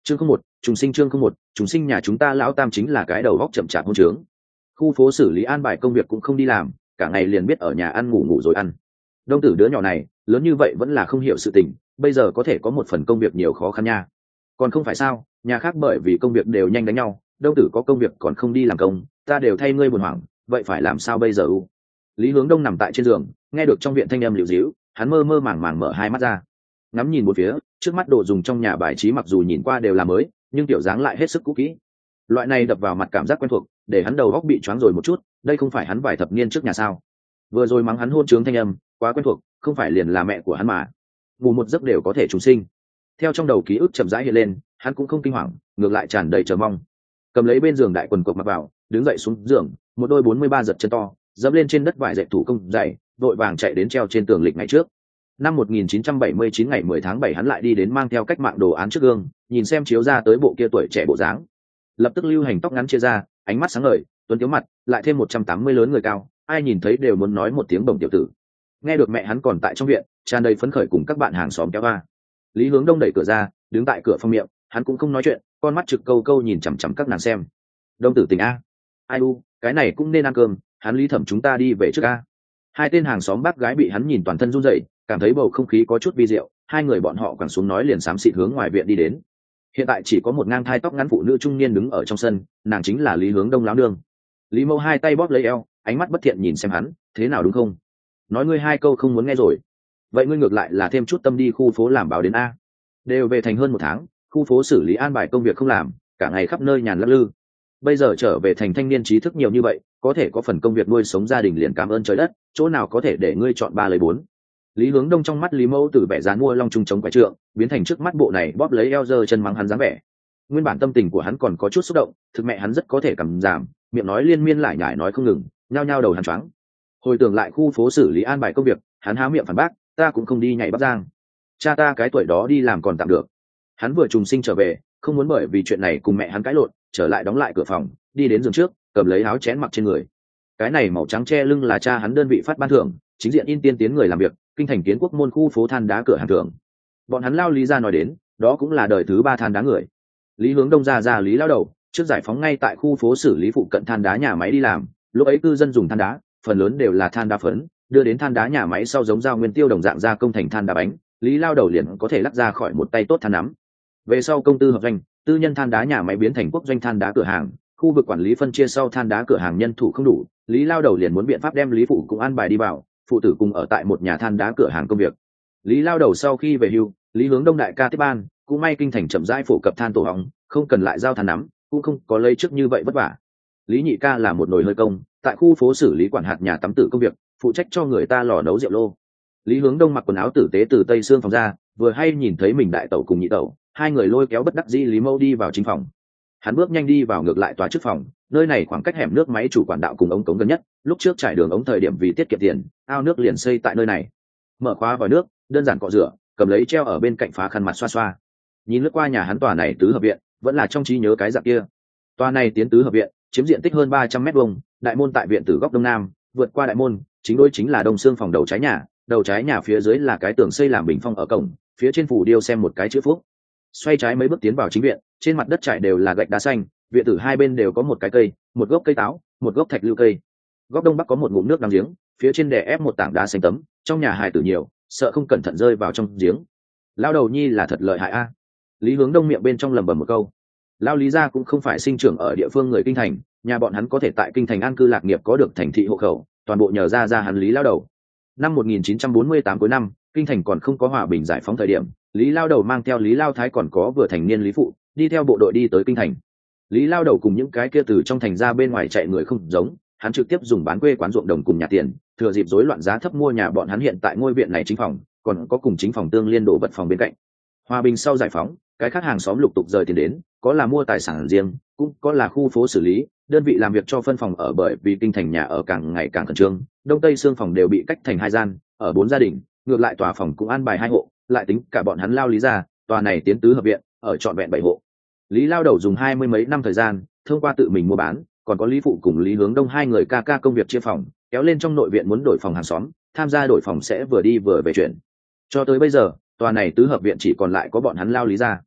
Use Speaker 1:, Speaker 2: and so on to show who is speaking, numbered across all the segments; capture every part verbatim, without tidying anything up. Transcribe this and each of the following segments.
Speaker 1: Chương không một, trùng sinh chương không một, trùng sinh nhà chúng ta lão tam chính là cái đầu góc chậm chạp hôn trướng. Khu phố xử lý an bài công việc cũng không đi làm, cả ngày liền biết ở nhà ăn ngủ ngủ rồi ăn. Đông Tử đứa nhỏ này, lớn như vậy vẫn là không hiểu sự tình, bây giờ có thể có một phần công việc nhiều khó khăn nha. Còn không phải sao, nhà khác bởi vì công việc đều nhanh đánh nhau, Đông Tử có công việc còn không đi làm công, ta đều thay ngươi buồn hoảng, vậy phải làm sao bây giờ u? Lý Hướng Đông nằm tại trên giường, nghe được trong viện thanh âm liễu díu, hắn mơ mơ màng màng mở hai mắt ra, ngắm nhìn một phía, trước mắt đồ dùng trong nhà bài trí mặc dù nhìn qua đều là mới, nhưng kiểu dáng lại hết sức cũ kỹ. Loại này đập vào mặt cảm giác quen thuộc, để hắn đầu óc bị choáng rồi một chút, đây không phải hắn vài thập niên trước nhà sao? Vừa rồi mắng hắn hôn trướng thanh âm, quá quen thuộc, không phải liền là mẹ của hắn mà. Ngủ một giấc đều có thể trùng sinh. Theo trong đầu ký ức chậm rãi hiện lên, hắn cũng không kinh hoàng, ngược lại tràn đầy chờ mong. Cầm lấy bên giường đại quần cộc mặc vào, đứng dậy xuống giường, một đôi bốn mươi ba giật chân to, dẫm lên trên đất vải dệt thủ công dày, vội vàng chạy đến treo trên tường lịch ngày trước. Năm một nghìn chín trăm bảy mươi chín ngày mười tháng bảy hắn lại đi đến mang theo cách mạng đồ án trước gương, nhìn xem chiếu ra tới bộ kia tuổi trẻ bộ dáng. Lập tức lưu hành tóc ngắn chia ra, ánh mắt sáng ngời, tuấn tiếu mặt, lại thêm một trăm tám mươi lớn người cao, ai nhìn thấy đều muốn nói một tiếng bổng tiểu tử. Nghe được mẹ hắn còn tại trong viện, tràn đầy phấn khởi cùng các bạn hàng xóm kéo va. Lý Hướng Đông đẩy cửa ra, đứng tại cửa phòng miệng, hắn cũng không nói chuyện, con mắt trực câu câu nhìn chằm chằm các nàng xem. Đông tử tình a, ai u, cái này cũng nên ăn cơm, hắn Lý Thẩm chúng ta đi về trước a. Hai tên hàng xóm bác gái bị hắn nhìn toàn thân run rẩy, cảm thấy bầu không khí có chút vi diệu, hai người bọn họ quẳng xuống nói liền xám xịt hướng ngoài viện đi đến. Hiện tại chỉ có một ngang thai tóc ngắn phụ nữ trung niên đứng ở trong sân, nàng chính là Lý Hướng Đông lão nương. Lý Mâu hai tay bóp lấy eo, ánh mắt bất thiện nhìn xem hắn, thế nào đúng không? Nói ngươi hai câu không muốn nghe rồi, vậy ngươi ngược lại là thêm chút tâm đi khu phố làm báo đến a. Đều về thành hơn một tháng, khu phố xử lý an bài công việc không làm, cả ngày khắp nơi nhàn lắc lư. Bây giờ trở về thành thanh niên trí thức nhiều như vậy, có thể có phần công việc nuôi sống gia đình liền cảm ơn trời đất, chỗ nào có thể để ngươi chọn ba lấy bốn. Lý Hướng Đông trong mắt Lý Mâu từ vẻ dán mua long trung chống quái trượng, biến thành trước mắt bộ này bóp lấy eo giơ chân mắng hắn dáng vẻ. Nguyên bản tâm tình của hắn còn có chút xúc động, thực mẹ hắn rất có thể cầm giảm, miệng nói liên miên lại nhải nói không ngừng, nhao nhao đầu hắn choáng. Hồi tưởng lại khu phố xử lý an bài công việc, hắn há miệng phản bác, ta cũng không đi nhảy Bắc Giang. Cha ta cái tuổi đó đi làm còn tạm được. Hắn vừa trùng sinh trở về, không muốn bởi vì chuyện này cùng mẹ hắn cãi lộn, trở lại đóng lại cửa phòng, đi đến giường trước, cầm lấy áo chén mặc trên người. Cái này màu trắng che lưng là cha hắn đơn vị phát ban thưởng, chính diện in tiên tiến người làm việc, kinh thành kiến quốc môn khu phố than đá cửa hàng thưởng. Bọn hắn lao Lý ra nói đến, đó cũng là đời thứ ba than đá người. Lý Hướng Đông ra ra Lý lao đầu, trước giải phóng ngay tại khu phố xử lý phụ cận than đá nhà máy đi làm, lúc ấy cư dân dùng than đá, phần lớn đều là than đá phấn, đưa đến than đá nhà máy sau giống dao nguyên tiêu đồng dạng ra công thành than đá bánh, Lý lao đầu liền có thể lắc ra khỏi một tay tốt than nắm. Về sau công tư hợp doanh, tư nhân than đá nhà máy biến thành quốc doanh than đá cửa hàng, khu vực quản lý phân chia sau than đá cửa hàng nhân thủ không đủ, Lý lao đầu liền muốn biện pháp đem Lý phụ cùng an bài đi vào, phụ tử cùng ở tại một nhà than đá cửa hàng công việc. Lý lao đầu sau khi về hưu, Lý Hướng Đông đại ca tiếp ban, cũng may kinh thành chậm rãi phổ cập than tổ hóng, không cần lại giao than nắm, cũng không có lấy trước như vậy vất vả. Lý nhị ca là một nồi hơi công, tại khu phố xử lý quản hạt nhà tắm tử công việc, phụ trách cho người ta lò nấu rượu lô. Lý Hướng Đông mặc quần áo tử tế từ tây xương phòng ra, vừa hay nhìn thấy mình đại tẩu cùng nhị tẩu, hai người lôi kéo bất đắc dĩ Lý Mâu đi vào chính phòng. Hắn bước nhanh đi vào ngược lại tòa trước phòng, nơi này khoảng cách hẻm nước máy chủ quản đạo cùng ống cống gần nhất, lúc trước trải đường ống thời điểm vì tiết kiệm tiền, ao nước liền xây tại nơi này. Mở khóa vòi nước, đơn giản cọ rửa, cầm lấy treo ở bên cạnh phá khăn mặt xoa xoa. Nhìn lướt qua nhà hắn tòa này tứ hợp viện, vẫn là trong trí nhớ cái dạng kia. Tòa này tiến tứ hợp viện, chiếm diện tích hơn ba trăm mét vuông, đại môn tại viện tử góc đông nam, vượt qua đại môn, chính đối chính là đông xương phòng đầu trái nhà, đầu trái nhà phía dưới là cái tường xây làm bình phong ở cổng, phía trên phủ điêu xem một cái chữ phúc. Xoay trái mấy bước tiến vào chính viện, trên mặt đất trải đều là gạch đá xanh, viện tử hai bên đều có một cái cây, một gốc cây táo, một gốc thạch lưu cây. Góc đông bắc có một ngụm nước đang giếng, phía trên đè ép một tảng đá xanh tấm, trong nhà hài tử nhiều, sợ không cẩn thận rơi vào trong giếng. Lao đầu nhi là thật lợi hại a. Lý Hướng Đông miệng bên trong lẩm bẩm một câu. Lao Lý gia cũng không phải sinh trưởng ở địa phương người kinh thành, nhà bọn hắn có thể tại kinh thành an cư lạc nghiệp có được thành thị hộ khẩu, toàn bộ nhờ ra ra hắn Lý lao đầu. Năm một nghìn chín trăm bốn mươi tám cuối năm, kinh thành còn không có hòa bình giải phóng thời điểm, Lý lao đầu mang theo Lý lao thái còn có vừa thành niên Lý phụ, đi theo bộ đội đi tới kinh thành. Lý lao đầu cùng những cái kia từ trong thành ra bên ngoài chạy người không giống, hắn trực tiếp dùng bán quê quán ruộng đồng cùng nhà tiền, thừa dịp rối loạn giá thấp mua nhà bọn hắn hiện tại ngôi viện này chính phòng, còn có cùng chính phòng tương liên đồ vật phòng bên cạnh. Hòa bình sau giải phóng, cái khác hàng xóm lục tục rời tiền đến, có là mua tài sản riêng, cũng có là khu phố xử lý, đơn vị làm việc cho phân phòng ở bởi vì kinh thành nhà ở càng ngày càng khẩn trương, đông tây xương phòng đều bị cách thành hai gian, ở bốn gia đình, ngược lại tòa phòng cũng an bài hai hộ, lại tính cả bọn hắn Lao Lý ra, tòa này tiến tứ hợp viện, ở trọn vẹn bảy hộ. Lý lao đầu dùng hai mươi mấy năm thời gian, thông qua tự mình mua bán, còn có Lý phụ cùng Lý Hướng Đông hai người ca ca công việc chia phòng, kéo lên trong nội viện muốn đổi phòng hàng xóm, tham gia đổi phòng sẽ vừa đi vừa về chuyển. Cho tới bây giờ, tòa này tứ hợp viện chỉ còn lại có bọn hắn Lao Lý ra.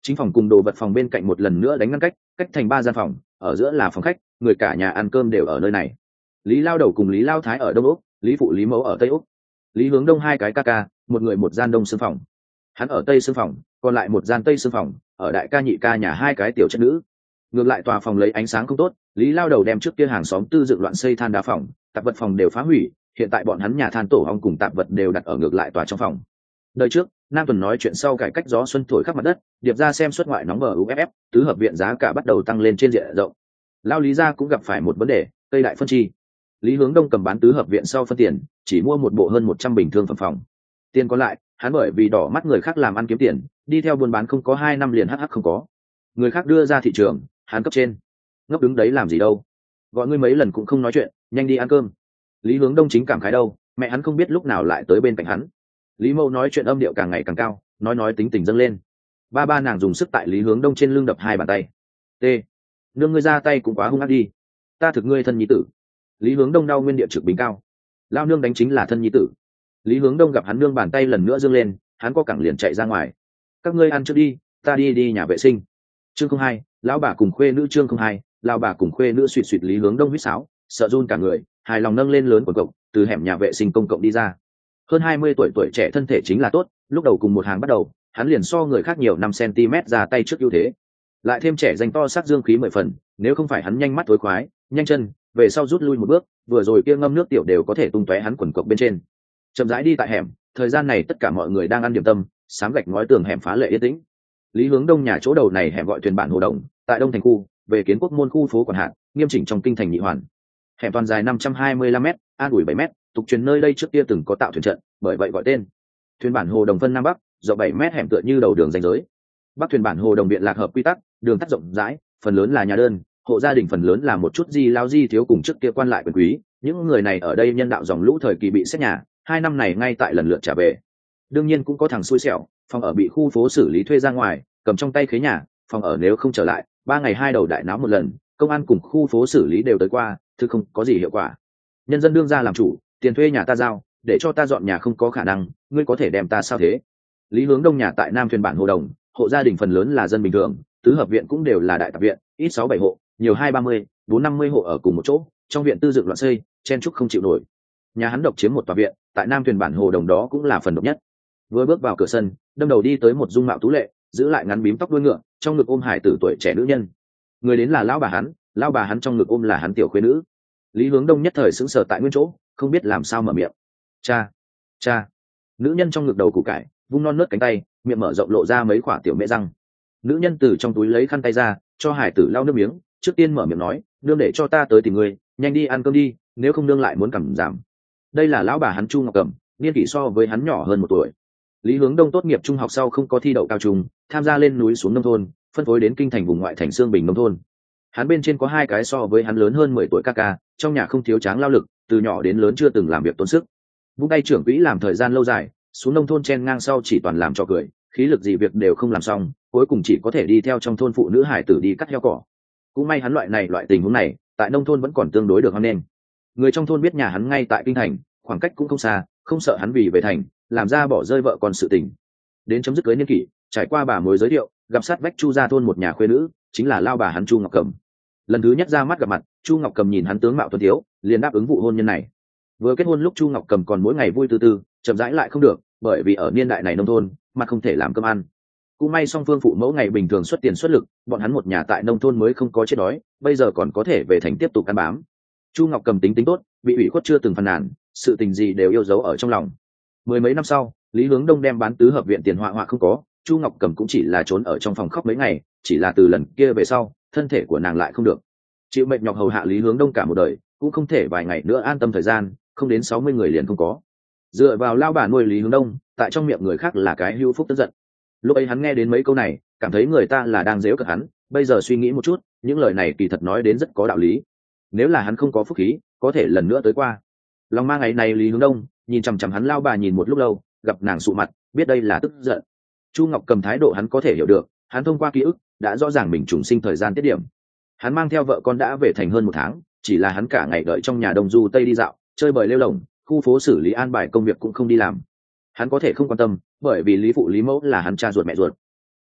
Speaker 1: Chính phòng cùng đồ vật phòng bên cạnh một lần nữa đánh ngăn cách, cách thành ba gian phòng, ở giữa là phòng khách, người cả nhà ăn cơm đều ở nơi này. Lý Lao Đầu cùng Lý Lao Thái ở đông úc, Lý Phụ Lý Mẫu ở tây úc. Lý Hướng Đông hai cái ca ca, một người một gian đông xương phòng. Hắn ở tây xương phòng, còn lại một gian tây xương phòng, ở đại ca nhị ca nhà hai cái tiểu chất nữ. Ngược lại tòa phòng lấy ánh sáng không tốt, Lý Lao Đầu đem trước kia hàng xóm tư dựng loạn xây than đá phòng, tạp vật phòng đều phá hủy, hiện tại bọn hắn nhà than tổ ong cùng tạp vật đều đặt ở ngược lại tòa trong phòng. Đời trước, Nam Tuần nói chuyện sau cải cách gió xuân thổi khắp mặt đất, điệp ra xem xuất ngoại nóng bờ u ép ép, tứ hợp viện giá cả bắt đầu tăng lên trên diện rộng. Lao Lý gia cũng gặp phải một vấn đề, cây đại phân chi. Lý Hướng Đông cầm bán tứ hợp viện sau phân tiền, chỉ mua một bộ hơn một trăm bình thường phẩm phòng. Tiền còn lại, hắn bởi vì đỏ mắt người khác làm ăn kiếm tiền, đi theo buôn bán không có hai năm liền hắc hắc không có. Người khác đưa ra thị trường, hắn cấp trên. Ngốc đứng đấy làm gì đâu? Gọi ngươi mấy lần cũng không nói chuyện, nhanh đi ăn cơm. Lý Hướng Đông chính cảm khái đâu, mẹ hắn không biết lúc nào lại tới bên cạnh hắn. Lý Mâu nói chuyện âm điệu càng ngày càng cao, nói nói tính tình dâng lên. Ba ba nàng dùng sức tại Lý Hướng Đông trên lưng đập hai bàn tay. T. Nương ngươi ra tay cũng quá hung ác đi. Ta thực ngươi thân nhi tử. Lý Hướng Đông đau nguyên địa trực bình cao. Lao nương đánh chính là thân nhi tử. Lý Hướng Đông gặp hắn nương bàn tay lần nữa dương lên, hắn có cẳng liền chạy ra ngoài. Các ngươi ăn trước đi, ta đi đi nhà vệ sinh. Chương không hai, lão bà cùng khuê nữ chương không hai, lão bà cùng khuê nữ suýt suýt Lý Hướng Đông huýt sáo, sợ run cả người, hài lòng nâng lên lớn của cậu, từ hẻm nhà vệ sinh công cộng đi ra. Hơn hai mươi tuổi tuổi trẻ thân thể chính là tốt, lúc đầu cùng một hàng bắt đầu, hắn liền so người khác nhiều năm xăng-ti-mét ra tay trước ưu thế. Lại thêm trẻ danh to sắc dương khí mười phần, nếu không phải hắn nhanh mắt tối khoái, nhanh chân, về sau rút lui một bước, vừa rồi kia ngâm nước tiểu đều có thể tung tóe hắn quần cộc bên trên. Chậm rãi đi tại hẻm, thời gian này tất cả mọi người đang ăn điểm tâm, sám gạch ngói tường hẻm phá lệ yên tĩnh. Lý Hướng Đông nhà chỗ đầu này hẻm gọi Thuyền Bản Hồ Đồng, tại Đông thành khu, về Kiến Quốc môn khu phố quản hạt, nghiêm chỉnh trong kinh thành nhị hoàn. Hẻm toàn dài năm trăm hai mươi lăm mét, an ủi bảy mét, tục truyền nơi đây trước kia từng có tạo thuyền trận, bởi vậy gọi tên. Thuyền Bản Hồ Đồng phân nam bắc, rộng bảy mét hẻm tựa như đầu đường ranh giới. Bắc Thuyền Bản Hồ Đồng viện lạc hợp quy tắc, đường tắt rộng rãi, phần lớn là nhà đơn, hộ gia đình phần lớn là một chút di lao di thiếu cùng trước kia quan lại quyền quý, những người này ở đây nhân đạo dòng lũ thời kỳ bị xét nhà, hai năm này ngay tại lần lượt trả về. Đương nhiên cũng có thằng xui xẻo, phòng ở bị khu phố xử lý thuê ra ngoài, cầm trong tay khế nhà, phòng ở nếu không trở lại, ba ngày hai đầu đại náo một lần, công an cùng khu phố xử lý đều tới qua, thứ không có gì hiệu quả. Nhân dân đương ra làm chủ, tiền thuê nhà ta giao, để cho ta dọn nhà không có khả năng, ngươi có thể đem ta sao thế? Lý Hướng Đông nhà tại Nam Thuyền Bản Hồ Đồng, hộ gia đình phần lớn là dân bình thường, tứ hợp viện cũng đều là đại tạp viện, ít sáu bảy hộ, nhiều hai ba mươi, bốn năm mươi hộ ở cùng một chỗ, trong viện tư dựng loạn xây, chen trúc không chịu nổi. Nhà hắn độc chiếm một tòa viện, tại Nam Thuyền Bản Hồ Đồng đó cũng là phần độc nhất. Vừa bước vào cửa sân, đâm đầu đi tới một dung mạo tú lệ, giữ lại ngắn bím tóc đuôi ngựa, trong ngực ôm hải tử tuổi trẻ nữ nhân. Người đến là lão bà hắn, lão bà hắn trong ngực ôm là hắn tiểu khuê nữ. Lý Hướng Đông nhất thời sững sờ tại nguyên chỗ, không biết làm sao mở miệng. Cha, cha. Nữ nhân trong ngực đầu củ cải, vung non nớt cánh tay, miệng mở rộng lộ ra mấy quả tiểu mễ răng. Nữ nhân từ trong túi lấy khăn tay ra, cho hải tử lau nước miếng, trước tiên mở miệng nói, nương để cho ta tới tìm ngươi, nhanh đi ăn cơm đi, nếu không nương lại muốn cầm giảm. Đây là lão bà hắn Chu Ngọc Cẩm, niên kỷ so với hắn nhỏ hơn một tuổi. Lý Hướng Đông tốt nghiệp trung học sau không có thi đậu cao trung, tham gia lên núi xuống nông thôn, phân phối đến kinh thành vùng ngoại thành Sương Bình nông thôn. Hắn bên trên có hai cái so với hắn lớn hơn mười tuổi ca ca, trong nhà không thiếu tráng lao lực, từ nhỏ đến lớn chưa từng làm việc tốn sức. Vung tay trưởng quỹ làm thời gian lâu dài, xuống nông thôn chen ngang sau chỉ toàn làm cho cười, khí lực gì việc đều không làm xong, cuối cùng chỉ có thể đi theo trong thôn phụ nữ hải tử đi cắt heo cỏ. Cũng may hắn loại này loại tình huống này, tại nông thôn vẫn còn tương đối được hoan nghênh. Người trong thôn biết nhà hắn ngay tại kinh thành, khoảng cách cũng không xa, không sợ hắn vì về thành làm ra bỏ rơi vợ con sự tình. Đến chấm dứt cưới niên kỷ, trải qua bà mối giới thiệu, gặp sát vách Chu gia thôn một nhà khuê nữ, chính là lao bà hắn Chu Ngọc Cầm. Lần thứ nhất ra mắt gặp mặt, Chu Ngọc Cầm nhìn hắn tướng mạo tuấn thiếu, liền đáp ứng vụ hôn nhân này. Vừa kết hôn lúc Chu Ngọc Cầm còn mỗi ngày vui từ từ, chậm rãi lại không được, bởi vì ở niên đại này nông thôn, mà không thể làm cơm ăn. Cũng may song phương phụ mẫu ngày bình thường xuất tiền xuất lực, bọn hắn một nhà tại nông thôn mới không có chết đói, bây giờ còn có thể về thành tiếp tục ăn bám. Chu Ngọc Cầm tính tính tốt, bị ủy khuất chưa từng phàn nàn, sự tình gì đều yêu dấu ở trong lòng. Mười mấy năm sau, Lý Hướng Đông đem bán tứ hợp viện tiền họa họa không có, Chu Ngọc Cầm cũng chỉ là trốn ở trong phòng khóc mấy ngày, chỉ là từ lần kia về sau, thân thể của nàng lại không được. Chịu mệnh nhọc hầu hạ Lý Hướng Đông cả một đời, cũng không thể vài ngày nữa an tâm thời gian, không đến sáu mươi người liền không có. Dựa vào lao bà nuôi Lý Hướng Đông, tại trong miệng người khác là cái hưu phúc tức giận. Lúc ấy hắn nghe đến mấy câu này, cảm thấy người ta là đang giễu cợt hắn, bây giờ suy nghĩ một chút, những lời này kỳ thật nói đến rất có đạo lý. Nếu là hắn không có phúc khí, có thể lần nữa tới qua. Lòng mang ngày này Lý Hướng Đông nhìn chằm chằm hắn lao bà nhìn một lúc lâu, gặp nàng sụ mặt, biết đây là tức giận. Chu Ngọc Cầm thái độ hắn có thể hiểu được, hắn thông qua ký ức đã rõ ràng mình trùng sinh thời gian tiết điểm. Hắn mang theo vợ con đã về thành hơn một tháng, chỉ là hắn cả ngày đợi trong nhà Đông Du Tây đi dạo, chơi bời lêu lồng, khu phố xử lý an bài công việc cũng không đi làm. Hắn có thể không quan tâm, bởi vì Lý phụ Lý mẫu là hắn cha ruột mẹ ruột.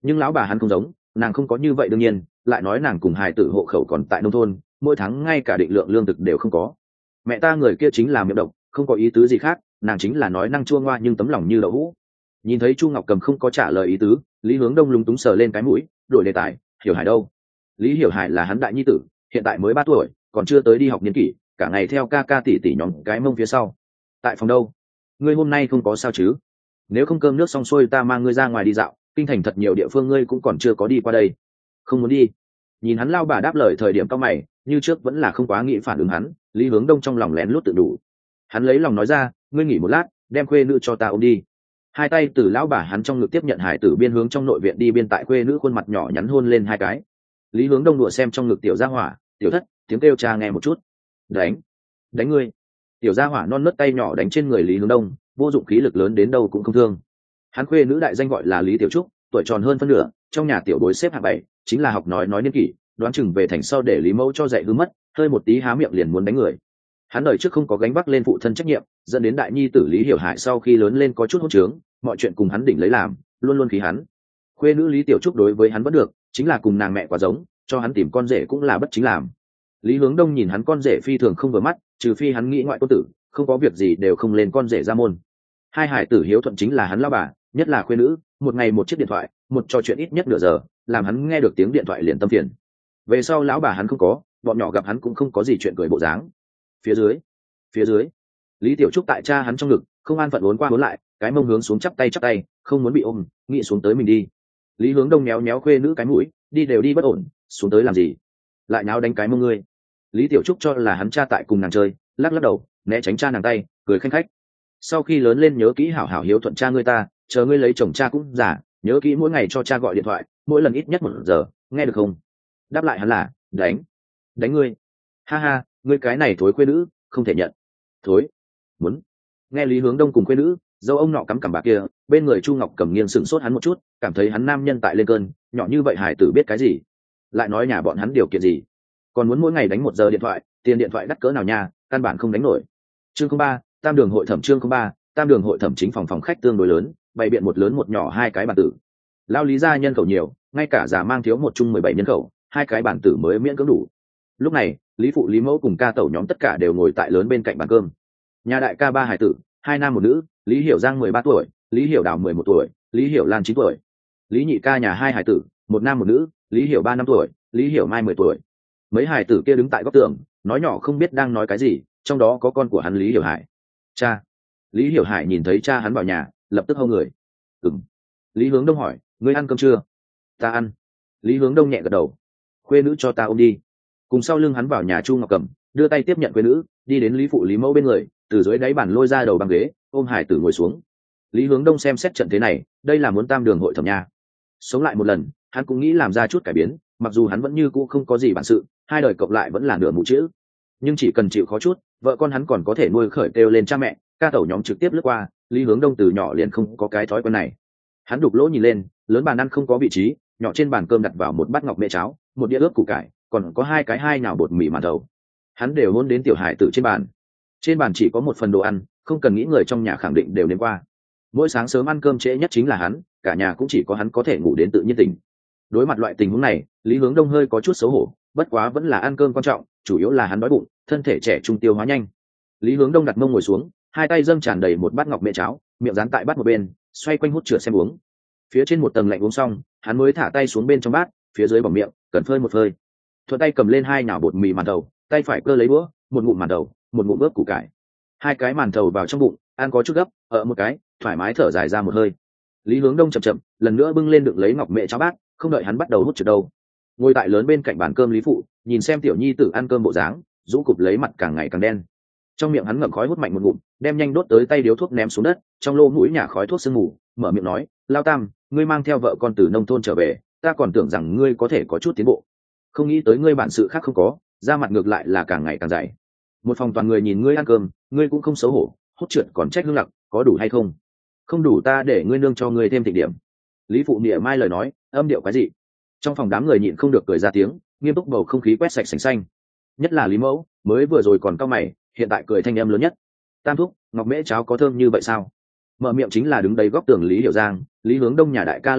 Speaker 1: nhưng lão bà hắn không giống, nàng không có như vậy đương nhiên, lại nói nàng cùng hài tử hộ khẩu còn tại nông thôn, mỗi tháng ngay cả định lượng lương thực đều không có. Mẹ ta người kia chính là miệng độc, không có ý tứ gì khác, nàng chính là nói năng chua ngoa nhưng tấm lòng như đậu hũ. Nhìn thấy Chu Ngọc Cầm không có trả lời ý tứ, Lý Hướng Đông lúng túng sờ lên cái mũi, đổi đề tài. Hiểu Hải đâu? Lý Hiểu Hải là hắn đại nhi tử, hiện tại mới ba tuổi, còn chưa tới đi học niên kỷ, cả ngày theo ca ca tỷ tỷ nhóm cái mông phía sau. Tại phòng đâu? Ngươi hôm nay không có sao chứ? Nếu không cơm nước xong xuôi ta mang ngươi ra ngoài đi dạo, kinh thành thật nhiều địa phương ngươi cũng còn chưa có đi qua đây. Không muốn đi. Nhìn hắn lao bà đáp lời thời điểm cao mày, như trước vẫn là không quá nghĩ phản ứng hắn. Lý Hướng Đông trong lòng lén lút tự đủ. Hắn lấy lòng nói ra, ngươi nghỉ một lát, đem khuê nữ cho ta ôm đi. Hai tay từ lão bà hắn trong ngực tiếp nhận hải tử, biên hướng trong nội viện đi biên tại khuê nữ khuôn mặt nhỏ nhắn hôn lên hai cái. Lý Hướng Đông đùa xem trong ngực tiểu gia hỏa, tiểu thất, tiếng kêu cha nghe một chút. Đánh, đánh ngươi. Tiểu gia hỏa non nớt tay nhỏ đánh trên người Lý Hướng Đông, vô dụng khí lực lớn đến đâu cũng không thương. Hắn khuê nữ đại danh gọi là Lý Tiểu Trúc, tuổi tròn hơn phân nửa, trong nhà tiểu bối xếp hạng bảy, chính là học nói nói niên kỷ, đoán chừng về thành sau để Lý Mẫu cho dạy hư mất, hơi một tí há miệng liền muốn đánh người. Hắn đời trước không có gánh vác lên phụ thân trách nhiệm, dẫn đến đại nhi tử Lý Hiểu Hải sau khi lớn lên có chút hỗn trướng, mọi chuyện cùng hắn đỉnh lấy làm, luôn luôn khí hắn. Khuê nữ Lý Tiểu Trúc đối với hắn vẫn được, chính là cùng nàng mẹ quá giống, cho hắn tìm con rể cũng là bất chính làm. Lý Hướng Đông nhìn hắn con rể phi thường không vừa mắt, trừ phi hắn nghĩ ngoại tôn tử, không có việc gì đều không lên con rể ra môn. Hai hải tử hiếu thuận chính là hắn lao bà, nhất là khuê nữ, một ngày một chiếc điện thoại, một trò chuyện ít nhất nửa giờ, làm hắn nghe được tiếng điện thoại liền tâm phiền. Về sau lão bà hắn không có, bọn nhỏ gặp hắn cũng không có gì chuyện cười bộ dáng. Phía dưới, phía dưới, Lý Tiểu Trúc tại cha hắn trong ngực, không an phận uốn qua uốn lại, cái mông hướng xuống chắp tay chắp tay, không muốn bị ôm, nghĩ xuống tới mình đi. Lý Hướng Đông méo méo khuê nữ cái mũi, đi đều đi bất ổn, xuống tới làm gì? Lại náo đánh cái mông ngươi. Lý Tiểu Trúc cho là hắn cha tại cùng nàng chơi, lắc lắc đầu, né tránh cha nàng tay, cười khanh khách. Sau khi lớn lên nhớ kỹ hảo hảo hiếu thuận cha ngươi ta, chờ ngươi lấy chồng cha cũng già, nhớ kỹ mỗi ngày cho cha gọi điện thoại, mỗi lần ít nhất một giờ, nghe được không? Đáp lại hắn là, đánh, đánh ngươi. Ha ha, ngươi cái này thối khuê nữ, không thể nhận. Thối, muốn. Nghe Lý Hướng Đông cùng khuê nữ, dâu ông nọ cắm cằm bà kia, bên người Chu Ngọc Cầm nghiêng sửng sốt hắn một chút, cảm thấy hắn nam nhân tại lên cơn, nhỏ như vậy hải tử biết cái gì? Lại nói nhà bọn hắn điều kiện gì? Còn muốn mỗi ngày đánh một giờ điện thoại, tiền điện thoại đắt cỡ nào nha, căn bản không đánh nổi. Chương không ba, tam đường hội thẩm chương không ba, tam đường hội thẩm chính phòng phòng khách tương đối lớn, bày biện một lớn một nhỏ hai cái bàn tử. Lao Lý gia nhân khẩu nhiều, ngay cả giả mang thiếu một chung mười bảy nhân khẩu, hai cái bàn tử mới miễn cưỡng đủ. Lúc này, Lý phụ Lý mẫu cùng ca tẩu nhóm tất cả đều ngồi tại lớn bên cạnh bàn cơm. Nhà đại ca ba hải tử, hai nam một nữ, Lý Hiểu Giang mười ba tuổi, Lý Hiểu Đào mười một tuổi, Lý Hiểu Lan chín tuổi. Lý nhị ca nhà hai hải tử, một nam một nữ, Lý Hiểu ba năm tuổi, Lý Hiểu Mai mười tuổi. Mấy hải tử kia đứng tại góc tường, nói nhỏ không biết đang nói cái gì, trong đó có con của hắn Lý Hiểu Hải. Cha. Lý Hiểu Hải nhìn thấy cha hắn vào nhà, lập tức hô người. Ừm. Lý Hướng Đông hỏi, ngươi ăn cơm chưa? Ta ăn. Lý Hướng Đông nhẹ gật đầu. Khuê nữ cho ta ôm đi. Cùng sau lưng hắn vào nhà Chu Ngọc Cầm, đưa tay tiếp nhận khuê nữ, đi đến Lý phụ Lý mẫu bên người, từ dưới đáy bàn lôi ra đầu băng ghế, ôm hải tử ngồi xuống. Lý Hướng Đông xem xét trận thế này, đây là muốn tam đường hội thẩm nha. Sống lại một lần, hắn cũng nghĩ làm ra chút cải biến, mặc dù hắn vẫn như cũ không có gì bản sự, hai đời cộng lại vẫn là nửa mũ chữ, nhưng chỉ cần chịu khó chút, vợ con hắn còn có thể nuôi khởi kêu lên cha mẹ. Ca tẩu nhóm trực tiếp lướt qua, Lý Hướng Đông từ nhỏ liền không có cái thói quen này. Hắn đục lỗ nhìn lên, lớn bàn ăn không có vị trí, nhỏ trên bàn cơm đặt vào một bát ngọc mẹ cháo, một đĩa ướp củ cải, còn có hai cái hai nhào bột mì màn thầu. Hắn đều hôn đến tiểu hải tử trên bàn. Trên bàn chỉ có một phần đồ ăn, không cần nghĩ người trong nhà khẳng định đều đến qua. Mỗi sáng sớm ăn cơm trễ nhất chính là hắn, cả nhà cũng chỉ có hắn có thể ngủ đến tự nhiên tỉnh. Đối mặt loại tình huống này, Lý Hướng Đông hơi có chút xấu hổ, bất quá vẫn là ăn cơm quan trọng, chủ yếu là hắn đói bụng, thân thể trẻ trung tiêu hóa nhanh. Lý Hướng Đông đặt mông ngồi xuống, hai tay dâng tràn đầy một bát ngọc mẹ cháo, miệng dán tại bát một bên, xoay quanh hút chửa xem uống. Phía trên một tầng lạnh uống xong, hắn mới thả tay xuống bên trong bát, phía dưới bỏng miệng, cần phơi một phơi. Thuận tay cầm lên hai nhào bột mì màn thầu, tay phải cơ lấy đũa, một ngụm màn thầu, một ngụm ướp củ cải. Hai cái màn thầu vào trong bụng, ăn có chút gấp, ở một cái, thoải mái thở dài ra một hơi. Lý Hướng Đông chậm chậm, lần nữa bưng lên đựng lấy ngọc mẹ cháo bát, không đợi hắn bắt đầu hút chửa đâu. Ngồi tại lớn bên cạnh bàn cơm Lý phụ, nhìn xem tiểu nhi tử ăn cơm bộ dáng, rũ cụp lấy mặt càng ngày càng đen. Trong miệng hắn ngậm khói hút mạnh một ngụm, đem nhanh đốt tới tay điếu thuốc ném xuống đất, trong lô mũi nhả khói thuốc sương mù, mở miệng nói, lao tam, ngươi mang theo vợ con từ nông thôn trở về, ta còn tưởng rằng ngươi có thể có chút tiến bộ, không nghĩ tới ngươi bản sự khác không có, da mặt ngược lại là càng ngày càng dày. Một phòng toàn người nhìn ngươi ăn cơm, ngươi cũng không xấu hổ, hốt trượt còn trách hương lặc, có đủ hay không? Không đủ ta để ngươi nương cho ngươi thêm thịnh điểm. Lý phụ nịa mai lời nói, âm điệu cái gì? Trong phòng đám người nhịn không được cười ra tiếng, nghiêm túc bầu không khí quét sạch sành xanh. Nhất là Lý mẫu, mới vừa rồi còn cau mày, hiện tại cười thanh âm lớn nhất. Tam thúc, ngọc mễ cháo có thơm như vậy sao? Mở miệng chính là đứng đây góc tường Lý Hiểu Giang, Lý Hướng Đông nhà đại ca lão đại,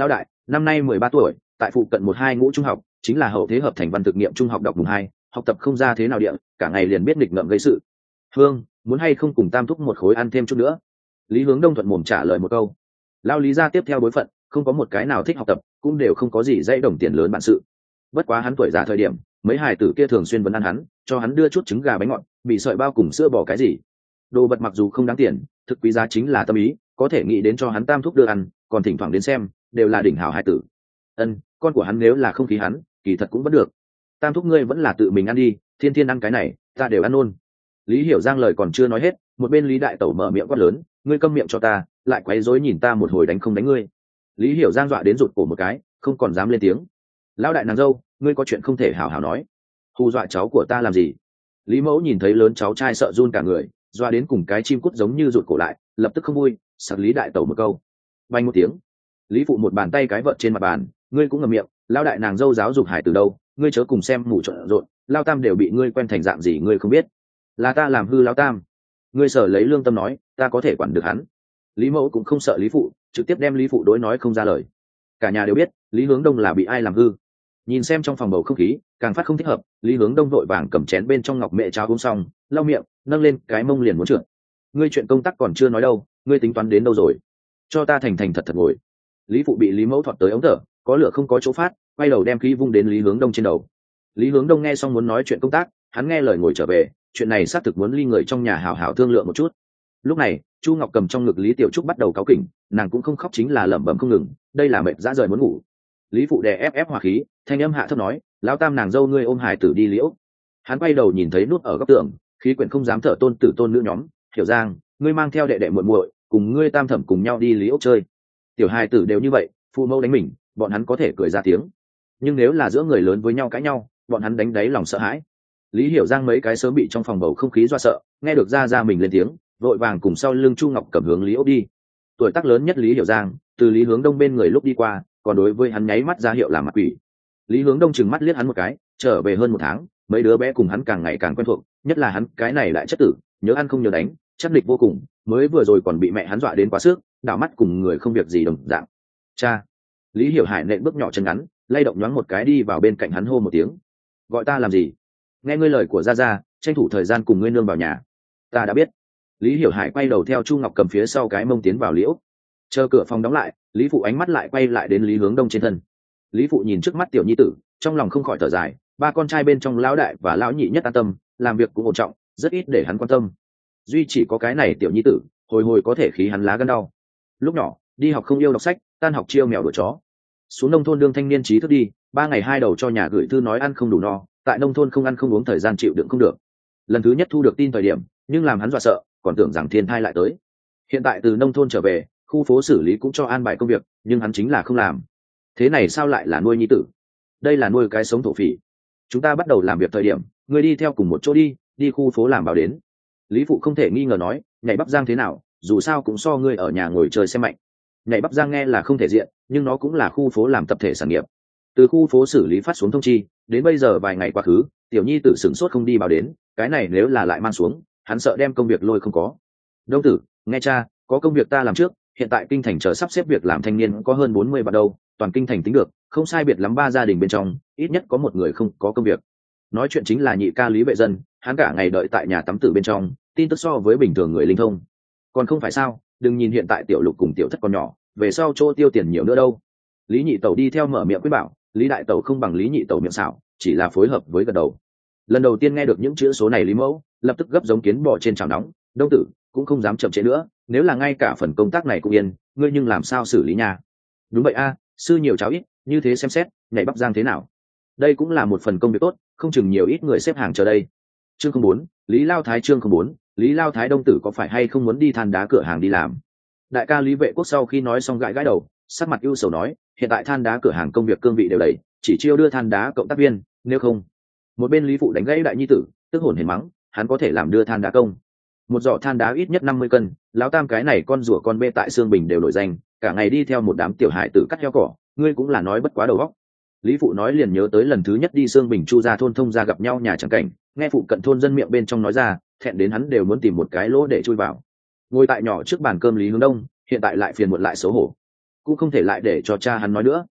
Speaker 1: năm nay mười ba tuổi, tại phụ cận một hai ngũ trung học, chính là hậu thế hợp thành văn thực nghiệm trung học đọc vùng hai, học tập không ra thế nào địa, cả ngày liền biết nghịch ngợm gây sự. Hương, muốn hay không cùng Tam thúc một khối ăn thêm chút nữa? Lý Hướng Đông thuận mồm trả lời một câu. Lao Lý gia tiếp theo đối phận, không có một cái nào thích học tập, cũng đều không có gì dãy đồng tiền lớn bản sự. Bất quá hắn tuổi già thời điểm, mấy hài tử kia thường xuyên vấn ăn hắn, cho hắn đưa chút trứng gà bánh ngọt, bị sợi bao cùng sữa bò cái gì. Đồ vật mặc dù không đáng tiền, thực quý giá chính là tâm ý, có thể nghĩ đến cho hắn Tam thúc đưa ăn, còn thỉnh thoảng đến xem, đều là đỉnh hảo hài tử. Ân, con của hắn nếu là không khí hắn, kỳ thật cũng vẫn được. Tam thúc ngươi vẫn là tự mình ăn đi, thiên thiên ăn cái này, ta đều ăn luôn. Lý Hiểu Giang lời còn chưa nói hết, một bên Lý Đại Tẩu mở miệng quát lớn, ngươi câm miệng cho ta, lại quấy rối nhìn ta một hồi đánh không đánh ngươi. Lý Hiểu Giang dọa đến rụt cổ một cái, không còn dám lên tiếng. Lão đại nàng dâu, ngươi có chuyện không thể hảo hảo nói, hù dọa cháu của ta làm gì? Lý Mẫu nhìn thấy lớn cháu trai sợ run cả người, dọa đến cùng cái chim cút giống như rụt cổ lại, lập tức không vui, sặc Lý Đại Tẩu một câu. Vang một tiếng, Lý Phụ một bàn tay cái vợt trên mặt bàn, ngươi cũng ngậm miệng, lão đại nàng dâu giáo dục hải từ đâu, ngươi chớ cùng xem mù trộn rộn, Lao Tam đều bị ngươi quen thành dạng gì ngươi không biết, là ta làm hư Lão Tam. Ngươi sở lấy lương tâm nói, ta có thể quản được hắn. Lý Mẫu cũng không sợ Lý Phụ, trực tiếp đem Lý Phụ đối nói không ra lời. Cả nhà đều biết Lý Hướng Đông là bị ai làm hư. Nhìn xem trong phòng bầu không khí càng phát không thích hợp, Lý Hướng Đông vội vàng cầm chén bên trong ngọc mẹ cháo uống xong, lau miệng, nâng lên cái mông liền muốn trượt. Ngươi chuyện công tác còn chưa nói đâu, ngươi tính toán đến đâu rồi? Cho ta thành thành thật thật ngồi. Lý Phụ bị Lý Mẫu thọt tới ống thở, có lửa không có chỗ phát, quay đầu đem khí vung đến Lý Hướng Đông trên đầu. Lý Hướng Đông nghe xong muốn nói chuyện công tác, hắn nghe lời ngồi trở về, chuyện này xác thực muốn ly người trong nhà hào hào thương lượng một chút. Lúc này Chu Ngọc cầm trong ngực Lý Tiểu Trúc bắt đầu cáu kỉnh, nàng cũng không khóc chính là lẩm bẩm không ngừng, đây là mệt dã rời muốn ngủ. Lý Phụ đè ép ép hòa khí, thanh âm hạ thấp nói, lão Tam nàng dâu ngươi ôm hài tử đi liễu. Hắn quay đầu nhìn thấy nút ở góc tường, khí quyển không dám thở tôn tử tôn nữ nhóm, Hiểu Giang, ngươi mang theo đệ đệ muội muội, cùng ngươi Tam thẩm cùng nhau đi liễu chơi. Tiểu hài tử đều như vậy, phụ mẫu đánh mình, bọn hắn có thể cười ra tiếng, nhưng nếu là giữa người lớn với nhau cãi nhau, bọn hắn đánh đáy lòng sợ hãi. Lý Hiểu Giang mấy cái sớm bị trong phòng bầu không khí do sợ, nghe được ra ra mình lên tiếng, vội vàng cùng sau lưng Chu Ngọc cầm hướng Lý Ốc đi. Tuổi tác lớn nhất Lý Hiểu Giang, từ Lý Hướng Đông bên người lúc đi qua, còn đối với hắn nháy mắt ra hiệu làm mặt quỷ. Lý Hướng Đông chừng mắt liếc hắn một cái, trở về hơn một tháng, mấy đứa bé cùng hắn càng ngày càng quen thuộc, nhất là hắn cái này lại chất tử, nhớ ăn không nhớ đánh, chắc địch vô cùng, mới vừa rồi còn bị mẹ hắn dọa đến quá sức, đảo mắt cùng người không việc gì đồng dạng. Cha. Lý Hiểu Hải nện bước nhỏ chân ngắn, lay động nhoáng một cái đi vào bên cạnh hắn hô một tiếng. Gọi ta làm gì? Nghe ngươi lời của gia gia, tranh thủ thời gian cùng ngươi nương vào nhà. Ta đã biết. Lý Hiểu Hải quay đầu theo Chu Ngọc cầm phía sau cái mông tiến vào liễu. Chờ cửa phòng đóng lại, Lý Phụ ánh mắt lại quay lại đến Lý Hướng Đông trên thân. Lý Phụ nhìn trước mắt tiểu nhi tử, trong lòng không khỏi thở dài, ba con trai bên trong lão đại và lão nhị nhất an tâm, làm việc cũng ổn trọng, rất ít để hắn quan tâm. Duy chỉ có cái này tiểu nhi tử, hồi hồi có thể khí hắn lá gan đau. Lúc nhỏ, đi học không yêu đọc sách, tan học chiêu mèo đuổi chó. Xuống nông thôn đương thanh niên trí thức đi, ba ngày hai đầu cho nhà gửi thư nói ăn không đủ no, tại nông thôn không ăn không uống thời gian chịu đựng không được. Lần thứ nhất thu được tin thời điểm, nhưng làm hắn dọa sợ, còn tưởng rằng thiên thai lại tới. Hiện tại từ nông thôn trở về, khu phố xử lý cũng cho an bài công việc, nhưng hắn chính là không làm. Thế này sao lại là nuôi nhi tử? Đây là nuôi cái sống thổ phỉ. Chúng ta bắt đầu làm việc thời điểm, ngươi đi theo cùng một chỗ đi, đi khu phố làm bảo đến. Lý Phụ không thể nghi ngờ nói, nhảy bắp giang thế nào, dù sao cũng so ngươi ở nhà ngồi chơi xem mạnh. Nhảy bắp giang nghe là không thể diện, nhưng nó cũng là khu phố làm tập thể sản nghiệp. Từ khu phố xử lý phát xuống thông chi, đến bây giờ vài ngày quá khứ, tiểu nhi tử sửng sốt không đi bảo đến, cái này nếu là lại mang xuống, hắn sợ đem công việc lôi không có. Đông tử, nghe cha, có công việc ta làm trước, hiện tại kinh thành chờ sắp xếp việc làm thanh niên có hơn bốn mươi bạn đâu, toàn kinh thành tính được, không sai biệt lắm ba gia đình bên trong, ít nhất có một người không có công việc. Nói chuyện chính là nhị ca Lý Vệ Dân, hắn cả ngày đợi tại nhà tắm tử bên trong, tin tức so với bình thường người linh thông. Còn không phải sao, đừng nhìn hiện tại tiểu Lục cùng tiểu Thất còn nhỏ, về sau chỗ tiêu tiền nhiều nữa đâu. Lý nhị tẩu đi theo mở miệng quyết bảo, Lý đại tẩu không bằng Lý nhị tẩu miệng xảo, chỉ là phối hợp với gật đầu. Lần đầu tiên nghe được những chữ số này Lý Mẫu lập tức gấp giống kiến bò trên chảo nóng, Đông tử cũng không dám chậm trễ nữa, nếu là ngay cả phần công tác này cũng yên, ngươi nhưng làm sao xử lý nhà? Đúng vậy a, sư nhiều cháu ít, như thế xem xét, nhảy bắp giang thế nào? Đây cũng là một phần công việc tốt, không chừng nhiều ít người xếp hàng chờ đây. Chương không bốn, Lý Lao Thái chương không bốn, Lý Lao Thái Đông tử có phải hay không muốn đi than đá cửa hàng đi làm? Đại ca Lý Vệ Quốc sau khi nói xong gãi gãi đầu, sắc mặt ưu sầu nói, hiện tại than đá cửa hàng công việc cương vị đều đầy, chỉ chiêu đưa than đá cộng tác viên, nếu không. Một bên Lý Phụ đánh gãy đại nhi tử, tức hồn hển mắng, hắn có thể làm đưa than đá công. Một giỏ than đá ít nhất năm mươi cân, lão Tam cái này con rùa con bê tại Sương Bình đều nổi danh, cả ngày đi theo một đám tiểu hài tử cắt heo cỏ, ngươi cũng là nói bất quá đầu óc. Lý Phụ nói liền nhớ tới lần thứ nhất đi Sương Bình Chu gia thôn thông gia gặp nhau nhà chẳng cảnh, nghe phụ cận thôn dân miệng bên trong nói ra, thẹn đến hắn đều muốn tìm một cái lỗ để chui vào. Ngồi tại nhỏ trước bàn cơm Lý Hướng Đông, hiện tại lại phiền muộn lại xấu hổ, cũng không thể lại để cho cha hắn nói nữa,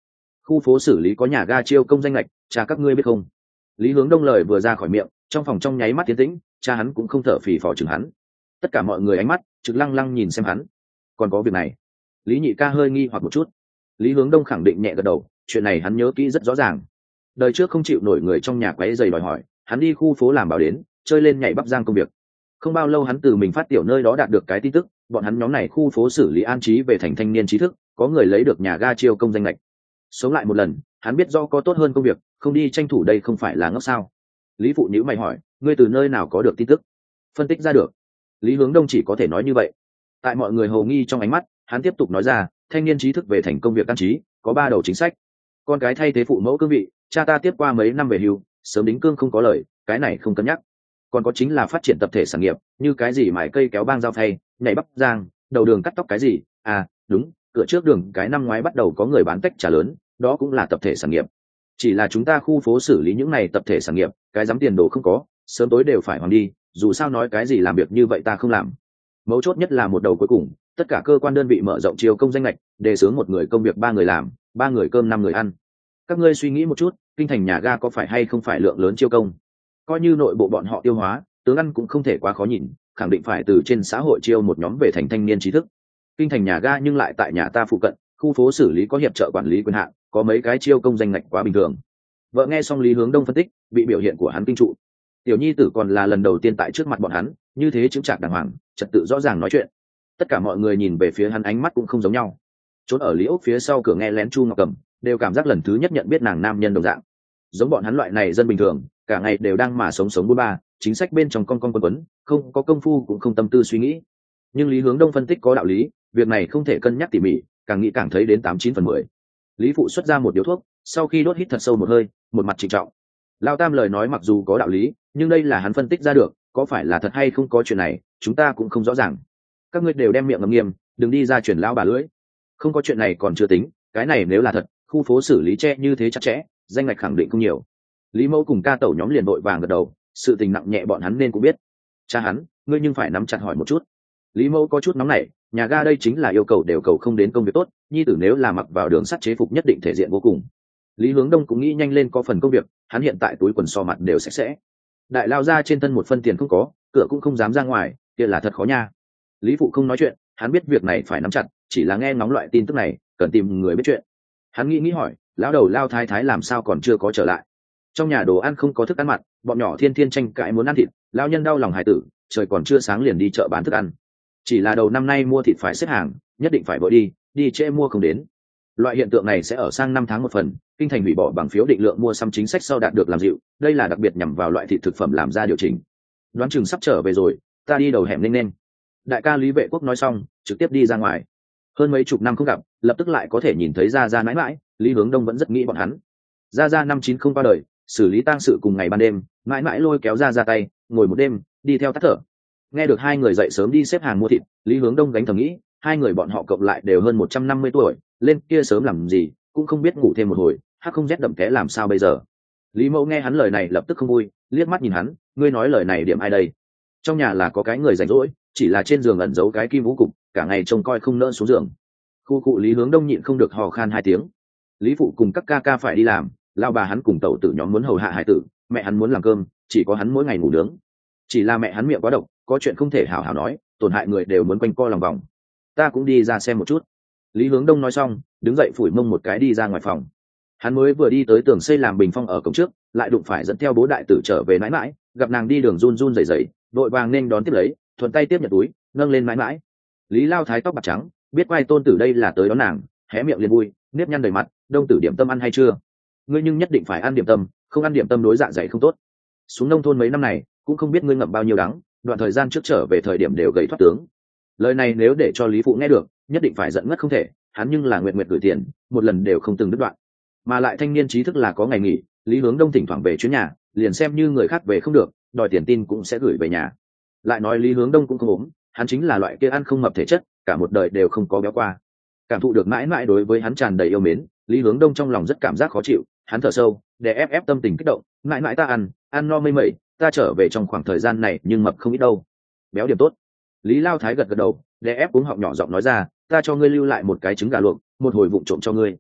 Speaker 1: Khu phố xử lý có nhà ga chiêu công danh lệch, cha các ngươi biết không? Lý Hướng Đông lời vừa ra khỏi miệng, trong phòng trong nháy mắt tiến tĩnh, cha hắn cũng không thở phì phò chừng hắn. Tất cả mọi người ánh mắt trực lăng lăng nhìn xem hắn. Còn có việc này? Lý Nhị ca hơi nghi hoặc một chút. Lý Hướng Đông khẳng định nhẹ gật đầu, chuyện này hắn nhớ kỹ rất rõ ràng. Đời trước không chịu nổi người trong nhà quấy rầy đòi hỏi, hắn đi khu phố làm bảo đến, chơi lên nhảy bắp giang công việc. Không bao lâu hắn từ mình phát tiểu nơi đó đạt được cái tin tức, bọn hắn nhóm này khu phố xử lý an trí về thành thanh niên trí thức, có người lấy được nhà ga chiêu công danh lệch. Sống lại một lần, hắn biết do có tốt hơn công việc, không đi tranh thủ đây không phải là ngốc sao? Lý phụ nhíu mày hỏi, ngươi từ nơi nào có được tin tức? Phân tích ra được. Lý Hướng Đông chỉ có thể nói như vậy. Tại mọi người hồ nghi trong ánh mắt, hắn tiếp tục nói ra, thanh niên trí thức về thành công việc an trí, có ba đầu chính sách. Con cái thay thế phụ mẫu cương vị, cha ta tiếp qua mấy năm về hưu, sớm đính cương không có lời, cái này không cân nhắc. Còn có chính là phát triển tập thể sản nghiệp, như cái gì mài cây kéo bang giao phay, nhảy bắp giang, đầu đường cắt tóc cái gì, à, đúng, cửa trước đường cái năm ngoái bắt đầu có người bán tách trà lớn, đó cũng là tập thể sản nghiệp. Chỉ là chúng ta khu phố xử lý những này tập thể sản nghiệp, cái dám tiền đồ không có, sớm tối đều phải hoàn đi, dù sao nói cái gì làm việc như vậy ta không làm. Mấu chốt nhất là một đầu cuối cùng, tất cả cơ quan đơn vị mở rộng chiêu công danh lệch, đề xướng một người công việc ba người làm, ba người cơm năm người ăn. Các ngươi suy nghĩ một chút, kinh thành nhà ga có phải hay không phải lượng lớn chiêu công? Coi như nội bộ bọn họ tiêu hóa, tướng ăn cũng không thể quá khó nhìn, khẳng định phải từ trên xã hội chiêu một nhóm về thành thanh niên trí thức. Kinh thành nhà ga nhưng lại tại nhà ta phụ cận, khu phố xử lý có hiệp trợ quản lý quyền hạn, có mấy cái chiêu công danh lệch quá bình thường. Vợ nghe xong Lý Hướng Đông phân tích, bị biểu hiện của hắn kinh trụ. Tiểu nhi tử còn là lần đầu tiên tại trước mặt bọn hắn, như thế chứng trạc đàng hoàng, trật tự rõ ràng nói chuyện. Tất cả mọi người nhìn về phía hắn ánh mắt cũng không giống nhau. Trốn ở Lý Ốc phía sau cửa nghe lén Chu Ngọc Cầm, đều cảm giác lần thứ nhất nhận biết nàng nam nhân đồng dạng. Giống bọn hắn loại này dân bình thường, cả ngày đều đang mà sống sống bôn ba, chính sách bên trong con con quấn quấn, không có công phu cũng không tâm tư suy nghĩ. Nhưng Lý Hướng Đông phân tích có đạo lý, việc này không thể cân nhắc tỉ mỉ, càng nghĩ càng thấy đến tám chín phần mười. Lý phụ xuất ra một điếu thuốc, sau khi đốt hít thật sâu một hơi, một mặt trịnh trọng. Lao Tam lời nói mặc dù có đạo lý, nhưng đây là hắn phân tích ra được, có phải là thật hay không có chuyện này, chúng ta cũng không rõ ràng. Các ngươi đều đem miệng ngậm nghiêm, đừng đi ra truyền lao bà lưỡi. Không có chuyện này còn chưa tính, cái này nếu là thật, khu phố xử lý che như thế chặt chẽ, danh ngạch khẳng định không nhiều. Lý Mẫu cùng ca tẩu nhóm liền vội vàng gật đầu, sự tình nặng nhẹ bọn hắn nên cũng biết. Cha hắn, ngươi nhưng phải nắm chặt hỏi một chút. Lý Mẫu có chút nóng nảy, nhà ga đây chính là yêu cầu đều cầu không đến công việc tốt, nhi tử nếu là mặc vào đường sắt chế phục nhất định thể diện vô cùng. Lý Hướng Đông cũng nghĩ nhanh lên có phần công việc, hắn hiện tại túi quần so mặt đều sạch sẽ. Đại lao ra trên thân một phân tiền không có, cửa cũng không dám ra ngoài, kia là thật khó nha. Lý phụ không nói chuyện, hắn biết việc này phải nắm chặt, chỉ là nghe ngóng loại tin tức này, cần tìm người biết chuyện. Hắn nghĩ nghĩ hỏi, lão đầu lao thái thái làm sao còn chưa có trở lại? Trong nhà đồ ăn không có thức ăn mặn, bọn nhỏ thiên thiên tranh cãi muốn ăn thịt, lão nhân đau lòng hải tử, trời còn chưa sáng liền đi chợ bán thức ăn. Chỉ là đầu năm nay mua thịt phải xếp hàng, nhất định phải vội đi, đi trễ mua không đến. Loại hiện tượng này sẽ ở sang năm tháng một phần, kinh thành hủy bỏ bằng phiếu định lượng mua sắm chính sách sau đạt được làm dịu, đây là đặc biệt nhằm vào loại thịt thực phẩm làm ra điều chỉnh. Đoán chừng sắp trở về rồi, ta đi đầu hẻm lên lên. Đại ca Lý Vệ Quốc nói xong, trực tiếp đi ra ngoài. Hơn mấy chục năm không gặp, lập tức lại có thể nhìn thấy Gia Gia mãi mãi, Lý Hướng Đông vẫn rất nghĩ bọn hắn. Gia Gia năm chín không qua đời, xử lý tang sự cùng ngày ban đêm, mãi mãi lôi kéo Gia Gia tay, ngồi một đêm, đi theo tắt thở. Nghe được hai người dậy sớm đi xếp hàng mua thịt, Lý Hướng Đông gánh thầm nghĩ, hai người bọn họ cộng lại đều hơn một trăm năm mươi tuổi, lên kia sớm làm gì, cũng không biết ngủ thêm một hồi, hắc không rét đậm té làm sao bây giờ. Lý Mẫu nghe hắn lời này lập tức không vui, liếc mắt nhìn hắn, ngươi nói lời này điểm ai đây? Trong nhà là có cái người rảnh rỗi, chỉ là trên giường ẩn giấu cái kim vũ cục, cả ngày trông coi không nỡ xuống giường. Khu cụ Lý Hướng Đông nhịn không được hò khan hai tiếng. Lý phụ cùng các ca ca phải đi làm, lao bà hắn cùng tẩu tử nhóm muốn hầu hạ hải tử, mẹ hắn muốn làm cơm, chỉ có hắn mỗi ngày ngủ nướng. Chỉ là mẹ hắn miệng quá độc, có chuyện không thể hảo hảo nói, tổn hại người đều muốn quanh co lòng vòng. Ta cũng đi ra xem một chút. Lý Hướng Đông nói xong, đứng dậy phủi mông một cái đi ra ngoài phòng. Hắn mới vừa đi tới tường xây làm bình phong ở cổng trước, lại đụng phải dẫn theo bố đại tử trở về mãi mãi, gặp nàng đi đường run run rẩy rẩy, đội vàng nên đón tiếp lấy, thuận tay tiếp nhận túi, nâng lên mãi mãi. Lý Lao Thái tóc bạc trắng, biết quay tôn tử đây là tới đón nàng, hé miệng liền vui, nếp nhăn đầy mặt, Đông tử điểm tâm ăn hay chưa? Ngươi nhưng nhất định phải ăn điểm tâm, không ăn điểm tâm đối dạ dày không tốt. Xuống nông thôn mấy năm này, cũng không biết ngươi ngậm bao nhiêu đắng, đoạn thời gian trước trở về thời điểm đều gầy thoát tướng. Lời này nếu để cho Lý phụ nghe được, nhất định phải giận ngất không thể, hắn nhưng là nguyện nguyện gửi tiền, một lần đều không từng đứt đoạn. Mà lại thanh niên trí thức là có ngày nghỉ, Lý Hướng Đông thỉnh thoảng về chuyến nhà, liền xem như người khác về không được, đòi tiền tin cũng sẽ gửi về nhà. Lại nói Lý Hướng Đông cũng không ốm, hắn chính là loại kia ăn không mập thể chất, cả một đời đều không có béo qua. Cảm thụ được mãi mãi đối với hắn tràn đầy yêu mến, Lý Hướng Đông trong lòng rất cảm giác khó chịu, hắn thở sâu, để ép ép tâm tình kích động, mãi mãi ta ăn, ăn no mây mẩy, ta trở về trong khoảng thời gian này nhưng mập không ít đâu. Béo điểm tốt. Lý Lao Thái gật gật đầu, để ép uống họng nhỏ giọng nói ra, ta cho ngươi lưu lại một cái trứng gà luộc, một hồi vụng trộm cho ngươi.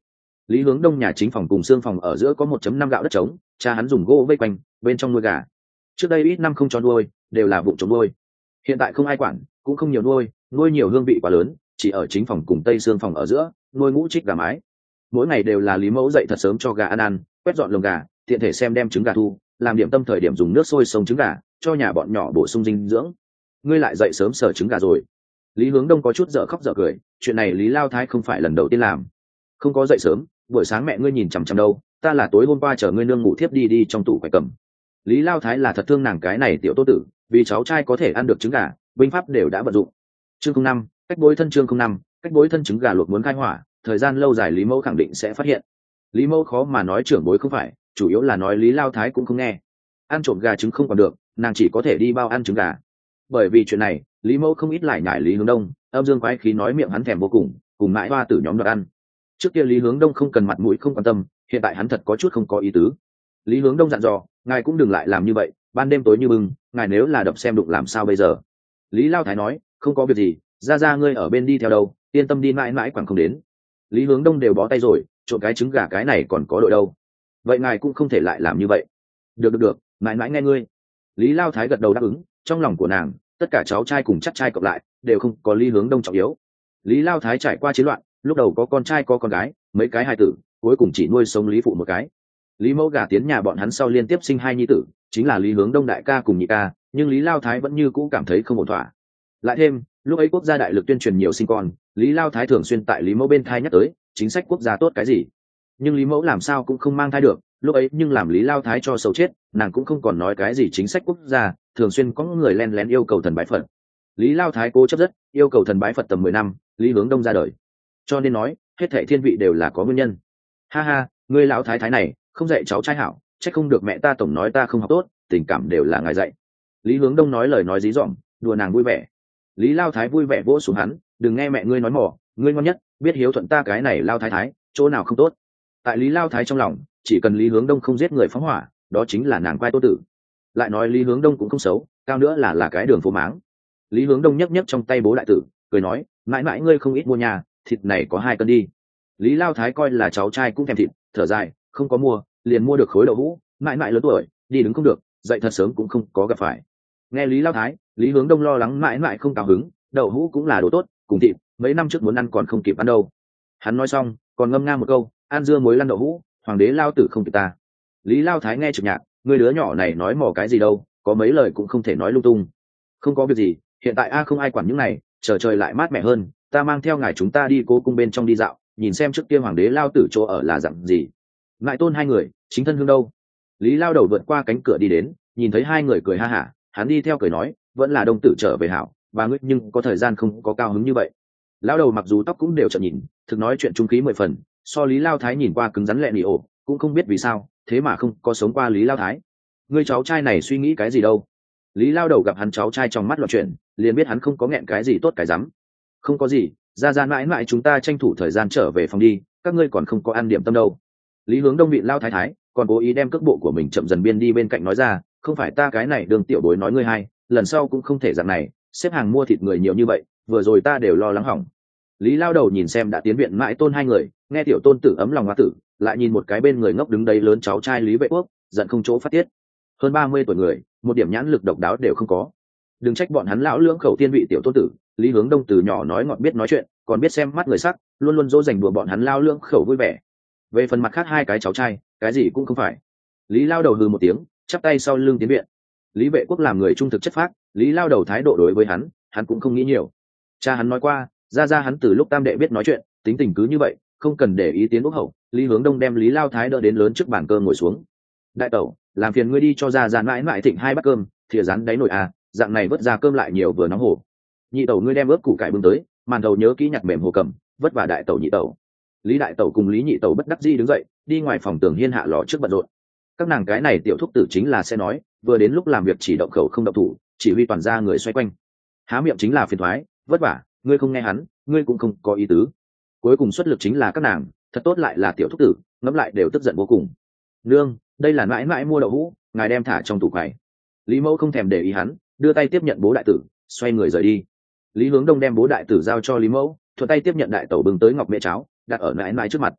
Speaker 1: Lý Hướng Đông nhà chính phòng cùng xương phòng ở giữa có một chấm năm gạo đất trống, cha hắn dùng gỗ vây quanh, bên trong nuôi gà. Trước đây ít năm không cho nuôi, đều là vụ trộm nuôi. Hiện tại không ai quản, cũng không nhiều nuôi, nuôi nhiều hương vị quá lớn, chỉ ở chính phòng cùng tây xương phòng ở giữa, nuôi ngũ trích gà mái. Mỗi ngày đều là Lý Mẫu dậy thật sớm cho gà ăn ăn, quét dọn lồng gà, tiện thể xem đem trứng gà thu, làm điểm tâm thời điểm dùng nước sôi xông trứng gà, cho nhà bọn nhỏ bổ sung dinh dưỡng. Ngươi lại dậy sớm sở trứng gà rồi. Lý Hướng Đông có chút dở khóc dở cười, chuyện này Lý Lao Thái không phải lần đầu tiên làm. Không có dậy sớm, buổi sáng mẹ ngươi nhìn chằm chằm đâu, ta là tối hôm qua chờ ngươi nương ngủ thiếp đi đi trong tủ phải cầm. Lý Lao Thái là thật thương nàng cái này tiểu tô tử, vì cháu trai có thể ăn được trứng gà, binh pháp đều đã vận dụng. Chương không năm, cách bối thân chương không năm, cách bối thân trứng gà luộc muốn khai hỏa, thời gian lâu dài Lý Mẫu khẳng định sẽ phát hiện. Lý Mẫu khó mà nói trưởng bối không phải, chủ yếu là nói Lý Lao Thái cũng không nghe. Ăn trộm gà trứng không còn được, nàng chỉ có thể đi bao ăn trứng gà. Bởi vì chuyện này, Lý Mẫu không ít lại nhải Lý Hướng Đông, âm dương quái khí nói miệng hắn thèm vô cùng, cùng mãi hoa tử nhóm đoạt ăn. Trước kia Lý Hướng Đông không cần mặt mũi không quan tâm, hiện tại hắn thật có chút không có ý tứ. Lý Hướng Đông dặn dò, ngài cũng đừng lại làm như vậy, ban đêm tối như bừng, ngài nếu là đập xem đụng làm sao bây giờ. Lý Lao Thái nói, không có việc gì, ra ra ngươi ở bên đi theo đâu, yên tâm đi mãi mãi quẳng không đến. Lý Hướng Đông đều bó tay rồi, trộn cái trứng gà cái này còn có đội đâu. Vậy ngài cũng không thể lại làm như vậy. Được được được, mãi mãi nghe ngươi. Lý Lao Thái gật đầu đáp ứng, trong lòng của nàng, tất cả cháu trai cùng chắc trai cộng lại, đều không có Lý Hướng Đông trọng yếu. Lý Lao Thái trải qua chiến loạn, lúc đầu có con trai có con gái, mấy cái hài tử, cuối cùng chỉ nuôi sống Lý phụ một cái. Lý Mẫu gả tiến nhà bọn hắn sau liên tiếp sinh hai nhi tử, chính là Lý Hướng Đông đại ca cùng nhị ca, nhưng Lý Lao Thái vẫn như cũ cảm thấy không ổn thỏa. Lại thêm, lúc ấy quốc gia đại lực tuyên truyền nhiều sinh con, Lý Lao Thái thường xuyên tại Lý Mẫu bên thai nhắc tới, chính sách quốc gia tốt cái gì. Nhưng Lý Mẫu làm sao cũng không mang thai được, lúc ấy nhưng làm Lý Lao Thái cho sầu chết, nàng cũng không còn nói cái gì chính sách quốc gia, thường xuyên có người len lén yêu cầu thần bái Phật. Lý Lao Thái cố chấp rất, yêu cầu thần bái Phật tầm mười năm, Lý Hướng Đông ra đời. Cho nên nói, hết thảy thiên vị đều là có nguyên nhân. Ha ha, ngươi lão thái thái này, không dạy cháu trai hảo, chắc không được mẹ ta tổng nói ta không học tốt, tình cảm đều là ngài dạy. Lý Hướng Đông nói lời nói dí dỏm, đùa nàng vui vẻ. Lý Lao Thái vui vẻ vỗ xuống hắn, đừng nghe mẹ ngươi nói mỏ, ngươi ngon nhất, biết hiếu thuận ta cái này Lao Thái Thái, chỗ nào không tốt. Tại Lý Lao Thái trong lòng, chỉ cần Lý Hướng Đông không giết người phóng hỏa, đó chính là nàng quay tô tử. Lại nói Lý Hướng Đông cũng không xấu, cao nữa là là cái đường phố máng. Lý Hướng Đông nhấc nhấc trong tay bố đại tử, cười nói, mãi mãi ngươi không ít mua nhà, thịt này có hai cân đi. Lý Lao Thái coi là cháu trai cũng thèm thịt, thở dài, không có mua, liền mua được khối đậu hũ, mãi mãi lớn tuổi, đi đứng không được, dậy thật sớm cũng không có gặp phải. Nghe Lý Lao Thái, Lý Hướng Đông lo lắng mãi mãi không cao hứng, đậu hũ cũng là đồ tốt, cùng thịt, mấy năm trước muốn ăn còn không kịp ăn đâu. Hắn nói xong, còn ngâm nga một câu, ăn dưa muối lăn đậu hũ, hoàng đế lao tử không kịp ta. Lý Lao Thái nghe trực nhạc, người đứa nhỏ này nói mò cái gì đâu, có mấy lời cũng không thể nói lung tung. Không có việc gì, hiện tại a không ai quản những này, chờ trời lại mát mẻ hơn, ta mang theo ngài chúng ta đi cố cung bên trong đi dạo, nhìn xem trước kia hoàng đế lao tử chỗ ở là dặn gì. Ngại tôn hai người, chính thân hương đâu. Lý Lao đầu vượt qua cánh cửa đi đến, nhìn thấy hai người cười ha hả, hắn đi theo cười nói, vẫn là đông tử trở về hảo, bà ngươi nhưng có thời gian không có cao hứng như vậy. Lão đầu mặc dù tóc cũng đều chậm nhìn, thực nói chuyện trung khí mười phần, so Lý Lao Thái nhìn qua cứng rắn lẹ nỉ ổ, cũng không biết vì sao, thế mà không có sống qua Lý Lao Thái. Ngươi cháu trai này suy nghĩ cái gì đâu? Lý Lao đầu gặp hắn cháu trai trong mắt loạn chuyện, liền biết hắn không có nghẹn cái gì tốt cái rắm. Không có gì, ra ra mãi mãi chúng ta tranh thủ thời gian trở về phòng đi, các ngươi còn không có ăn điểm tâm đâu. Lý Hướng Đông bị Lao Thái Thái, còn cố ý đem cước bộ của mình chậm dần biên đi bên cạnh nói ra, không phải ta cái này đường tiểu bối nói ngươi hay, lần sau cũng không thể dạng này, xếp hàng mua thịt người nhiều như vậy, vừa rồi ta đều lo lắng hỏng. Lý Lao đầu nhìn xem đã tiến viện mãi tôn hai người, nghe tiểu tôn tử ấm lòng hoa tử, lại nhìn một cái bên người ngốc đứng đây lớn cháu trai Lý Vệ Quốc, giận không chỗ phát tiết. Hơn ba mươi tuổi người, một điểm nhãn lực độc đáo đều không có. Đừng trách bọn hắn lão lưỡng khẩu tiên vị tiểu tôn tử, Lý Hướng Đông từ nhỏ nói ngọt biết nói chuyện, còn biết xem mắt người sắc, luôn luôn dỗ dành đùa bọn hắn lao lưỡng khẩu vui vẻ. Về phần mặt khác hai cái cháu trai, cái gì cũng không phải. Lý Lao đầu hừ một tiếng, chắp tay sau lưng tiến viện. Lý Vệ Quốc làm người trung thực chất phác, Lý Lao đầu thái độ đối với hắn, hắn cũng không nghĩ nhiều. Cha hắn nói qua, ra ra hắn từ lúc tam đệ biết nói chuyện, tính tình cứ như vậy, không cần để ý tiến úc hậu. Lý Hướng Đông đem Lý Lao thái đỡ đến lớn trước bàn cơm ngồi xuống. Đại tẩu, làm phiền ngươi đi cho ra ra mãi mãi thịnh hai bát cơm, thìa rán đáy nồi à, dạng này vớt ra cơm lại nhiều vừa nóng hổ. Nhị tẩu ngươi đem ướp củ cải bưng tới, màn đầu nhớ kỹ nhặt mềm hồ cầm, vất vả đại tẩu nhị tẩu. Lý đại tẩu cùng Lý nhị tẩu bất đắc dĩ đứng dậy, đi ngoài phòng tường hiên hạ lò trước bận rộn. Các nàng cái này tiểu thúc tử chính là sẽ nói, vừa đến lúc làm việc chỉ động khẩu không động thủ, chỉ huy toàn ra người xoay quanh. Há miệng chính là phiền thoái, vất vả, ngươi không nghe hắn, ngươi cũng không có ý tứ. Cuối cùng xuất lực chính là các nàng, thật tốt lại là tiểu thúc tử, ngẫm lại đều tức giận vô cùng. Nương, đây là mãi mãi mua đậu hũ, ngài đem thả trong tủ quầy. Lý Mẫu không thèm để ý hắn, đưa tay tiếp nhận bố đại tử, xoay người rời đi. Lý Hướng Đông đem bố đại tử giao cho Lý Mẫu, thuận tay tiếp nhận đại tẩu bưng tới ngọc mẹ cháo, đặt ở mãi mãi trước mặt.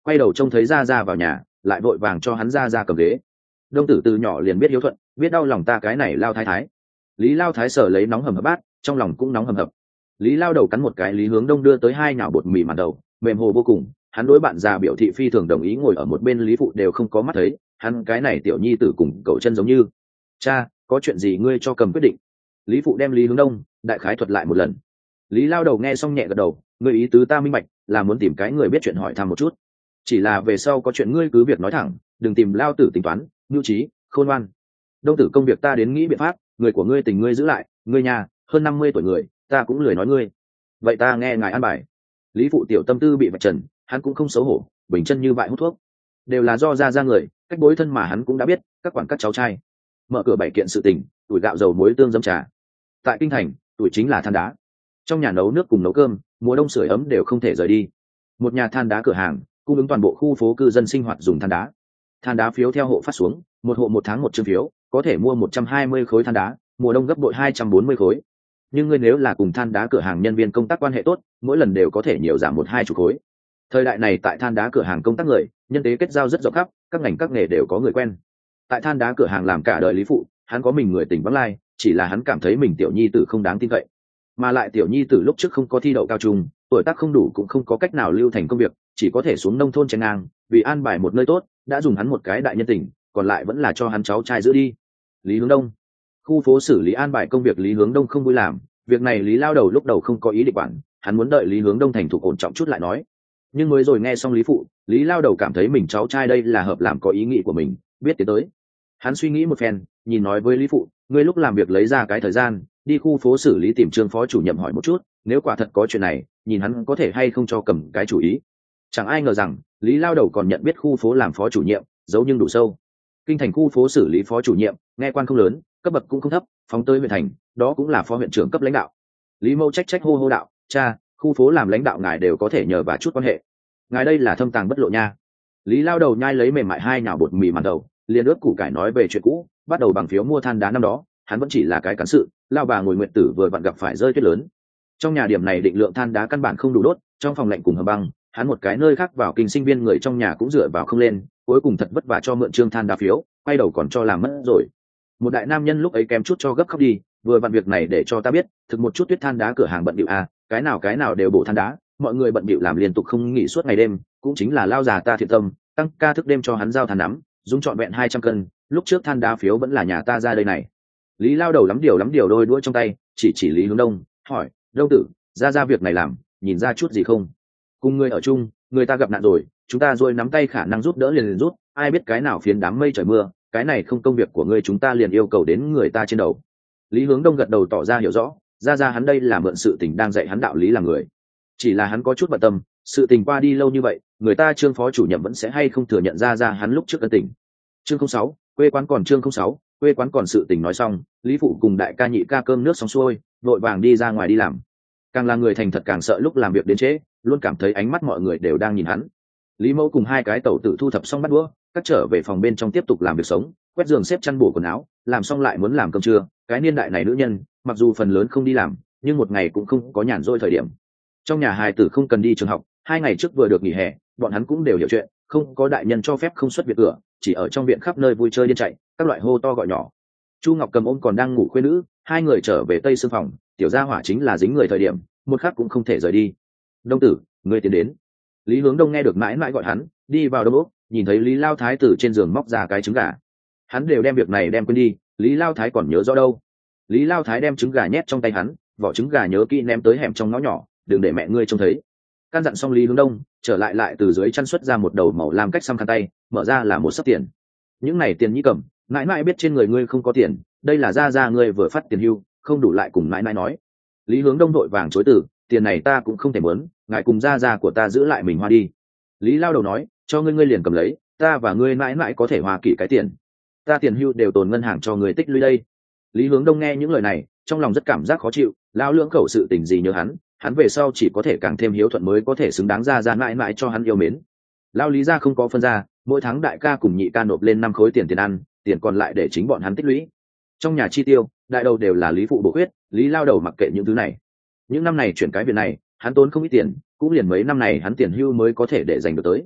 Speaker 1: quay đầu trông thấy ra ra vào nhà, lại vội vàng cho hắn ra ra cầm ghế. Đông tử từ nhỏ liền biết hiếu thuận, biết đau lòng ta cái này lao thái thái. Lý lao thái sở lấy nóng hầm hập bát, trong lòng cũng nóng hầm hập. Lý lao đầu cắn một cái Lý Hướng Đông đưa tới hai nhào bột mì màn đầu, mềm hồ vô cùng. Hắn đối bạn già biểu thị phi thường đồng ý, ngồi ở một bên Lý phụ đều không có mắt thấy, hắn cái này tiểu nhi tử cùng cậu chân giống như. Cha, có chuyện gì ngươi cho cầm quyết định. Lý phụ đem Lý Hướng Đông đại khái thuật lại một lần. Lý lao đầu nghe xong nhẹ gật đầu, ngươi ý tứ ta minh bạch, là muốn tìm cái người biết chuyện hỏi thăm một chút. Chỉ là về sau có chuyện ngươi cứ việc nói thẳng, đừng tìm lao tử tính toán, mưu trí, khôn ngoan. Đông tử công việc ta đến nghĩ biện pháp, người của ngươi tình ngươi giữ lại, ngươi nhà hơn năm mươi tuổi người, ta cũng lười nói ngươi. Vậy ta nghe ngài an bài. Lý phụ tiểu tâm tư bị vạch trần, hắn cũng không xấu hổ, bình chân như vậy hút thuốc. Đều là do ra ra người, cách bối thân mà hắn cũng đã biết, các quản các cháu trai. Mở cửa bảy kiện sự tình, tuổi gạo dầu muối tương dấm trà. Tại kinh thành, tuổi chính là than đá. Trong nhà nấu nước cùng nấu cơm, mùa đông sưởi ấm đều không thể rời đi. Một nhà than đá cửa hàng, cung ứng toàn bộ khu phố cư dân sinh hoạt dùng than đá. Than đá phiếu theo hộ phát xuống, một hộ một tháng một chương phiếu, có thể mua một trăm hai mươi khối than đá, mùa đông gấp bội hai trăm bốn mươi khối. Nhưng ngươi nếu là cùng than đá cửa hàng nhân viên công tác quan hệ tốt, mỗi lần đều có thể nhiều giảm một hai chục khối. Thời đại này tại than đá cửa hàng công tác người, nhân tế kết giao rất rộng khắp, các ngành các nghề đều có người quen. Tại than đá cửa hàng làm cả đời Lý phụ, hắn có mình người tỉnh vắng lai, chỉ là hắn cảm thấy mình tiểu nhi tử không đáng tin cậy. Mà lại tiểu nhi tử lúc trước không có thi đậu cao trung, tuổi tác không đủ cũng không có cách nào lưu thành công việc, chỉ có thể xuống nông thôn chen ngang, vì an bài một nơi tốt, đã dùng hắn một cái đại nhân tình, còn lại vẫn là cho hắn cháu trai giữ đi. Lý Hướng Đông, khu phố xử lý an bài công việc Lý Hướng Đông không vui làm, việc này Lý lao đầu lúc đầu không có ý định quản, hắn muốn đợi Lý Hướng Đông thành thục ổn trọng chút lại nói. Nhưng mới rồi nghe xong Lý phụ, Lý lao đầu cảm thấy mình cháu trai đây là hợp làm có ý nghĩ của mình, biết tiến tới. Hắn suy nghĩ một phen, nhìn nói với Lý phụ, ngươi lúc làm việc lấy ra cái thời gian, đi khu phố xử lý tìm Trương phó chủ nhiệm hỏi một chút, nếu quả thật có chuyện này, nhìn hắn có thể hay không cho cầm cái chủ ý. Chẳng ai ngờ rằng Lý lao đầu còn nhận biết khu phố làm phó chủ nhiệm, giấu nhưng đủ sâu. Kinh thành khu phố xử lý phó chủ nhiệm, nghe quan không lớn, cấp bậc cũng không thấp, phóng tới huyện thành, đó cũng là phó huyện trưởng cấp lãnh đạo. Lý mâu trách trách hô hô đạo, cha, khu phố làm lãnh đạo ngài đều có thể nhờ và chút quan hệ, ngài đây là thâm tàng bất lộ nha. Lý lao đầu nhai lấy mềm mại hai nhào bột mì màn đầu, liền ướp củ cải nói về chuyện cũ, bắt đầu bằng phiếu mua than đá năm đó, hắn vẫn chỉ là cái cán sự, lao bà ngồi nguyện tử vừa vặn gặp phải rơi tuyết lớn. Trong nhà điểm này định lượng than đá căn bản không đủ đốt, trong phòng lạnh cùng hầm băng, hắn một cái nơi khác vào kinh sinh viên người trong nhà cũng dựa vào không lên, cuối cùng thật vất vả cho mượn trương than đá phiếu, quay đầu còn cho làm mất rồi. Một đại nam nhân lúc ấy kém chút cho gấp khóc đi, vừa vặn việc này để cho ta biết, thực một chút tuyết than đá cửa hàng bận bịu à, cái nào cái nào đều bổ than đá, mọi người bận bịu làm liên tục không nghỉ suốt ngày đêm, cũng chính là lao già ta thiện tâm, tăng ca thức đêm cho hắn giao than nắm, dung trọn vẹn hai trăm cân, lúc trước than đá phiếu vẫn là nhà ta ra đây này. Lý lao đầu lắm điều lắm điều đôi đuôi trong tay, chỉ chỉ Lý Hướng Đông, hỏi, Đông tử, ra ra việc này làm, nhìn ra chút gì không? Cùng người ở chung, người ta gặp nạn rồi, chúng ta rồi nắm tay khả năng giúp đỡ liền liền rút, ai biết cái nào phiến đám mây trời mưa, cái này không công việc của ngươi chúng ta liền yêu cầu đến người ta trên đầu. Lý Hướng Đông gật đầu tỏ ra hiểu rõ, ra ra hắn đây là mượn sự tình đang dạy hắn đạo lý làm người. Chỉ là hắn có chút bận tâm, sự tình qua đi lâu như vậy, người ta Trương phó chủ nhiệm vẫn sẽ hay không thừa nhận ra ra hắn lúc trước ân tình. Chương không sáu, quê quán còn chương không sáu, quê quán còn sự tình nói xong, Lý phụ cùng đại ca nhị ca cơm nước xong xuôi, vội vàng đi ra ngoài đi làm. Càng là người thành thật càng sợ lúc làm việc đến trễ, luôn cảm thấy ánh mắt mọi người đều đang nhìn hắn. Lý mẫu cùng hai cái tẩu tử thu thập xong bắt đũa, cắt trở về phòng bên trong tiếp tục làm việc sống, quét giường xếp chăn bổ quần áo, làm xong lại muốn làm cơm trưa. Cái niên đại này nữ nhân, mặc dù phần lớn không đi làm, nhưng một ngày cũng không có nhàn rỗi thời điểm. Trong nhà hài tử không cần đi trường học, hai ngày trước vừa được nghỉ hè, bọn hắn cũng đều hiểu chuyện, không có đại nhân cho phép không xuất viện cửa, chỉ ở trong viện khắp nơi vui chơi điên chạy, các loại hô to gọi nhỏ. Chu Ngọc Cầm ôm còn đang ngủ khuê nữ, hai người trở về tây sương phòng, tiểu gia hỏa chính là dính người thời điểm, một khắc cũng không thể rời đi. Đông tử, ngươi tiến đến. Lý Hướng Đông nghe được mãi mãi gọi hắn, đi vào đông ốc, nhìn thấy Lý Lao Thái từ trên giường móc ra cái trứng gà. Hắn đều đem việc này đem quên đi, Lý Lao Thái còn nhớ rõ đâu. Lý Lao Thái đem trứng gà nhét trong tay hắn, vỏ trứng gà nhớ kỹ ném tới hẻm trong ngõ nhỏ, đừng để mẹ ngươi trông thấy. Căn dặn xong Lý Hướng Đông, trở lại lại từ dưới chăn xuất ra một đầu màu lam cách xăm khăn tay, mở ra là một sấp tiền. Những này tiền nhĩ cầm, mãi mãi biết trên người ngươi không có tiền, đây là ra ra ngươi vừa phát tiền hưu, không đủ lại cùng mãi mãi nói. Lý Hướng Đông vội vàng chối từ, tiền này ta cũng không thể muốn, ngài cùng ra ra của ta giữ lại mình hoa đi. Lý lao đầu nói, cho ngươi ngươi liền cầm lấy, ta và ngươi mãi mãi có thể hòa kỷ cái tiền, ta tiền hưu đều tồn ngân hàng cho người tích lũy đây. Lý Hướng Đông nghe những lời này, trong lòng rất cảm giác khó chịu, lao lưỡng khẩu sự tình gì nhớ hắn, hắn về sau chỉ có thể càng thêm hiếu thuận mới có thể xứng đáng ra ra mãi mãi cho hắn yêu mến. Lao Lý gia không có phân ra, mỗi tháng đại ca cùng nhị ca nộp lên năm khối tiền tiền ăn, tiền còn lại để chính bọn hắn tích lũy. Trong nhà chi tiêu, đại đầu đều là Lý phụ bổ khuyết, Lý lao đầu mặc kệ những thứ này. Những năm này chuyển cái viện này, hắn tốn không ít tiền, cũng liền mấy năm này hắn tiền hưu mới có thể để dành được tới.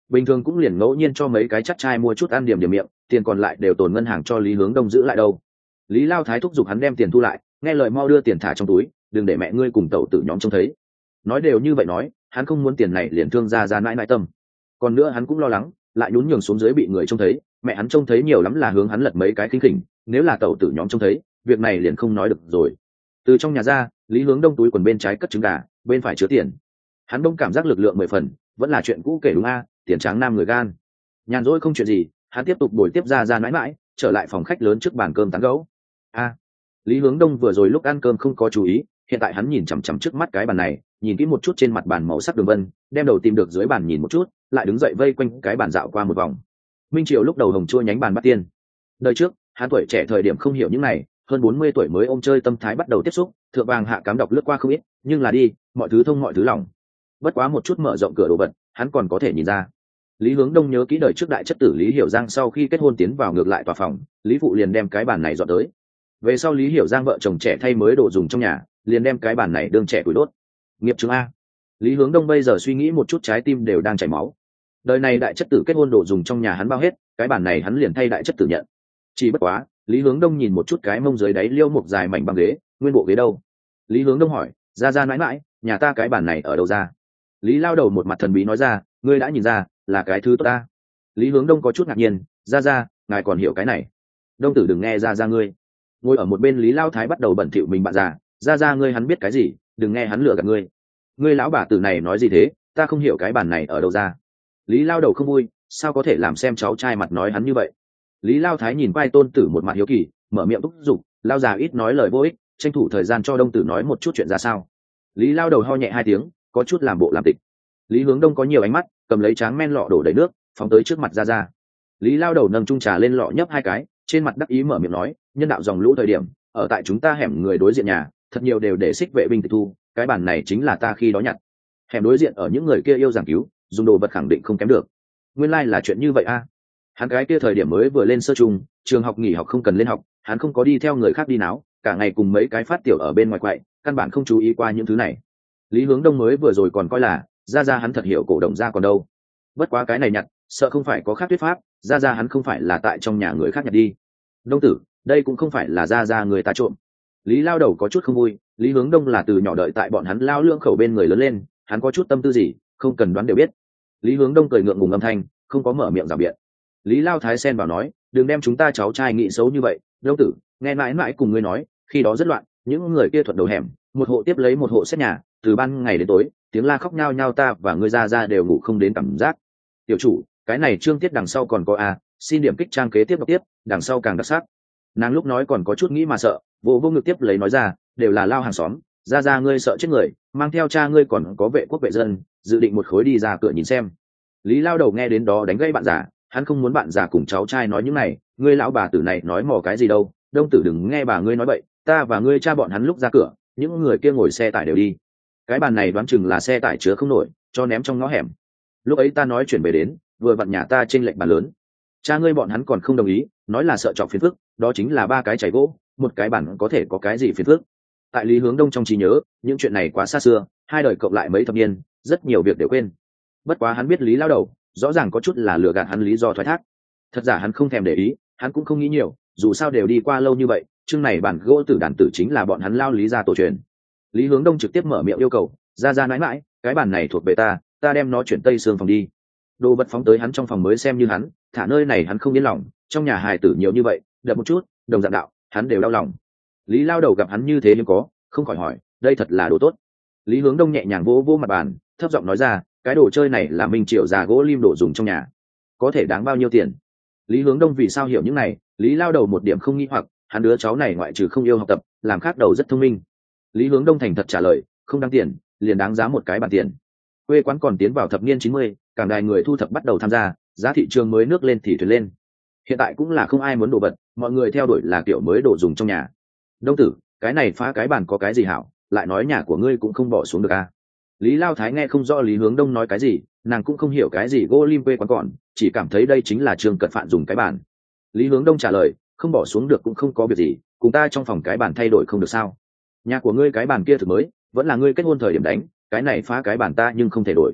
Speaker 1: bình thường cũng liền ngẫu nhiên cho mấy cái chắc trai mua chút ăn điểm điểm miệng, tiền còn lại đều tồn ngân hàng cho Lý Hướng Đông giữ lại đâu. Lý Lao Thái thúc giục hắn đem tiền thu lại, nghe lời mau đưa tiền thả trong túi, đừng để mẹ ngươi cùng tẩu tử nhóm trông thấy. Nói đều như vậy nói, hắn không muốn tiền này liền thương ra ra mãi mãi tâm. Còn nữa hắn cũng lo lắng, lại nhún nhường xuống dưới bị người trông thấy, mẹ hắn trông thấy nhiều lắm là hướng hắn lật mấy cái khinh khỉnh, nếu là tẩu tử nhóm trông thấy, việc này liền không nói được rồi. Từ trong nhà ra, Lý Hướng Đông túi quần bên trái cất trứng gà, bên phải chứa tiền. Hắn đông cảm giác lực lượng mười phần, vẫn là chuyện cũ kể đúng a, tiền tráng nam người gan. Nhàn rỗi không chuyện gì, hắn tiếp tục đổi tiếp ra ra mãi mãi, trở lại phòng khách lớn trước bàn cơm tán gẫu. A, Lý Hướng Đông vừa rồi lúc ăn cơm không có chú ý, hiện tại hắn nhìn chằm chằm trước mắt cái bàn này, nhìn kỹ một chút trên mặt bàn màu sắc đường vân, đem đầu tìm được dưới bàn nhìn một chút, lại đứng dậy vây quanh cái bàn dạo qua một vòng. Minh Triều lúc đầu hồng chua nhánh bàn bắt tiên. Đời trước, hắn tuổi trẻ thời điểm không hiểu những này, hơn bốn mươi tuổi mới ôm chơi tâm thái bắt đầu tiếp xúc, thượng vàng hạ cám đọc lướt qua không ít, nhưng là đi, mọi thứ thông mọi thứ lòng. Bất quá một chút mở rộng cửa đồ vật, hắn còn có thể nhìn ra. Lý Hướng Đông nhớ kỹ đời trước đại chất tử Lý Hiểu Giang sau khi kết hôn tiến vào ngược lại tòa phòng, Lý phụ liền đem cái bàn này dọn tới. Về sau Lý Hiểu Giang vợ chồng trẻ thay mới đồ dùng trong nhà, liền đem cái bàn này đương trẻ củi đốt. Nghiệp chứng a. Lý Hướng Đông bây giờ suy nghĩ một chút trái tim đều đang chảy máu. Đời này đại chất tử kết hôn đồ dùng trong nhà hắn bao hết, cái bàn này hắn liền thay đại chất tử nhận. Chỉ bất quá, Lý Hướng Đông nhìn một chút cái mông dưới đáy liêu mục dài mảnh bằng ghế, nguyên bộ ghế đâu? Lý Hướng Đông hỏi, ra ra mãi mãi, nhà ta cái bàn này ở đâu ra? Lý Lao Đầu một mặt thần bí nói ra, ngươi đã nhìn ra, là cái thứ tốt ta. Lý Hướng Đông có chút ngạc nhiên, ra ra, ngài còn hiểu cái này. Đông tử đừng nghe ra ra ngươi. Ngồi ở một bên Lý Lao Thái bắt đầu bẩn thỉu mình bạn già, ra ra ngươi hắn biết cái gì, đừng nghe hắn lừa gạt ngươi. Ngươi lão bà tử này nói gì thế, ta không hiểu cái bàn này ở đâu ra. Lý Lao Đầu không vui, sao có thể làm xem cháu trai mặt nói hắn như vậy. Lý Lao Thái nhìn quay tôn tử một mặt hiếu kỳ, mở miệng thúc giục, Lao già ít nói lời vô ích, tranh thủ thời gian cho Đông tử nói một chút chuyện ra sao. Lý Lao Đầu ho nhẹ hai tiếng, có chút làm bộ làm tịch. Lý Hướng Đông có nhiều ánh mắt, cầm lấy tráng men lọ đổ đầy nước, phóng tới trước mặt ra ra. Lý Lao Đầu nâng chung trà lên lọ nhấp hai cái, trên mặt đắc ý mở miệng nói, nhân đạo dòng lũ thời điểm, ở tại chúng ta hẻm người đối diện nhà, thật nhiều đều để xích vệ binh tịch thu, cái bản này chính là ta khi đó nhặt. Hẻm đối diện ở những người kia yêu giảng cứu, dùng đồ vật khẳng định không kém được. Nguyên lai like là chuyện như vậy a. À. Hắn cái kia thời điểm mới vừa lên sơ trung, trường học nghỉ học không cần lên học, hắn không có đi theo người khác đi náo, cả ngày cùng mấy cái phát tiểu ở bên ngoài quậy, căn bản không chú ý qua những thứ này. Lý Hướng Đông mới vừa rồi còn coi là, ra ra hắn thật hiểu cổ động ra còn đâu. Bất quá cái này nhặt, sợ không phải có khác thuyết pháp, ra ra hắn không phải là tại trong nhà người khác nhặt đi. Đông tử, đây cũng không phải là ra ra người ta trộm. Lý Lao Đầu có chút không vui, Lý Hướng Đông là từ nhỏ đợi tại bọn hắn lao lưỡng khẩu bên người lớn lên, hắn có chút tâm tư gì, không cần đoán đều biết. Lý Hướng Đông cười ngượng ngùng âm thanh, không có mở miệng rào biện. Lý Lao Thái xen vào nói, đừng đem chúng ta cháu trai nghĩ xấu như vậy, Đông tử, nghe mãi mãi cùng ngươi nói, khi đó rất loạn, những người kia thuận đầu hẻm, một hộ tiếp lấy một hộ xét nhà, từ ban ngày đến tối, tiếng la khóc nhao nhao ta và ngươi ra ra đều ngủ không đến cảm giác. Tiểu chủ, cái này chương tiết đằng sau còn có a, xin điểm kích trang kế tiếp đọc tiếp, đằng sau càng đặc sắc. Nàng lúc nói còn có chút nghĩ mà sợ, vô vô ngực tiếp lấy nói ra, đều là lao hàng xóm, ra ra ngươi sợ chết người, mang theo cha ngươi còn có vệ quốc vệ dân, dự định một khối đi ra cửa nhìn xem. Lý Lao Đầu nghe đến đó đánh gây bạn già, hắn không muốn bạn già cùng cháu trai nói những này, ngươi lão bà tử này nói mò cái gì đâu, Đông tử đừng nghe bà ngươi nói bậy, ta và ngươi cha bọn hắn lúc ra cửa, những người kia ngồi xe tải đều đi. Cái bàn này đoán chừng là xe tải chứa không nổi, cho ném trong ngõ hẻm. Lúc ấy ta nói chuyển về đến, vừa vặn nhà ta trên lệnh bàn lớn, cha ngươi bọn hắn còn không đồng ý, nói là sợ chọc phiền phức, đó chính là ba cái chảy gỗ, một cái bàn có thể có cái gì phiền phức. Tại Lý Hướng Đông trong trí nhớ, những chuyện này quá xa xưa, hai đời cộng lại mấy thập niên, rất nhiều việc đều quên. Bất quá hắn biết Lý Lao Đầu, rõ ràng có chút là lừa gạt hắn lý do thoái thác. Thật giả hắn không thèm để ý, hắn cũng không nghĩ nhiều, dù sao đều đi qua lâu như vậy, chương này bản gỗ tử đàn tử chính là bọn hắn Lao Lý gia tổ truyền. Lý Hướng Đông trực tiếp mở miệng yêu cầu, ra ra mãi mãi, cái bàn này thuộc về ta, ta đem nó chuyển tây xương phòng đi. Đồ vật phóng tới hắn trong phòng mới xem như hắn, thả nơi này hắn không yên lòng, trong nhà hài tử nhiều như vậy, đập một chút, đồng dạng đạo, hắn đều đau lòng. Lý Lao Đầu gặp hắn như thế nhưng có, không khỏi hỏi, đây thật là đồ tốt. Lý Hướng Đông nhẹ nhàng vỗ vỗ mặt bàn, thấp giọng nói ra, cái đồ chơi này là Minh Triệu già gỗ lim đồ dùng trong nhà, có thể đáng bao nhiêu tiền? Lý Hướng Đông vì sao hiểu những này? Lý Lao Đầu một điểm không nghi hoặc, hắn đứa cháu này ngoại trừ không yêu học tập, làm khác đầu rất thông minh. Lý Hướng Đông thành thật trả lời, không đáng tiền, liền đáng giá một cái bàn tiền. Quê quán còn tiến vào thập niên chín mươi, càng đài người thu thập bắt đầu tham gia, giá thị trường mới nước lên thì thuyền lên. Hiện tại cũng là không ai muốn đồ vật, mọi người theo đuổi là kiểu mới đồ dùng trong nhà. Đông tử, cái này phá cái bàn có cái gì hảo, lại nói nhà của ngươi cũng không bỏ xuống được à? Lý Lao Thái nghe không rõ Lý Hướng Đông nói cái gì, nàng cũng không hiểu cái gì gỗ lim quê quán còn, chỉ cảm thấy đây chính là Trương Cận Phạn dùng cái bàn. Lý Hướng Đông trả lời, không bỏ xuống được cũng không có việc gì, cùng ta trong phòng cái bàn thay đổi không được sao? Nhà của ngươi cái bàn kia thực mới, vẫn là ngươi kết hôn thời điểm đánh, cái này phá cái bàn ta nhưng không thể đổi.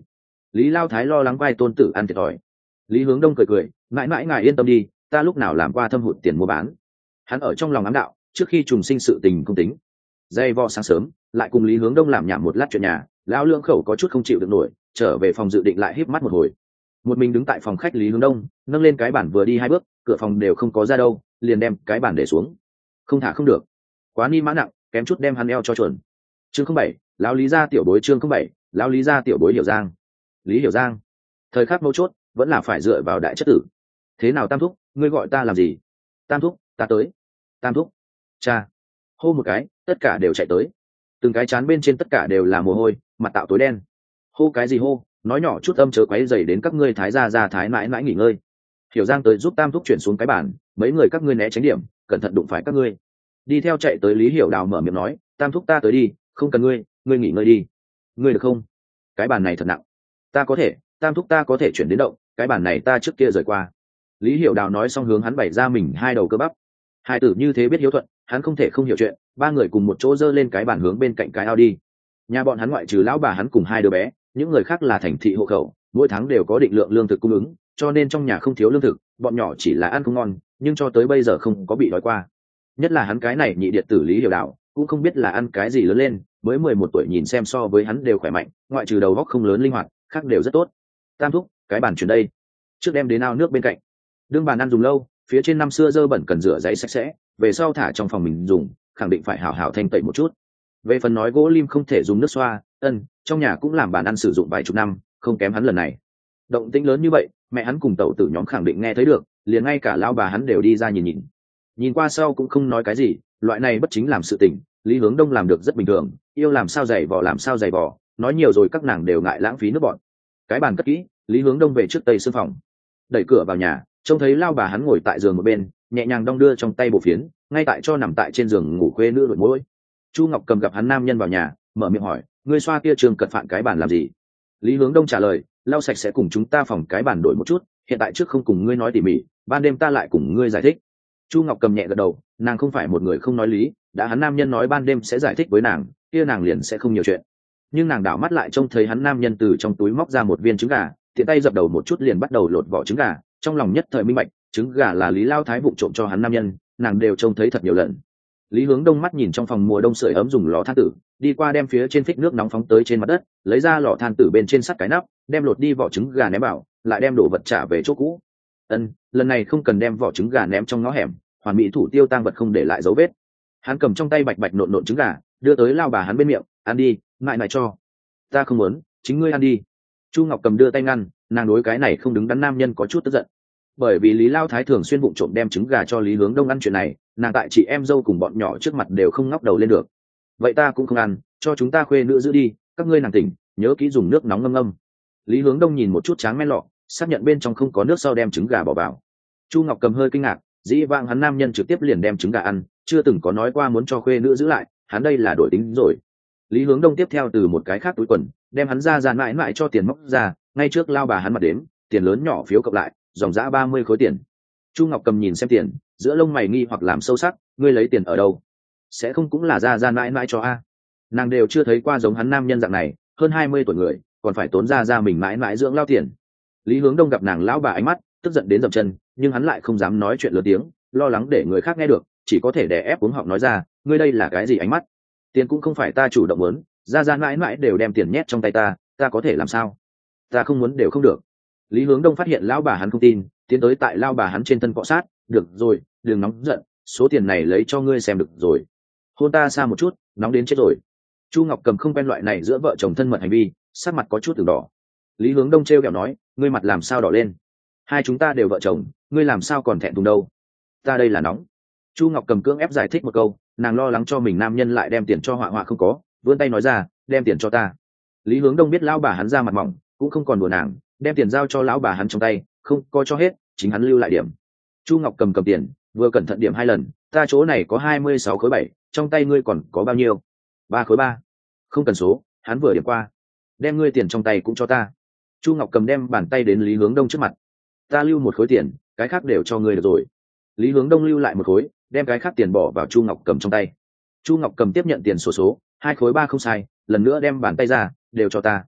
Speaker 1: Lý Lao Thái lo lắng vai tôn tử ăn thiệt thòi. Lý Hướng Đông cười cười, mãi mãi ngài yên tâm đi, ta lúc nào làm qua thâm hụt tiền mua bán. Hắn ở trong lòng ám đạo, trước khi trùng sinh sự tình không tính. Dây vò sáng sớm, lại cùng Lý Hướng Đông làm nhảm một lát chuyện nhà, lão lương khẩu có chút không chịu được nổi, trở về phòng dự định lại híp mắt một hồi. Một mình đứng tại phòng khách Lý Hướng Đông, nâng lên cái bản vừa đi hai bước, cửa phòng đều không có ra đâu, liền đem cái bản để xuống. Không thả không được, quá ni mã nặng, kém chút đem hắn eo cho chuẩn. Chương không bảy, lão Lý gia tiểu bối chương không bảy, lão Lý gia tiểu bối Hiểu Giang. Lý Hiểu Giang, thời khắc mấu chốt, vẫn là phải dựa vào đại chất tử. Thế nào Tam thúc, ngươi gọi ta làm gì? Tam thúc, ta tới. Tam thúc, cha. Hô một cái, tất cả đều chạy tới. Từng cái chán bên trên tất cả đều là mồ hôi, mặt tạo tối đen. Hô cái gì hô, nói nhỏ chút âm chớ quấy dày đến các ngươi thái gia gia thái mãi mãi nghỉ ngơi. Hiểu Giang tới giúp Tam thúc chuyển xuống cái bàn, mấy người các ngươi né tránh điểm, cẩn thận đụng phải các ngươi. Đi theo chạy tới Lý Hiểu Đào mở miệng nói, Tam thúc ta tới đi, không cần ngươi, ngươi nghỉ ngơi đi. Ngươi được không? Cái bàn này thật nặng. Ta có thể, Tam thúc ta có thể chuyển đến động, cái bàn này ta trước kia rời qua. Lý Hiểu Đào nói xong hướng hắn bày ra mình hai đầu cơ bắp. Hai tử như thế biết hiếu thuận, hắn không thể không hiểu chuyện. Ba người cùng một chỗ dơ lên cái bàn hướng bên cạnh cái ao đi. Nhà bọn hắn ngoại trừ lão bà hắn cùng hai đứa bé, những người khác là thành thị hộ khẩu, mỗi tháng đều có định lượng lương thực cung ứng, cho nên trong nhà không thiếu lương thực. Bọn nhỏ chỉ là ăn không ngon, nhưng cho tới bây giờ không có bị đói qua. Nhất là hắn cái này nhị điện tử Lý Hiểu Đào, cũng không biết là ăn cái gì lớn lên, mới mười một tuổi nhìn xem so với hắn đều khỏe mạnh, ngoại trừ đầu óc không lớn linh hoạt, khác đều rất tốt. Tam thúc, cái bàn chuyển đây, trước đem đến ao nước bên cạnh. Đương bàn ăn dùng lâu, phía trên năm xưa dơ bẩn cần rửa giấy sạch sẽ, về sau thả trong phòng mình dùng, khẳng định phải hảo hảo thanh tẩy một chút. Về phần nói gỗ lim không thể dùng nước xoa, ân, trong nhà cũng làm bàn ăn sử dụng vài chục năm, không kém hắn lần này. Động tĩnh lớn như vậy, mẹ hắn cùng tẩu tử nhóm khẳng định nghe thấy được, liền ngay cả lão bà hắn đều đi ra nhìn nhìn. Nhìn qua sau cũng không nói cái gì, loại này bất chính làm sự tình, Lý Hướng Đông làm được rất bình thường, yêu làm sao giày vò làm sao giày vò, nói nhiều rồi các nàng đều ngại lãng phí nước bọn. Cái bàn cất kỹ, Lý Hướng Đông về trước tây sương phòng, đẩy cửa vào nhà, trông thấy lao bà hắn ngồi tại giường một bên, nhẹ nhàng đong đưa trong tay bộ phiến, ngay tại cho nằm tại trên giường ngủ khuê nữ đội môi. Chu Ngọc Cầm gặp hắn nam nhân vào nhà, mở miệng hỏi, ngươi xoa kia trường cật phạn cái bàn làm gì? Lý Hướng Đông trả lời, lau sạch sẽ cùng chúng ta phòng cái bàn đổi một chút, hiện tại trước không cùng ngươi nói tỉ mỉ, ban đêm ta lại cùng ngươi giải thích. Chu Ngọc Cầm nhẹ gật đầu, nàng không phải một người không nói lý, đã hắn nam nhân nói ban đêm sẽ giải thích với nàng, kia nàng liền sẽ không nhiều chuyện. Nhưng nàng đảo mắt lại trông thấy hắn nam nhân từ trong túi móc ra một viên trứng gà, tiện tay dập đầu một chút liền bắt đầu lột vỏ trứng gà, trong lòng nhất thời minh bạch, trứng gà là Lý Lao Thái vụng trộm cho hắn nam nhân, nàng đều trông thấy thật nhiều lần. Lý Hướng Đông mắt nhìn trong phòng mùa đông sưởi ấm dùng lò than tử, đi qua đem phía trên phích nước nóng phóng tới trên mặt đất, lấy ra lò than tử bên trên sắt cái nắp, đem lột đi vỏ trứng gà ném vào, lại đem đồ vật trả về chỗ cũ. Ân, lần này không cần đem vỏ trứng gà ném trong ngõ hẻm, hoàn mỹ thủ tiêu tang vật không để lại dấu vết. Hắn cầm trong tay bạch bạch nộn nộn trứng gà, đưa tới lao bà hắn bên miệng, ăn đi, mại mại cho. Ta không muốn, chính ngươi ăn đi. Chu Ngọc Cầm đưa tay ngăn, nàng đối cái này không đứng đắn nam nhân có chút tức giận. Bởi vì Lý Lao Thái thường xuyên vụng trộm đem trứng gà cho Lý Hướng Đông ăn chuyện này, nàng tại chị em dâu cùng bọn nhỏ trước mặt đều không ngóc đầu lên được. Vậy ta cũng không ăn, cho chúng ta khuê nữ giữ đi, các ngươi nàng tỉnh, nhớ kỹ dùng nước nóng ngâm ngâm. Lý Hướng Đông nhìn một chút tráng men lọ, xác nhận bên trong không có nước sau đem trứng gà bỏ vào. Chu Ngọc Cầm hơi kinh ngạc, dĩ vãng hắn nam nhân trực tiếp liền đem trứng gà ăn, chưa từng có nói qua muốn cho khuê nữ giữ lại, hắn đây là đổi tính rồi. Lý Hướng Đông tiếp theo từ một cái khác túi quần, đem hắn ra dàn mãi mãi cho tiền móc ra, ngay trước lao bà hắn mặt đếm, tiền lớn nhỏ phiếu cộng lại, dòng dã ba mươi khối tiền. Chu Ngọc Cầm nhìn xem tiền, giữa lông mày nghi hoặc làm sâu sắc, ngươi lấy tiền ở đâu? Sẽ không cũng là ra dàn mãi mãi cho a? Nàng đều chưa thấy qua giống hắn nam nhân dạng này, hơn hai mươi tuổi người, còn phải tốn ra ra mình mãi mãi dưỡng lao tiền. Lý Hướng Đông gặp nàng lão bà ánh mắt, tức giận đến dậm chân, nhưng hắn lại không dám nói chuyện lớn tiếng, lo lắng để người khác nghe được, chỉ có thể đè ép cuống họng nói ra, ngươi đây là cái gì ánh mắt? Tiền cũng không phải ta chủ động muốn, ra ra mãi mãi đều đem tiền nhét trong tay ta, ta có thể làm sao? Ta không muốn đều không được. Lý Hướng Đông phát hiện lão bà hắn không tin, tiến tới tại lao bà hắn trên thân cọ sát, được rồi, đừng nóng giận, số tiền này lấy cho ngươi xem được rồi. Hôn ta xa một chút, nóng đến chết rồi. Chu Ngọc Cầm không quen loại này giữa vợ chồng thân mật hành vi, sắc mặt có chút từng đỏ. Lý Hướng Đông trêu ghẹo nói, ngươi mặt làm sao đỏ lên? Hai chúng ta đều vợ chồng, ngươi làm sao còn thẹn thùng đâu? Ta đây là nóng. Chu Ngọc Cầm cưỡng ép giải thích một câu, nàng lo lắng cho mình nam nhân lại đem tiền cho họa họa không có, vươn tay nói ra, đem tiền cho ta. Lý Hướng Đông biết lão bà hắn ra mặt mỏng, cũng không còn đùa nàng, đem tiền giao cho lão bà hắn trong tay, không có cho hết, chính hắn lưu lại điểm. Chu Ngọc Cầm cầm tiền, vừa cẩn thận điểm hai lần, ta chỗ này có hai mươi sáu khối bảy, trong tay ngươi còn có bao nhiêu? Ba khối ba. Không cần số, hắn vừa điểm qua. Đem ngươi tiền trong tay cũng cho ta. Chu Ngọc Cầm đem bàn tay đến Lý Hướng Đông trước mặt. Ta lưu một khối tiền, cái khác đều cho ngươi được rồi. Lý Hướng Đông lưu lại một khối, đem cái khác tiền bỏ vào Chu Ngọc Cầm trong tay. Chu Ngọc Cầm tiếp nhận tiền số số, hai khối ba không sai, lần nữa đem bàn tay ra, đều cho ta.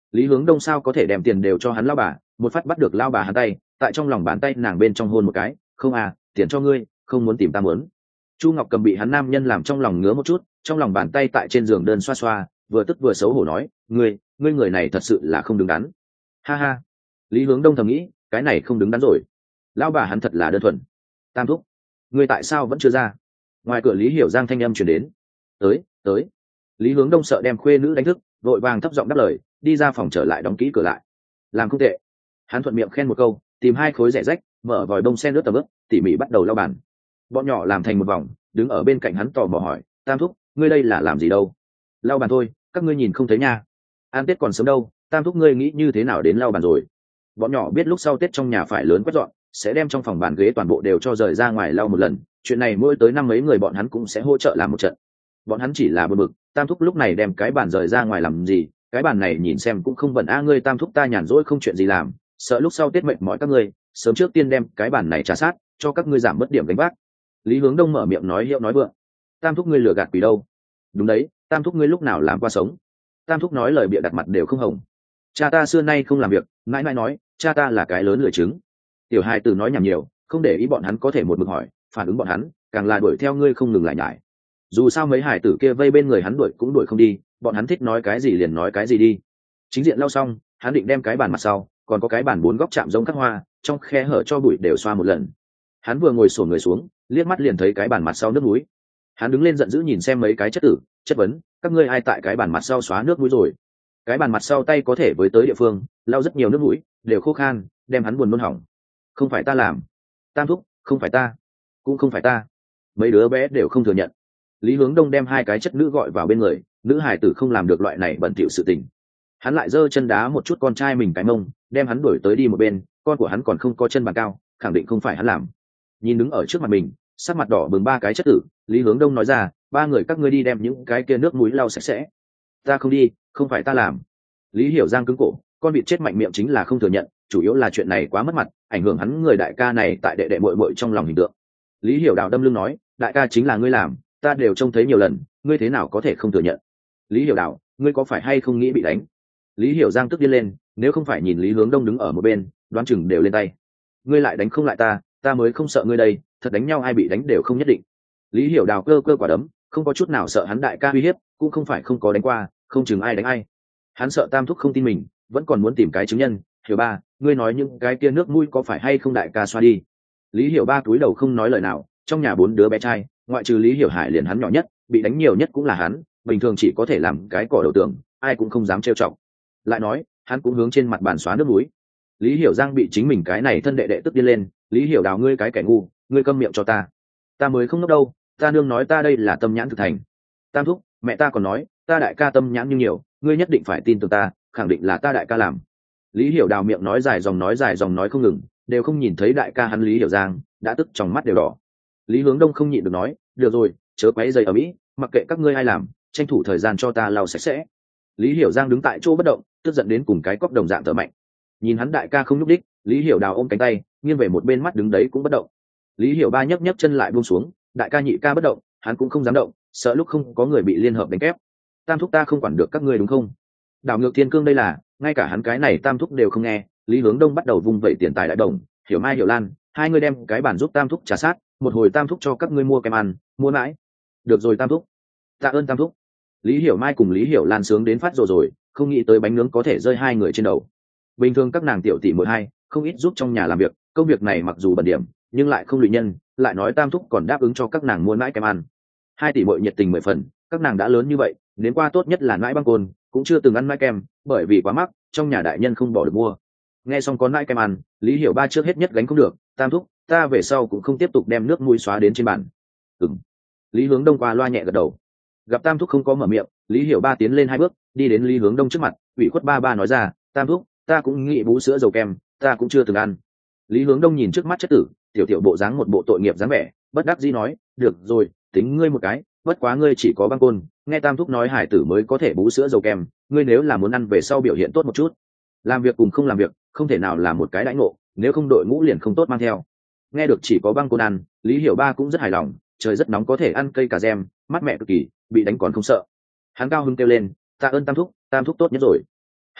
Speaker 1: Lý Hướng Đông sao có thể đem tiền đều cho hắn lao bà, một phát bắt được lao bà hắn tay, tại trong lòng bàn tay nàng bên trong hôn một cái, không à, tiền cho ngươi, không muốn tìm ta muốn. Chu Ngọc Cầm bị hắn nam nhân làm trong lòng ngứa một chút, trong lòng bàn tay tại trên giường đơn xoa xoa, vừa tức vừa xấu hổ nói, ngươi, ngươi người này thật sự là không đứng đắn. Ha ha. Lý Hướng Đông thầm nghĩ, cái này không đứng đắn rồi. Lao bà hắn thật là đơn thuần. Tam thúc, ngươi tại sao vẫn chưa ra? Ngoài cửa Lý Hiểu Giang thanh âm truyền đến. Tới, tới. Lý Hướng Đông sợ đem khuê nữ đánh thức, vội vàng thấp giọng đáp lời, đi ra phòng trở lại đóng kỹ cửa lại. Làm không tệ. Hắn thuận miệng khen một câu, tìm hai khối rẻ rách, mở vòi bông sen nước tầm ướp, tỉ mỉ bắt đầu lau bàn. Bọn nhỏ làm thành một vòng, đứng ở bên cạnh hắn tò mò hỏi, Tam thúc, ngươi đây là làm gì đâu? Lau bàn thôi, các ngươi nhìn không thấy nha. Ăn Tết còn sớm đâu, Tam thúc ngươi nghĩ như thế nào đến lau bàn rồi? Bọn nhỏ biết lúc sau Tết trong nhà phải lớn quét dọn, sẽ đem trong phòng bàn ghế toàn bộ đều cho rời ra ngoài lau một lần. Chuyện này mỗi tới năm mấy người bọn hắn cũng sẽ hỗ trợ làm một trận. Bọn hắn chỉ là bực bực, Tam thúc lúc này đem cái bàn rời ra ngoài làm gì? Cái bàn này nhìn xem cũng không bẩn a, ngươi Tam thúc ta nhàn rỗi không chuyện gì làm, sợ lúc sau Tết mệt mỏi các ngươi, sớm trước tiên đem cái bàn này trả sát, cho các ngươi giảm bớt điểm gánh vác. Lý Hướng Đông mở miệng nói hiệu nói vượng. Tam thúc ngươi lừa gạt quỷ đâu? Đúng đấy, Tam thúc ngươi lúc nào làm qua sống? Tam thúc nói lời bịa đặt mặt đều không hồng. Cha ta xưa nay không làm việc, mãi mãi nói, cha ta là cái lớn lười trứng. Tiểu hai từ nói nhảm nhiều, không để ý bọn hắn có thể một mực hỏi, phản ứng bọn hắn, càng là đuổi theo ngươi không ngừng lại nhải. Dù sao mấy hải tử kia vây bên người hắn đuổi cũng đuổi không đi, bọn hắn thích nói cái gì liền nói cái gì đi. Chính diện lau xong, hắn định đem cái bàn mặt sau, còn có cái bàn bốn góc chạm giống các hoa, trong khe hở cho bụi đều xoa một lần. Hắn vừa ngồi xổm người xuống, liếc mắt liền thấy cái bàn mặt sau nước mũi. Hắn đứng lên giận dữ nhìn xem mấy cái chất tử, chất vấn, các ngươi ai tại cái bàn mặt sau xóa nước mũi rồi? Cái bàn mặt sau tay có thể với tới địa phương, lau rất nhiều nước mũi, đều khô khan, đem hắn buồn nôn hỏng. Không phải ta làm. Tam thúc, không phải ta, cũng không phải ta. Mấy đứa bé đều không thừa nhận. Lý Hướng Đông đem hai cái chất nữ gọi vào bên người, nữ hài tử không làm được loại này bẩn thỉu sự tình. Hắn lại giơ chân đá một chút con trai mình cái mông, đem hắn đuổi tới đi một bên, con của hắn còn không có chân bàn cao, khẳng định không phải hắn làm. Nhìn đứng ở trước mặt mình, sắc mặt đỏ bừng ba cái chất tử, Lý Hướng Đông nói ra, ba người các ngươi đi đem những cái kia nước mũi lau sạch sẽ. Ta không đi, không phải ta làm. Lý Hiểu Giang cứng cổ, con vịt chết mạnh miệng chính là không thừa nhận, chủ yếu là chuyện này quá mất mặt, ảnh hưởng hắn người đại ca này tại đệ đệ muội muội trong lòng hình tượng. Lý Hiểu Đào đâm lưng nói, đại ca chính là ngươi làm, ta đều trông thấy nhiều lần, ngươi thế nào có thể không thừa nhận? Lý Hiểu Đào, ngươi có phải hay không nghĩ bị đánh? Lý Hiểu Giang tức điên lên, nếu không phải nhìn Lý Hướng Đông đứng ở một bên, đoán chừng đều lên tay. Ngươi lại đánh không lại ta, ta mới không sợ ngươi đây, thật đánh nhau ai bị đánh đều không nhất định. Lý Hiểu Đào cơ cơ quả đấm, không có chút nào sợ hắn đại ca uy hiếp, cũng không phải không có đánh qua, không chừng ai đánh ai. Hắn sợ Tam thúc không tin mình, vẫn còn muốn tìm cái chứng nhân. Hiểu ba, ngươi nói những cái kia nước mũi có phải hay không đại ca xoa đi? Lý Hiểu ba cúi đầu không nói lời nào, trong nhà bốn đứa bé trai, ngoại trừ Lý Hiểu Hải liền hắn nhỏ nhất, bị đánh nhiều nhất cũng là hắn, bình thường chỉ có thể làm cái cỏ đầu tường, ai cũng không dám trêu chọc. Lại nói, hắn cũng hướng trên mặt bàn xóa nước mũi. Lý Hiểu Giang bị chính mình cái này thân đệ đệ tức điên lên, Lý Hiểu Đào ngươi cái kẻ ngu, ngươi câm miệng cho ta. Ta mới không ngốc đâu, ta nương nói ta đây là tâm nhãn thực thành. Tam thúc, mẹ ta còn nói, ta đại ca tâm nhãn như nhiều, ngươi nhất định phải tin tưởng ta, khẳng định là ta đại ca làm. Lý Hiểu Đào miệng nói dài dòng nói dài dòng nói không ngừng, đều không nhìn thấy đại ca hắn Lý Hiểu Giang, đã tức trong mắt đều đỏ. Lý Hướng Đông không nhịn được nói, được rồi, chớ quấy rầy ở mỹ, mặc kệ các ngươi ai làm, tranh thủ thời gian cho ta lau sạch sẽ. Lý Hiểu Giang đứng tại chỗ bất động, tức giận đến cùng cái cóc đồng dạng thở mạnh. Nhìn hắn đại ca không nhúc đích, Lý Hiểu Đào ôm cánh tay, nghiêng về một bên mắt đứng đấy cũng bất động. Lý Hiểu ba nhấc nhấc chân lại buông xuống, đại ca nhị ca bất động, hắn cũng không dám động, sợ lúc không có người bị liên hợp đánh kép. Tam thúc ta không quản được các ngươi đúng không? Đảo ngược thiên cương đây là, ngay cả hắn cái này Tam thúc đều không nghe. Lý Hướng Đông bắt đầu vung vẩy tiền tài đại đồng, Hiểu Mai Hiểu Lan, hai người đem cái bản giúp Tam thúc trả sát, một hồi Tam thúc cho các ngươi mua kem ăn, mua mãi. Được rồi Tam thúc. Tạ ơn Tam thúc. Lý Hiểu Mai cùng Lý Hiểu Lan sướng đến phát rồi rồi, không nghĩ tới bánh nướng có thể rơi hai người trên đầu. Bình thường các nàng tiểu tỷ muội hai, không ít giúp trong nhà làm việc, công việc này mặc dù bẩn điểm, nhưng lại không lụy nhân, lại nói Tam thúc còn đáp ứng cho các nàng mua mãi kem ăn. Hai tỷ muội nhiệt tình mười phần, các nàng đã lớn như vậy, đến qua tốt nhất là mãi băng côn, cũng chưa từng ăn mãi kem, bởi vì quá mắc, trong nhà đại nhân không bỏ được mua. Nghe xong có mãi kem ăn, Lý Hiểu ba trước hết nhất gánh không được, Tam thúc, ta về sau cũng không tiếp tục đem nước mũi xóa đến trên bàn. Ừm. Lý Hướng Đông qua loa nhẹ gật đầu. Gặp Tam thúc không có mở miệng, Lý Hiểu ba tiến lên hai bước, đi đến Lý Hướng Đông trước mặt, ủy khuất ba ba nói ra, Tam thúc, ta cũng nghĩ bú sữa dầu kem, ta cũng chưa từng ăn. Lý Hướng Đông nhìn trước mắt chất tử, tiểu tiểu bộ dáng một bộ tội nghiệp dáng vẻ, bất đắc dĩ nói, được rồi, tính ngươi một cái, bất quá ngươi chỉ có băng côn, nghe Tam thúc nói hải tử mới có thể bú sữa dầu kem, ngươi nếu là muốn ăn về sau biểu hiện tốt một chút, làm việc cùng không làm việc, không thể nào là một cái đãi ngộ, nếu không đội ngũ liền không tốt mang theo. Nghe được chỉ có băng côn ăn, Lý Hiểu ba cũng rất hài lòng, trời rất nóng có thể ăn cây cà rem, mát mẹ cực kỳ, bị đánh còn không sợ. Hắn cao hứng kêu lên, tạ ơn Tam thúc, Tam thúc tốt nhất rồi. Hắc hắc,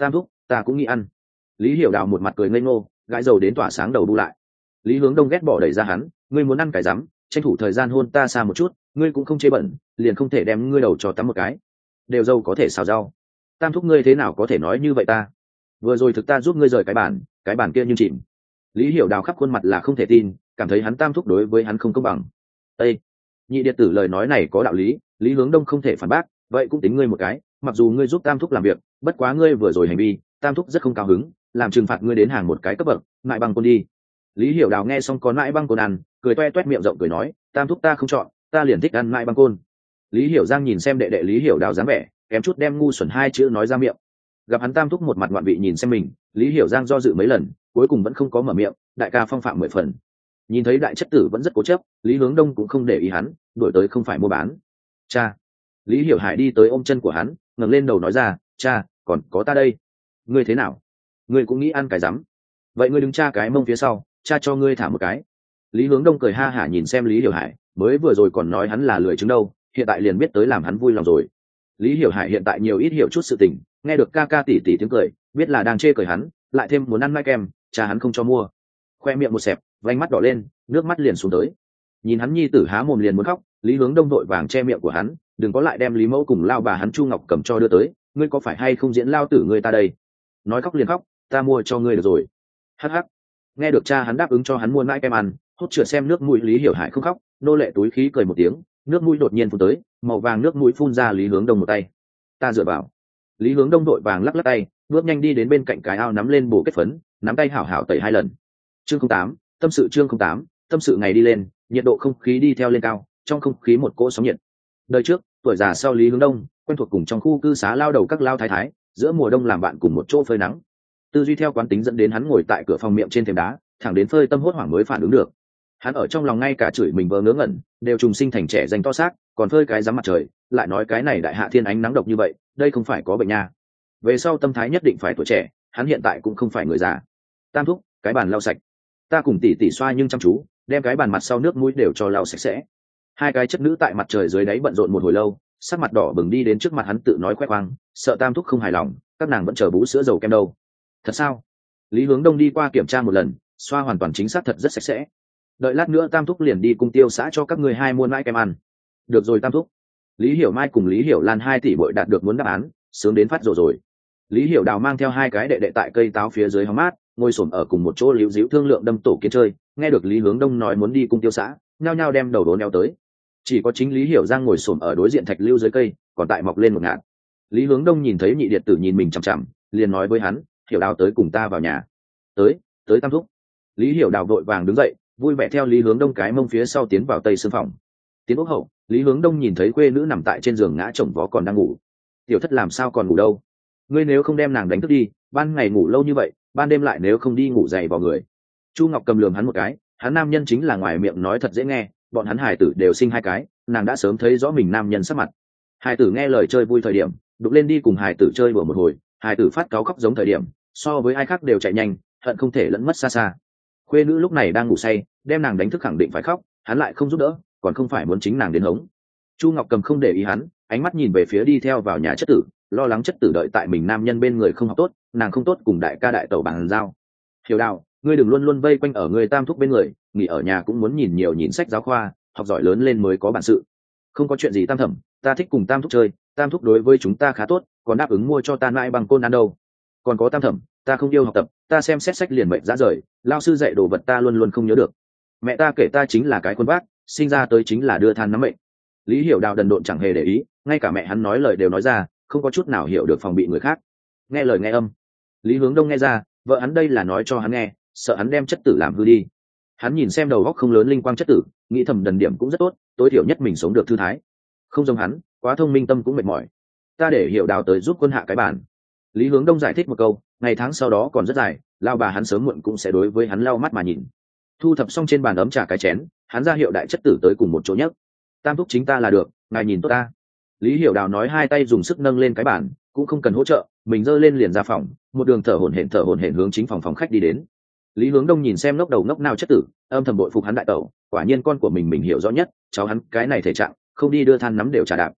Speaker 1: Tam thúc ta cũng nghĩ ăn. Lý Hiểu Đào một mặt cười ngây ngô, gãi dầu đến tỏa sáng đầu đu lại. Lý Hướng Đông ghét bỏ đẩy ra hắn, ngươi muốn ăn cái rắm, tranh thủ thời gian hôn ta xa một chút, ngươi cũng không chê bẩn, liền không thể đem ngươi đầu cho tắm một cái. Đều dâu có thể xào rau. Tam thúc ngươi thế nào có thể nói như vậy ta? Vừa rồi thực ta giúp ngươi rời cái bàn, cái bàn kia nhưng chìm. Lý Hiểu Đào khắp khuôn mặt là không thể tin, cảm thấy hắn Tam thúc đối với hắn không công bằng. Ê, nhị điện tử lời nói này có đạo lý, Lý Hướng Đông không thể phản bác, vậy cũng tính ngươi một cái, mặc dù ngươi giúp Tam thúc làm việc, bất quá ngươi vừa rồi hành vi, Tam thúc rất không cao hứng, làm trừng phạt ngươi đến hàng một cái cấp bậc, ngại băng côn đi. Lý Hiểu Đào nghe xong có nại băng côn ăn, cười toe toét miệng rộng cười nói, Tam thúc ta không chọn, ta liền thích ăn nại băng côn. Lý Hiểu Giang nhìn xem đệ đệ Lý Hiểu Đào dáng vẻ, kém chút đem ngu xuẩn hai chữ nói ra miệng. Gặp hắn Tam thúc một mặt ngoạn vị nhìn xem mình, Lý Hiểu Giang do dự mấy lần, cuối cùng vẫn không có mở miệng, đại ca phong phạm mười phần. Nhìn thấy đại chất tử vẫn rất cố chấp, Lý Hướng Đông cũng không để ý hắn, đuổi tới không phải mua bán. Cha. Lý Hiểu Hải đi tới ôm chân của hắn, ngẩng lên đầu nói ra, cha, còn có ta đây. Ngươi thế nào? Ngươi cũng nghĩ ăn cái rắm? Vậy ngươi đứng cha cái mông phía sau, cha cho ngươi thả một cái. Lý Hướng Đông cười ha hả nhìn xem Lý Hiểu Hải, mới vừa rồi còn nói hắn là lười trứng đâu, hiện tại liền biết tới làm hắn vui lòng rồi. Lý Hiểu Hải hiện tại nhiều ít hiểu chút sự tình, nghe được ca ca tỉ tỉ tiếng cười, biết là đang chê cười hắn, lại thêm muốn ăn mai kem, cha hắn không cho mua. Khoe miệng một xẹp, vành mắt đỏ lên, nước mắt liền xuống tới. Nhìn hắn nhi tử há mồm liền muốn khóc, Lý Hướng Đông vội vàng che miệng của hắn, đừng có lại đem Lý Mẫu cùng lao bà hắn Chu Ngọc cầm cho đưa tới, ngươi có phải hay không diễn lao tử ngươi ta đây? Nói khóc liền khóc, ta mua cho ngươi được rồi. Hắc hắc. Nghe được cha hắn đáp ứng cho hắn mua nãi kem ăn, hốt chửa xem nước mũi Lý Hiểu Hải không khóc, nô lệ túi khí cười một tiếng, nước mũi đột nhiên phun tới, màu vàng nước mũi phun ra Lý Hướng Đông một tay. Ta dựa vào. Lý Hướng Đông đội vàng lắc lắc tay, bước nhanh đi đến bên cạnh cái ao nắm lên bổ kết phấn, nắm tay hảo hảo tẩy hai lần. Chương không tám, tâm sự chương không tám, tâm sự ngày đi lên, nhiệt độ không khí đi theo lên cao, trong không khí một cỗ sóng nhiệt. Đời trước, tuổi già sau Lý Hướng Đông, quen thuộc cùng trong khu cư xá lao đầu các lao thái thái, giữa mùa đông làm bạn cùng một chỗ phơi nắng. Tư duy theo quán tính dẫn đến hắn ngồi tại cửa phòng miệng trên thềm đá, thẳng đến phơi tâm hốt hoảng mới phản ứng được. Hắn ở trong lòng ngay cả chửi mình vờ ngớ ngẩn, đều trùng sinh thành trẻ danh to xác, còn phơi cái rắm mặt trời, lại nói cái này đại hạ thiên ánh nắng độc như vậy, đây không phải có bệnh nha. Về sau tâm thái nhất định phải tuổi trẻ, hắn hiện tại cũng không phải người già. Tam thúc, cái bàn lau sạch. Ta cùng tỷ tỷ xoa nhưng chăm chú, đem cái bàn mặt sau nước mũi đều cho lau sạch sẽ. Hai cái chất nữ tại mặt trời dưới đáy bận rộn một hồi lâu, sắc mặt đỏ bừng đi đến trước mặt hắn tự nói khoe khoang, sợ Tam thúc không hài lòng, các nàng vẫn chờ bú sữa dầu kem đâu. Thật sao? Lý Hướng Đông đi qua kiểm tra một lần, xoa hoàn toàn chính xác thật rất sạch sẽ. Đợi lát nữa Tam thúc liền đi cung tiêu xã cho các người hai muôn mãi kem ăn. Được rồi Tam thúc. Lý Hiểu Mai cùng Lý Hiểu Lan hai tỷ bội đạt được muốn đáp án, sướng đến phát rồi rồi. Lý Hiểu Đào mang theo hai cái đệ đệ tại cây táo phía dưới hóng mát, ngồi xổm ở cùng một chỗ líu díu thương lượng đâm tổ kiến chơi. Nghe được Lý Hướng Đông nói muốn đi cung tiêu xã, nhao nhao đem đầu đố neo tới. Chỉ có chính Lý Hiểu Giang ngồi xổm ở đối diện thạch lưu dưới cây, còn tại mọc lên một ngạt. Lý Hướng Đông nhìn thấy nhị điệt tử nhìn mình chằm chằm, liền nói với hắn, Hiểu Đào tới cùng ta vào nhà. Tới, tới Tam thúc. Lý Hiểu Đào vội vàng đứng dậy, vui vẻ theo Lý Hướng Đông cái mông phía sau tiến vào tây sương phòng. Tiến ốc hậu, Lý Hướng Đông nhìn thấy quê nữ nằm tại trên giường ngã chồng vó còn đang ngủ. Tiểu thất làm sao còn ngủ đâu? Ngươi nếu không đem nàng đánh thức đi, ban ngày ngủ lâu như vậy, ban đêm lại nếu không đi ngủ dày vào người. Chu Ngọc cầm lườm hắn một cái, hắn nam nhân chính là ngoài miệng nói thật dễ nghe, bọn hắn hài tử đều sinh hai cái, nàng đã sớm thấy rõ mình nam nhân sắc mặt. Hài tử nghe lời chơi vui thời điểm, đục lên đi cùng hài tử chơi bừa một hồi, hài tử phát cáu khóc giống thời điểm, so với ai khác đều chạy nhanh, hận không thể lẫn mất xa xa. Khuê nữ lúc này đang ngủ say, đem nàng đánh thức khẳng định phải khóc, hắn lại không giúp đỡ, còn không phải muốn chính nàng đến hống. Chu Ngọc cầm không để ý hắn, ánh mắt nhìn về phía đi theo vào nhà chất tử, lo lắng chất tử đợi tại mình nam nhân bên người không học tốt, nàng không tốt cùng đại ca đại tẩu bàn giao. Hiểu Đào, ngươi đừng luôn luôn vây quanh ở người Tam thúc bên người, nghỉ ở nhà cũng muốn nhìn nhiều nhìn sách giáo khoa, học giỏi lớn lên mới có bản sự. Không có chuyện gì Tam thẩm, ta thích cùng Tam thúc chơi, Tam thúc đối với chúng ta khá tốt, còn đáp ứng mua cho ta mãi bằng côn ăn đâu. Còn có Tam thẩm, ta không yêu học tập, ta xem xét sách liền mệnh ra rời, lao sư dạy đồ vật ta luôn luôn không nhớ được. Mẹ ta kể ta chính là cái quân bác, sinh ra tới chính là đưa than nắm mệnh. Lý Hiểu Đào đần độn chẳng hề để ý, ngay cả mẹ hắn nói lời đều nói ra, không có chút nào hiểu được phòng bị người khác. Nghe lời nghe âm. Lý Hướng Đông nghe ra, vợ hắn đây là nói cho hắn nghe, sợ hắn đem chất tử làm hư đi. Hắn nhìn xem đầu góc không lớn linh quang chất tử, nghĩ thầm đần điểm cũng rất tốt, tối thiểu nhất mình sống được thư thái. Không giống hắn, quá thông minh tâm cũng mệt mỏi. Ta để Hiểu Đào tới giúp quân hạ cái bản. Lý Hướng Đông giải thích một câu, ngày tháng sau đó còn rất dài, lao bà hắn sớm muộn cũng sẽ đối với hắn lau mắt mà nhìn. Thu thập xong trên bàn ấm trà cái chén, hắn ra hiệu đại chất tử tới cùng một chỗ nhất. Tam thúc chính ta là được, ngài nhìn tốt ta. Lý Hiểu Đào nói hai tay dùng sức nâng lên cái bàn, cũng không cần hỗ trợ, mình giơ lên liền ra phòng, một đường thở hổn hển thở hổn hển hướng chính phòng phòng khách đi đến. Lý Hướng Đông nhìn xem ngốc đầu ngốc nào chất tử, âm thầm bội phục hắn đại tẩu, quả nhiên con của mình mình hiểu rõ nhất, cháu hắn cái này thể trạng, không đi đưa than nắm đều trả đạp.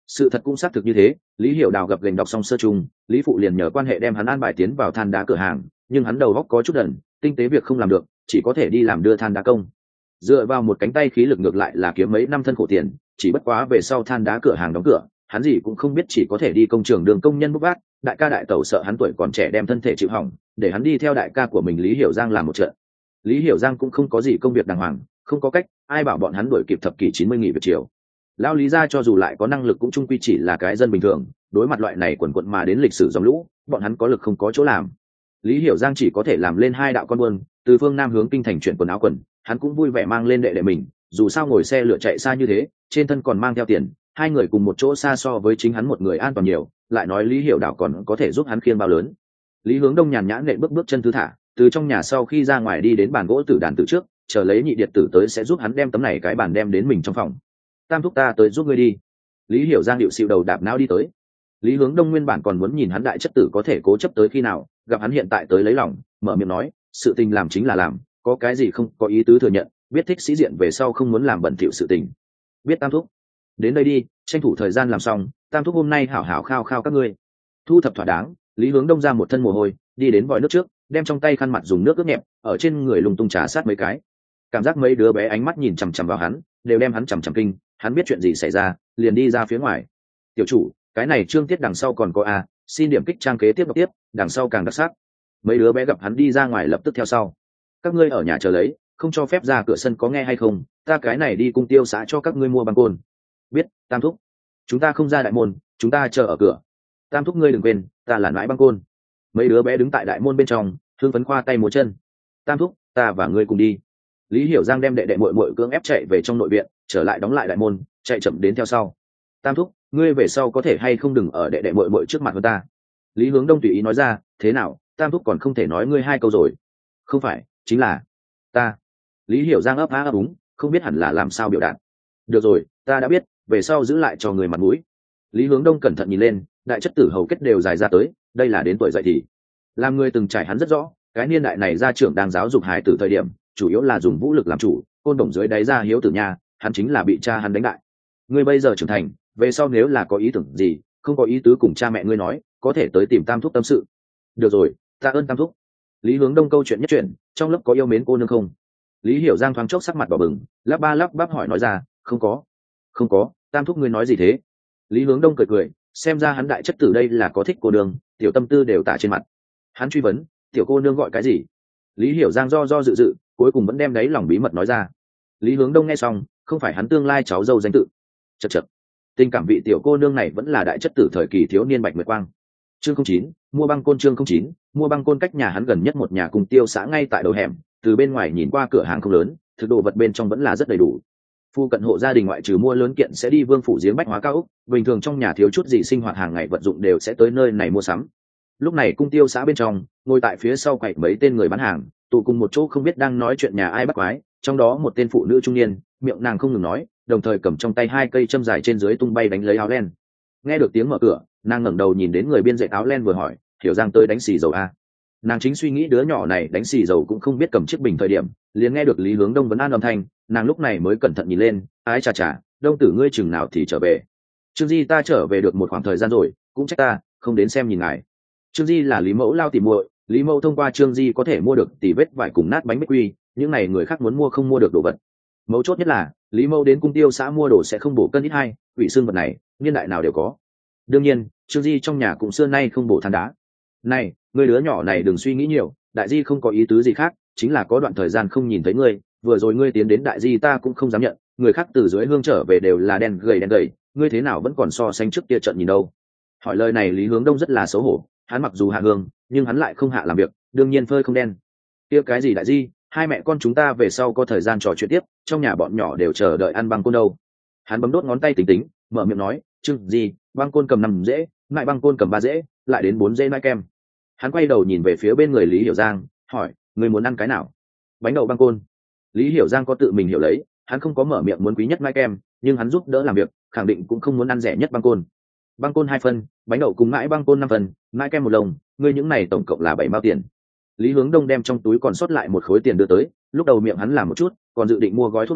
Speaker 1: Sự thật cũng xác thực như thế, Lý Hiểu Đào gặp gành đọc xong sơ chung, Lý Phụ liền nhờ quan hệ đem hắn an bài tiến vào than đá cửa hàng, nhưng hắn đầu óc có chút đần, tinh tế việc không làm được, chỉ có thể đi làm đưa than đá công. Dựa vào một cánh tay khí lực ngược lại là kiếm mấy năm thân khổ tiền, chỉ bất quá về sau than đá cửa hàng đóng cửa, hắn gì cũng không biết, chỉ có thể đi công trường đường công nhân bốc vác. Đại ca đại tẩu sợ hắn tuổi còn trẻ đem thân thể chịu hỏng, để hắn đi theo đại ca của mình Lý Hiểu Giang làm một trận. Lý Hiểu Giang cũng không có gì công việc đàng hoàng, không có cách, ai bảo bọn hắn đuổi kịp thập kỷ chín mươi nghỉ việc chiều. Lão Lý gia cho dù lại có năng lực cũng chung quy chỉ là cái dân bình thường, đối mặt loại này quần quận mà đến lịch sử dòng lũ, bọn hắn có lực không có chỗ làm. Lý Hiểu Giang chỉ có thể làm lên hai đạo con buôn, từ phương Nam hướng kinh thành chuyển quần áo quần, hắn cũng vui vẻ mang lên đệ đệ mình, dù sao ngồi xe lửa chạy xa như thế, trên thân còn mang theo tiền, hai người cùng một chỗ xa so với chính hắn một người an toàn nhiều, lại nói Lý Hiểu Đảo còn có thể giúp hắn khiêng bao lớn. Lý Hướng Đông nhàn nhã nện bước bước chân thư thả, từ trong nhà sau khi ra ngoài đi đến bàn gỗ tử đàn tử trước, chờ lấy nhị điệt tử tới sẽ giúp hắn đem tấm này cái bàn đem đến mình trong phòng. Tam thúc ta tới giúp ngươi đi. Lý Hiểu Giang điệu xịu đầu đạp não đi tới. Lý Hướng Đông nguyên bản còn muốn nhìn hắn đại chất tử có thể cố chấp tới khi nào, gặp hắn hiện tại tới lấy lòng, mở miệng nói, sự tình làm chính là làm, có cái gì không có ý tứ thừa nhận, biết thích sĩ diện về sau không muốn làm bẩn thỉu sự tình. Biết Tam thúc. Đến đây đi, tranh thủ thời gian làm xong, Tam thúc hôm nay hảo hảo khao khao các ngươi. Thu thập thỏa đáng, Lý Hướng Đông ra một thân mồ hôi, đi đến vòi nước trước, đem trong tay khăn mặt dùng nước ướt nhẹp, ở trên người lùng tung trà sát mấy cái. Cảm giác mấy đứa bé ánh mắt nhìn chằm chằm vào hắn, đều đem hắn chằm chằm kinh, hắn biết chuyện gì xảy ra, liền đi ra phía ngoài. Tiểu chủ, cái này chương tiết đằng sau còn có a, xin điểm kích trang kế tiếp đọc tiếp, đằng sau càng đặc sắc. Mấy đứa bé gặp hắn đi ra ngoài lập tức theo sau. Các ngươi ở nhà chờ lấy, không cho phép ra cửa sân có nghe hay không, ta cái này đi cung tiêu xã cho các ngươi mua băng côn. Biết, Tam thúc. Chúng ta không ra đại môn, chúng ta chờ ở cửa. Tam thúc ngươi đừng quên, ta là nãi băng côn. Mấy đứa bé đứng tại đại môn bên trong, hương phấn khoa tay múa chân. Tam thúc, ta và ngươi cùng đi. Lý Hiểu Giang đem đệ đệ muội muội cưỡng ép chạy về trong nội viện, trở lại đóng lại đại môn, chạy chậm đến theo sau. Tam thúc, ngươi về sau có thể hay không đừng ở đệ đệ muội muội trước mặt hơn ta. Lý Hướng Đông tùy ý nói ra, thế nào, Tam thúc còn không thể nói ngươi hai câu rồi. Không phải, chính là ta. Lý Hiểu Giang ấp á ấp úng, không biết hẳn là làm sao biểu đạt. Được rồi, ta đã biết, về sau giữ lại cho người mặt mũi. Lý Hướng Đông cẩn thận nhìn lên, đại chất tử hầu kết đều dài ra tới, đây là đến tuổi dậy thì. Làm người từng trải hắn rất rõ, cái niên đại này gia trưởng đang giáo dục hài tử thời điểm, chủ yếu là dùng vũ lực làm chủ, côn đồng dưới đáy ra hiếu tử nha, hắn chính là bị cha hắn đánh đại. Ngươi bây giờ trưởng thành, về sau nếu là có ý tưởng gì, không có ý tứ cùng cha mẹ ngươi nói, có thể tới tìm Tam thúc tâm sự. Được rồi, ta ơn Tam thúc. Lý Hướng Đông câu chuyện nhất chuyện, trong lớp có yêu mến cô nương không? Lý Hiểu Giang thoáng chốc sắc mặt đỏ bừng, lắp ba lắp bắp hỏi nói ra, không có. Không có, Tam thúc ngươi nói gì thế? Lý Hướng Đông cười cười, xem ra hắn đại chất tử đây là có thích cô nương, tiểu tâm tư đều tả trên mặt. Hắn truy vấn, tiểu cô nương gọi cái gì? Lý Hiểu Giang do do dự dự, cuối cùng vẫn đem đấy lòng bí mật nói ra. Lý Hướng Đông nghe xong, không phải hắn tương lai cháu dâu danh tự. Chậc chậc, tình cảm vị tiểu cô nương này vẫn là đại chất tử thời kỳ thiếu niên bạch nguyệt quang. Chương không chín, mua băng côn. Chương không chín, mua băng côn. Cách nhà hắn gần nhất một nhà cùng tiêu xã ngay tại đầu hẻm, từ bên ngoài nhìn qua cửa hàng không lớn, thực đồ vật bên trong vẫn là rất đầy đủ. Phu cận hộ gia đình ngoại trừ mua lớn kiện sẽ đi Vương phủ giếng bách hóa cao ốc, bình thường trong nhà thiếu chút gì sinh hoạt hàng ngày vật dụng đều sẽ tới nơi này mua sắm. Lúc này cung tiêu xã bên trong, ngồi tại phía sau quậy mấy tên người bán hàng, tụ cùng một chỗ không biết đang nói chuyện nhà ai bắt quái, trong đó một tên phụ nữ trung niên, miệng nàng không ngừng nói, đồng thời cầm trong tay hai cây châm dài trên dưới tung bay đánh lấy áo len. Nghe được tiếng mở cửa, nàng ngẩng đầu nhìn đến người biên dệt áo len vừa hỏi, Hiểu Giang tới đánh xì dầu a? Nàng chính suy nghĩ đứa nhỏ này đánh xì dầu cũng không biết cầm chiếc bình thời điểm, liền nghe được Lý Hướng Đông vấn an âm thanh, nàng lúc này mới cẩn thận nhìn lên, ái chà chà, Đông tử ngươi chừng nào thì trở về? Trương Di ta trở về được một khoảng thời gian rồi, cũng trách ta không đến xem nhìn ngài. Trương Di là Lý Mẫu lao tỉ muội, Lý Mẫu thông qua Trương Di có thể mua được tỷ vết vải cùng nát bánh bích quy, những này người khác muốn mua không mua được đồ vật. Mấu chốt nhất là Lý Mẫu đến cung tiêu xã mua đồ sẽ không bổ cân ít hai, ủy xương vật này niên đại nào đều có. Đương nhiên Trương Di trong nhà cũng xưa nay không bổ than đá. Này, người đứa nhỏ này đừng suy nghĩ nhiều, đại di không có ý tứ gì khác, chính là có đoạn thời gian không nhìn thấy ngươi, vừa rồi ngươi tiến đến đại di ta cũng không dám nhận, người khác từ dưới hương trở về đều là đen gầy đen gầy, ngươi thế nào vẫn còn so sánh trước kia trận nhìn đâu. Hỏi lời này Lý Hướng Đông rất là xấu hổ, hắn mặc dù hạ hương nhưng hắn lại không hạ làm việc, đương nhiên phơi không đen. Kia cái gì đại di, hai mẹ con chúng ta về sau có thời gian trò chuyện tiếp, trong nhà bọn nhỏ đều chờ đợi ăn băng côn đâu. Hắn bấm đốt ngón tay tính tính, mở miệng nói, chưng gì, băng côn cầm năm dễ, lại băng côn cầm ba dễ, lại đến bốn dễ nai kem. Hắn quay đầu nhìn về phía bên người Lý Hiểu Giang, hỏi, người muốn ăn cái nào? Bánh đậu băng côn. Lý Hiểu Giang có tự mình hiểu lấy, hắn không có mở miệng muốn quý nhất nai kem, nhưng hắn giúp đỡ làm việc, khẳng định cũng không muốn ăn rẻ nhất băng côn. Băng côn hai phân, bánh đậu cùng mãi băng côn năm phần, mãi kem một lồng, ngươi những này tổng cộng là bảy mao tiền. Lý Hướng Đông đem trong túi còn sót lại một khối tiền đưa tới, lúc đầu miệng hắn làm một chút, còn dự định mua gói thuốc lá,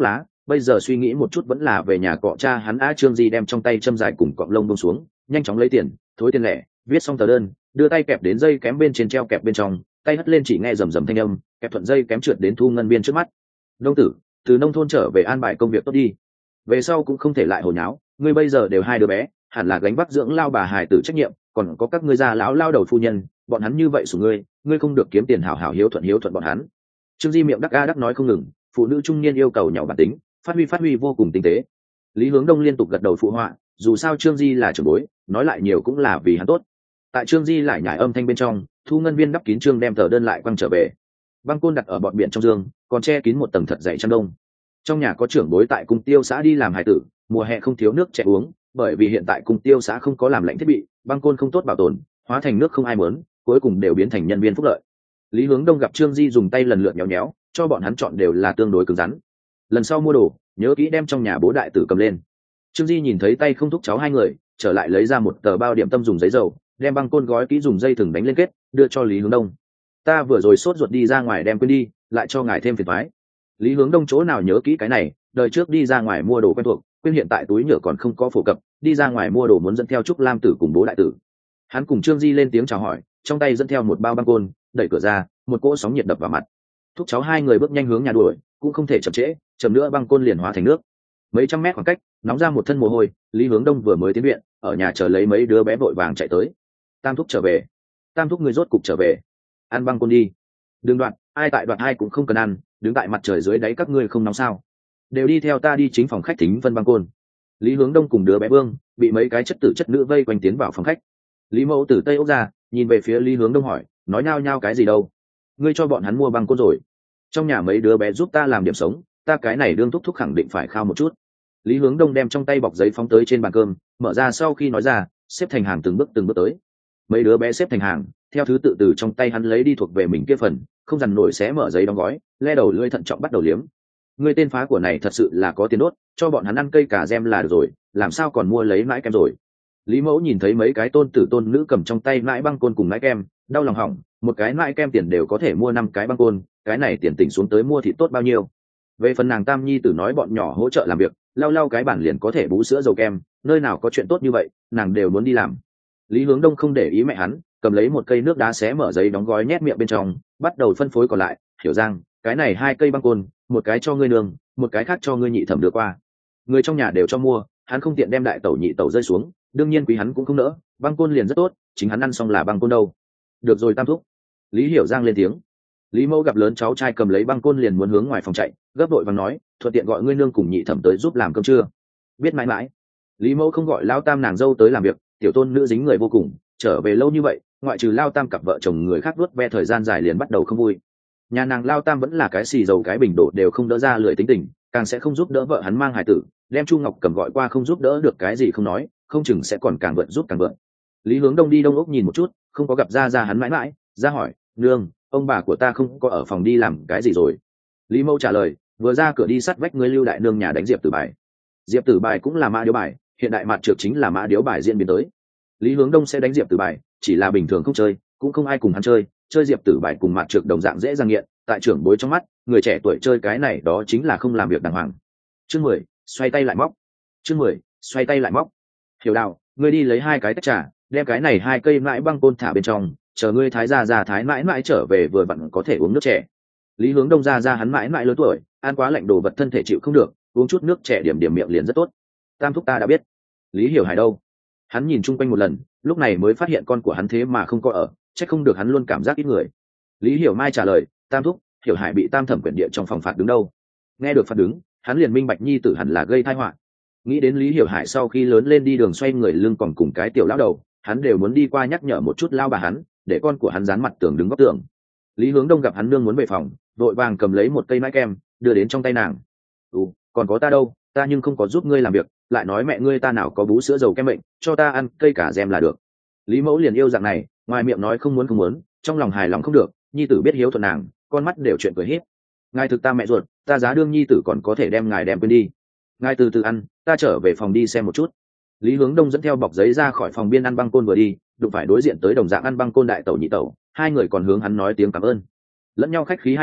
Speaker 1: bây giờ suy nghĩ một chút vẫn là về nhà cọ cha hắn. Á Trương Di đem trong tay châm dài cùng cọng lông bông xuống, nhanh chóng lấy tiền, thối tiền lẻ, viết xong tờ đơn, đưa tay kẹp đến dây kém bên trên treo kẹp bên trong, tay hất lên chỉ nghe rầm rầm thanh âm, kẹp thuận dây kém trượt đến Thu Ngân Biên trước mắt. Đông tử, từ nông thôn trở về an bài công việc tốt đi, về sau cũng không thể lại hồ nháo, ngươi bây giờ đều hai đứa bé, hẳn là gánh vác dưỡng lao bà hài tử trách nhiệm, còn có các ngươi già lão lao đầu phu nhân, bọn hắn như vậy sủng ngươi, ngươi không được kiếm tiền hảo hảo hiếu thuận hiếu thuận bọn hắn. Trương Di miệng đắc a đắc nói không ngừng, phụ nữ trung niên yêu cầu nhỏ bản tính, phát huy phát huy vô cùng tinh tế. Lý Hướng Đông liên tục gật đầu phụ họa, dù sao Trương Di là trưởng bối, nói lại nhiều cũng là vì hắn tốt. Tại Trương Di lại nhải âm thanh bên trong, Thu Ngân Viên đắp kín trương đem tờ đơn lại quăng trở về. Băng côn đặt ở bọt biển trong giường, còn che kín một tầng thật dày chăn đông. Trong nhà có trưởng bối tại cung tiêu xã đi làm hài tử, mùa hè không thiếu nước trẻ uống, bởi vì hiện tại cung tiêu xã không có làm lạnh thiết bị, băng côn không tốt bảo tồn, hóa thành nước không ai muốn, cuối cùng đều biến thành nhân viên phúc lợi. Lý Hướng Đông gặp Trương Di dùng tay lần lượt nhéo nhéo, cho bọn hắn chọn đều là tương đối cứng rắn. Lần sau mua đồ, nhớ kỹ đem trong nhà bố đại tử cầm lên. Trương Di nhìn thấy tay không thúc cháu hai người, trở lại lấy ra một tờ bao điểm tâm dùng giấy dầu, đem băng côn gói kỹ dùng dây thừng đánh lên kết, đưa cho Lý Hướng Đông. Ta vừa rồi sốt ruột đi ra ngoài đem quên đi, lại cho ngài thêm phiền toái. Lý Hướng Đông chỗ nào nhớ kỹ cái này, đời trước đi ra ngoài mua đồ quen thuộc, quên hiện tại túi nhựa còn không có phổ cập, đi ra ngoài mua đồ muốn dẫn theo Trúc Lam Tử cùng bố đại tử. Hắn cùng Trương Di lên tiếng chào hỏi, trong tay dẫn theo một bao băng côn, đẩy cửa ra, một cỗ sóng nhiệt đập vào mặt. Thúc cháu hai người bước nhanh hướng nhà đuổi, cũng không thể chậm trễ, chậm nữa băng côn liền hóa thành nước. Mấy trăm mét khoảng cách, nóng ra một thân mồ hôi, Lý Hướng Đông vừa mới tiến viện, ở nhà chờ lấy mấy đứa bé vội vàng chạy tới. Tam thúc trở về. Tam thúc người rốt cục trở về. Ăn băng côn đi. Đừng đoạn, ai tại đoạn ai cũng không cần ăn, đứng tại mặt trời dưới đáy các ngươi không nóng sao? Đều đi theo ta đi chính phòng khách thính phân băng côn. Lý Hướng Đông cùng đứa bé Vương bị mấy cái chất tử chất nữ vây quanh tiến vào phòng khách. Lý Mẫu từ Tây Ốc ra, nhìn về phía Lý Hướng Đông hỏi, nói nhao nhao cái gì đâu? Ngươi cho bọn hắn mua băng côn rồi? Trong nhà mấy đứa bé giúp ta làm điểm sống, ta cái này đương thúc thúc khẳng định phải khao một chút. Lý Hướng Đông đem trong tay bọc giấy phóng tới trên bàn cơm, mở ra sau khi nói ra, xếp thành hàng từng bước từng bước tới. Mấy đứa bé xếp thành hàng, theo thứ tự từ trong tay hắn lấy đi thuộc về mình kia phần, không dằn nổi xé mở giấy đóng gói, le đầu lưỡi thận trọng bắt đầu liếm. Người tên phá của này thật sự là có tiền đốt, cho bọn hắn ăn cây cà gem là được rồi, làm sao còn mua lấy mãi kem rồi? Lý Mẫu nhìn thấy mấy cái tôn tử tôn nữ cầm trong tay mãi băng côn cùng mãi kem, đau lòng hỏng, một cái mãi kem tiền đều có thể mua năm cái băng côn, cái này tiền tỉnh xuống tới mua thịt tốt bao nhiêu? Về phần nàng Tam Nhi tử nói bọn nhỏ hỗ trợ làm việc, lau lau cái bản liền có thể bú sữa dầu kem, nơi nào có chuyện tốt như vậy, nàng đều muốn đi làm. Lý Hướng Đông không để ý mẹ hắn, cầm lấy một cây nước đá xé mở giấy đóng gói nhét miệng bên trong, bắt đầu phân phối còn lại. Hiểu Giang, cái này hai cây băng côn, một cái cho ngươi nương, một cái khác cho ngươi nhị thẩm đưa qua. Người trong nhà đều cho mua, hắn không tiện đem đại tẩu nhị tẩu rơi xuống, đương nhiên quý hắn cũng không nỡ, băng côn liền rất tốt, chính hắn ăn xong là băng côn đâu. Được rồi Tam thúc. Lý Hiểu Giang lên tiếng. Lý Mẫu gặp lớn cháu trai cầm lấy băng côn liền muốn hướng ngoài phòng chạy, gấp đội vàng nói, thuận tiện gọi ngươi nương cùng nhị thẩm tới giúp làm cơm trưa. Biết mãi mãi. Lý Mẫu không gọi Lao Tam nàng dâu tới làm việc, tiểu tôn nữ dính người vô cùng, trở về lâu như vậy, ngoại trừ Lao Tam cặp vợ chồng người khác vuốt ve thời gian dài liền bắt đầu không vui. Nhà nàng Lao Tam vẫn là cái xì dầu cái bình đổ đều không đỡ ra lười tính tình, càng sẽ không giúp đỡ vợ hắn mang hài tử, đem Chu Ngọc Cầm gọi qua không giúp đỡ được cái gì không nói, không chừng sẽ còn càng vượn giúp càng vượn. Lý Hướng Đông đi Đông Ốc nhìn một chút, không có gặp ra ra hắn mãi mãi, ra hỏi, nương, ông bà của ta không có ở phòng đi làm cái gì rồi? Lý Mẫu trả lời, vừa ra cửa đi sắt vách người Lưu đại nương nhà đánh Diệp Tử Bài. Diệp Tử Bài cũng là mã điếu bài, hiện đại mặt trược chính là mã điếu bài diễn biến tới. Lý Hướng Đông sẽ đánh Diệp Tử Bài, chỉ là bình thường không chơi, cũng không ai cùng hắn chơi, chơi Diệp Tử Bài cùng mặt trược đồng dạng dễ dàng nghiện, tại trưởng bối trong mắt, người trẻ tuổi chơi cái này đó chính là không làm việc đàng hoàng. Chương mười, xoay tay lại móc. Chương mười, xoay tay lại móc. Hiểu Đào, ngươi đi lấy hai cái tách trà, đem cái này hai cây mãi băng côn thả bên trong, chờ ngươi thái gia gia thái mãi mãi trở về vừa vặn có thể uống nước trẻ. Lý Hướng Đông ra ra hắn mãi mãi lớn tuổi, ăn quá lạnh đồ vật thân thể chịu không được, uống chút nước trẻ điểm điểm miệng liền rất tốt. Tam thúc ta đã biết. Lý Hiểu Hải đâu? Hắn nhìn chung quanh một lần, lúc này mới phát hiện con của hắn thế mà không có ở, chắc không được hắn luôn cảm giác ít người. Lý Hiểu Mai trả lời, Tam thúc, Hiểu Hải bị Tam thẩm quyển địa trong phòng phạt đứng đâu? Nghe được phạt đứng, hắn liền minh bạch nhi tử hẳn là gây tai họa. Nghĩ đến Lý Hiểu Hải sau khi lớn lên đi đường xoay người lưng còn cùng cái tiểu lão đầu, hắn đều muốn đi qua nhắc nhở một chút lao bà hắn, để con của hắn dán mặt tường đứng góc tường. Lý Hướng Đông gặp hắn nương muốn về phòng, vội vàng cầm lấy một cây mãi kem, đưa đến trong tay nàng. Ừ, còn có ta đâu, ta nhưng không có giúp ngươi làm việc, lại nói mẹ ngươi ta nào có bú sữa dầu kem bệnh, cho ta ăn cây cả gem là được. Lý Mẫu liền yêu dạng này, ngoài miệng nói không muốn không muốn, trong lòng hài lòng không được, nhi tử biết hiếu thuận nàng, con mắt đều chuyện cười hết. Ngài thực ta mẹ ruột, ta giá đương nhi tử còn có thể đem ngài đem quên đi. Ngài từ từ ăn, ta trở về phòng đi xem một chút. Lý Hướng Đông dẫn theo bọc giấy ra khỏi phòng biên ăn băng côn vừa đi, đụng phải đối diện tới đồng dạng ăn băng côn đại tẩu nhị tẩu, hai người còn hướng hắn nói tiếng cảm ơn, lẫn nhau khách khí hai câu,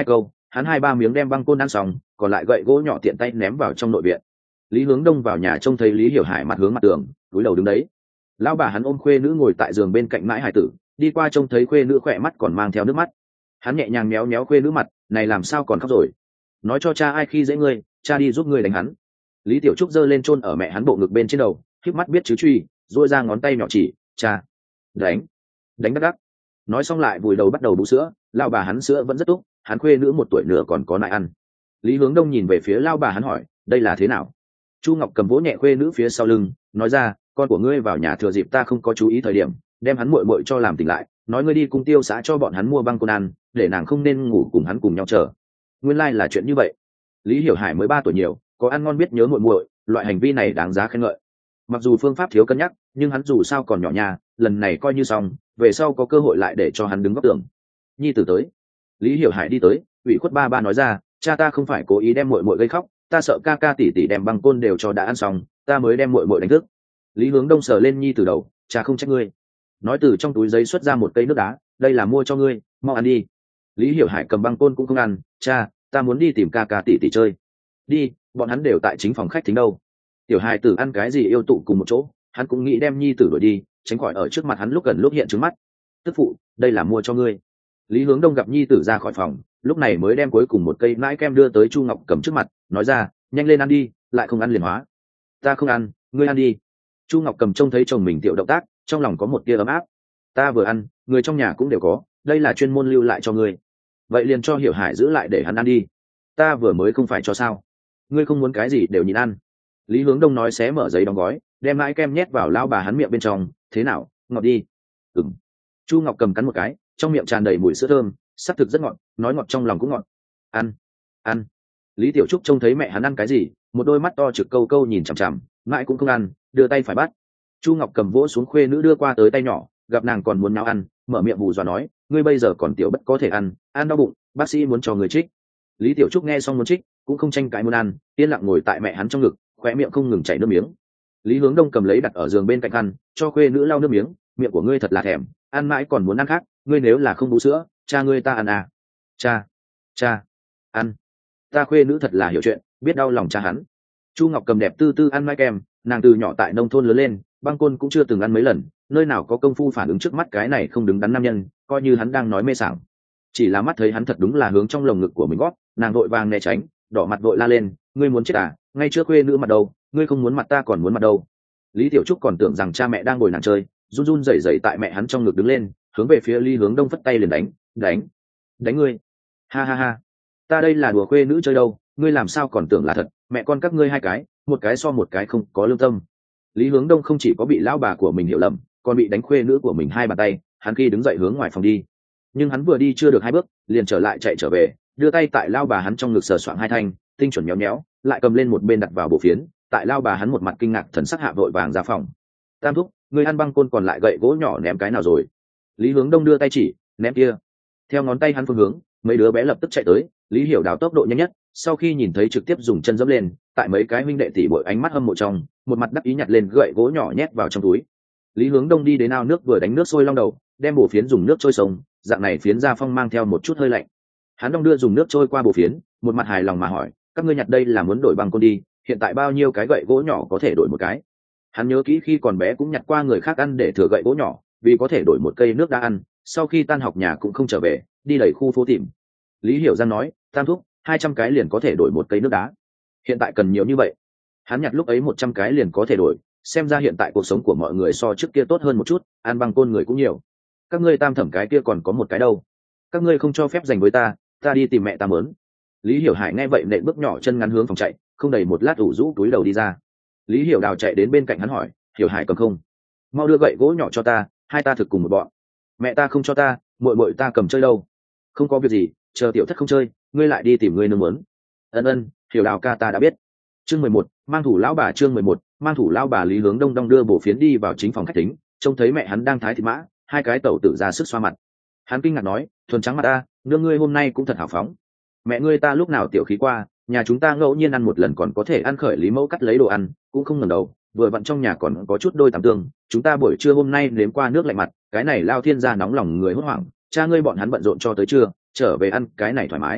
Speaker 1: hắn hai ba miếng đem băng côn ăn xong, còn lại gậy gỗ nhỏ tiện tay ném vào trong nội viện. Lý Hướng Đông vào nhà trông thấy Lý Hiểu Hải mặt hướng mặt tường, cúi đầu đứng đấy. Lão bà hắn ôm khuê nữ ngồi tại giường bên cạnh mãi hải tử, đi qua trông thấy khuê nữ khỏe mắt còn mang theo nước mắt. Hắn nhẹ nhàng méo méo khuê nữ mặt, này làm sao còn khóc rồi? Nói cho cha ai khi dễ ngươi, cha đi giúp ngươi đánh hắn. Lý Tiểu Trúc giơ lên chôn ở mẹ hắn bộ ngực bên trên đầu, khép mắt biết chứ truy, duỗi ra ngón tay nhỏ chỉ, cha, đánh, đánh đắc đắc. Nói xong lại vùi đầu bắt đầu bú sữa, lão bà hắn sữa vẫn rất tốt, hắn khuê nữ một tuổi nửa còn có nại ăn. Lý Hướng Đông nhìn về phía lão bà hắn hỏi, đây là thế nào? Chu Ngọc cầm vỗ nhẹ khuê nữ phía sau lưng, nói ra, con của ngươi vào nhà thừa dịp ta không có chú ý thời điểm, đem hắn muội muội cho làm tỉnh lại, nói ngươi đi cùng Tiêu xã cho bọn hắn mua băng côn ăn, để nàng không nên ngủ cùng hắn cùng nhau chờ. Nguyên lai like là chuyện như vậy. Lý Hiểu Hải mới ba tuổi nhiều, có ăn ngon biết nhớ muội muội, loại hành vi này đáng giá khen ngợi. Mặc dù phương pháp thiếu cân nhắc, nhưng hắn dù sao còn nhỏ nha, lần này coi như xong, về sau có cơ hội lại để cho hắn đứng góc tường. Nhi tử tới. Lý Hiểu Hải đi tới, ủy khuất ba ba nói ra, cha ta không phải cố ý đem muội muội gây khóc, ta sợ ca ca tỷ tỷ đem băng côn đều cho đã ăn xong, ta mới đem muội muội đánh thức. Lý Hướng Đông sờ lên nhi tử đầu, cha không trách ngươi. Nói từ trong túi giấy xuất ra một cây nước đá, đây là mua cho ngươi, mau ăn đi. Lý Hiểu Hải cầm băng côn cũng không ăn, cha, ta muốn đi tìm ca ca tỷ tỷ chơi. Đi, bọn hắn đều tại chính phòng khách thính đâu. Tiểu Hải tử ăn cái gì yêu tụ cùng một chỗ, hắn cũng nghĩ đem nhi tử đuổi đi, tránh khỏi ở trước mặt hắn lúc gần lúc hiện trước mắt. Tức phụ, đây là mua cho ngươi. Lý Hướng Đông gặp nhi tử ra khỏi phòng, lúc này mới đem cuối cùng một cây nãi kem đưa tới Chu Ngọc cầm trước mặt, nói ra, nhanh lên ăn đi, lại không ăn liền hóa. Ta không ăn, ngươi ăn đi. Chu Ngọc cầm trông thấy chồng mình tiểu động tác, trong lòng có một tia ấm áp. Ta vừa ăn, người trong nhà cũng đều có, đây là chuyên môn lưu lại cho ngươi. Vậy liền cho Hiểu Hải giữ lại để hắn ăn đi. Ta vừa mới không phải cho sao? Ngươi không muốn cái gì đều nhịn ăn. Lý Hướng Đông nói xé mở giấy đóng gói, đem nãi kem nhét vào lao bà hắn miệng bên trong, thế nào, ngọt đi. Ừm. Chu Ngọc cầm cắn một cái, trong miệng tràn đầy mùi sữa thơm, sắc thực rất ngọt, nói ngọt trong lòng cũng ngọt. Ăn, ăn. Lý Tiểu Trúc trông thấy mẹ hắn ăn cái gì, một đôi mắt to trực câu câu nhìn chằm chằm, mãi cũng không ăn, đưa tay phải bắt. Chu Ngọc cầm vỗ xuống khuê nữ đưa qua tới tay nhỏ, gặp nàng còn muốn nào ăn, mở miệng bù dọa nói, ngươi bây giờ còn tiểu bất có thể ăn, ăn đau bụng, bác sĩ muốn cho người trích. Lý Tiểu Trúc nghe xong muốn trích, cũng không tranh cãi muốn ăn, yên lặng ngồi tại mẹ hắn trong ngực, khóe miệng không ngừng chảy nước miếng. Lý Hướng Đông cầm lấy đặt ở giường bên cạnh ăn, cho khuê nữ lau nước miếng, miệng của ngươi thật là thèm, ăn mãi còn muốn ăn khác, ngươi nếu là không bú sữa, cha ngươi ta ăn à? Cha, cha, ăn. Ta khuê nữ thật là hiểu chuyện, biết đau lòng cha hắn. Chu Ngọc cầm đẹp tư tư ăn mai kem, nàng từ nhỏ tại nông thôn lớn lên, băng côn cũng chưa từng ăn mấy lần, nơi nào có công phu phản ứng trước mắt cái này không đứng đắn nam nhân, coi như hắn đang nói mê sảng. Chỉ là mắt thấy hắn thật đúng là hướng trong lồng ngực của mình gót, nàng vội vàng né tránh, đỏ mặt vội la lên, ngươi muốn chết à? Ngay trước khuê nữ mặt đâu, ngươi không muốn mặt ta còn muốn mặt đâu. Lý Tiểu Trúc còn tưởng rằng cha mẹ đang ngồi nàng chơi, run run rẩy rẩy tại mẹ hắn trong ngực đứng lên, hướng về phía Lý Hướng Đông phất tay liền đánh, đánh, đánh ngươi. Ha ha ha, ta đây là đùa khuê nữ chơi đâu, ngươi làm sao còn tưởng là thật, mẹ con các ngươi hai cái, một cái so một cái không có lương tâm. Lý Hướng Đông không chỉ có bị lão bà của mình hiểu lầm, còn bị đánh khuê nữ của mình hai bàn tay, hắn khi đứng dậy hướng ngoài phòng đi. Nhưng hắn vừa đi chưa được hai bước, liền trở lại chạy trở về, đưa tay tại lao bà hắn trong ngực sờ soạng hai thanh, tinh chuẩn méo méo, lại cầm lên một bên đặt vào bộ phiến, tại lao bà hắn một mặt kinh ngạc thần sắc hạ vội vàng ra phòng. Tam thúc, người ăn băng côn còn lại gậy gỗ nhỏ ném cái nào rồi? Lý Hướng Đông đưa tay chỉ, ném kia. Theo ngón tay hắn phương hướng, mấy đứa bé lập tức chạy tới, Lý Hiểu Đào tốc độ nhanh nhất, sau khi nhìn thấy trực tiếp dùng chân dẫm lên, tại mấy cái huynh đệ tỷ bội ánh mắt hâm mộ trong, một mặt đắc ý nhặt lên gậy gỗ nhỏ nhét vào trong túi. Lý Hướng Đông đi đến ao nước vừa đánh nước sôi long đầu, đem bổ phiến dùng nước trôi sông, dạng này phiến ra phong mang theo một chút hơi lạnh. Hắn đong đưa dùng nước trôi qua bổ phiến, một mặt hài lòng mà hỏi, các ngươi nhặt đây là muốn đổi băng côn đi, hiện tại bao nhiêu cái gậy gỗ nhỏ có thể đổi một cái? Hắn nhớ kỹ khi còn bé cũng nhặt qua người khác ăn để thừa gậy gỗ nhỏ, vì có thể đổi một cây nước đã ăn, sau khi tan học nhà cũng không trở về, đi đầy khu phố tìm. Lý Hiểu Giang nói, tam thúc, hai trăm cái liền có thể đổi một cây nước đá. Hiện tại cần nhiều như vậy. Hắn nhặt lúc ấy một trăm cái liền có thể đổi, xem ra hiện tại cuộc sống của mọi người so trước kia tốt hơn một chút, ăn băng côn người cũng nhiều. Các ngươi tam thẩm cái kia còn có một cái đâu? Các ngươi không cho phép dành với ta, ta đi tìm mẹ ta mớn. Lý Hiểu Hải nghe vậy nện bước nhỏ chân ngắn hướng phòng chạy, không đầy một lát ủ rũ túi đầu đi ra. Lý Hiểu Đào chạy đến bên cạnh hắn hỏi, Hiểu Hải cầm không? Mau đưa gậy gỗ nhỏ cho ta, hai ta thực cùng một bọn. Mẹ ta không cho ta, muội muội ta cầm chơi đâu. Không có việc gì, chờ tiểu thất không chơi, ngươi lại đi tìm ngươi nương mớn. Ân ân, Hiểu Đào ca ta đã biết. Chương mười một, mang thủ lão bà. Chương mười một, mang thủ lão bà. Lý Hướng Đông đong đưa bổ phiến đi vào chính phòng khách tính, trông thấy mẹ hắn đang thái thịt mã, hai cái tẩu tử ra sức xoa mặt. Hắn kinh ngạc nói, thuần trắng mặt ta, nương ngươi hôm nay cũng thật hào phóng. Mẹ ngươi ta lúc nào tiểu khí qua, nhà chúng ta ngẫu nhiên ăn một lần còn có thể ăn khởi Lý mẫu cắt lấy đồ ăn, cũng không ngẩng đầu, vừa vặn trong nhà còn có chút đôi tằm tương, chúng ta buổi trưa hôm nay nếm qua nước lạnh mặt, cái này lao thiên gia nóng lòng người hốt hoảng, cha ngươi bọn hắn bận rộn cho tới trưa, trở về ăn cái này thoải mái.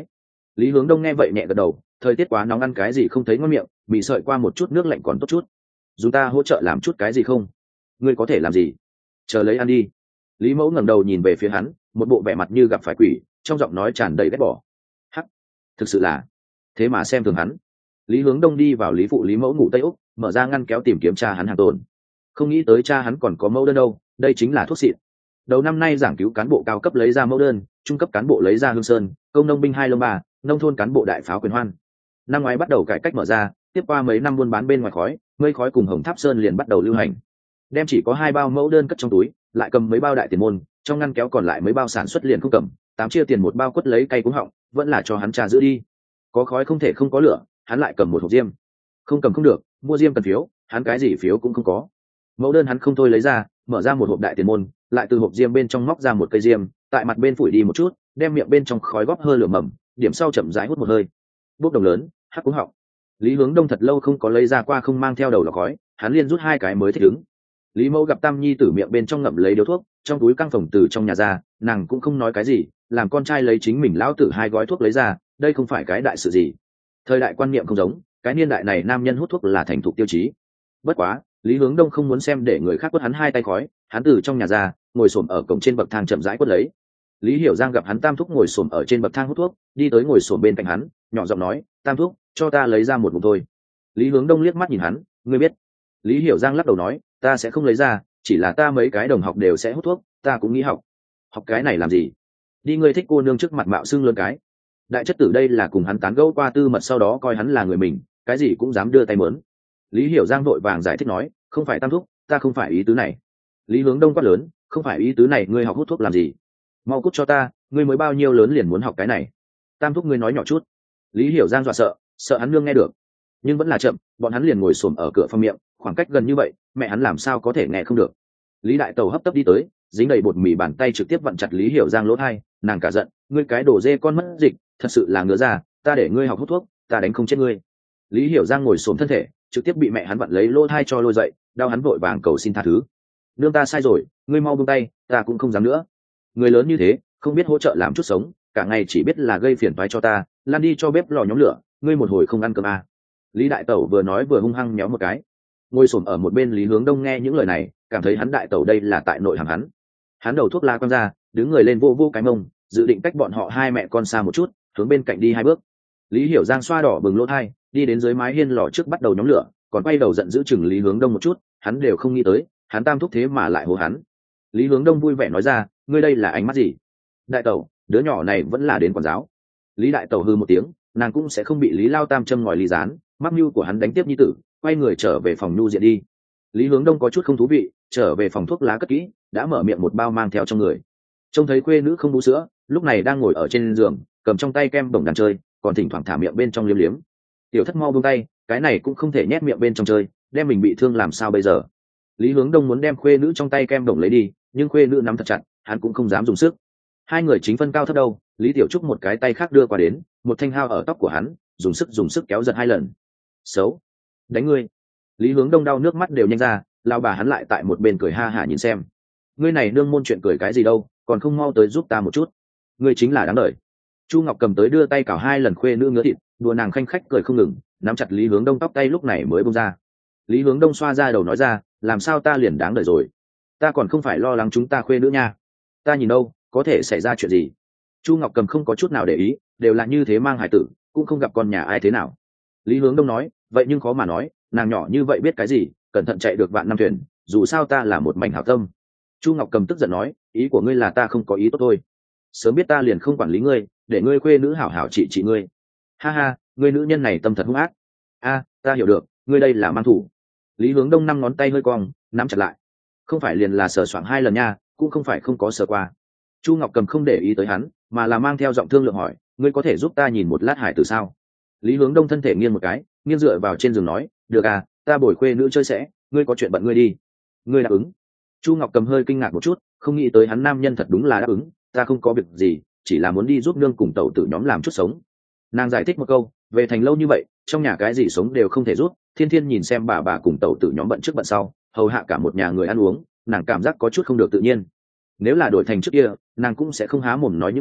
Speaker 1: Lý Hướng Đông nghe vậy nhẹ gật đầu, thời tiết quá nóng ăn cái gì không thấy ngon miệng, bị sợi qua một chút nước lạnh còn tốt chút. Chúng ta hỗ trợ làm chút cái gì không? Ngươi có thể làm gì? Chờ lấy ăn đi. Lý Mẫu ngẩng đầu nhìn về phía hắn, một bộ vẻ mặt như gặp phải quỷ, trong giọng nói tràn đầy ghét bỏ. Hắc, thực sự là, thế mà xem thường hắn. Lý Hướng Đông đi vào Lý Phụ Lý Mẫu ngủ Tây Úc, mở ra ngăn kéo tìm kiếm cha hắn hàng tồn. Không nghĩ tới cha hắn còn có mẫu đơn đâu, đây chính là thuốc xịn. Đầu năm nay giảng cứu cán bộ cao cấp lấy ra mẫu đơn, trung cấp cán bộ lấy ra hương sơn, công nông binh hai lông bà, nông thôn cán bộ đại pháo quyền hoan. Năm ngoái bắt đầu cải cách mở ra, tiếp qua mấy năm buôn bán bên ngoài khói, mây khói cùng hồng tháp sơn liền bắt đầu lưu hành. Đem chỉ có hai bao mẫu đơn cất trong túi, lại cầm mấy bao đại tiền môn, trong ngăn kéo còn lại mấy bao sản xuất liền không cầm, tám chia tiền một bao quất lấy cây cúng họng, vẫn là cho hắn trà giữ đi. Có khói không thể không có lửa, hắn lại cầm một hộp diêm. Không cầm không được, mua diêm cần phiếu, hắn cái gì phiếu cũng không có. Mẫu đơn hắn không thôi lấy ra, mở ra một hộp đại tiền môn, lại từ hộp diêm bên trong móc ra một cây diêm, tại mặt bên phủi đi một chút, đem miệng bên trong khói góp hơi lửa mầm, điểm sau chậm rãi hút một hơi. Bốc đồng lớn, hắc cúng họng. Lý Hướng Đông thật lâu không có lấy ra qua không mang theo đầu lọc khói, hắn liên rút hai cái mới thích ứng. Lý Mẫu gặp Tam Nhi tử miệng bên trong ngậm lấy điếu thuốc, trong túi căng phòng từ trong nhà ra, nàng cũng không nói cái gì, làm con trai lấy chính mình lão tử hai gói thuốc lấy ra, đây không phải cái đại sự gì. Thời đại quan niệm không giống, cái niên đại này nam nhân hút thuốc là thành thục tiêu chí. Bất quá, Lý Hướng Đông không muốn xem để người khác quất hắn hai tay khói, hắn từ trong nhà ra, ngồi xổm ở cổng trên bậc thang chậm rãi quất lấy. Lý Hiểu Giang gặp hắn Tam thúc ngồi xổm ở trên bậc thang hút thuốc, đi tới ngồi xổm bên cạnh hắn, nhỏ giọng nói, Tam thúc, cho ta lấy ra một ngụm thôi. Lý Hướng Đông liếc mắt nhìn hắn, ngươi biết. Lý Hiểu Giang lắc đầu nói, ta sẽ không lấy ra, chỉ là ta mấy cái đồng học đều sẽ hút thuốc, ta cũng nghĩ học. Học cái này làm gì? Đi ngươi thích cô nương trước mặt mạo xưng lớn cái. Đại chất tử đây là cùng hắn tán gẫu qua tư mật, sau đó coi hắn là người mình, cái gì cũng dám đưa tay mớn. Lý Hiểu Giang vội vàng giải thích nói, không phải Tam thúc, ta không phải ý tứ này. Lý Hướng Đông quát lớn, không phải ý tứ này, ngươi học hút thuốc làm gì? Mau cút cho ta, ngươi mới bao nhiêu lớn liền muốn học cái này? Tam thúc ngươi nói nhỏ chút. Lý Hiểu Giang dọa sợ, sợ hắn nương nghe được, nhưng vẫn là chậm, bọn hắn liền ngồi xổm ở cửa phòng miệng, khoảng cách gần như vậy, mẹ hắn làm sao có thể nghe không được. Lý Đại Tẩu hấp tấp đi tới, dính đầy bột mì bàn tay trực tiếp vặn chặt Lý Hiểu Giang lỗ tai, nàng cả giận, ngươi cái đồ dê con mất dịch, thật sự là ngứa ra, ta để ngươi học hút thuốc, ta đánh không chết ngươi. Lý Hiểu Giang ngồi xổm thân thể, trực tiếp bị mẹ hắn vặn lấy lỗ tai cho lôi dậy, đau hắn vội vàng cầu xin tha thứ. Nương ta sai rồi, ngươi mau buông tay, ta cũng không dám nữa. Người lớn như thế, không biết hỗ trợ làm chút sống, cả ngày chỉ biết là gây phiền toái cho ta, lan đi cho bếp lò nhóm lửa, ngươi một hồi không ăn cơm à. Lý Đại Tẩu vừa nói vừa hung hăng méo một cái. Ngồi xổm ở một bên Lý Hướng Đông nghe những lời này, cảm thấy hắn Đại Tẩu đây là tại nội hàm hắn. Hắn đầu thuốc la quăng ra, đứng người lên vô vô cái mông, dự định cách bọn họ hai mẹ con xa một chút, hướng bên cạnh đi hai bước. Lý Hiểu Giang xoa đỏ bừng lỗ tai, đi đến dưới mái hiên lò trước bắt đầu nhóm lửa, còn quay đầu giận dữ chừng Lý Hướng Đông một chút, hắn đều không nghĩ tới, hắn Tam thúc thế mà lại hố hắn. Lý Hướng Đông vui vẻ nói ra, ngươi đây là ánh mắt gì? Đại Tẩu, đứa nhỏ này vẫn là đến quản giáo. Lý Đại Tẩu hư một tiếng, nàng cũng sẽ không bị Lý Lao Tam châm ngòi ly gián, mắc mưu của hắn đánh tiếp nhi tử, quay người trở về phòng nhu diện đi. Lý Hướng Đông có chút không thú vị, trở về phòng thuốc lá cất kỹ, đã mở miệng một bao mang theo trong người. Trông thấy khuê nữ không bú sữa, lúc này đang ngồi ở trên giường, cầm trong tay kem bổng đàn chơi, còn thỉnh thoảng thả miệng bên trong liếm liếm. Tiểu Thất mau buông tay, cái này cũng không thể nhét miệng bên trong chơi, đem mình bị thương làm sao bây giờ? Lý Hướng Đông muốn đem khuê nữ trong tay kem bổng lấy đi, nhưng khuê nữ nắm thật chặt, hắn cũng không dám dùng sức. Hai người chính phân cao thấp đâu, Lý Tiểu Trúc một cái tay khác đưa qua đến, một thanh hao ở tóc của hắn, dùng sức dùng sức kéo giật hai lần. Xấu, đánh ngươi. Lý Hướng Đông đau nước mắt đều nhanh ra, lao bà hắn lại tại một bên cười ha hả nhìn xem. Ngươi này nương môn chuyện cười cái gì đâu, còn không mau tới giúp ta một chút. Ngươi chính là đáng đời. Chu Ngọc cầm tới đưa tay cào hai lần khuê nữ ngứa thịt, đùa nàng khanh khách cười không ngừng, nắm chặt Lý Hướng Đông tóc tay lúc này mới buông ra. Lý Hướng Đông xoa ra đầu nói ra, làm sao ta liền đáng đời rồi? Ta còn không phải lo lắng chúng ta khuê nữ nha. Ta nhìn đâu, có thể xảy ra chuyện gì? Chu Ngọc cầm không có chút nào để ý, đều là như thế mang hải tử, cũng không gặp con nhà ai thế nào. Lý Hướng Đông nói, vậy nhưng khó mà nói, nàng nhỏ như vậy biết cái gì, cẩn thận chạy được vạn năm thuyền, dù sao ta là một mảnh hảo tâm. Chu Ngọc cầm tức giận nói, ý của ngươi là ta không có ý tốt thôi. Sớm biết ta liền không quản lý ngươi, để ngươi khuê nữ hảo hảo trị trị ngươi. Ha ha, ngươi nữ nhân này tâm thật hung ác. A, ta hiểu được, ngươi đây là mang thủ. Lý Hướng Đông năm ngón tay hơi cong, nắm chặt lại. Không phải liền là sờ soạng hai lần nha, cũng không phải không có sờ qua. Chu Ngọc cầm không để ý tới hắn, mà là mang theo giọng thương lượng hỏi, ngươi có thể giúp ta nhìn một lát hải tử sao? Lý Hướng Đông thân thể nghiêng một cái, nghiêng dựa vào trên giường nói, được à, ta bồi khuê nữ chơi sẽ, ngươi có chuyện bận ngươi đi. Ngươi đáp ứng. Chu Ngọc cầm hơi kinh ngạc một chút, không nghĩ tới hắn nam nhân thật đúng là đáp ứng, ta không có việc gì, chỉ là muốn đi giúp nương cùng tẩu tử nhóm làm chút sống. Nàng giải thích một câu, về thành lâu như vậy, trong nhà cái gì sống đều không thể giúp, thiên thiên nhìn xem bà bà cùng tẩu tử nhóm bận trước bận sau, hầu hạ cả một nhà người ăn uống, nàng cảm giác có chút không được tự nhiên. Nếu là đổi thành trước kia, nàng cũng sẽ không há mồm nói những này,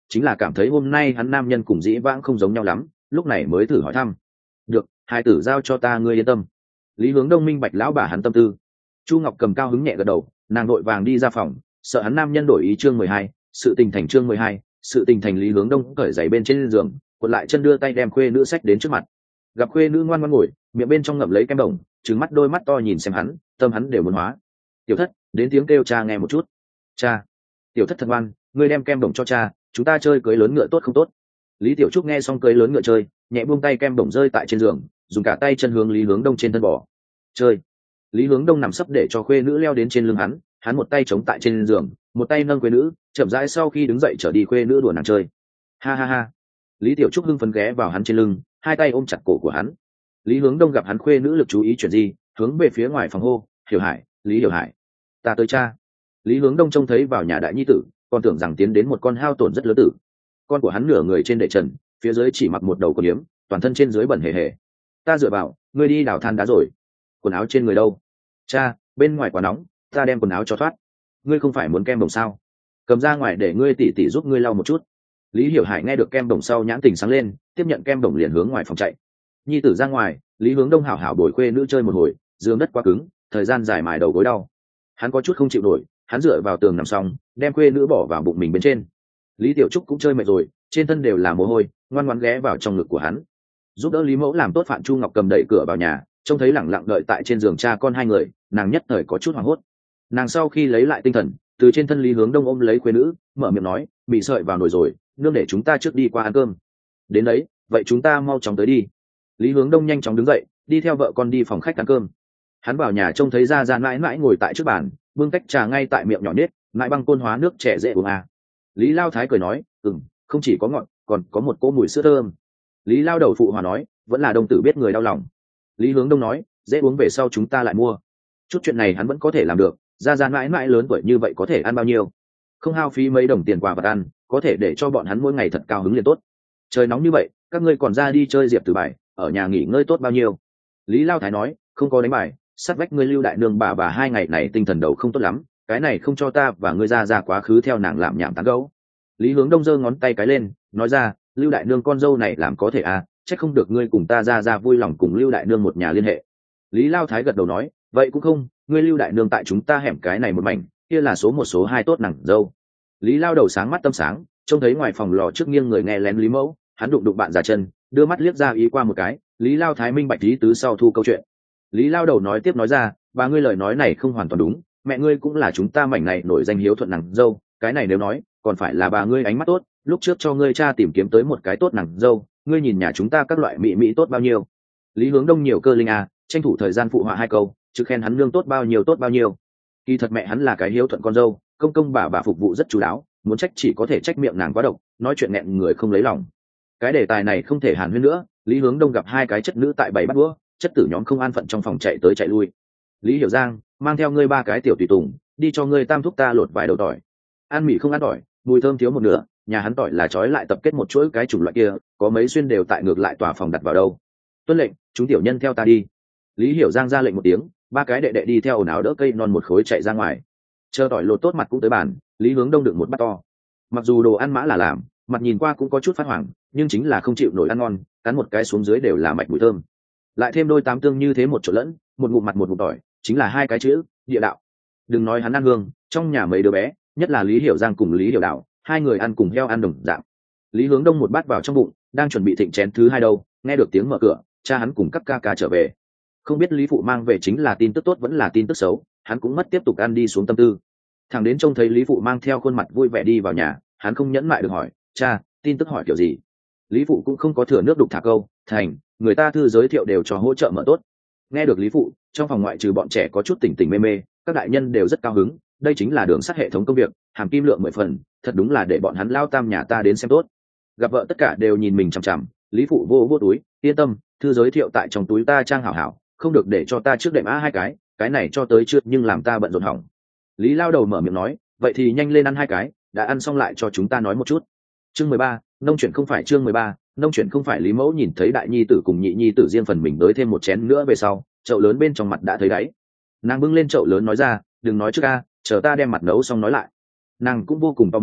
Speaker 1: chính là cảm thấy hôm nay hắn nam nhân cùng dĩ vãng không giống nhau lắm, lúc này mới thử hỏi thăm. Được, hai tử giao cho ta, ngươi yên tâm. Lý Hướng Đông minh bạch lão bà hắn tâm tư. Chu Ngọc Cầm cao hứng nhẹ gật đầu, nàng vội vàng đi ra phòng, sợ hắn nam nhân đổi ý. Chương mười hai, sự tình thành. Chương mười hai, sự tình thành. Lý Hướng Đông cởi giày bên trên giường, cuộn lại chân đưa tay đem khuê nữ xách đến trước mặt. Gặp khuê nữ ngoan ngoãn ngồi, miệng bên trong ngậm lấy kem đồng, trừng mắt đôi mắt to nhìn xem hắn, tâm hắn đều muốn hóa. Tiểu Thất, đến tiếng kêu cha nghe một chút. Cha. Tiểu Thất thật ngoan, ngươi đem kem đồng cho cha, chúng ta chơi cưới lớn ngựa tốt không tốt? Lý Tiểu Trúc nghe xong cưới lớn ngựa chơi, nhẹ buông tay kem đồng rơi tại trên giường, dùng cả tay chân hướng Lý Hướng Đông trên thân bò. Chơi. Lý Hướng Đông nằm sấp để cho khuê nữ leo đến trên lưng hắn, hắn một tay chống tại trên giường, một tay nâng khuê nữ, chậm rãi sau khi đứng dậy trở đi khuê nữ đùa nàng chơi. Ha ha ha. Lý Tiểu Trúc hưng phấn ghé vào hắn trên lưng, hai tay ôm chặt cổ của hắn. Lý Hướng Đông gặp hắn khuê nữ lực chú ý chuyển gì, hướng về phía ngoài phòng hô, "Hiểu Hải, Lý Hiểu Hải, ta tới cha." Lý Hướng Đông trông thấy vào nhà đại nhi tử, còn tưởng rằng tiến đến một con hao tổn rất lớn tử. Con của hắn nửa người trên đệ trần, phía dưới chỉ mặc một đầu quần yếm, toàn thân trên dưới bẩn hề hề. "Ta dựa vào, ngươi đi đào than đá rồi. Quần áo trên người đâu?" "Cha, bên ngoài quá nóng, ta đem quần áo cho thoát." "Ngươi không phải muốn kem đồng sao? Cầm ra ngoài để ngươi tỉ tỉ giúp ngươi lau một chút." Lý Hiểu Hải nghe được kem đồng sau nhãn tình sáng lên, tiếp nhận kem đồng liền hướng ngoài phòng chạy. Nhi tử ra ngoài, Lý Hướng Đông hảo hảo bồi khuê nữ chơi một hồi, giường đất quá cứng, thời gian dài mài đầu gối đau. Hắn có chút không chịu nổi, hắn dựa vào tường nằm xong, đem khuê nữ bỏ vào bụng mình bên trên. Lý Tiểu Trúc cũng chơi mệt rồi, trên thân đều là mồ hôi, ngoan ngoãn ghé vào trong ngực của hắn. Giúp đỡ Lý Mẫu làm tốt Phạm Chu Ngọc Cầm đẩy cửa vào nhà, trông thấy lẳng lặng đợi tại trên giường cha con hai người, nàng nhất thời có chút hoảng hốt. Nàng sau khi lấy lại tinh thần, từ trên thân Lý Hướng Đông ôm lấy khuê nữ, mở miệng nói, "Bị sợi vào nồi rồi, nương để chúng ta trước đi qua ăn cơm." "Đến đấy, vậy chúng ta mau chóng tới đi." Lý Hướng Đông nhanh chóng đứng dậy, đi theo vợ con đi phòng khách ăn cơm. Hắn vào nhà trông thấy Gia Gia mãi mãi ngồi tại trước bàn, bưng tách trà ngay tại miệng nhỏ nết, mãi băng côn hóa nước trẻ dễ uống à. Lý Lao Thái cười nói, "Ừm, không chỉ có ngọt, còn có một cỗ mùi sữa thơm." Lý Lao Đầu phụ hòa nói, "Vẫn là Đông tử biết người đau lòng." Lý Hướng Đông nói, "Dễ uống về sau chúng ta lại mua." Chút chuyện này hắn vẫn có thể làm được, Gia Gia mãi mãi lớn tuổi như vậy có thể ăn bao nhiêu? Không hao phí mấy đồng tiền quà vật ăn, có thể để cho bọn hắn mỗi ngày thật cao hứng liền tốt. Trời nóng như vậy, các ngươi còn ra đi chơi diệp tử bài, ở nhà nghỉ ngơi tốt bao nhiêu? Lý Lao Thái nói, "Không có đánh bài, sát vách ngươi Lưu đại nương bà bà hai ngày này tinh thần đầu không tốt lắm, cái này không cho ta và ngươi ra ra quá khứ theo nàng làm nhảm tán gấu." Lý Hướng Đông giơ ngón tay cái lên, nói ra, "Lưu đại nương con dâu này làm có thể à, chắc không được ngươi cùng ta ra ra vui lòng cùng Lưu đại nương một nhà liên hệ." Lý Lao Thái gật đầu nói, "Vậy cũng không, ngươi Lưu đại nương tại chúng ta hẻm cái này một mảnh, kia là số một số hai tốt nàng dâu." Lý Lao Đầu sáng mắt tâm sáng, trông thấy ngoài phòng lò trước nghiêng người nghe lén Lý Mẫu, hắn đụng đụng bạn già chân, đưa mắt liếc ra ý qua một cái. Lý Lao Thái minh bạch ý tứ sau thu câu chuyện. Lý Lao Đầu nói tiếp nói ra, "Bà ngươi lời nói này không hoàn toàn đúng, mẹ ngươi cũng là chúng ta mảnh này nổi danh hiếu thuận nàng dâu, cái này nếu nói, còn phải là bà ngươi ánh mắt tốt, lúc trước cho ngươi cha tìm kiếm tới một cái tốt nàng dâu, ngươi nhìn nhà chúng ta các loại mỹ mỹ tốt bao nhiêu." Lý Hướng Đông nhiều cơ linh à, tranh thủ thời gian phụ họa hai câu, chứ khen hắn nương tốt bao nhiêu tốt bao nhiêu. Kỳ thật mẹ hắn là cái hiếu thuận con dâu, công công bà bà phục vụ rất chú đáo, muốn trách chỉ có thể trách miệng nàng quá độc, nói chuyện nghẹn người không lấy lòng. Cái đề tài này không thể hàn huyên nữa. Lý Hướng Đông gặp hai cái chất nữ tại bảy bắt đũa, chất tử nhóm không an phận trong phòng chạy tới chạy lui. "Lý Hiểu Giang, mang theo ngươi ba cái tiểu tùy tùng, đi cho ngươi tam thúc ta lột vài đầu tỏi." Ăn mì không ăn tỏi, mùi thơm thiếu một nửa, nhà hắn tỏi là trói lại tập kết một chuỗi cái chủng loại kia, có mấy xuyên đều tại ngược lại tòa phòng đặt vào đâu. "Tuân lệnh, chúng tiểu nhân theo ta đi." Lý Hiểu Giang ra lệnh một tiếng, ba cái đệ đệ đi theo ồn ào đỡ cây non một khối chạy ra ngoài. Chờ tỏi lột tốt mặt cũng tới bàn, Lý Hướng Đông đựng một bát to. Mặc dù đồ ăn mã là làm, mặt nhìn qua cũng có chút phát hoàng, nhưng chính là không chịu nổi ăn ngon, cắn một cái xuống dưới đều là mạch mùi thơm. Lại thêm đôi tám tương như thế một chỗ lẫn, một ngụm mặt một ngụm tỏi, chính là hai cái chữ địa đạo. Đừng nói hắn ăn hương, trong nhà mấy đứa bé, nhất là Lý Hiểu Giang cùng Lý Hiểu Đạo, hai người ăn cùng heo ăn đồng dạng. Lý Hướng Đông một bát vào trong bụng, đang chuẩn bị thịnh chén thứ hai đâu, nghe được tiếng mở cửa, cha hắn cùng các ca ca trở về. Không biết Lý phụ mang về chính là tin tức tốt vẫn là tin tức xấu, hắn cũng mất tiếp tục ăn đi xuống tâm tư. Thằng đến trông thấy Lý phụ mang theo khuôn mặt vui vẻ đi vào nhà, hắn không nhẫn mại được hỏi, "Cha, tin tức hỏi kiểu gì?" Lý phụ cũng không có thừa nước đục thả câu, "Thành, người ta thư giới thiệu đều cho hỗ trợ mở tốt." Nghe được Lý phụ, trong phòng ngoại trừ bọn trẻ có chút tỉnh tỉnh mê mê, các đại nhân đều rất cao hứng, đây chính là đường sắt hệ thống công việc, hàm kim lượng mười phần, thật đúng là để bọn hắn lao tam nhà ta đến xem tốt. Gặp vợ tất cả đều nhìn mình chằm chằm, Lý phụ vô vô túi, "Yên tâm, thư giới thiệu tại trong túi ta trang hảo hảo, không được để cho ta trước đệm á hai cái, cái này cho tới chưa nhưng làm ta bận rộn hỏng." Lý Lao Đầu mở miệng nói, "Vậy thì nhanh lên ăn hai cái, đã ăn xong lại cho chúng ta nói một chút." Chương mười ba, nông chuyện không phải. Chương mười ba, nông chuyện không phải. Lý Mẫu nhìn thấy đại nhi tử cùng nhị nhi tử riêng phần mình đới thêm một chén nữa về sau, chậu lớn bên trong mặt đã thấy đáy. Nàng bưng lên chậu lớn nói ra, "Đừng nói trước a, chờ ta đem mặt nấu xong nói lại." Nàng cũng vô cùng tò mò,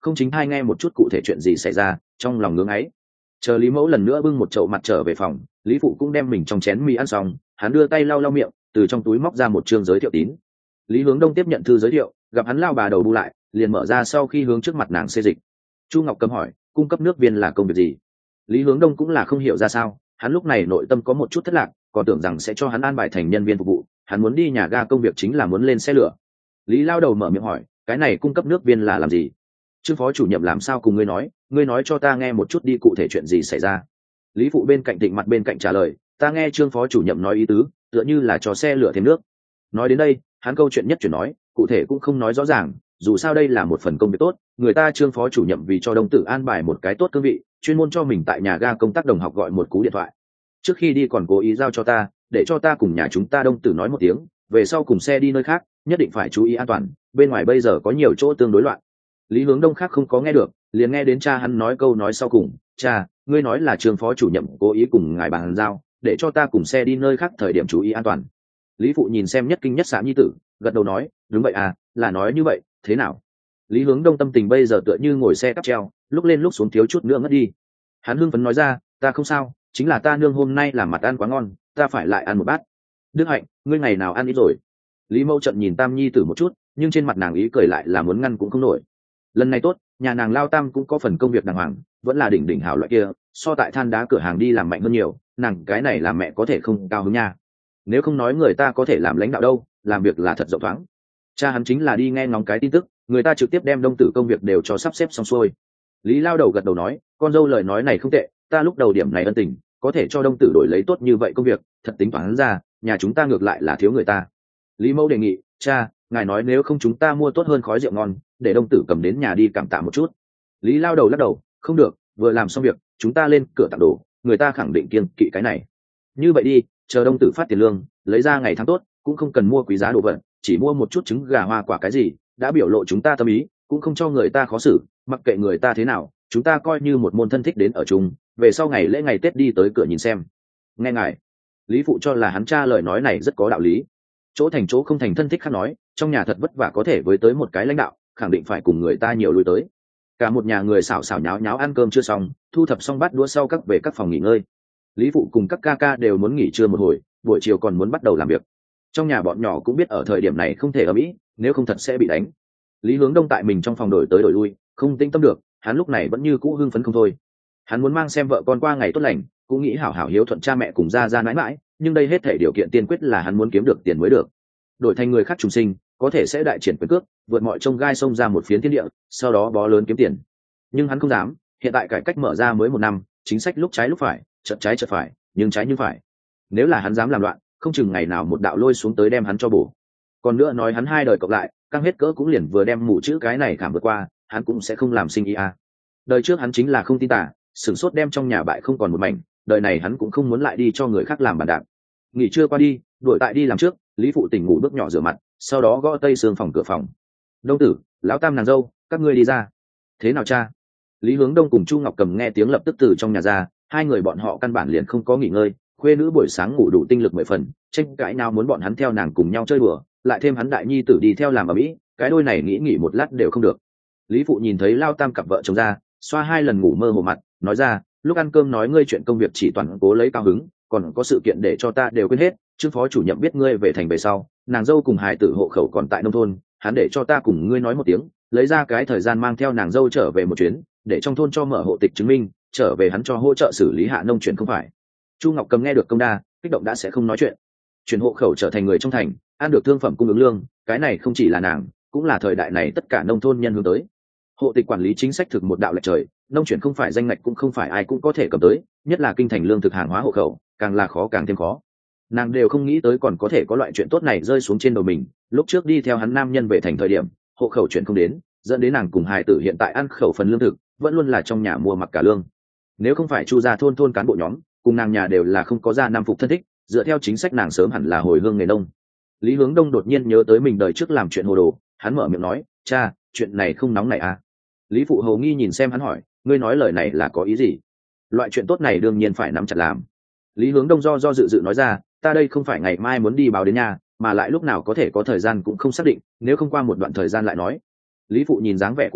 Speaker 1: không chính hay nghe một chút cụ thể chuyện gì xảy ra, trong lòng ngưỡng ấy. Chờ Lý Mẫu lần nữa bưng một chậu mặt trở về phòng, Lý Phụ cũng đem mình trong chén mì ăn xong, hắn đưa tay lau lau miệng, từ trong túi móc ra một chương giới thiệu tín. Lý Hướng Đông tiếp nhận thư giới thiệu, gặp hắn lao bà đầu bu lại, liền mở ra sau khi hướng trước mặt nàng xê dịch. Chu Ngọc Cầm hỏi, cung cấp nước viên là công việc gì? Lý Hướng Đông cũng là không hiểu ra sao, hắn lúc này nội tâm có một chút thất lạc, còn tưởng rằng sẽ cho hắn an bài thành nhân viên phục vụ, hắn muốn đi nhà ga công việc chính là muốn lên xe lửa. Lý lao đầu mở miệng hỏi, cái này cung cấp nước viên là làm gì? Trương phó chủ nhiệm làm sao cùng ngươi nói, ngươi nói cho ta nghe một chút đi, cụ thể chuyện gì xảy ra? Lý Phụ bên cạnh Tịnh mặt bên cạnh trả lời, ta nghe Trương phó chủ nhiệm nói ý tứ, tựa như là cho xe lửa thêm nước. Nói đến đây, hắn câu chuyện nhất chuyển nói, cụ thể cũng không nói rõ ràng, dù sao đây là một phần công việc tốt, người ta Trương phó chủ nhiệm vì cho Đông Tử an bài một cái tốt cương vị, chuyên môn cho mình tại nhà ga công tác đồng học gọi một cú điện thoại. Trước khi đi còn cố ý giao cho ta, để cho ta cùng nhà chúng ta Đông Tử nói một tiếng, về sau cùng xe đi nơi khác, nhất định phải chú ý an toàn, bên ngoài bây giờ có nhiều chỗ tương đối loạn. Lý Hướng Đông khác không có nghe được, liền nghe đến cha hắn nói câu nói sau cùng, cha, ngươi nói là Trương phó chủ nhiệm cố ý cùng ngài bàn giao, để cho ta cùng xe đi nơi khác thời điểm chú ý an toàn. Lý Phụ nhìn xem nhất kinh nhất xã nhi tử, gật đầu nói, đúng vậy à, là nói như vậy, thế nào? Lý Hướng Đông tâm tình bây giờ tựa như ngồi xe cáp treo, lúc lên lúc xuống thiếu chút nữa ngất đi. Hắn hưng phấn nói ra, ta không sao, chính là ta nương hôm nay làm mặt ăn quá ngon, ta phải lại ăn một bát. Đức Hạnh, ngươi ngày nào ăn ít rồi? Lý Mâu trận nhìn Tam nhi tử một chút, nhưng trên mặt nàng ý cười lại là muốn ngăn cũng không nổi. Lần này tốt, nhà nàng Lao Tam cũng có phần công việc đàng hoàng, vẫn là đỉnh đỉnh hảo loại kia, so tại than đá cửa hàng đi làm mạnh hơn nhiều, nàng cái này làm mẹ có thể không cao hứng nha. Nếu không nói người ta có thể làm lãnh đạo đâu, làm việc là thật rộng thoáng. Cha hắn chính là đi nghe ngóng cái tin tức, người ta trực tiếp đem Đông Tử công việc đều cho sắp xếp xong xuôi. Lý lao đầu gật đầu nói, con dâu lời nói này không tệ, ta lúc đầu điểm này ân tình, có thể cho Đông Tử đổi lấy tốt như vậy công việc, thật tính toán ra, nhà chúng ta ngược lại là thiếu người ta. Lý Mẫu đề nghị, cha, ngài nói nếu không chúng ta mua tốt hơn khói rượu ngon, để Đông Tử cầm đến nhà đi cảm tạ một chút. Lý lao đầu lắc đầu, không được, vừa làm xong việc, chúng ta lên cửa tặng đồ, người ta khẳng định kiêng kỵ cái này. Như vậy đi, chờ Đông Tử phát tiền lương, lấy ra ngày tháng tốt, cũng không cần mua quý giá đồ vật, chỉ mua một chút trứng gà hoa quả cái gì, đã biểu lộ chúng ta tâm ý, cũng không cho người ta khó xử, mặc kệ người ta thế nào, chúng ta coi như một môn thân thích đến ở chung, về sau ngày lễ ngày Tết đi tới cửa nhìn xem. Nghe ngài. Lý Phụ cho là hắn cha lời nói này rất có đạo lý. Chỗ thành chỗ không thành thân thích khác nói, trong nhà thật vất vả có thể với tới một cái lãnh đạo, khẳng định phải cùng người ta nhiều lui tới. Cả một nhà người xảo xảo nháo nháo ăn cơm chưa xong, thu thập xong bát đũa sau các về các phòng nghỉ ngơi. Lý Phụ cùng các ca ca đều muốn nghỉ trưa một hồi, buổi chiều còn muốn bắt đầu làm việc. Trong nhà bọn nhỏ cũng biết ở thời điểm này không thể ở mỹ, nếu không thật sẽ bị đánh. Lý Hướng Đông tại mình trong phòng đổi tới đổi lui, không tĩnh tâm được, hắn lúc này vẫn như cũ hưng phấn không thôi. Hắn muốn mang xem vợ con qua ngày tốt lành, cũng nghĩ hảo hảo hiếu thuận cha mẹ cùng ra ra mãi mãi, nhưng đây hết thể điều kiện tiên quyết là hắn muốn kiếm được tiền mới được. Đổi thành người khác trùng sinh, có thể sẽ đại triển quyền cước, vượt mọi trông gai sông ra một phiến thiên địa, sau đó bó lớn kiếm tiền. Nhưng hắn không dám, hiện tại cải cách mở ra mới một năm, chính sách lúc trái lúc phải, chợt trái chợt phải, nhưng trái như phải. Nếu là hắn dám làm loạn, không chừng ngày nào một đạo lôi xuống tới đem hắn cho bổ. Còn nữa nói hắn hai đời cộng lại, căng hết cỡ cũng liền vừa đem mù chữ cái này khảm vượt qua, hắn cũng sẽ không làm sinh ý à. Đời trước hắn chính là không tin tả, sửng sốt đem trong nhà bại không còn một mảnh, đời này hắn cũng không muốn lại đi cho người khác làm bàn đạp. Nghỉ trưa qua đi, đuổi tại đi làm trước, Lý Phụ tỉnh ngủ bước nhỏ rửa mặt, sau đó gõ tây sương phòng cửa phòng. Đông Tử, lão tam nàng dâu, các ngươi đi ra. Thế nào cha? Lý Hướng Đông cùng Chu Ngọc Cầm nghe tiếng lập tức từ trong nhà ra, hai người bọn họ căn bản liền không có nghỉ ngơi, khuê nữ buổi sáng ngủ đủ tinh lực mười phần, tranh cãi nào muốn bọn hắn theo nàng cùng nhau chơi đùa, lại thêm hắn đại nhi tử đi theo làm ở mỹ, cái đôi này nghĩ nghỉ một lát đều không được. Lý Phụ nhìn thấy lao tam cặp vợ chồng ra, xoa hai lần ngủ mơ hồ mặt, nói ra, lúc ăn cơm nói ngươi chuyện công việc chỉ toàn cố lấy cao hứng, còn có sự kiện để cho ta đều quên hết. Trương phó chủ nhiệm biết ngươi về thành về sau, nàng dâu cùng hài tử hộ khẩu còn tại nông thôn, hắn để cho ta cùng ngươi nói một tiếng, lấy ra cái thời gian mang theo nàng dâu trở về một chuyến, để trong thôn cho mở hộ tịch chứng minh, trở về hắn cho hỗ trợ xử lý hạ nông chuyện không phải. Chu Ngọc Cầm nghe được công đa, kích động đã sẽ không nói chuyện. Chuyển hộ khẩu trở thành người trong thành, ăn được thương phẩm cung ứng lương, cái này không chỉ là nàng, cũng là thời đại này tất cả nông thôn nhân hướng tới. Hộ tịch quản lý chính sách thực một đạo lệch trời, nông chuyển không phải danh ngạch cũng không phải ai cũng có thể cầm tới, nhất là kinh thành lương thực hàng hóa hộ khẩu, càng là khó càng thêm khó. Nàng đều không nghĩ tới còn có thể có loại chuyện tốt này rơi xuống trên đầu mình. Lúc trước đi theo hắn nam nhân về thành thời điểm, hộ khẩu chuyển không đến, dẫn đến nàng cùng hài tử hiện tại ăn khẩu phần lương thực vẫn luôn là trong nhà mua mặc cả lương. Nếu không phải Chu gia thôn thôn cán bộ nhóm cùng nàng nhà đều là không có gia nam phục thân thích, dựa theo chính sách nàng sớm hẳn là hồi hương nghề nông. Lý Hướng Đông đột nhiên nhớ tới mình đời trước làm chuyện hồ đồ, hắn mở miệng nói, cha, chuyện này không nóng này à? Lý Phụ hầu nghi nhìn xem hắn hỏi, ngươi nói lời này là có ý gì? Loại chuyện tốt này đương nhiên phải nắm chặt làm. Lý Hướng Đông do do dự dự nói ra, ta đây không phải ngày mai muốn đi báo đến nhà, mà lại lúc nào có thể có thời gian cũng không xác định, nếu không qua một đoạn thời gian lại nói. Lý Phụ nhìn dáng vẻ của hắn,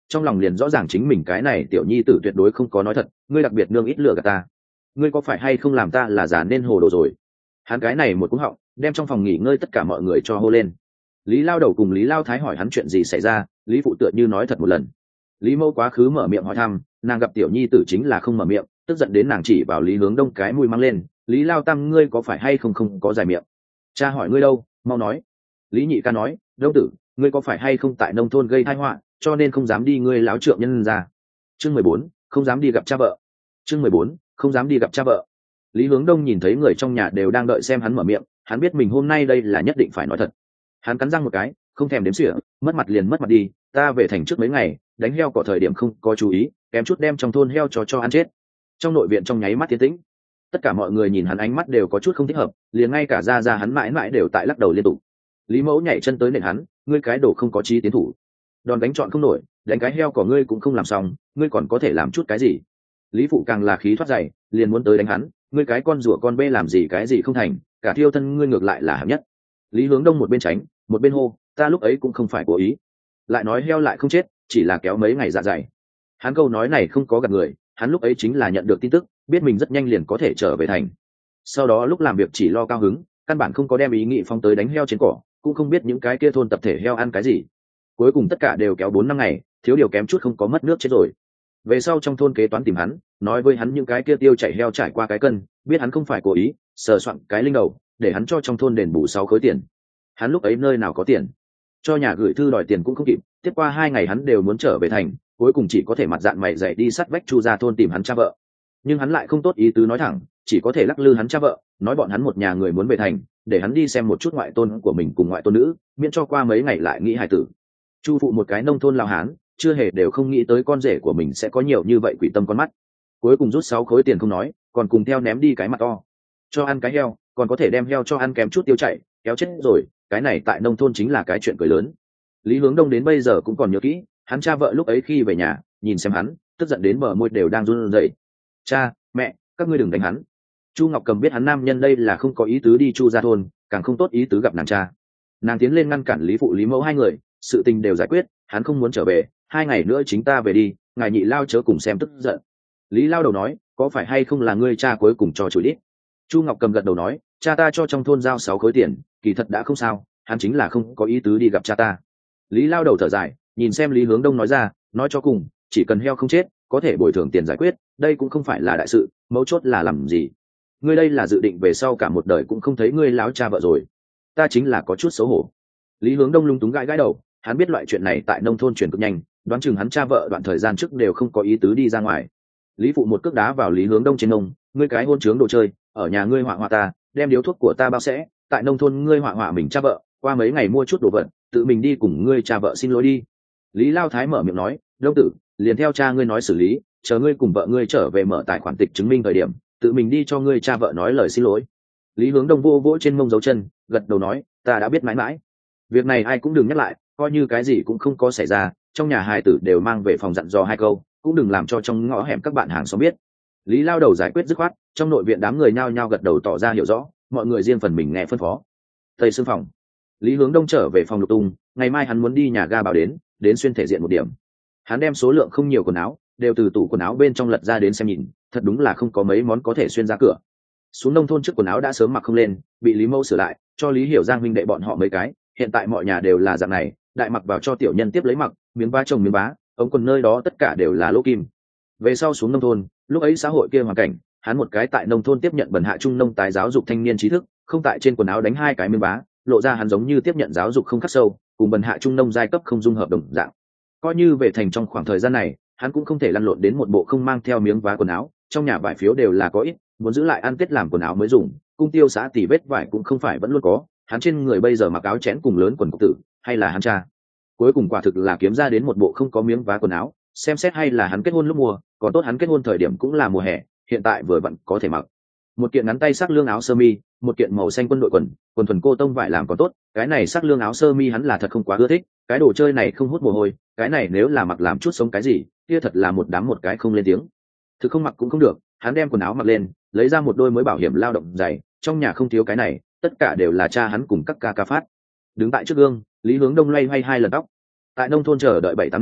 Speaker 1: trong lòng liền rõ ràng chính mình cái này tiểu nhi tử tuyệt đối không có nói thật, ngươi đặc biệt nương ít lừa gạt ta, ngươi có phải hay không làm ta là giả nên hồ đồ rồi. Hắn cái này một cú họng đem trong phòng nghỉ ngơi tất cả mọi người cho hô lên. Lý Lao Đầu cùng Lý Lao Thái hỏi hắn chuyện gì xảy ra, Lý Phụ tựa như nói thật một lần. Lý Mẫu quá khứ mở miệng hỏi thăm, nàng gặp tiểu nhi tử chính là không mở miệng, tức giận đến nàng chỉ vào Lý Hướng Đông cái mũi mang lên, Lý Lao Tam ngươi có phải hay không không có dài miệng, cha hỏi ngươi đâu, mau nói. Lý Nhị Ca nói, Đông tử, ngươi có phải hay không tại nông thôn gây tai họa, cho nên không dám đi ngươi láo trượng nhân ra. Chương mười bốn, không dám đi gặp cha vợ. Chương mười bốn, không dám đi gặp cha vợ. Lý Hướng Đông nhìn thấy người trong nhà đều đang đợi xem hắn mở miệng, hắn biết mình hôm nay đây là nhất định phải nói thật. Hắn cắn răng một cái, không thèm đếm xỉa, mất mặt liền mất mặt đi, ta về thành trước mấy ngày, đánh heo cỏ thời điểm không có chú ý, kém chút đem trong thôn heo cho cho ăn chết. Trong nội viện trong nháy mắt tiến tĩnh, tất cả mọi người nhìn hắn ánh mắt đều có chút không thích hợp, liền ngay cả ra ra hắn mãi mãi đều tại lắc đầu liên tục. Lý Mẫu nhảy chân tới nện hắn, ngươi cái đồ không có chí tiến thủ, đòn đánh chọn không nổi, đánh cái heo của ngươi cũng không làm xong, ngươi còn có thể làm chút cái gì. Lý Phụ càng là khí thoát dày, liền muốn tới đánh hắn, ngươi cái con rùa con bê làm gì cái gì không thành, cả thiêu thân ngươi ngược lại là hạng nhất. Lý Hướng Đông một bên tránh một bên hô, ta lúc ấy cũng không phải cố ý, lại nói heo lại không chết, chỉ là kéo mấy ngày dạ dày. Hắn câu nói này không có gạt người, hắn lúc ấy chính là nhận được tin tức, biết mình rất nhanh liền có thể trở về thành. Sau đó lúc làm việc chỉ lo cao hứng, căn bản không có đem ý nghĩ phong tới đánh heo trên cỏ, cũng không biết những cái kia thôn tập thể heo ăn cái gì. Cuối cùng tất cả đều kéo bốn năm ngày, thiếu điều kém chút không có mất nước chết rồi. Về sau trong thôn kế toán tìm hắn, nói với hắn những cái kia tiêu chảy heo trải qua cái cân, biết hắn không phải cố ý, sờ soạn cái linh đầu, để hắn cho trong thôn đền bù sáu khối tiền. Hắn lúc ấy nơi nào có tiền, cho nhà gửi thư đòi tiền cũng không kịp, tiếp qua hai ngày hắn đều muốn trở về thành, cuối cùng chỉ có thể mặt dạng mày dày đi sắt vách Chu ra thôn tìm hắn cha vợ. Nhưng hắn lại không tốt ý tứ nói thẳng, chỉ có thể lắc lư hắn cha vợ, nói bọn hắn một nhà người muốn về thành, để hắn đi xem một chút ngoại tôn của mình cùng ngoại tôn nữ, miễn cho qua mấy ngày lại nghĩ hài tử. Chu Phụ một cái nông thôn lao hán, chưa hề đều không nghĩ tới con rể của mình sẽ có nhiều như vậy quỷ tâm con mắt. Cuối cùng rút sáu khối tiền không nói, còn cùng theo ném đi cái mặt to, cho ăn cái heo, còn có thể đem heo cho ăn kém chút tiêu chảy, kéo chết rồi, cái này tại nông thôn chính là cái chuyện cười lớn. Lý Hướng Đông đến bây giờ cũng còn nhớ kỹ, hắn cha vợ lúc ấy khi về nhà, nhìn xem hắn, tức giận đến bờ môi đều đang run rẩy. Cha, mẹ, các ngươi đừng đánh hắn. Chu Ngọc Cầm biết hắn nam nhân đây là không có ý tứ đi Chu ra thôn, càng không tốt ý tứ gặp nàng cha. Nàng tiến lên ngăn cản Lý Phụ Lý Mẫu hai người, sự tình đều giải quyết, hắn không muốn trở về, hai ngày nữa chính ta về đi, ngài Nhị Lao chớ cùng xem tức giận. Lý Lao Đầu nói, có phải hay không là ngươi cha cuối cùng cho chửi đít. Chu Ngọc Cầm gật đầu nói, cha ta cho trong thôn giao sáu khối tiền, kỳ thật đã không sao, hắn chính là không có ý tứ đi gặp cha ta. Lý Lao Đầu thở dài, nhìn xem Lý Hướng Đông nói ra, nói cho cùng, chỉ cần heo không chết, có thể bồi thường tiền giải quyết, đây cũng không phải là đại sự, mấu chốt là làm gì. Ngươi đây là dự định về sau cả một đời cũng không thấy ngươi láo cha vợ rồi. Ta chính là có chút xấu hổ. Lý Hướng Đông lung túng gãi gãi đầu, hắn biết loại chuyện này tại nông thôn truyền cực nhanh, đoán chừng hắn cha vợ đoạn thời gian trước đều không có ý tứ đi ra ngoài. Lý Phụ một cước đá vào Lý Hướng Đông trên ông, ngươi cái hôn trướng đồ chơi, ở nhà ngươi họa họa ta, đem điếu thuốc của ta bao sẽ, tại nông thôn ngươi họa họa mình cha vợ, qua mấy ngày mua chút đồ vật, tự mình đi cùng ngươi cha vợ xin lỗi đi. Lý Lao Thái mở miệng nói, Đông tử, liền theo cha ngươi nói xử lý, chờ ngươi cùng vợ ngươi trở về mở tài khoản tịch chứng minh thời điểm, tự mình đi cho ngươi cha vợ nói lời xin lỗi. Lý Hướng Đông vô vỗ trên mông dấu chân, gật đầu nói, ta đã biết mãi mãi. Việc này ai cũng đừng nhắc lại, coi như cái gì cũng không có xảy ra, trong nhà hài tử đều mang về phòng dặn dò hai câu, cũng đừng làm cho trong ngõ hẻm các bạn hàng xóm biết. Lý Lao Đầu giải quyết dứt khoát, trong nội viện đám người nhao nhao gật đầu tỏ ra hiểu rõ, mọi người riêng phần mình nghe phân phó. Tây xương phòng, Lý Hướng Đông trở về phòng Lục Tung, ngày mai hắn muốn đi nhà ga bảo đến, đến xuyên thể diện một điểm. Hắn đem số lượng không nhiều quần áo đều từ tủ quần áo bên trong lật ra đến xem nhìn, thật đúng là không có mấy món có thể xuyên ra cửa. Xuống nông thôn trước quần áo đã sớm mặc không lên, bị Lý Mẫu sửa lại, cho Lý Hiểu Giang huynh đệ bọn họ mấy cái, hiện tại mọi nhà đều là dạng này, đại mặc vào cho tiểu nhân tiếp lấy mặc, miếng vá chồng miếng vá, ống quần nơi đó tất cả đều là lỗ kim. Về sau xuống nông thôn, lúc ấy xã hội kia hoàn cảnh, hắn một cái tại nông thôn tiếp nhận bần hạ trung nông tái giáo dục thanh niên trí thức, không tại trên quần áo đánh hai cái miếng vá, lộ ra hắn giống như tiếp nhận giáo dục không khắc sâu, cùng bần hạ trung nông giai cấp không dung hợp đồng dạng. Coi như về thành trong khoảng thời gian này, hắn cũng không thể lăn lộn đến một bộ không mang theo miếng vá quần áo, trong nhà vải phiếu đều là có ít, muốn giữ lại ăn tết làm quần áo mới dùng, cung tiêu xã tỷ vết vải cũng không phải vẫn luôn có, hắn trên người bây giờ mặc áo chén cùng lớn quần cộc tử, hay là hắn cha. Cuối cùng quả thực là kiếm ra đến một bộ không có miếng vá quần áo, xem xét hay là hắn kết hôn lúc mùa, còn tốt hắn kết hôn thời điểm cũng là mùa hè, hiện tại vừa vặn có thể mặc. Một kiện ngắn tay sắc lương áo sơ mi, một kiện màu xanh quân đội quần, quần thuần cô tông vải làm còn tốt, cái này sắc lương áo sơ mi hắn là thật không quá ưa thích, cái đồ chơi này không hút mồ hôi, cái này nếu là mặc làm chút sống cái gì, kia thật là một đám một cái không lên tiếng. Thực không mặc cũng không được, hắn đem quần áo mặc lên, lấy ra một đôi mới bảo hiểm lao động dày, trong nhà không thiếu cái này, tất cả đều là cha hắn cùng các ca ca phát. Đứng tại trước gương, Lý Hướng Đông loay hoay hai lần tóc. Tại nông thôn chờ đợi bảy tám năm,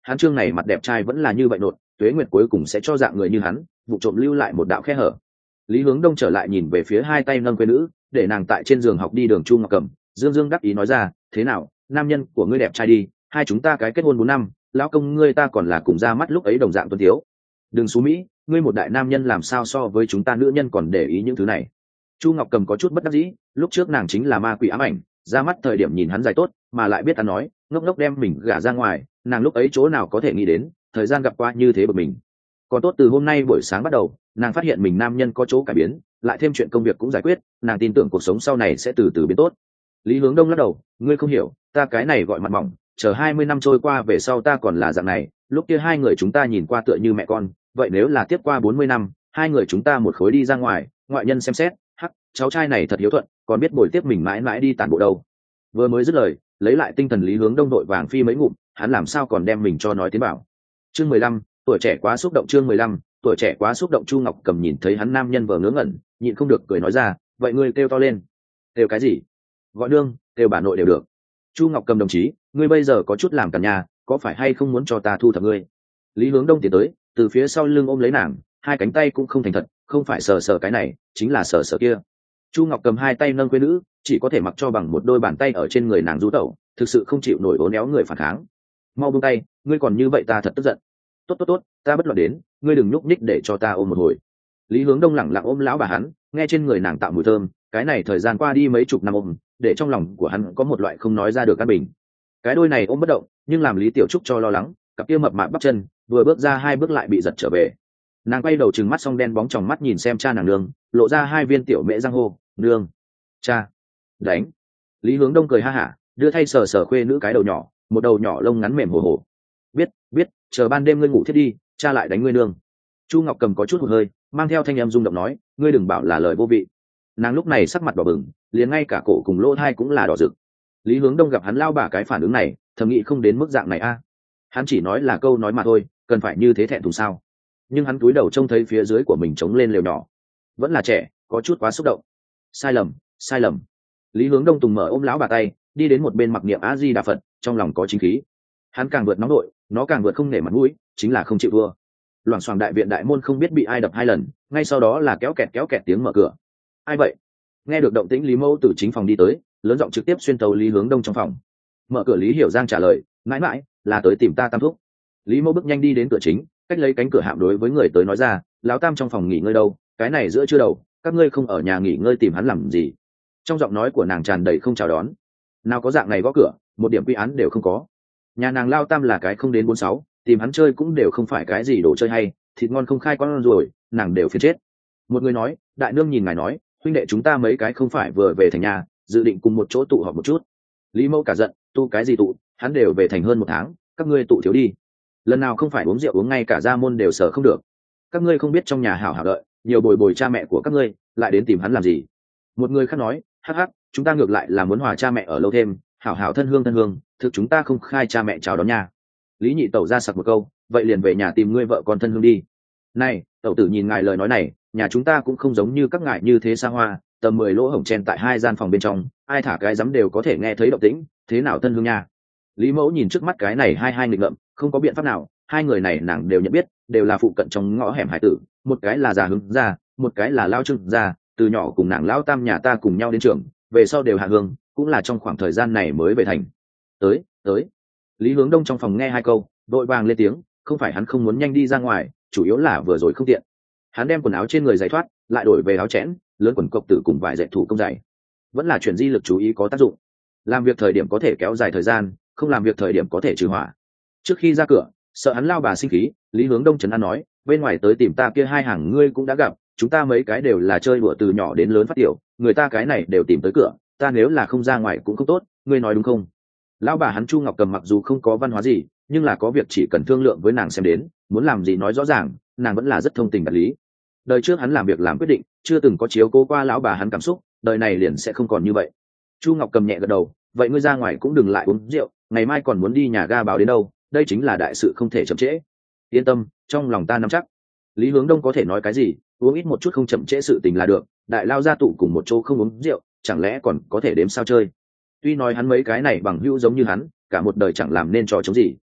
Speaker 1: hắn trương này mặt đẹp trai vẫn là như vậy nột, tuế nguyệt cuối cùng sẽ cho dạng người như hắn vụ trộm lưu lại một đạo khe hở. Lý Hướng Đông trở lại nhìn về phía hai tay nâng quê nữ, để nàng tại trên giường học đi đường Chu Ngọc Cầm, dương dương đắc ý nói ra, thế nào, nam nhân của ngươi đẹp trai đi, hai chúng ta cái kết hôn bốn năm, lão công ngươi ta còn là cùng ra mắt lúc ấy đồng dạng tuân thiếu. Đừng xú mỹ, ngươi một đại nam nhân làm sao so với chúng ta nữ nhân còn để ý những thứ này. Chu Ngọc Cầm có chút bất đắc dĩ, lúc trước nàng chính là ma quỷ ám ảnh, ra mắt thời điểm nhìn hắn dài tốt mà lại biết ăn nói, ngốc ngốc đem mình gả ra ngoài, nàng lúc ấy chỗ nào có thể nghĩ đến thời gian gặp qua như thế bực mình. Còn tốt từ hôm nay buổi sáng bắt đầu, nàng phát hiện mình nam nhân có chỗ cải biến, lại thêm chuyện công việc cũng giải quyết, nàng tin tưởng cuộc sống sau này sẽ từ từ biến tốt. Lý Hướng Đông lắc đầu, ngươi không hiểu, ta cái này gọi mặt mỏng, chờ hai mươi năm trôi qua về sau ta còn là dạng này, lúc kia hai người chúng ta nhìn qua tựa như mẹ con, vậy nếu là tiếp qua bốn mươi năm, hai người chúng ta một khối đi ra ngoài, ngoại nhân xem xét, hắc, cháu trai này thật hiếu thuận, còn biết bồi tiếp mình mãi mãi đi tản bộ đâu. Vừa mới dứt lời, lấy lại tinh thần Lý Hướng Đông đội vàng phi mấy ngụm, hắn làm sao còn đem mình cho nói tiến bảo. Chương mười lăm, tuổi trẻ quá xúc động. Chương mười lăm, tuổi trẻ quá xúc động. Chu Ngọc Cầm nhìn thấy hắn nam nhân vờ ngớ ngẩn, nhịn không được cười nói ra, vậy ngươi kêu to lên. Kêu cái gì? Gọi nương, kêu bà nội đều được. Chu Ngọc Cầm đồng chí, ngươi bây giờ có chút làm càn nhà, có phải hay không muốn cho ta thu thập ngươi? Lý Hướng Đông tiến tới, từ phía sau lưng ôm lấy nàng, hai cánh tay cũng không thành thật, không phải sờ sờ cái này, chính là sờ sờ kia. Chu Ngọc Cầm hai tay nâng quê nữ, chỉ có thể mặc cho bằng một đôi bàn tay ở trên người nàng du tẩu, thực sự không chịu nổi ố néo người phản kháng. Mau buông tay, ngươi còn như vậy ta thật tức giận. Tốt tốt tốt, ta bất loạn đến, ngươi đừng nhúc nhích để cho ta ôm một hồi. Lý Hướng Đông lẳng lặng ôm lão bà hắn, nghe trên người nàng tạo mùi thơm, cái này thời gian qua đi mấy chục năm ôm, để trong lòng của hắn có một loại không nói ra được căn bình. Cái đôi này ôm bất động, nhưng làm Lý Tiểu Trúc cho lo lắng, cặp kia mập mạp bắp chân, vừa bước ra hai bước lại bị giật trở về. Nàng quay đầu trừng mắt song đen bóng tròng mắt nhìn xem cha nàng nương, lộ ra hai viên tiểu mễ răng hô, nương, cha, đánh. Lý Hướng Đông cười ha hả, đưa thay sờ sờ khuê nữ cái đầu nhỏ, một đầu nhỏ lông ngắn mềm hồ hồ. Biết, biết, chờ ban đêm ngươi ngủ thiết đi, cha lại đánh ngươi nương. Chu Ngọc Cầm có chút hụt hơi, mang theo thanh âm rung động nói, ngươi đừng bảo là lời vô vị. Nàng lúc này sắc mặt đỏ bừng, liền ngay cả cổ cùng lỗ thai cũng là đỏ rực. Lý Hướng Đông gặp hắn lao bả cái phản ứng này, thầm nghĩ không đến mức dạng này a. Hắn chỉ nói là câu nói mà thôi, cần phải như thế thẹn thùng sao? Nhưng hắn cúi đầu trông thấy phía dưới của mình trống lên lều nhỏ, vẫn là trẻ, có chút quá xúc động. Sai lầm, sai lầm. Lý Hướng Đông tùng mở ôm lão bà tay, đi đến một bên mặc niệm A Di Đà Phật, trong lòng có chính khí. Hắn càng vượt nóng nội, nó càng vượt không nể mặt mũi, chính là không chịu thua. Loảng xoảng đại viện đại môn không biết bị ai đập hai lần, ngay sau đó là kéo kẹt kéo kẹt tiếng mở cửa. Ai vậy? Nghe được động tĩnh Lý Mẫu từ chính phòng đi tới, lớn giọng trực tiếp xuyên tấu Lý Hướng Đông trong phòng. Mở cửa Lý Hiểu Giang trả lời, mãi mãi là tới tìm ta tam thúc. Lý Mẫu bước nhanh đi đến cửa chính, cách lấy cánh cửa hạm đối với người tới nói ra, lão tam trong phòng nghỉ ngơi đâu, cái này giữa trưa đầu, các ngươi không ở nhà nghỉ ngơi tìm hắn làm gì? Trong giọng nói của nàng tràn đầy không chào đón. Nào có dạng này gõ cửa, một điểm quy án đều không có. Nhà nàng lao tam là cái không đến bốn sáu, tìm hắn chơi cũng đều không phải cái gì đồ chơi hay, thịt ngon không khai con rồi, nàng đều phiền chết. Một người nói, đại nương nhìn ngài nói, huynh đệ chúng ta mấy cái không phải vừa về thành nhà, dự định cùng một chỗ tụ họp một chút. Lý Mẫu cả giận, tụ cái gì tụ, hắn đều về thành hơn một tháng, các ngươi tụ thiếu đi. Lần nào không phải uống rượu uống ngay cả gia môn đều sợ không được. Các ngươi không biết trong nhà hảo hảo đợi, nhiều bồi bồi cha mẹ của các ngươi, lại đến tìm hắn làm gì? Một người khác nói, hắc hắc, chúng ta ngược lại là muốn hòa cha mẹ ở lâu thêm, hảo hảo thân hương thân hương, thực chúng ta không khai cha mẹ chào đón nha. Lý Nhị Tẩu ra sặc một câu, vậy liền về nhà tìm ngươi vợ con thân hương đi. Này, tẩu tử nhìn ngài lời nói này, nhà chúng ta cũng không giống như các ngài như thế xa hoa, tầm mười lỗ hổng chen tại hai gian phòng bên trong, ai thả cái dám đều có thể nghe thấy động tĩnh, thế nào thân hương nha? Lý Mẫu nhìn trước mắt cái này hai hai nghịch ngợm, không có biện pháp nào, hai người này nàng đều nhận biết, đều là phụ cận trong ngõ hẻm hải tử, một cái là già hứng gia, một cái là lao trưng gia, từ nhỏ cùng nàng lão tam nhà ta cùng nhau đến trường, về sau đều hạ hương, cũng là trong khoảng thời gian này mới về thành. Tới, tới. Lý Hướng Đông trong phòng nghe hai câu, đội vàng lên tiếng, không phải hắn không muốn nhanh đi ra ngoài, chủ yếu là vừa rồi không tiện. Hắn đem quần áo trên người giày thoát, lại đổi về áo chẽn, lớn quần cộc tử cùng vài dệt thủ công giày. Vẫn là chuyển di lực chú ý có tác dụng. Làm việc thời điểm có thể kéo dài thời gian, không làm việc thời điểm có thể trừ hỏa. Trước khi ra cửa, sợ hắn lao bà sinh khí, Lý Hướng Đông trấn an nói, bên ngoài tới tìm ta kia hai hàng ngươi cũng đã gặp, chúng ta mấy cái đều là chơi đùa từ nhỏ đến lớn phát tiểu, người ta cái này đều tìm tới cửa, ta nếu là không ra ngoài cũng không tốt, ngươi nói đúng không? Lão bà hắn Chu Ngọc Cầm mặc dù không có văn hóa gì, nhưng là có việc chỉ cần thương lượng với nàng xem đến, muốn làm gì nói rõ ràng, nàng vẫn là rất thông tình đạt lý. Đời trước hắn làm việc làm quyết định, chưa từng có chiếu cố qua lão bà hắn cảm xúc, đời này liền sẽ không còn như vậy. Chu Ngọc Cầm nhẹ gật đầu, vậy ngươi ra ngoài cũng đừng lại uống rượu, ngày mai còn muốn đi nhà ga báo đến đâu, đây chính là đại sự không thể chậm trễ. Yên tâm, trong lòng ta nắm chắc. Lý Hướng Đông có thể nói cái gì, uống ít một chút không chậm trễ sự tình là được, đại lao gia tụ cùng một chỗ không uống rượu, chẳng lẽ còn có thể đếm sao chơi? Tuy nói hắn mấy cái này bằng hữu giống như hắn, cả một đời chẳng làm nên trò chống gì,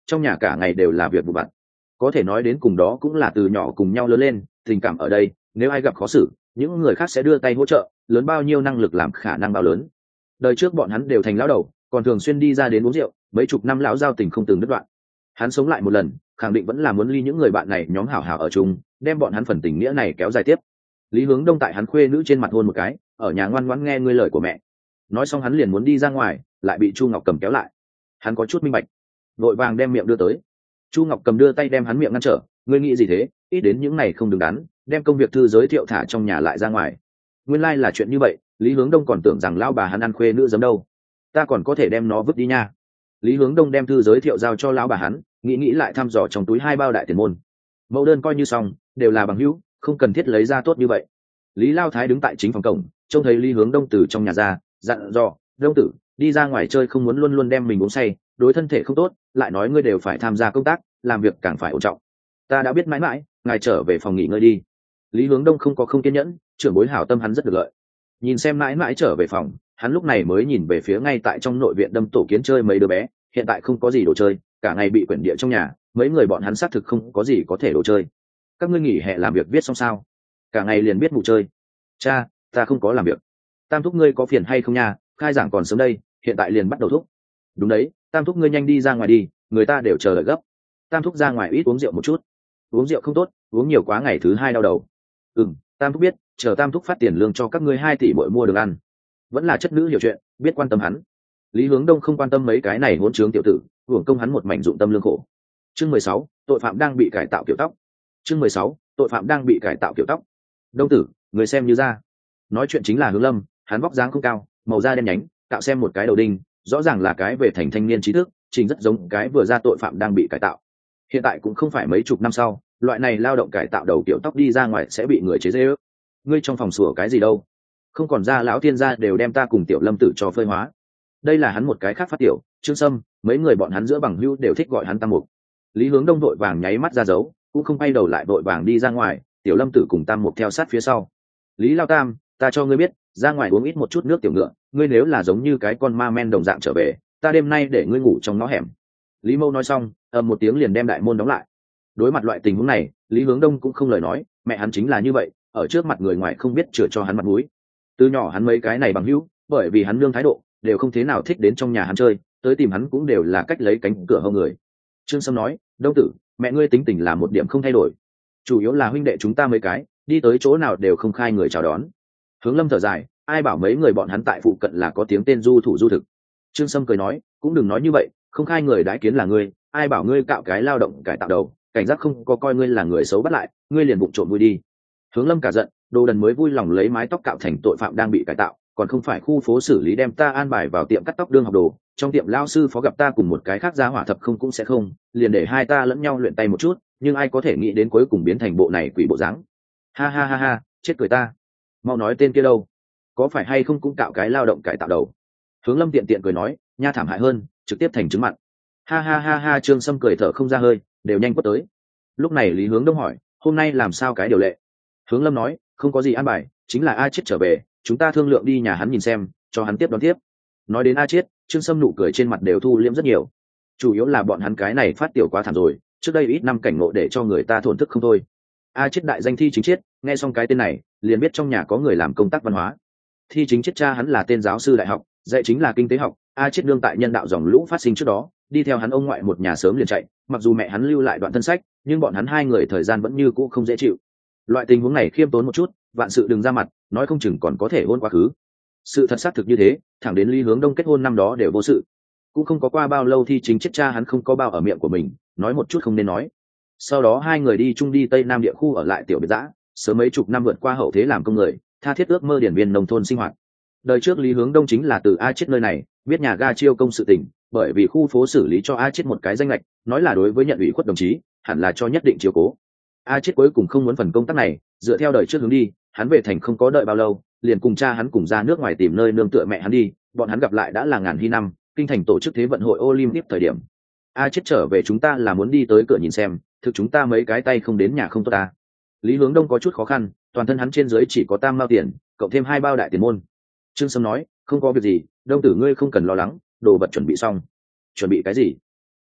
Speaker 1: trong nhà cả ngày đều là việc vụ vặt, có thể nói đến cùng đó cũng là từ nhỏ cùng nhau lớn lên, tình cảm ở đây nếu ai gặp khó xử những người khác sẽ đưa tay hỗ trợ, lớn bao nhiêu năng lực làm khả năng bao lớn. Đời trước bọn hắn đều thành lão đầu, còn thường xuyên đi ra đến uống rượu, mấy chục năm lão giao tình không từng đứt đoạn. Hắn sống lại một lần khẳng định vẫn là muốn ly những người bạn này nhóm hảo hảo ở chung, đem bọn hắn phần tình nghĩa này kéo dài tiếp. Lý Hướng Đông tại hắn khuê nữ trên mặt hôn một cái, ở nhà ngoan ngoãn nghe ngươi lời của mẹ. Nói xong hắn liền muốn đi ra ngoài, lại bị Chu Ngọc Cầm kéo lại. Hắn có chút minh bạch, vội vàng đem miệng đưa tới. Chu Ngọc Cầm đưa tay đem hắn miệng ngăn trở, ngươi nghĩ gì thế, ít đến những này không đứng đắn, đem công việc thư giới thiệu thả trong nhà lại ra ngoài. Nguyên lai like là chuyện như vậy, Lý Hướng Đông còn tưởng rằng lão bà hắn ăn khuê nữ giấm đâu. Ta còn có thể đem nó vứt đi nha. Lý Hướng Đông đem thư giới thiệu giao cho lão bà hắn, nghĩ nghĩ lại thăm dò trong túi hai bao đại tiền môn. Mẫu đơn coi như xong, đều là bằng hữu, không cần thiết lấy ra tốt như vậy. Lý Lao Thái đứng tại chính phòng cổng, trông thấy Lý Hướng Đông từ trong nhà ra, dặn dò, Đông tử, đi ra ngoài chơi không muốn luôn luôn đem mình uống say, đối thân thể không tốt, lại nói ngươi đều phải tham gia công tác, làm việc càng phải ổn trọng. Ta đã biết mãi mãi, ngài trở về phòng nghỉ ngơi đi. Lý Hướng Đông không có không kiên nhẫn, trưởng bối hảo tâm hắn rất được lợi. Nhìn xem mãi mãi trở về phòng, hắn lúc này mới nhìn về phía ngay tại trong nội viện đâm tổ kiến chơi mấy đứa bé, hiện tại không có gì đồ chơi, cả ngày bị quyển địa trong nhà, mấy người bọn hắn xác thực không có gì có thể đồ chơi. Các ngươi nghỉ hè làm việc viết xong sao? Cả ngày liền biết ngủ chơi. Cha, ta không có làm việc. Tam thúc ngươi có phiền hay không nha, khai giảng còn sớm đây, hiện tại liền bắt đầu thúc. Đúng đấy, Tam thúc ngươi nhanh đi ra ngoài đi, người ta đều chờ đợi gấp. Tam thúc ra ngoài ít uống rượu một chút. Uống rượu không tốt, uống nhiều quá ngày thứ hai đau đầu. Ừm, Tam thúc biết, chờ Tam thúc phát tiền lương cho các ngươi hai tỷ bội mua đường ăn. Vẫn là chất nữ hiểu chuyện, biết quan tâm hắn. Lý Hướng Đông không quan tâm mấy cái này hỗn trướng tiểu tử, hưởng công hắn một mảnh dụng tâm lương khổ. Chương mười sáu, tội phạm đang bị cải tạo kiểu tóc. Chương mười sáu, tội phạm đang bị cải tạo kiểu tóc. Đông tử, người xem như ra. Nói chuyện chính là Hướng Lâm, hắn vóc dáng không cao, màu da đen nhánh, cạo xem một cái đầu đinh, rõ ràng là cái về thành thanh niên trí thức, trình rất giống cái vừa ra tội phạm đang bị cải tạo. Hiện tại cũng không phải mấy chục năm sau, loại này lao động cải tạo đầu kiểu tóc đi ra ngoài sẽ bị người chế giễu. Ngươi trong phòng sủa cái gì đâu? Không còn ra lão tiên gia đều đem ta cùng Tiểu Lâm tử cho phơi hóa. Đây là hắn một cái khác phát tiểu, Trương Sâm, mấy người bọn hắn giữa bằng hữu đều thích gọi hắn Tam Mục. Lý Hướng Đông vội vàng nháy mắt ra dấu, cũng không quay đầu lại vội vàng đi ra ngoài, Tiểu Lâm tử cùng Tam Mục theo sát phía sau. Lý Lao Tam, ta cho ngươi biết, ra ngoài uống ít một chút nước tiểu ngựa, ngươi nếu là giống như cái con ma men đồng dạng trở về, ta đêm nay để ngươi ngủ trong ngõ hẻm. Lý Mâu nói xong, ầm một tiếng liền đem đại môn đóng lại. Đối mặt loại tình huống này, Lý Hướng Đông cũng không lời nói, mẹ hắn chính là như vậy, ở trước mặt người ngoài không biết chừa cho hắn mặt mũi. Từ nhỏ hắn mấy cái này bằng hữu, bởi vì hắn nương thái độ, đều không thế nào thích đến trong nhà hắn chơi, tới tìm hắn cũng đều là cách lấy cánh cửa hông người. Trương Sâm nói, Đông tử, mẹ ngươi tính tình là một điểm không thay đổi, chủ yếu là huynh đệ chúng ta mấy cái đi tới chỗ nào đều không khai người chào đón. Hướng Lâm thở dài, ai bảo mấy người bọn hắn tại phụ cận là có tiếng tên du thủ du thực. Trương Sâm cười nói, cũng đừng nói như vậy, không khai người đãi kiến là ngươi, ai bảo ngươi cạo cái lao động cải tạo đầu, cảnh giác không có coi ngươi là người xấu bắt lại, ngươi liền bụng trộm vui đi. Hướng Lâm cả giận, đồ đần mới vui lòng lấy mái tóc cạo thành tội phạm đang bị cải tạo, còn không phải khu phố xử lý đem ta an bài vào tiệm cắt tóc đương học đồ, trong tiệm lao sư phó gặp ta cùng một cái khác giá hỏa thập không cũng sẽ không, liền để hai ta lẫn nhau luyện tay một chút, nhưng ai có thể nghĩ đến cuối cùng biến thành bộ này quỷ bộ dáng. Ha ha ha ha, chết cười ta. Mau nói tên kia đâu, có phải hay không cũng cạo cái lao động cải tạo đầu. Hướng Lâm tiện tiện cười nói, nha thảm hại hơn, trực tiếp thành trứng mặn. Ha ha ha ha, Trương Sâm cười thở không ra hơi, đều nhanh quất tới. Lúc này Lý Hướng Đông hỏi, hôm nay làm sao cái điều lệ? Hướng Lâm nói, không có gì an bài, chính là A Chiết trở về, chúng ta thương lượng đi nhà hắn nhìn xem, cho hắn tiếp đón tiếp. Nói đến A Chiết, Trương Sâm nụ cười trên mặt đều thu liễm rất nhiều. Chủ yếu là bọn hắn cái này phát tiểu quá thảm rồi, trước đây ít năm cảnh ngộ để cho người ta thổn thức không thôi. A Chiết đại danh Thi Chính Chiết, nghe xong cái tên này, liền biết trong nhà có người làm công tác văn hóa. Thi Chính Chiết cha hắn là tên giáo sư đại học, dạy chính là kinh tế học. A Chiết đương tại nhân đạo dòng lũ phát sinh trước đó, đi theo hắn ông ngoại một nhà sớm liền chạy, mặc dù mẹ hắn lưu lại đoạn thân sách, nhưng bọn hắn hai người thời gian vẫn như cũ không dễ chịu. Loại tình huống này khiêm tốn một chút, vạn sự đừng ra mặt, nói không chừng còn có thể hôn quá khứ. Sự thật xác thực như thế, thẳng đến Lý Hướng Đông kết hôn năm đó đều vô sự, cũng không có qua bao lâu Thi Chính Chiết cha hắn không có bao ở miệng của mình, nói một chút không nên nói. Sau đó hai người đi chung đi Tây Nam địa khu ở lại tiểu biệt dã, sớm mấy chục năm vượt qua hậu thế làm công người, tha thiết ước mơ điển viên nông thôn sinh hoạt. Đời trước Lý Hướng Đông chính là từ A Chiết nơi này biết nhà ga chiêu công sự tình, bởi vì khu phố xử lý cho A Chiết một cái danh lệch, nói là đối với nhận ủy khuất đồng chí, hẳn là cho nhất định chiếu cố. A Chiết cuối cùng không muốn phần công tác này, dựa theo đời trước hướng đi, hắn về thành không có đợi bao lâu, liền cùng cha hắn cùng ra nước ngoài tìm nơi nương tựa mẹ hắn đi, bọn hắn gặp lại đã là ngàn hy năm, kinh thành tổ chức thế vận hội Olympic thời điểm. A Chiết trở về chúng ta là muốn đi tới cửa nhìn xem, thực chúng ta mấy cái tay không đến nhà không tốt ta. Lý Hướng Đông có chút khó khăn, toàn thân hắn trên dưới chỉ có tam mao tiền, cộng thêm hai bao đại tiền môn. Trương Sâm nói, không có việc gì, Đông tử ngươi không cần lo lắng, đồ vật chuẩn bị xong. Chuẩn bị cái gì?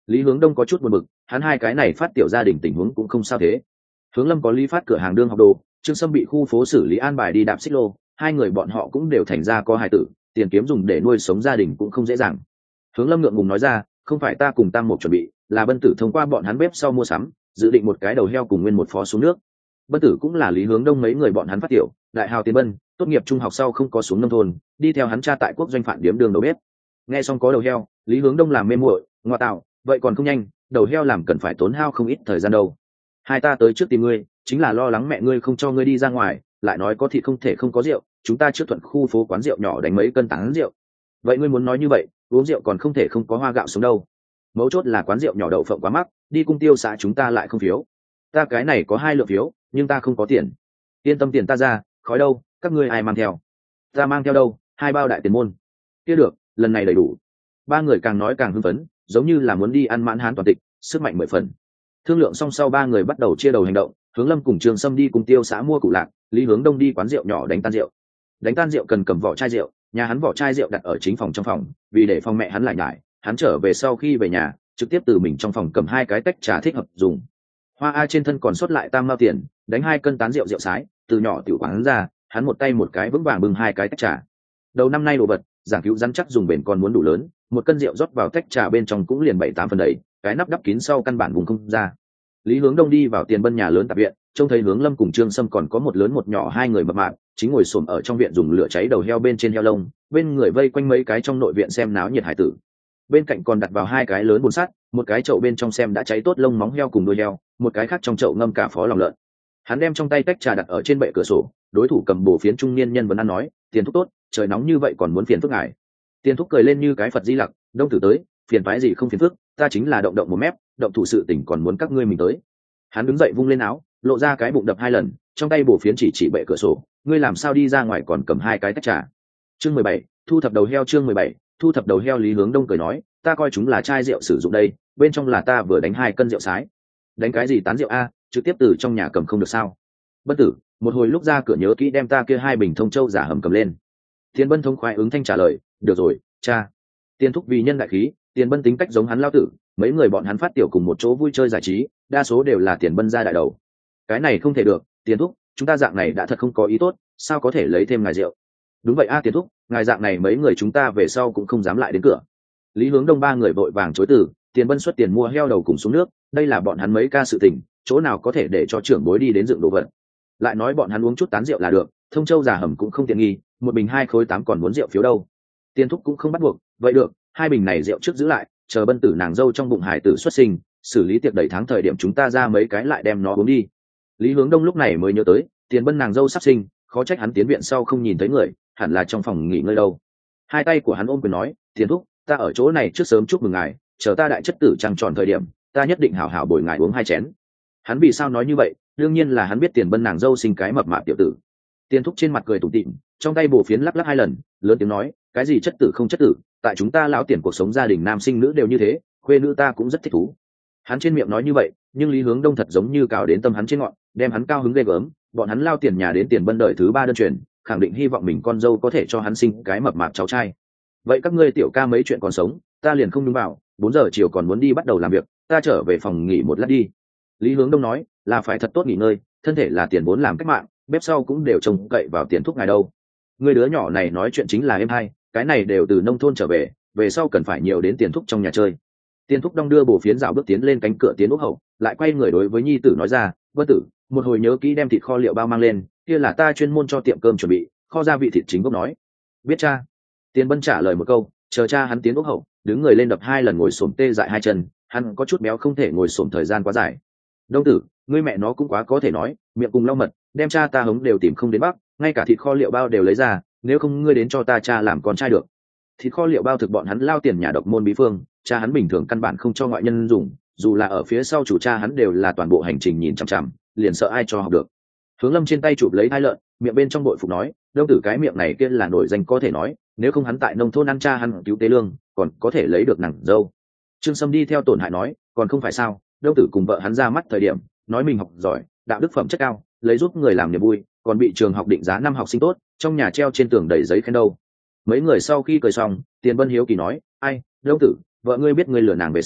Speaker 1: Lý Hướng Đông có chút buồn bực, hắn hai cái này phát tiểu gia đình tình huống cũng không sao thế. Hướng Lâm có Lý Phát cửa hàng đương học đồ, Trương Sâm bị khu phố xử lý an bài đi đạp xích lô, hai người bọn họ cũng đều thành ra có hài tử, tiền kiếm dùng để nuôi sống gia đình cũng không dễ dàng. Hướng Lâm ngượng ngùng nói ra, không phải ta cùng Tam Mục chuẩn bị, là Bân Tử thông qua bọn hắn bếp sau mua sắm, dự định một cái đầu heo cùng nguyên một phó xuống nước. Bân Tử cũng là Lý Hướng Đông mấy người bọn hắn phát tiểu, đại hào tiền Bân, tốt nghiệp trung học sau không có xuống nông thôn, đi theo hắn cha tại quốc doanh phản điếm đường đầu bếp. Nghe xong có đầu heo, Lý Hướng Đông làm mê muội, ngoa tạo, vậy còn không nhanh, đầu heo làm cần phải tốn hao không ít thời gian đâu. Hai ta tới trước tìm ngươi, chính là lo lắng mẹ ngươi không cho ngươi đi ra ngoài, lại nói có thịt không thể không có rượu, chúng ta trước thuận khu phố quán rượu nhỏ đánh mấy cân tán rượu. Vậy ngươi muốn nói như vậy, uống rượu còn không thể không có hoa gạo sống đâu. Mấu chốt là quán rượu nhỏ đậu phộng quá mắc, đi cung tiêu xã chúng ta lại không phiếu. Ta cái này có hai lượng phiếu, nhưng ta không có tiền. Yên tâm, tiền ta ra, khói đâu, các ngươi ai mang theo? Ta mang theo đâu, hai bao đại tiền môn. Kia được, lần này đầy đủ. Ba người càng nói càng hưng phấn, giống như là muốn đi ăn mãn hán toàn tịch, sức mạnh mười phần. Thương lượng xong sau ba người bắt đầu chia đầu hành động, Hướng Lâm cùng Trường Sâm đi cùng tiêu xã mua củ lạc, Lý Hướng Đông đi quán rượu nhỏ đánh tan rượu. Đánh tan rượu cần cầm vỏ chai rượu, nhà hắn vỏ chai rượu đặt ở chính phòng trong phòng, vì để phòng mẹ hắn lại nhải, hắn trở về sau khi về nhà, trực tiếp từ mình trong phòng cầm hai cái tách trà thích hợp dùng. Hoa A trên thân còn sót lại tam mao tiền, đánh hai cân tán rượu rượu sái, từ nhỏ tiểu quán ra, hắn một tay một cái vững vàng bưng hai cái tách trà. Đầu năm nay đồ vật, giảng cứu rắn chắc dùng bền còn muốn đủ lớn, một cân rượu rót vào tách trà bên trong cũng liền bảy tám phần đầy, cái nắp đắp kín sau căn bản vùng không ra. Lý Hướng Đông đi vào tiền Bân nhà lớn tạp viện, trông thấy Hướng Lâm cùng Trương Sâm còn có một lớn một nhỏ hai người mập mạp, chính ngồi xổm ở trong viện dùng lửa cháy đầu heo bên trên heo lông, bên người vây quanh mấy cái trong nội viện xem náo nhiệt hải tử. Bên cạnh còn đặt vào hai cái lớn bồn sắt, một cái chậu bên trong xem đã cháy tốt lông móng heo cùng đuôi heo, một cái khác trong chậu ngâm cả phó lòng lợn. Hắn đem trong tay tách trà đặt ở trên bệ cửa sổ, đối thủ cầm bổ phiến trung niên nhân vẫn ăn nói, tiền thúc tốt, trời nóng như vậy còn muốn phiền phức ngài. Tiền thúc cười lên như cái Phật Di Lặc, Đông tử tới, phiền phái gì không phiền phức, ta chính là động động một mép, động thủ sự tình còn muốn các ngươi mình tới. Hắn đứng dậy vung lên áo, lộ ra cái bụng đập hai lần, trong tay bổ phiến chỉ chỉ bệ cửa sổ, ngươi làm sao đi ra ngoài còn cầm hai cái tách trà. Chương mười bảy, thu thập đầu heo. Chương mười bảy, thu thập đầu heo. Lý Hướng Đông cười nói, ta coi chúng là chai rượu sử dụng đây, bên trong là ta vừa đánh hai cân rượu sái. Đánh cái gì tán rượu a, trực tiếp từ trong nhà cầm không được sao? Bất tử, một hồi lúc ra cửa nhớ kỹ đem ta kia hai bình thông châu giả hầm cầm lên. Tiền Bân thông khoái ứng thanh trả lời, được rồi, cha. Tiền thúc vì nhân đại khí, Tiền Bân tính cách giống hắn lao tử, mấy người bọn hắn phát tiểu cùng một chỗ vui chơi giải trí, đa số đều là Tiền Bân ra đại đầu. Cái này không thể được, Tiền thúc, chúng ta dạng này đã thật không có ý tốt, sao có thể lấy thêm ngài rượu? Đúng vậy a Tiền thúc, ngài dạng này mấy người chúng ta về sau cũng không dám lại đến cửa. Lý Hướng Đông ba người vội vàng chối từ, Tiền Bân xuất tiền mua heo đầu cùng xuống nước, đây là bọn hắn mấy ca sự tình, chỗ nào có thể để cho trưởng bối đi đến dựng đồ vật. Lại nói bọn hắn uống chút tán rượu là được, thông châu giả hầm cũng không tiện nghi, một bình hai khối tám còn muốn rượu phiếu đâu. Tiền thúc cũng không bắt buộc, vậy được, hai bình này rượu trước giữ lại, chờ Bân tử nàng dâu trong bụng hải tử xuất sinh, xử lý tiệc đầy tháng thời điểm chúng ta ra mấy cái lại đem nó uống đi. Lý Hướng Đông lúc này mới nhớ tới, Tiền Bân nàng dâu sắp sinh, khó trách hắn tiến viện sau không nhìn thấy người, hẳn là trong phòng nghỉ ngơi đâu. Hai tay của hắn ôm quyền nói, Tiền thúc, ta ở chỗ này trước sớm chúc mừng ngài, chờ ta đại chất tử trăng tròn thời điểm, ta nhất định hảo hảo bồi ngài uống hai chén. Hắn vì sao nói như vậy? Đương nhiên là hắn biết Tiền Bân nàng dâu sinh cái mập mạp tiểu tử. Tiền thúc trên mặt cười tủm tỉm, trong tay bổ phiến lắc lắc hai lần, lớn tiếng nói, cái gì chất tử không chất tử, tại chúng ta lão Tiền cuộc sống gia đình nam sinh nữ đều như thế, khuê nữ ta cũng rất thích thú. Hắn trên miệng nói như vậy, nhưng Lý Hướng Đông thật giống như cào đến tâm hắn trên ngọn, đem hắn cao hứng ghê gớm, bọn hắn lao tiền nhà đến Tiền Bân đời thứ ba đơn truyền, khẳng định hy vọng mình con dâu có thể cho hắn sinh cái mập mạp cháu trai. Vậy các ngươi tiểu ca mấy chuyện còn sống, ta liền không đúng vào, bốn giờ chiều còn muốn đi bắt đầu làm việc, ta trở về phòng nghỉ một lát đi. Lý Hướng Đông nói, là phải thật tốt nghỉ ngơi, thân thể là tiền vốn làm cách mạng, bếp sau cũng đều trông cậy vào Tiền thúc ngài đâu. Người đứa nhỏ này nói chuyện chính là em hai, cái này đều từ nông thôn trở về, về sau cần phải nhiều đến Tiền thúc trong nhà chơi. Tiền thúc đong đưa bổ phiến dạo bước tiến lên cánh cửa tiến ốc hậu, lại quay người đối với nhi tử nói ra, Vân tử, một hồi nhớ kỹ đem thịt kho liệu bao mang lên, kia là ta chuyên môn cho tiệm cơm chuẩn bị, kho gia vị thịt chính gốc nói. Biết cha. Tiền Bân trả lời một câu, chờ cha hắn tiến ốc hậu, đứng người lên đập hai lần ngồi xổm tê dại hai chân, hắn có chút béo không thể ngồi xổm thời gian quá dài. Đông tử, ngươi mẹ nó cũng quá có thể nói, miệng cùng lau mật, đem cha ta hống đều tìm không đến bắc, ngay cả thịt kho liệu bao đều lấy ra, nếu không ngươi đến cho ta cha làm con trai được. Thịt kho liệu bao thực bọn hắn lao tiền nhà độc môn bí phương, cha hắn bình thường căn bản không cho ngoại nhân dùng, dù là ở phía sau chủ cha hắn đều là toàn bộ hành trình nhìn chằm chằm, liền sợ ai cho học được. Hướng Lâm trên tay chụp lấy hai lợn, miệng bên trong bội phục nói, Đông tử cái miệng này kia là nổi danh có thể nói, nếu không hắn tại nông thôn ăn cha hắn cứu tế lương, còn có thể lấy được nàng dâu. Trương Sâm đi theo tổn hại nói, còn không phải sao, Đông tử cùng vợ hắn ra mắt thời điểm, nói mình học giỏi, đạo đức phẩm chất cao, lấy giúp người làm niềm vui, còn bị trường học định giá năm học sinh tốt, trong nhà treo trên tường đầy giấy khen đâu. Mấy người sau khi cười xong, Tiền Bân hiếu kỳ nói, ai, Đông tử, vợ ngươi biết ngươi lừa nàng về sau,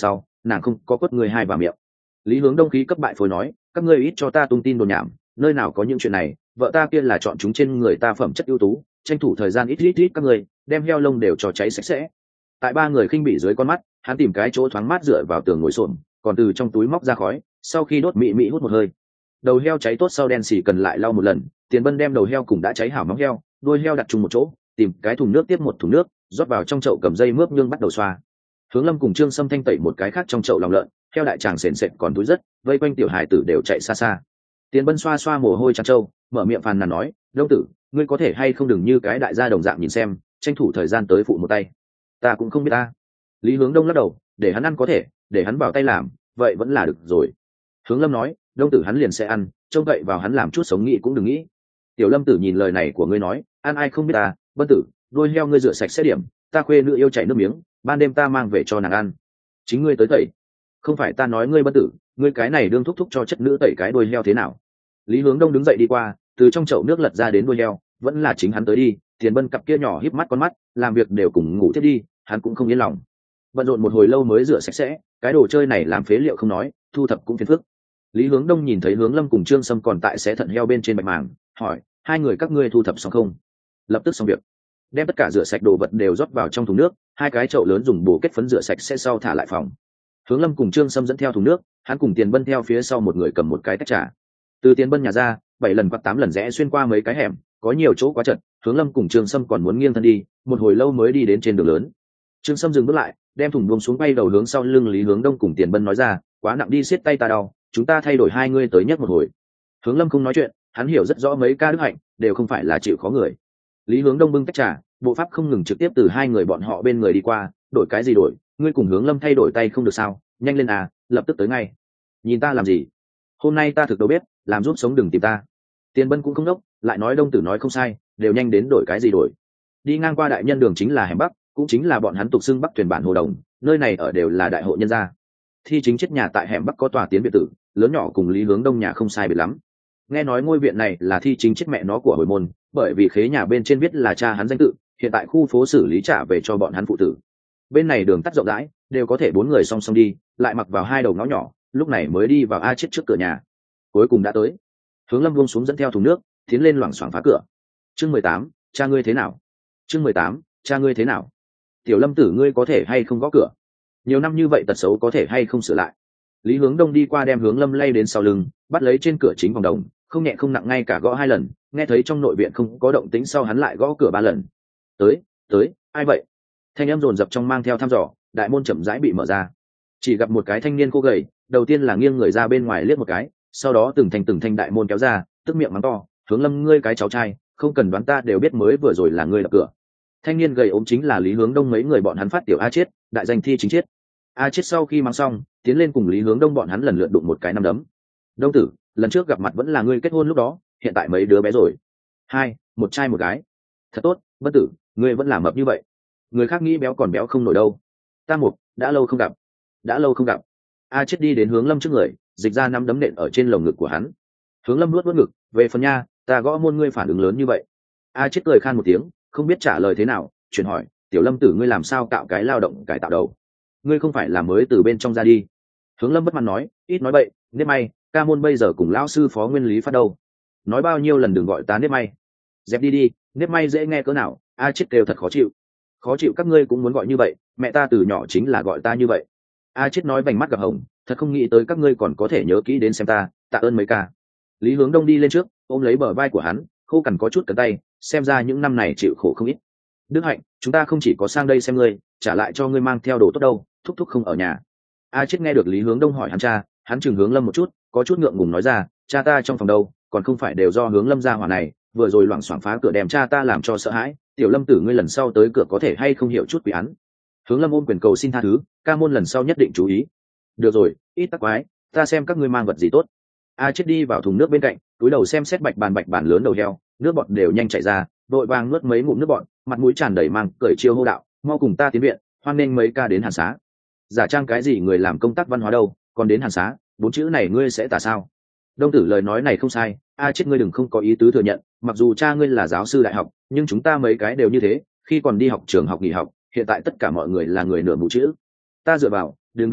Speaker 1: nàng không có quất người hai vào miệng. Lý Hướng Đông khí cấp bại phối nói, các ngươi ít cho ta tung tin đồn nhảm, nơi nào có những chuyện này, vợ ta kia là chọn chúng trên người ta phẩm chất ưu tú, tranh thủ thời gian ít ít ít các ngươi đem heo lông đều cho cháy sạch sẽ. Tại ba người khinh bỉ dưới con mắt, hắn tìm cái chỗ thoáng mát dựa vào tường ngồi xổm, còn từ trong túi móc ra khói, sau khi đốt mị mị hút một hơi. Đầu heo cháy tốt sau đen xì cần lại lau một lần, Tiền Bân đem đầu heo cùng đã cháy hảo móng heo, đuôi heo đặt chung một chỗ, tìm cái thùng nước tiếp một thùng nước, rót vào trong chậu cầm dây mướp nhương bắt đầu xoa. Hướng Lâm cùng Trương Sâm thanh tẩy một cái khác trong chậu lòng lợn, heo đại tràng sền sệt còn túi rất, vây quanh tiểu hải tử đều chạy xa xa. Tiền Bân xoa xoa mồ hôi trắng trâu, mở miệng phàn nàn nói, đông tử, ngươi có thể hay không đừng như cái đại gia đồng dạng nhìn xem, tranh thủ thời gian tới phụ một tay. Ta cũng không biết ta. Lý Hướng Đông lắc đầu, để hắn ăn có thể, để hắn vào tay làm, vậy vẫn là được rồi. Hướng Lâm nói, đông tử hắn liền sẽ ăn, trông cậy vào hắn làm chút sống nghĩ cũng đừng nghĩ. Tiểu Lâm tử nhìn lời này của ngươi nói, ăn ai không biết ta, Bân tử, đuôi heo ngươi rửa sạch sẽ điểm, ta khuê nữ yêu chảy nước miếng, ban đêm ta mang về cho nàng ăn. Chính ngươi tới tẩy. Không phải ta nói ngươi Bân tử, ngươi cái này đương thúc thúc cho chất nữ tẩy cái đuôi heo thế nào? Lý Hướng Đông đứng dậy đi qua, từ trong chậu nước lật ra đến đuôi heo, vẫn là chính hắn tới đi. Tiền Bân cặp kia nhỏ híp mắt con mắt, làm việc đều cùng ngủ tiếp đi, hắn cũng không yên lòng. Bận rộn một hồi lâu mới rửa sạch sẽ, cái đồ chơi này làm phế liệu không nói, thu thập cũng phiền phức. Lý Hướng Đông nhìn thấy Hướng Lâm cùng Trương Sâm còn tại xé thận heo bên trên bạch màng, hỏi, hai người các ngươi thu thập xong không? Lập tức xong việc, đem tất cả rửa sạch đồ vật đều rót vào trong thùng nước, hai cái chậu lớn dùng bổ kết phấn rửa sạch sẽ sau thả lại phòng. Hướng Lâm cùng Trương Sâm dẫn theo thùng nước, hắn cùng Tiền Bân theo phía sau một người cầm một cái tách trà. Từ Tiền Bân nhà ra, bảy lần hoặc tám lần rẽ xuyên qua mấy cái hẻm, có nhiều chỗ quá chật, Hướng Lâm cùng Trương Sâm còn muốn nghiêng thân đi, một hồi lâu mới đi đến trên đường lớn. Trương Sâm dừng bước lại, đem thùng buông xuống bay đầu hướng sau lưng Lý Hướng Đông cùng Tiền Bân nói ra, quá nặng đi, siết tay ta đau, chúng ta thay đổi hai ngươi tới nhất một hồi. Hướng Lâm không nói chuyện, hắn hiểu rất rõ mấy ca đức hạnh đều không phải là chịu khó người. Lý Hướng Đông bưng tách trà, bộ pháp không ngừng trực tiếp từ hai người bọn họ bên người đi qua, đổi cái gì đổi, ngươi cùng Hướng Lâm thay đổi tay không được sao? Nhanh lên à, lập tức tới ngay. Nhìn ta làm gì? Hôm nay ta thực đâu biết, làm giúp sống đừng tìm ta. Tiền Bân cũng không đốc, lại nói đông tử nói không sai, đều nhanh đến đổi cái gì đổi. Đi ngang qua đại nhân đường chính là hẻm Bắc, cũng chính là bọn hắn tục xưng Bắc Thuyền bản Hồ Đồng, nơi này ở đều là đại hộ nhân gia. Thi chính chết nhà tại hẻm Bắc có tòa tiến biệt tử, lớn nhỏ cùng Lý Hướng Đông nhà không sai biệt lắm. Nghe nói ngôi viện này là thi chính chết mẹ nó của hồi môn, bởi vì khế nhà bên trên viết là cha hắn danh tự, hiện tại khu phố xử lý trả về cho bọn hắn phụ tử. Bên này đường tắt rộng rãi, đều có thể bốn người song song đi, lại mặc vào hai đầu ngõ nhỏ, lúc này mới đi vào A chết trước cửa nhà. Cuối cùng đã tới. Hướng Lâm buông xuống dẫn theo thùng nước, tiến lên loảng xoảng phá cửa. Chương mười tám, cha ngươi thế nào? Chương mười tám, cha ngươi thế nào? Tiểu Lâm tử ngươi có thể hay không gõ cửa? Nhiều năm như vậy tật xấu có thể hay không sửa lại? Lý Hướng Đông đi qua đem Hướng Lâm lay đến sau lưng, bắt lấy trên cửa chính vòng đồng, không nhẹ không nặng ngay cả gõ hai lần, nghe thấy trong nội viện không có động tĩnh sau hắn lại gõ cửa ba lần. Tới, tới, ai vậy? Thanh âm dồn dập trong mang theo thăm dò, đại môn chậm rãi bị mở ra. Chỉ gặp một cái thanh niên cô gầy, đầu tiên là nghiêng người ra bên ngoài liếc một cái, sau đó từng thanh từng thanh đại môn kéo ra, tức miệng mắng to, Hướng Lâm ngươi cái cháu trai, không cần đoán ta đều biết mới vừa rồi là ngươi đập cửa. Thanh niên gầy ốm chính là Lý Hướng Đông mấy người bọn hắn phát tiểu A Chiết, đại danh thi chính chiết. A Chiết sau khi mắng xong, tiến lên cùng Lý Hướng Đông bọn hắn lần lượt đụng một cái năm đấm. Đông tử, lần trước gặp mặt vẫn là ngươi kết hôn lúc đó, hiện tại mấy đứa bé rồi? Hai, một trai một gái. Thật tốt, Bất tử, ngươi vẫn làm mập như vậy. Người khác nghĩ béo còn béo không nổi đâu. Ta Mục, đã lâu không gặp. Đã lâu không gặp. A Chiết đi đến Hướng Lâm trước người, dịch ra năm đấm nện ở trên lồng ngực của hắn. Hướng Lâm nuốt nuốt ngực, về phần nha, ta gõ môn ngươi phản ứng lớn như vậy. A Chiết cười khan một tiếng, không biết trả lời thế nào, chuyển hỏi, tiểu Lâm tử ngươi làm sao cạo cái lao động cải tạo đầu? Ngươi không phải là mới từ bên trong ra đi? Hướng Lâm bất mãn nói, ít nói bậy, nếp may, ca môn bây giờ cùng lão sư phó nguyên lý phát đâu? Nói bao nhiêu lần đừng gọi ta nếp may. Dẹp đi đi, nếp may dễ nghe cỡ nào? A Chiết đều thật khó chịu. Khó chịu các ngươi cũng muốn gọi như vậy, mẹ ta từ nhỏ chính là gọi ta như vậy. A Chiết nói vành mắt gặp hồng, thật không nghĩ tới các ngươi còn có thể nhớ kỹ đến xem ta, tạ ơn mấy ca. Lý Hướng Đông đi lên trước, ôm lấy bờ vai của hắn, khô cằn có chút cẩn tay, xem ra những năm này chịu khổ không ít. Đức Hạnh, chúng ta không chỉ có sang đây xem ngươi, trả lại cho ngươi mang theo đồ tốt đâu, thúc thúc không ở nhà. A Chiết nghe được Lý Hướng Đông hỏi hắn cha, hắn chừng Hướng Lâm một chút, có chút ngượng ngùng nói ra, cha ta trong phòng đâu, còn không phải đều do Hướng Lâm ra hỏa này, vừa rồi loảng xoảng phá cửa đem cha ta làm cho sợ hãi, tiểu Lâm tử ngươi lần sau tới cửa có thể hay không hiểu chút quỷ án. Hướng Lâm ôm quyền cầu xin tha thứ, ca môn lần sau nhất định chú ý. Được rồi, ít tắc quái, ta xem các ngươi mang vật gì tốt. A Chiết đi vào thùng nước bên cạnh, túi đầu xem xét bạch bàn bạch bàn lớn đầu heo, nước bọt đều nhanh chảy ra, vội vàng nuốt mấy ngụm nước bọt, mặt mũi tràn đầy mang cởi chiêu hô đạo, mau cùng ta tiến viện, hoan nên mấy ca đến hàn xá. Giả trang cái gì người làm công tác văn hóa đâu, còn đến hàn xá, bốn chữ này ngươi sẽ tả sao? Đông tử lời nói này không sai, A Chiết ngươi đừng không có ý tứ thừa nhận, mặc dù cha ngươi là giáo sư đại học, nhưng chúng ta mấy cái đều như thế, khi còn đi học trường học nghỉ học, hiện tại tất cả mọi người là người nửa mù chữ. Ta dựa vào, đừng đụng ta,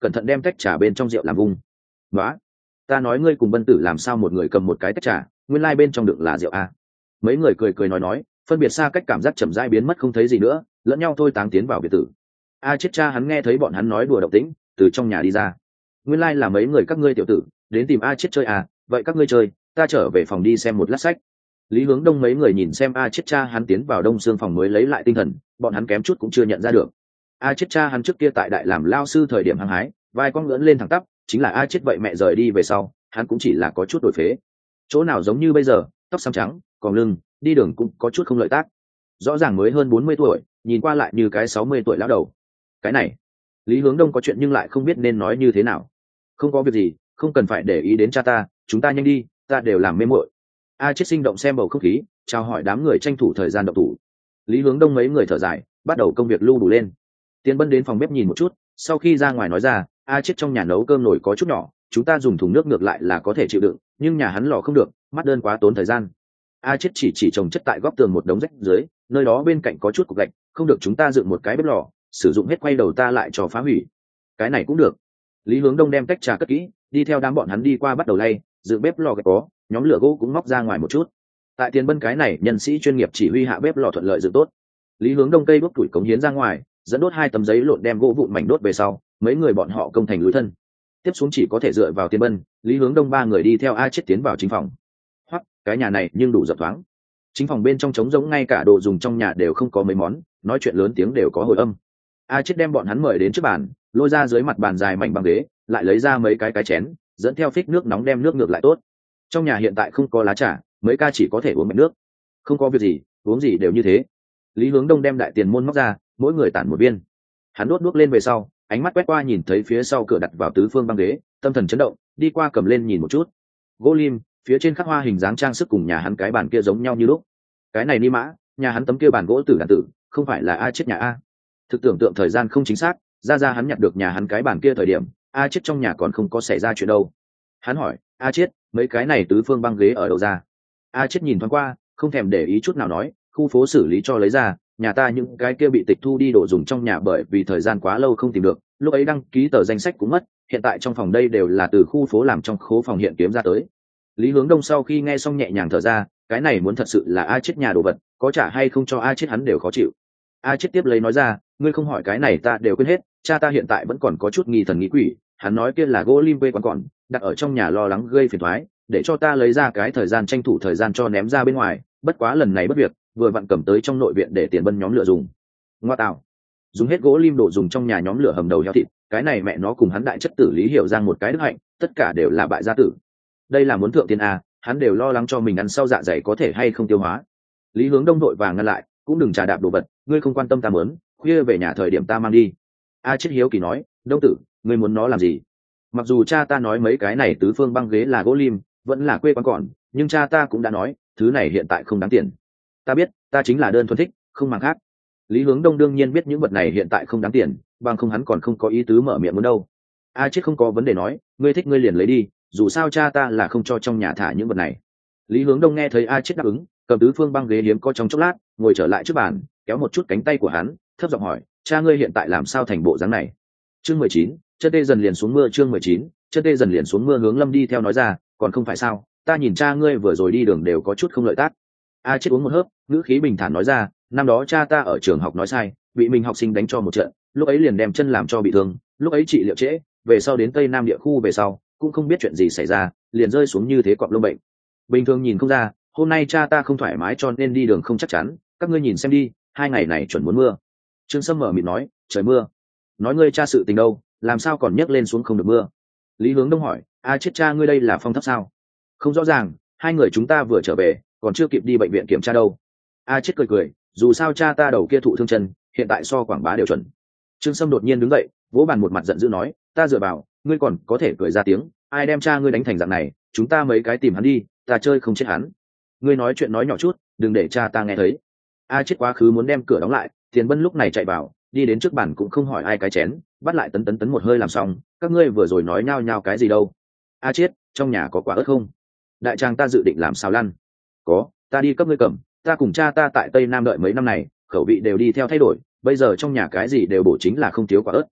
Speaker 1: cẩn thận đem tách trà bên trong rượu làm vung. Nói, ta nói ngươi cùng Bân Tử làm sao một người cầm một cái tách trà, nguyên lai bên trong đựng là rượu a. Mấy người cười cười nói nói, phân biệt xa cách cảm giác chậm rãi biến mất không thấy gì nữa, lẫn nhau thôi táng tiến vào biệt tử. A chết cha hắn nghe thấy bọn hắn nói đùa động tĩnh, từ trong nhà đi ra. Nguyên lai là mấy người các ngươi tiểu tử đến tìm A chết chơi à, vậy các ngươi chơi, ta trở về phòng đi xem một lát sách. Lý Hướng Đông mấy người nhìn xem A chết cha hắn tiến vào đông xương phòng mới lấy lại tinh thần, bọn hắn kém chút cũng chưa nhận ra được. A chết cha hắn trước kia tại đại làm lao sư thời điểm hăng hái, vai quăng ngẩng lên thẳng tắp, chính là A chết vậy mẹ rời đi về sau, hắn cũng chỉ là có chút đổi phế. Chỗ nào giống như bây giờ, tóc xám trắng, còn lưng, đi đường cũng có chút không lợi tác. Rõ ràng mới hơn bốn mươi tuổi, nhìn qua lại như cái sáu mươi tuổi lão đầu. Cái này, Lý Hướng Đông có chuyện nhưng lại không biết nên nói như thế nào. Không có việc gì, không cần phải để ý đến cha ta, chúng ta nhanh đi, ta đều làm mê muội. A chết sinh động xem bầu không khí, chào hỏi đám người tranh thủ thời gian động thủ. Lý Hướng Đông mấy người thở dài, bắt đầu công việc lưu đủ lên. Tiền Bân đến phòng bếp nhìn một chút, sau khi ra ngoài nói ra, A chết trong nhà nấu cơm nồi có chút nhỏ, chúng ta dùng thùng nước ngược lại là có thể chịu đựng, nhưng nhà hắn lò không được, mắt đơn quá tốn thời gian. A chết chỉ chỉ trồng chất tại góc tường một đống rách dưới, nơi đó bên cạnh có chút cục gạch, không được chúng ta dựng một cái bếp lò, sử dụng hết quay đầu ta lại cho phá hủy. Cái này cũng được. Lý Hướng Đông đem tách trà cất kỹ, đi theo đám bọn hắn đi qua bắt đầu lay, dựng bếp lò gạch có, nhóm lửa gỗ cũng móc ra ngoài một chút. Tại Tiền Bân cái này nhân sĩ chuyên nghiệp chỉ huy hạ bếp lò thuận lợi dựng tốt. Lý Hướng Đông cây đốt tuổi cống hiến ra ngoài, dẫn đốt hai tấm giấy lộn đem gỗ vụn mảnh đốt về sau, mấy người bọn họ công thành lưới thân. Tiếp xuống chỉ có thể dựa vào Tiền Bân, Lý Hướng Đông ba người đi theo A chết tiến vào chính phòng. Hoặc cái nhà này nhưng đủ rộng thoáng. Chính phòng bên trong trống rỗng, ngay cả đồ dùng trong nhà đều không có mấy món, nói chuyện lớn tiếng đều có hồi âm. A chết đem bọn hắn mời đến trước bàn, lôi ra dưới mặt bàn dài mảnh bằng ghế, lại lấy ra mấy cái cái chén, dẫn theo phích nước nóng đem nước ngược lại tốt. Trong nhà hiện tại không có lá trà, mấy ca chỉ có thể uống mạch nước. Không có việc gì, uống gì đều như thế. Lý Hướng Đông đem đại tiền môn móc ra, mỗi người tản một viên. Hắn đốt đuốc lên về sau, ánh mắt quét qua nhìn thấy phía sau cửa đặt vào tứ phương băng ghế, tâm thần chấn động, đi qua cầm lên nhìn một chút. Gỗ lim, phía trên khắc hoa hình dáng trang sức cùng nhà hắn cái bàn kia giống nhau như lúc. Cái này ni mã, nhà hắn tấm kia bàn gỗ tử đàn tử, không phải là A chết nhà a. Thực tưởng tượng thời gian không chính xác, ra ra hắn nhặt được nhà hắn cái bàn kia thời điểm, A chết trong nhà còn không có xảy ra chuyện đâu. Hắn hỏi, A chết, mấy cái này tứ phương băng ghế ở đâu ra? A chết nhìn thoáng qua, không thèm để ý chút nào nói, khu phố xử lý cho lấy ra, nhà ta những cái kia bị tịch thu đi đồ dùng trong nhà bởi vì thời gian quá lâu không tìm được, lúc ấy đăng ký tờ danh sách cũng mất, hiện tại trong phòng đây đều là từ khu phố làm trong khố phòng hiện kiếm ra tới. Lý Hướng Đông sau khi nghe xong nhẹ nhàng thở ra, cái này muốn thật sự là A chết nhà đồ vật, có trả hay không cho A chết hắn đều khó chịu. A chết tiếp lấy nói ra, ngươi không hỏi cái này ta đều quên hết, cha ta hiện tại vẫn còn có chút nghi thần nghi quỷ, hắn nói kia là gỗ lim quê quán còn đặt ở trong nhà lo lắng gây phiền toái, để cho ta lấy ra cái thời gian tranh thủ thời gian cho ném ra bên ngoài, bất quá lần này bất việc, vừa vặn cầm tới trong nội viện để Tiền Bân nhóm lửa dùng. Ngoa tạo, dùng hết gỗ lim đồ dùng trong nhà nhóm lửa hầm đầu heo thịt, cái này mẹ nó cùng hắn đại chất tử Lý Hiểu Giang một cái đức hạnh, tất cả đều là bại gia tử. Đây là muốn thượng tiên a, hắn đều lo lắng cho mình ăn sau dạ dày có thể hay không tiêu hóa. Lý Hướng Đông đội vàng ngăn lại, cũng đừng trà đạp đồ vật, ngươi không quan tâm ta mớn, khuya về nhà thời điểm ta mang đi. A chết hiếu kỳ nói, Đông tử, ngươi muốn nó làm gì? Mặc dù cha ta nói mấy cái này tứ phương băng ghế là gỗ lim, vẫn là quê quán còn, nhưng cha ta cũng đã nói, thứ này hiện tại không đáng tiền. Ta biết, ta chính là đơn thuần thích, không mang khác. Lý Hướng Đông đương nhiên biết những vật này hiện tại không đáng tiền, bằng không hắn còn không có ý tứ mở miệng muốn đâu. A chết không có vấn đề nói, ngươi thích ngươi liền lấy đi, dù sao cha ta là không cho trong nhà thả những vật này. Lý Hướng Đông nghe thấy A chết đáp ứng, cầm tứ phương băng ghế hiếm có trong chốc lát, ngồi trở lại trước bàn, kéo một chút cánh tay của hắn, thấp giọng hỏi, cha ngươi hiện tại làm sao thành bộ dáng này? Chương mười chín, chân tê dần liền xuống mưa. Chương mười chín, chân tê dần liền xuống mưa. Hướng Lâm đi theo nói ra, còn không phải sao, ta nhìn cha ngươi vừa rồi đi đường đều có chút không lợi tác. A chết uống một hớp, ngữ khí bình thản nói ra, năm đó cha ta ở trường học nói sai, bị mình học sinh đánh cho một trận, lúc ấy liền đem chân làm cho bị thương, lúc ấy trị liệu trễ, về sau đến Tây Nam địa khu về sau, cũng không biết chuyện gì xảy ra, liền rơi xuống như thế cọp lông bệnh. Bình thường nhìn không ra, hôm nay cha ta không thoải mái cho nên đi đường không chắc chắn, các ngươi nhìn xem đi, hai ngày này chuẩn muốn mưa. Trương Sâm mở miệng nói, trời mưa. Nói ngươi cha sự tình đâu, làm sao còn nhấc lên xuống không được mưa? Lý Hướng Đông hỏi, a chết cha ngươi đây là phong thấp sao? Không rõ ràng, hai người chúng ta vừa trở về, còn chưa kịp đi bệnh viện kiểm tra đâu. A chết cười cười, dù sao cha ta đầu kia thụ thương chân, hiện tại so quảng bá đều chuẩn. Trương Sâm đột nhiên đứng dậy, vỗ bàn một mặt giận dữ nói, ta dựa vào, ngươi còn có thể cười ra tiếng, ai đem cha ngươi đánh thành dạng này, chúng ta mấy cái tìm hắn đi, ta chơi không chết hắn. Ngươi nói chuyện nói nhỏ chút, đừng để cha ta nghe thấy. A chết quá khứ muốn đem cửa đóng lại, Tiền Bân lúc này chạy vào, đi đến trước bàn cũng không hỏi ai cái chén, bắt lại tấn tấn tấn một hơi làm xong, các ngươi vừa rồi nói nhao nhao cái gì đâu? A chết, trong nhà có quả ớt không? Đại trang ta dự định làm sao lăn? Có, ta đi cấp ngươi cầm, ta cùng cha ta tại Tây Nam đợi mấy năm này, khẩu vị đều đi theo thay đổi, bây giờ trong nhà cái gì đều bổ chính là không thiếu quả ớt.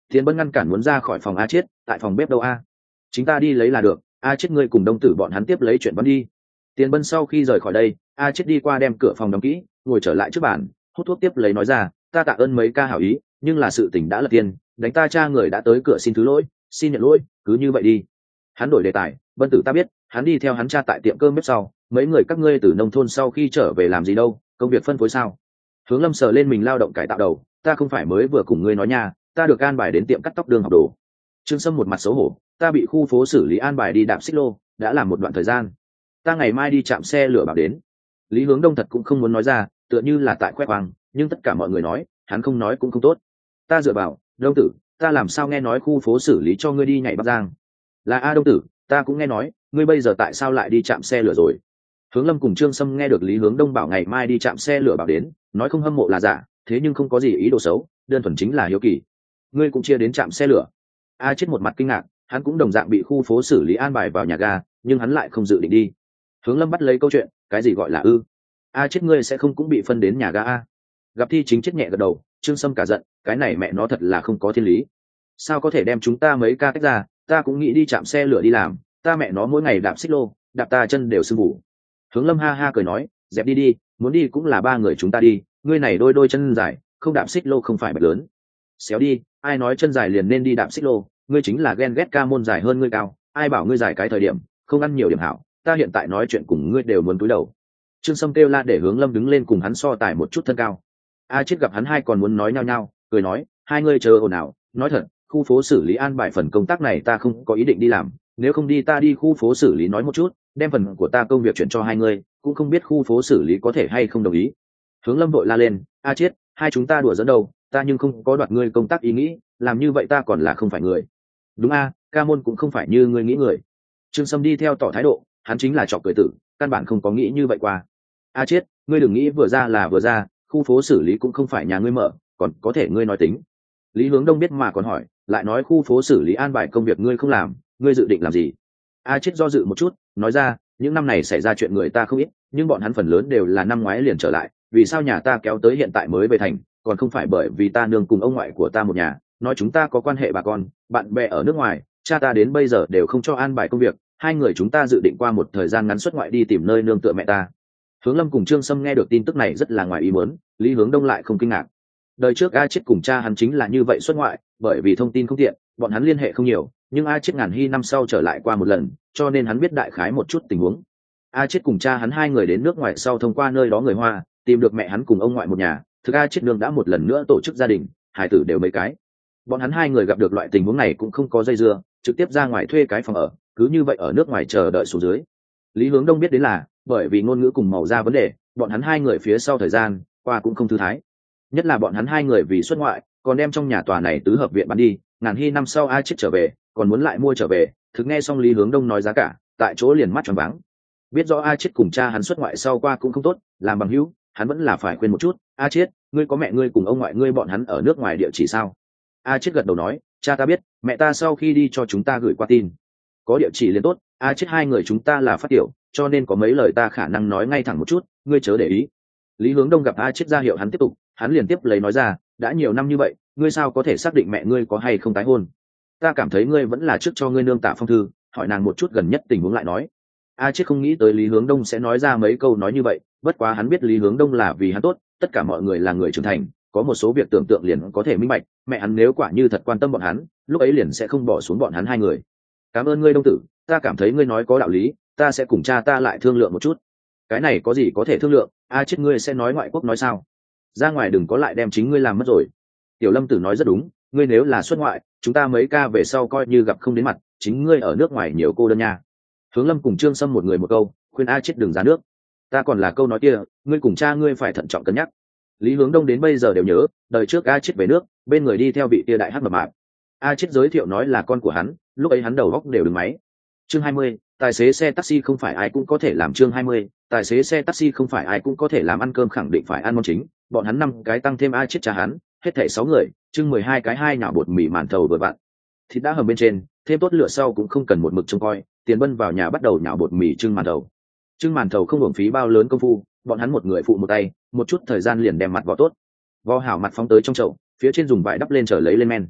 Speaker 1: Tiền Bân ngăn cản muốn ra khỏi phòng A Chiết, tại phòng bếp đâu a? Chúng ta đi lấy là được, A Chiết ngươi cùng Đông Tử bọn hắn tiếp lấy chuyện vẫn đi. Tiền Bân sau khi rời khỏi đây, A Chiết đi qua đem cửa phòng đóng kỹ, ngồi trở lại trước bàn, hút thuốc tiếp lấy nói ra, ta tạ ơn mấy ca hảo ý, nhưng là sự tình đã lật tiền, đánh ta cha người đã tới cửa xin thứ lỗi, xin nhận lỗi, cứ như vậy đi. Hắn đổi đề tài, Bân Tử ta biết, hắn đi theo hắn cha tại tiệm cơm bếp sau, mấy người các ngươi từ nông thôn sau khi trở về làm gì đâu, công việc phân phối sao? Hướng Lâm sờ lên mình lao động cải tạo đầu, ta không phải mới vừa cùng ngươi nói nha, ta được an bài đến tiệm cắt tóc đường học đồ. Trương Sâm một mặt xấu hổ, ta bị khu phố xử lý an bài đi đạp xích lô, đã làm một đoạn thời gian, ta ngày mai đi chạm xe lửa bảo đến. Lý Hướng Đông thật cũng không muốn nói ra, tựa như là tại khoe khoang, nhưng tất cả mọi người nói, hắn không nói cũng không tốt. Ta dựa vào, Đông Tử, ta làm sao nghe nói khu phố xử lý cho ngươi đi nhảy Bắc Giang? Là a Đông Tử, ta cũng nghe nói, ngươi bây giờ tại sao lại đi chạm xe lửa rồi? Hướng Lâm cùng Trương Sâm nghe được Lý Hướng Đông bảo ngày mai đi chạm xe lửa bảo đến, nói không hâm mộ là giả, thế nhưng không có gì ý đồ xấu, đơn thuần chính là hiếu kỳ. Ngươi cũng chia đến trạm xe lửa? A Chết một mặt kinh ngạc, hắn cũng đồng dạng bị khu phố xử lý an bài vào nhà ga, nhưng hắn lại không dự định đi. Hướng Lâm bắt lấy câu chuyện, cái gì gọi là ư? A Chết ngươi sẽ không cũng bị phân đến nhà ga a? Gặp Thi Chính chết nhẹ gật đầu, Trương Sâm cả giận, cái này mẹ nó thật là không có thiên lý. Sao có thể đem chúng ta mấy ca tách ra, ta cũng nghĩ đi chạm xe lửa đi làm, ta mẹ nó mỗi ngày đạp xích lô, đạp ta chân đều sưng vù. Hướng Lâm ha ha cười nói, dẹp đi đi, muốn đi cũng là ba người chúng ta đi, ngươi này đôi đôi chân dài, không đạp xích lô không phải bạch lớn. Xéo đi, ai nói chân dài liền nên đi đạp xích lô, ngươi chính là ghen ghét ca môn dài hơn ngươi cao, ai bảo ngươi dài cái thời điểm, không ăn nhiều điểm hảo, ta hiện tại nói chuyện cùng ngươi đều muốn cúi đầu. Trương Sâm kêu la để Hướng Lâm đứng lên cùng hắn so tài một chút thân cao. A Chết gặp hắn hai còn muốn nói nhau nhau, cười nói, hai ngươi chờ ồn ào, nói thật, khu phố xử lý an bài phần công tác này ta không có ý định đi làm, nếu không đi ta đi khu phố xử lý nói một chút, đem phần của ta công việc chuyển cho hai ngươi, cũng không biết khu phố xử lý có thể hay không đồng ý. Hướng Lâm vội la lên, A Chết, hai chúng ta đùa dẫn đâu, ta nhưng không có đoạt ngươi công tác ý nghĩ, làm như vậy ta còn là không phải người. Đúng a, ca môn cũng không phải như ngươi nghĩ người. Trương Sâm đi theo tỏ thái độ, hắn chính là trọc cười tử, căn bản không có nghĩ như vậy qua. A Chết, ngươi đừng nghĩ vừa ra là vừa ra, khu phố xử lý cũng không phải nhà ngươi mở, còn có thể ngươi nói tính. Lý Hướng Đông biết mà còn hỏi, lại nói khu phố xử lý an bài công việc ngươi không làm, ngươi dự định làm gì? A Chết do dự một chút, nói ra, những năm này xảy ra chuyện người ta không ít, nhưng bọn hắn phần lớn đều là năm ngoái liền trở lại, vì sao nhà ta kéo tới hiện tại mới về thành, còn không phải bởi vì ta nương cùng ông ngoại của ta một nhà, nói chúng ta có quan hệ bà con, bạn bè ở nước ngoài, cha ta đến bây giờ đều không cho an bài công việc, hai người chúng ta dự định qua một thời gian ngắn xuất ngoại đi tìm nơi nương tựa mẹ ta. Hướng Lâm cùng Trương Sâm nghe được tin tức này rất là ngoài ý muốn, Lý Hướng Đông lại không kinh ngạc. Đời trước A Chết cùng cha hắn chính là như vậy xuất ngoại, bởi vì thông tin không tiện, bọn hắn liên hệ không nhiều, nhưng A Chết ngàn hy năm sau trở lại qua một lần, cho nên hắn biết đại khái một chút tình huống. A Chết cùng cha hắn hai người đến nước ngoài sau thông qua nơi đó người Hoa, tìm được mẹ hắn cùng ông ngoại một nhà, thực A Chết nương đã một lần nữa tổ chức gia đình, hải tử đều mấy cái. Bọn hắn hai người gặp được loại tình huống này cũng không có dây dưa, trực tiếp ra ngoài thuê cái phòng ở, cứ như vậy ở nước ngoài chờ đợi xuống dưới. Lý Hướng Đông biết đến là, bởi vì ngôn ngữ cùng màu ra vấn đề, bọn hắn hai người phía sau thời gian qua cũng không thư thái. Nhất là bọn hắn hai người vì xuất ngoại, còn đem trong nhà tòa này tứ hợp viện bán đi, ngàn hy năm sau A Chết trở về, còn muốn lại mua trở về, thực nghe xong Lý Hướng Đông nói giá cả, tại chỗ liền mắt tròn váng. Biết rõ A Chết cùng cha hắn xuất ngoại sau qua cũng không tốt, làm bằng hữu, hắn vẫn là phải khuyên một chút, A Chết, ngươi có mẹ ngươi cùng ông ngoại ngươi bọn hắn ở nước ngoài địa chỉ sao? A Chết gật đầu nói, cha ta biết, mẹ ta sau khi đi cho chúng ta gửi qua tin. Có địa chỉ liền tốt, A Chết hai người chúng ta là phát tiểu, cho nên có mấy lời ta khả năng nói ngay thẳng một chút, ngươi chớ để ý. Lý Hướng Đông gặp A Chết ra hiệu hắn tiếp tục, hắn liền tiếp lấy nói ra, đã nhiều năm như vậy, ngươi sao có thể xác định mẹ ngươi có hay không tái hôn? Ta cảm thấy ngươi vẫn là trước cho ngươi nương tạ phong thư, hỏi nàng một chút gần nhất tình huống lại nói. A Chết không nghĩ tới Lý Hướng Đông sẽ nói ra mấy câu nói như vậy, bất quá hắn biết Lý Hướng Đông là vì hắn tốt, tất cả mọi người là người trưởng thành, có một số việc tưởng tượng liền có thể minh bạch, mẹ hắn nếu quả như thật quan tâm bọn hắn, lúc ấy liền sẽ không bỏ xuống bọn hắn hai người. Cảm ơn ngươi Đông tử, ta cảm thấy ngươi nói có đạo lý, ta sẽ cùng cha ta lại thương lượng một chút. Cái này có gì có thể thương lượng, A Chết ngươi sẽ nói ngoại quốc nói sao? Ra ngoài đừng có lại đem chính ngươi làm mất rồi. Tiểu Lâm tử nói rất đúng, ngươi nếu là xuất ngoại, chúng ta mấy ca về sau coi như gặp không đến mặt, chính ngươi ở nước ngoài nhiều cô đơn nha. Hướng Lâm cùng Trương Sâm một người một câu, khuyên A Chết đừng ra nước. Ta còn là câu nói kia, ngươi cùng cha ngươi phải thận trọng cân nhắc. Lý Hướng Đông đến bây giờ đều nhớ, đời trước A Chết về nước, bên người đi theo vị tia đại hắc mập mạp. A Chết giới thiệu nói là con của hắn, lúc ấy hắn đầu góc đều đứng máy. Chương hai mươi, tài xế xe taxi không phải ai cũng có thể làm. Chương hai mươi, tài xế xe taxi không phải ai cũng có thể làm, ăn cơm khẳng định phải ăn món chính, bọn hắn năm cái tăng thêm A Chết cha hắn, hết thảy sáu người, chưng mười hai cái hai nhạo bột mì màn thầu vừa vặn. Thịt đã hầm bên trên, thêm tốt lửa sau cũng không cần một mực trông coi, Tiền Bân vào nhà bắt đầu nhạo bột mì trưng màn thầu. Trưng màn thầu không hưởng phí bao lớn công phu, bọn hắn một người phụ một tay, một chút thời gian liền đem mặt vò tốt. Vò hảo mặt phóng tới trong chậu, phía trên dùng vải đắp lên trở lấy lên men.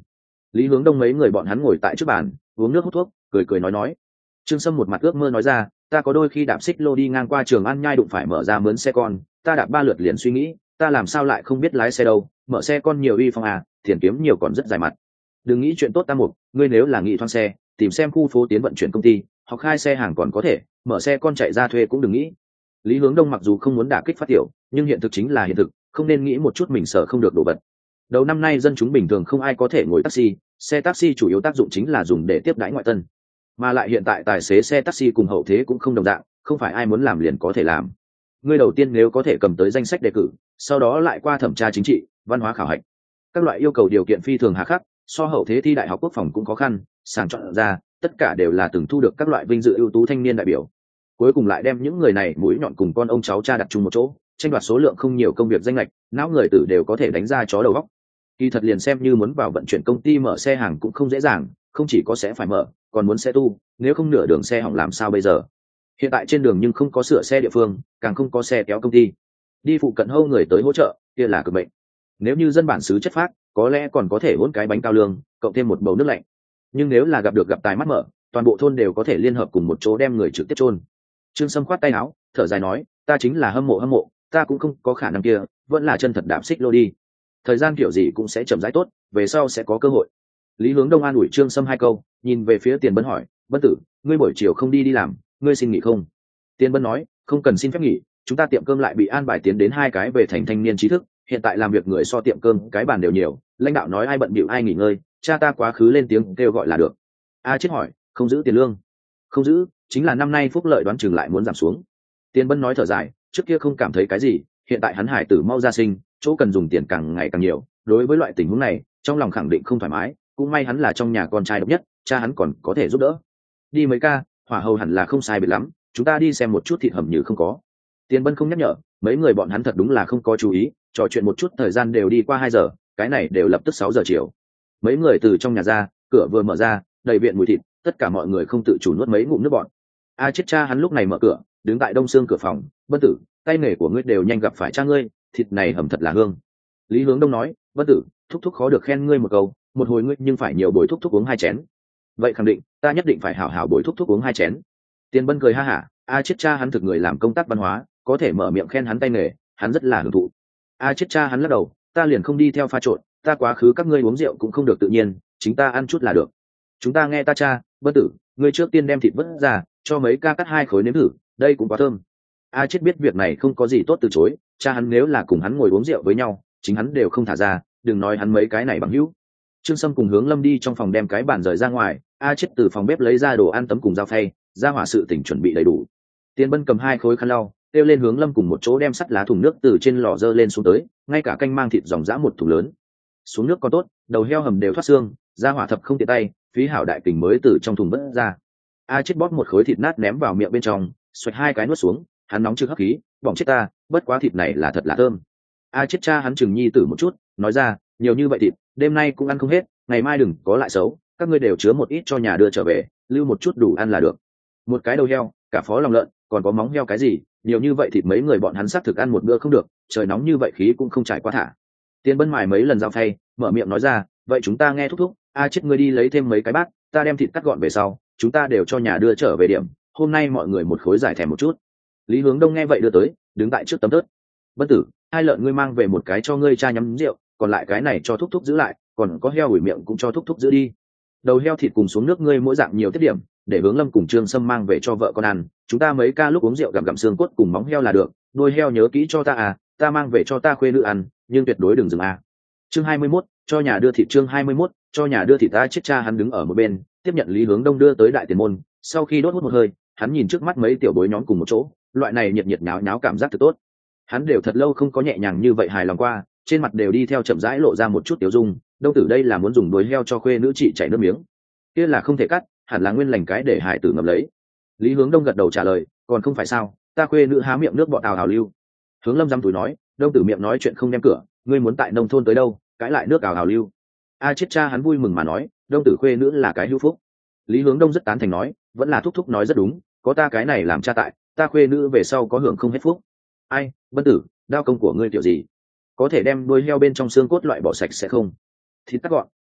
Speaker 1: Lý Hướng Đông mấy người bọn hắn ngồi tại trước bàn uống nước hút thuốc, cười cười nói nói. Trương Sâm một mặt ước mơ nói ra, ta có đôi khi đạp xích lô đi ngang qua Trường An nhai đụng phải mở ra mướn xe con, ta đạp ba lượt liền suy nghĩ, ta làm sao lại không biết lái xe đâu, mở xe con nhiều uy phong à, tiền kiếm nhiều còn rất dài mặt. Đừng nghĩ chuyện tốt ta mục, ngươi nếu là nghị thoáng xe, tìm xem khu phố tiến vận chuyển công ty, học khai xe hàng còn có thể, mở xe con chạy ra thuê cũng đừng nghĩ. Lý Hướng Đông mặc dù không muốn đả kích phát tiểu, nhưng hiện thực chính là hiện thực, không nên nghĩ một chút mình sợ không được đổ vật. Đầu năm nay dân chúng bình thường không ai có thể ngồi taxi, xe taxi chủ yếu tác dụng chính là dùng để tiếp đãi ngoại tân. Mà lại hiện tại tài xế xe taxi cùng hậu thế cũng không đồng dạng, không phải ai muốn làm liền có thể làm. Ngươi đầu tiên nếu có thể cầm tới danh sách đề cử, sau đó lại qua thẩm tra chính trị, văn hóa khảo hạch. Các loại yêu cầu điều kiện phi thường hà khắc, so hậu thế thi đại học quốc phòng cũng khó khăn, sàng chọn ra, tất cả đều là từng thu được các loại vinh dự ưu tú thanh niên đại biểu. Cuối cùng lại đem những người này mũi nhọn cùng con ông cháu cha đặt chung một chỗ, tranh đoạt số lượng không nhiều công việc danh lệch, não người tử đều có thể đánh ra chó đầu óc. Kỳ thật liền xem như muốn vào vận chuyển công ty mở xe hàng cũng không dễ dàng, không chỉ có sẽ phải mở, còn muốn xe tu, nếu không nửa đường xe hỏng làm sao bây giờ? Hiện tại trên đường nhưng không có sửa xe địa phương, càng không có xe kéo công ty. Đi phụ cận hâu người tới hỗ trợ, kia là cực mệnh. Nếu như dân bản xứ chất phác, có lẽ còn có thể hỗn cái bánh cao lương, cộng thêm một bầu nước lạnh. Nhưng nếu là gặp được gặp tài mắt mở, toàn bộ thôn đều có thể liên hợp cùng một chỗ đem người trực tiếp chôn. Trương Sâm khoát tay áo, thở dài nói, ta chính là hâm mộ hâm mộ, ta cũng không có khả năng kia, vẫn là chân thật đạp xích lô đi. Thời gian kiểu gì cũng sẽ chậm rãi tốt, về sau sẽ có cơ hội. Lý Hướng Đông an ủi Trương Sâm hai câu, nhìn về phía Tiền Bân hỏi, Bân tử, ngươi buổi chiều không đi đi làm, ngươi xin nghỉ không? Tiền Bân nói, không cần xin phép nghỉ, chúng ta tiệm cơm lại bị an bài tiến đến hai cái về thành thanh niên trí thức, hiện tại làm việc người so tiệm cơm cái bàn đều nhiều, lãnh đạo nói ai bận bịu ai nghỉ ngơi, cha ta quá khứ lên tiếng kêu gọi là được. A chết hỏi, không giữ tiền lương? Không giữ, chính là năm nay phúc lợi đoán chừng lại muốn giảm xuống. Tiền Bân nói thở dài, trước kia không cảm thấy cái gì, hiện tại hắn hải tử mau ra sinh, chỗ cần dùng tiền càng ngày càng nhiều, đối với loại tình huống này, trong lòng khẳng định không thoải mái, cũng may hắn là trong nhà con trai độc nhất, cha hắn còn có thể giúp đỡ. Đi mấy ca, hỏa hầu hẳn là không sai biệt lắm, chúng ta đi xem một chút thịt hầm như không có. Tiền Bân không nhắc nhở, mấy người bọn hắn thật đúng là không có chú ý, trò chuyện một chút thời gian đều đi qua hai giờ, cái này đều lập tức sáu giờ chiều. Mấy người từ trong nhà ra, cửa vừa mở ra, đầy viện mùi thịt, tất cả mọi người không tự chủ nuốt mấy ngụm nước bọt. A chết cha hắn lúc này mở cửa, đứng tại đông xương cửa phòng, Bân tử, tay nghề của ngươi đều nhanh gặp phải cha ngươi, thịt này hầm thật là hương. Lý Hướng Đông nói, Bân tử, thúc thúc khó được khen ngươi một câu, một hồi ngươi nhưng phải nhiều bồi thúc thúc uống hai chén. Vậy khẳng định, ta nhất định phải hảo hảo bồi thúc thúc uống hai chén. Tiền Bân cười ha hả, A chết cha hắn thực người làm công tác văn hóa, có thể mở miệng khen hắn tay nghề, hắn rất là hưởng thụ. A chết cha hắn lắc đầu, ta liền không đi theo pha trộn, ta quá khứ các ngươi uống rượu cũng không được tự nhiên, chính ta ăn chút là được. Chúng ta nghe ta cha, Bân tử, ngươi trước tiên đem thịt vớt ra, cho mấy ca cắt hai khối nếm thử, đây cũng quá thơm. A chết biết việc này không có gì tốt từ chối, cha hắn nếu là cùng hắn ngồi uống rượu với nhau, chính hắn đều không thả ra, đừng nói hắn mấy cái này bằng hữu. Trương Sâm cùng Hướng Lâm đi trong phòng đem cái bàn rời ra ngoài, A chết từ phòng bếp lấy ra đồ ăn tấm cùng dao phay, ra hỏa sự tỉnh chuẩn bị đầy đủ. Tiền Bân cầm hai khối khăn lau, kêu lên Hướng Lâm cùng một chỗ đem sắt lá thùng nước từ trên lò dơ lên xuống tới, ngay cả canh mang thịt dòng dã một thùng lớn. Xuống nước còn tốt, đầu heo hầm đều thoát xương, ra hỏa thập không tiện tay, phí hảo đại kình mới từ trong thùng bớt ra. A chết bóp một khối thịt nát ném vào miệng bên trong, xoạch hai cái nuốt xuống, hắn nóng chực hấp khí, bỏng chết ta, bất quá thịt này là thật là thơm. A chết cha hắn chừng nhi tử một chút, nói ra, nhiều như vậy thịt, đêm nay cũng ăn không hết, ngày mai đừng có lại xấu, các ngươi đều chứa một ít cho nhà đưa trở về, lưu một chút đủ ăn là được. Một cái đầu heo, cả phó lòng lợn, còn có móng heo cái gì, nhiều như vậy thịt mấy người bọn hắn xác thực ăn một bữa không được, trời nóng như vậy khí cũng không trải qua thả. Tiền Bân mài mấy lần dao phay, mở miệng nói ra, vậy chúng ta nghe thúc thúc, A chết ngươi đi lấy thêm mấy cái bát, ta đem thịt cắt gọn về sau, chúng ta đều cho nhà đưa trở về điểm, hôm nay mọi người một khối giải thèm một chút. Lý Hướng Đông nghe vậy đưa tới, đứng tại trước tấm tớt. Bân tử, hai lợn ngươi mang về một cái cho ngươi cha nhắm rượu, còn lại cái này cho thúc thúc giữ lại, còn có heo ủi miệng cũng cho thúc thúc giữ đi. Đầu heo thịt cùng xuống nước ngươi mỗi dạng nhiều tiết điểm, để Hướng Lâm cùng Trương Sâm mang về cho vợ con ăn, chúng ta mấy ca lúc uống rượu gặm gặm xương cốt cùng móng heo là được, đuôi heo nhớ kỹ cho ta à, ta mang về cho ta khuê nữ ăn, nhưng tuyệt đối đừng dừng à. Chương hai mươi mốt, cho nhà đưa thịt chương hai mươi mốt, cho nhà đưa thịt. Ta chết cha hắn đứng ở một bên, tiếp nhận Lý Hướng Đông đưa tới đại tiền môn, sau khi đốt hút một hơi, hắn nhìn trước mắt mấy tiểu bối nhóm cùng một chỗ, loại này nhiệt nhiệt nháo nháo cảm giác thật tốt. Hắn đều thật lâu không có nhẹ nhàng như vậy hài lòng qua, trên mặt đều đi theo chậm rãi lộ ra một chút tiểu dung, Đông tử đây là muốn dùng đuôi heo cho khuê nữ chị chảy nước miếng. Kia là không thể cắt, hẳn là nguyên lành cái để hài tử ngậm lấy. Lý Hướng Đông gật đầu trả lời, còn không phải sao, ta khuê nữ há miệng nước bọt ào ào lưu. Hướng Lâm dăm túi nói, Đông tử miệng nói chuyện không đem cửa, ngươi muốn tại nông thôn tới đâu, cãi lại nước ào ào lưu. A chết cha hắn vui mừng mà nói, Đông tử khuê nữ là cái hữu phúc. Lý Hướng Đông rất tán thành nói, vẫn là thúc thúc nói rất đúng, có ta cái này làm cha tại, ta khuê nữ về sau có hưởng không hết phúc. Ai, Bân tử, đao công của ngươi kiểu gì, có thể đem đuôi heo bên trong xương cốt loại bỏ sạch sẽ không? Thịt cắt gọn,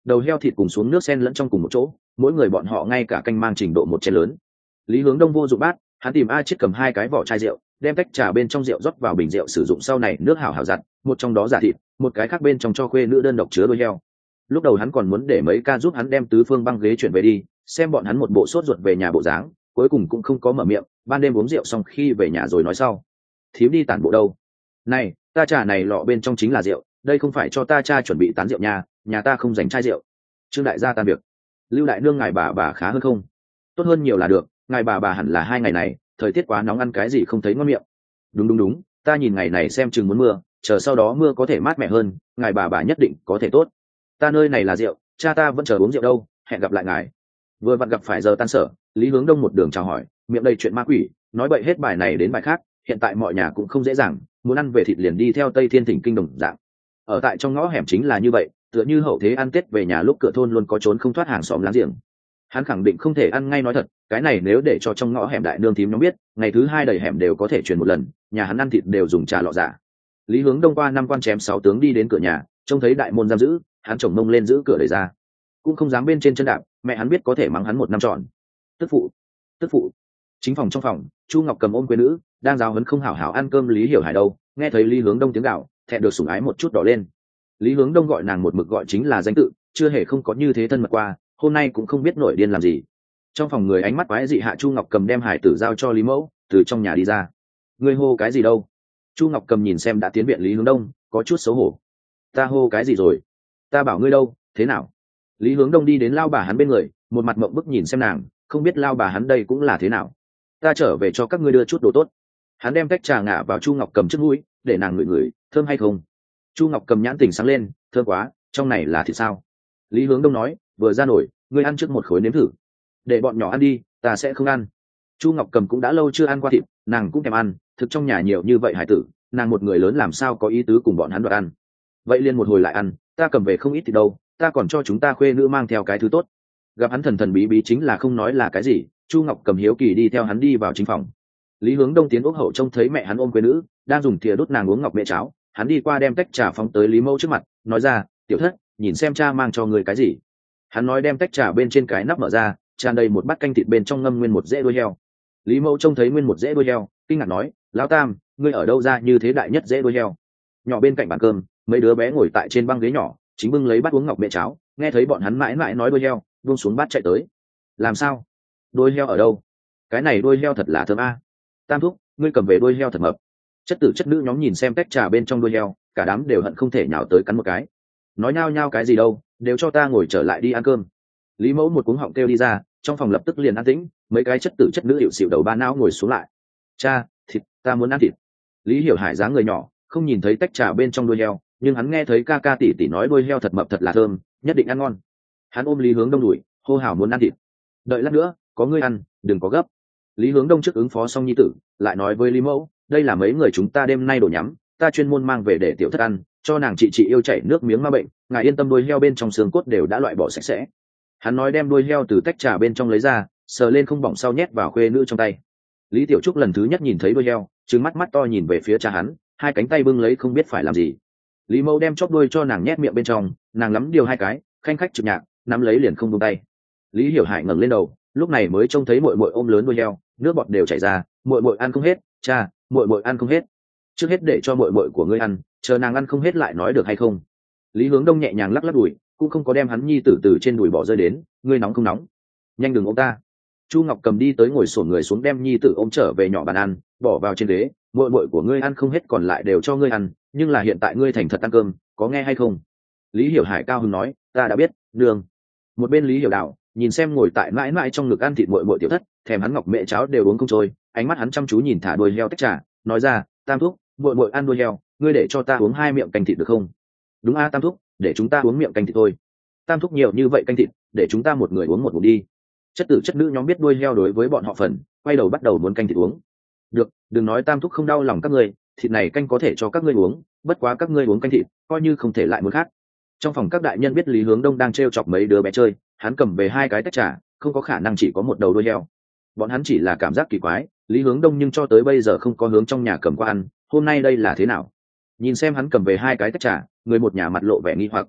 Speaker 1: đầu heo thịt cùng xuống nước sen lẫn trong cùng một chỗ, mỗi người bọn họ ngay cả canh mang trình độ một chén lớn. Lý Hướng Đông vô dụng bát, hắn tìm A Chiết cầm hai cái vỏ chai rượu, đem tách trà bên trong rượu rót vào bình rượu sử dụng sau này nước hảo hảo giặt, một trong đó giả thịt, một cái khác bên trong cho khuê nữ đơn độc chứa đôi heo. Lúc đầu hắn còn muốn để mấy ca giúp hắn đem tứ phương băng ghế chuyển về đi, xem bọn hắn một bộ sốt ruột về nhà bộ dáng, cuối cùng cũng không có mở miệng, ban đêm uống rượu xong khi về nhà rồi nói sau. Thím đi tản bộ đâu? Này, ta trà này lọ bên trong chính là rượu, đây không phải cho ta cha chuẩn bị tán rượu nhà, nhà ta không dành chai rượu. Trương đại gia tan việc. Lưu đại nương ngài bà bà khá hơn không? Tốt hơn nhiều là được, ngài bà bà hẳn là hai ngày này, thời tiết quá nóng ăn cái gì không thấy ngon miệng. Đúng đúng đúng, ta nhìn ngày này xem chừng muốn mưa, chờ sau đó mưa có thể mát mẻ hơn, ngài bà bà nhất định có thể tốt. Ta nơi này là rượu, cha ta vẫn chờ uống rượu đâu, hẹn gặp lại ngài. Vừa vặn gặp phải giờ tan sở, Lý Hướng Đông một đường chào hỏi, miệng đầy chuyện ma quỷ, nói bậy hết bài này đến bài khác, hiện tại mọi nhà cũng không dễ dàng, muốn ăn về thịt liền đi theo Tây Thiên Thỉnh Kinh đồng dạng. Ở tại trong ngõ hẻm chính là như vậy, tựa như hậu thế ăn Tết về nhà lúc cửa thôn luôn có trốn không thoát hàng xóm láng giềng. Hắn khẳng định không thể ăn ngay nói thật, cái này nếu để cho trong ngõ hẻm đại nương thím nhóm biết, ngày thứ hai đầy hẻm đều có thể truyền một lần, nhà hắn ăn thịt đều dùng trà lọ giả. Lý Hướng Đông qua năm quan chém sáu tướng đi đến cửa nhà, trông thấy đại môn giam giữ, hắn chồng mông lên giữ cửa đẩy ra, cũng không dám bên trên chân đạp, mẹ hắn biết có thể mắng hắn một năm tròn. Tức phụ, tức phụ. Chính phòng trong phòng, Chu Ngọc Cầm ôm quê nữ, đang giáo huấn không hảo hảo ăn cơm Lý Hiểu Hải đâu, nghe thấy Lý Hướng Đông tiếng gạo, thẹn được sủng ái một chút đỏ lên. Lý Hướng Đông gọi nàng một mực gọi chính là danh tự, chưa hề không có như thế thân mật qua, hôm nay cũng không biết nổi điên làm gì. Trong phòng người ánh mắt quái dị hạ, Chu Ngọc Cầm đem hải tử giao cho Lý Mẫu, từ trong nhà đi ra. Ngươi hô cái gì đâu? Chu Ngọc Cầm nhìn xem đã tiến viện Lý Hướng Đông, có chút xấu hổ. Ta hô cái gì rồi? Ta bảo ngươi đâu, thế nào? Lý Hướng Đông đi đến lao bà hắn bên người, một mặt mộng bức nhìn xem nàng, không biết lao bà hắn đây cũng là thế nào. Ta trở về cho các ngươi đưa chút đồ tốt. Hắn đem tách trà ngả vào Chu Ngọc Cầm trước mũi, để nàng ngửi ngửi, thơm hay không? Chu Ngọc Cầm nhãn tỉnh sáng lên, thơm quá, trong này là thịt sao? Lý Hướng Đông nói, vừa ra nổi, ngươi ăn trước một khối nếm thử. Để bọn nhỏ ăn đi, ta sẽ không ăn. Chu Ngọc Cầm cũng đã lâu chưa ăn qua thịt, nàng cũng thèm ăn, thực trong nhà nhiều như vậy hải tử, nàng một người lớn làm sao có ý tứ cùng bọn hắn đoạt ăn. Vậy liền một hồi lại ăn, ta cầm về không ít thịt đâu, ta còn cho chúng ta khuê nữ mang theo cái thứ tốt. Gặp hắn thần thần bí bí chính là không nói là cái gì, Chu Ngọc Cầm hiếu kỳ đi theo hắn đi vào chính phòng. Lý Hướng Đông tiến ốc hậu trông thấy mẹ hắn ôm quê nữ, đang dùng thìa đút nàng uống ngọc mẹ cháo, hắn đi qua đem tách trà phóng tới Lý Mẫu trước mặt, nói ra, tiểu thất, nhìn xem cha mang cho người cái gì. Hắn nói đem tách trà bên trên cái nắp mở ra, tràn đầy một bát canh thịt bên trong ngâm nguyên một dễ đuôi heo. Lý Mẫu trông thấy nguyên một dễ đuôi heo, kinh ngạc nói, lão tam, ngươi ở đâu ra như thế đại nhất dễ đuôi heo? Nhỏ bên cạnh bàn cơm, mấy đứa bé ngồi tại trên băng ghế nhỏ, chính bưng lấy bát uống ngọc mẹ cháo, nghe thấy bọn hắn mãi mãi nói đuôi heo, buông xuống bát chạy tới. Làm sao? Đuôi heo ở đâu? Cái này đuôi heo thật là thơm a. Tam thúc, ngươi cầm về đuôi heo thật mập. Chất tử chất nữ nhóm nhìn xem tách trà bên trong đuôi heo, cả đám đều hận không thể nhào tới cắn một cái. Nói nhao nhao cái gì đâu, đều cho ta ngồi trở lại đi ăn cơm. Lý Mẫu một cuống họng kêu đi ra, trong phòng lập tức liền an tĩnh, mấy cái chất tử chất nữ hiệu xịu đầu ba não ngồi xuống lại. Cha, thịt, ta muốn ăn thịt. Lý Hiểu Hải dáng người nhỏ, không nhìn thấy tách trà bên trong đuôi heo, nhưng hắn nghe thấy ca ca tỷ tỷ nói đuôi heo thật mập thật là thơm, nhất định ăn ngon. Hắn ôm Lý Hướng Đông đùi, hô hào muốn ăn thịt. Đợi lát nữa, có ngươi ăn, đừng có gấp. Lý Hướng Đông trước ứng phó xong nhi tử, lại nói với Lý Mẫu, đây là mấy người chúng ta đêm nay đồ nhắm, ta chuyên môn mang về để tiểu thất ăn, cho nàng chị chị yêu chảy nước miếng ma bệnh, ngài yên tâm, đuôi heo bên trong xương cốt đều đã loại bỏ sạch sẽ. Hắn nói đem đuôi heo từ tách trà bên trong lấy ra, sờ lên không bỏng sau nhét vào khuê nữ trong tay. Lý Tiểu Trúc lần thứ nhất nhìn thấy đuôi heo, trừng mắt mắt to nhìn về phía cha hắn, hai cánh tay bưng lấy không biết phải làm gì. Lý Mẫu đem chóp đuôi cho nàng nhét miệng bên trong, nàng lắm điều hai cái, khanh khách trực nhạc, nắm lấy liền không buông tay. Lý Hiểu Hải ngẩng lên đầu, lúc này mới trông thấy muội muội ôm lớn đuôi heo, nước bọt đều chảy ra, muội muội ăn không hết, cha, muội muội ăn không hết. Trước hết để cho muội muội của ngươi ăn, chờ nàng ăn không hết lại nói được hay không? Lý Hướng Đông nhẹ nhàng lắc lắc đùi, cũng không có đem hắn nhi tử từ trên đùi bỏ rơi đến, ngươi nóng không nóng? Nhanh đừng ôm ta. Chu Ngọc Cầm đi tới ngồi xổm người xuống đem nhi tử ôm trở về nhỏ bàn ăn, bỏ vào trên ghế, muội muội của ngươi ăn không hết còn lại đều cho ngươi ăn, nhưng là hiện tại ngươi thành thật ăn cơm, có nghe hay không? Lý Hiểu Hải cao hứng nói, ta đã biết, nương. Một bên Lý Hiểu Đạo nhìn xem ngồi tại mãi mãi trong ngực ăn thịt muội muội tiểu thất, thèm hắn ngọc mẹ cháo đều uống không trôi, ánh mắt hắn chăm chú nhìn thả đuôi heo tách trà, nói ra, tam thúc, muội muội ăn đuôi heo, ngươi để cho ta uống hai miệng canh thịt được không? Đúng a tam thúc, để chúng ta uống miệng canh thịt thôi. Tam thúc nhiều như vậy canh thịt, để chúng ta một người uống một ngụm đi. Chất tử chất nữ nhóm biết đuôi heo đối với bọn họ phần, quay đầu bắt đầu muốn canh thịt uống. Được, đừng nói tam thúc không đau lòng các ngươi, thịt này canh có thể cho các ngươi uống, bất quá các ngươi uống canh thịt, coi như không thể lại muốn khác. Trong phòng các đại nhân biết Lý Hướng Đông đang trêu chọc mấy đứa bé chơi, hắn cầm về hai cái tách trà, không có khả năng chỉ có một đầu đuôi heo. Bọn hắn chỉ là cảm giác kỳ quái, Lý Hướng Đông nhưng cho tới bây giờ không có hướng trong nhà cầm qua ăn, hôm nay đây là thế nào? Nhìn xem hắn cầm về hai cái tách trà, người một nhà mặt lộ vẻ nghi hoặc.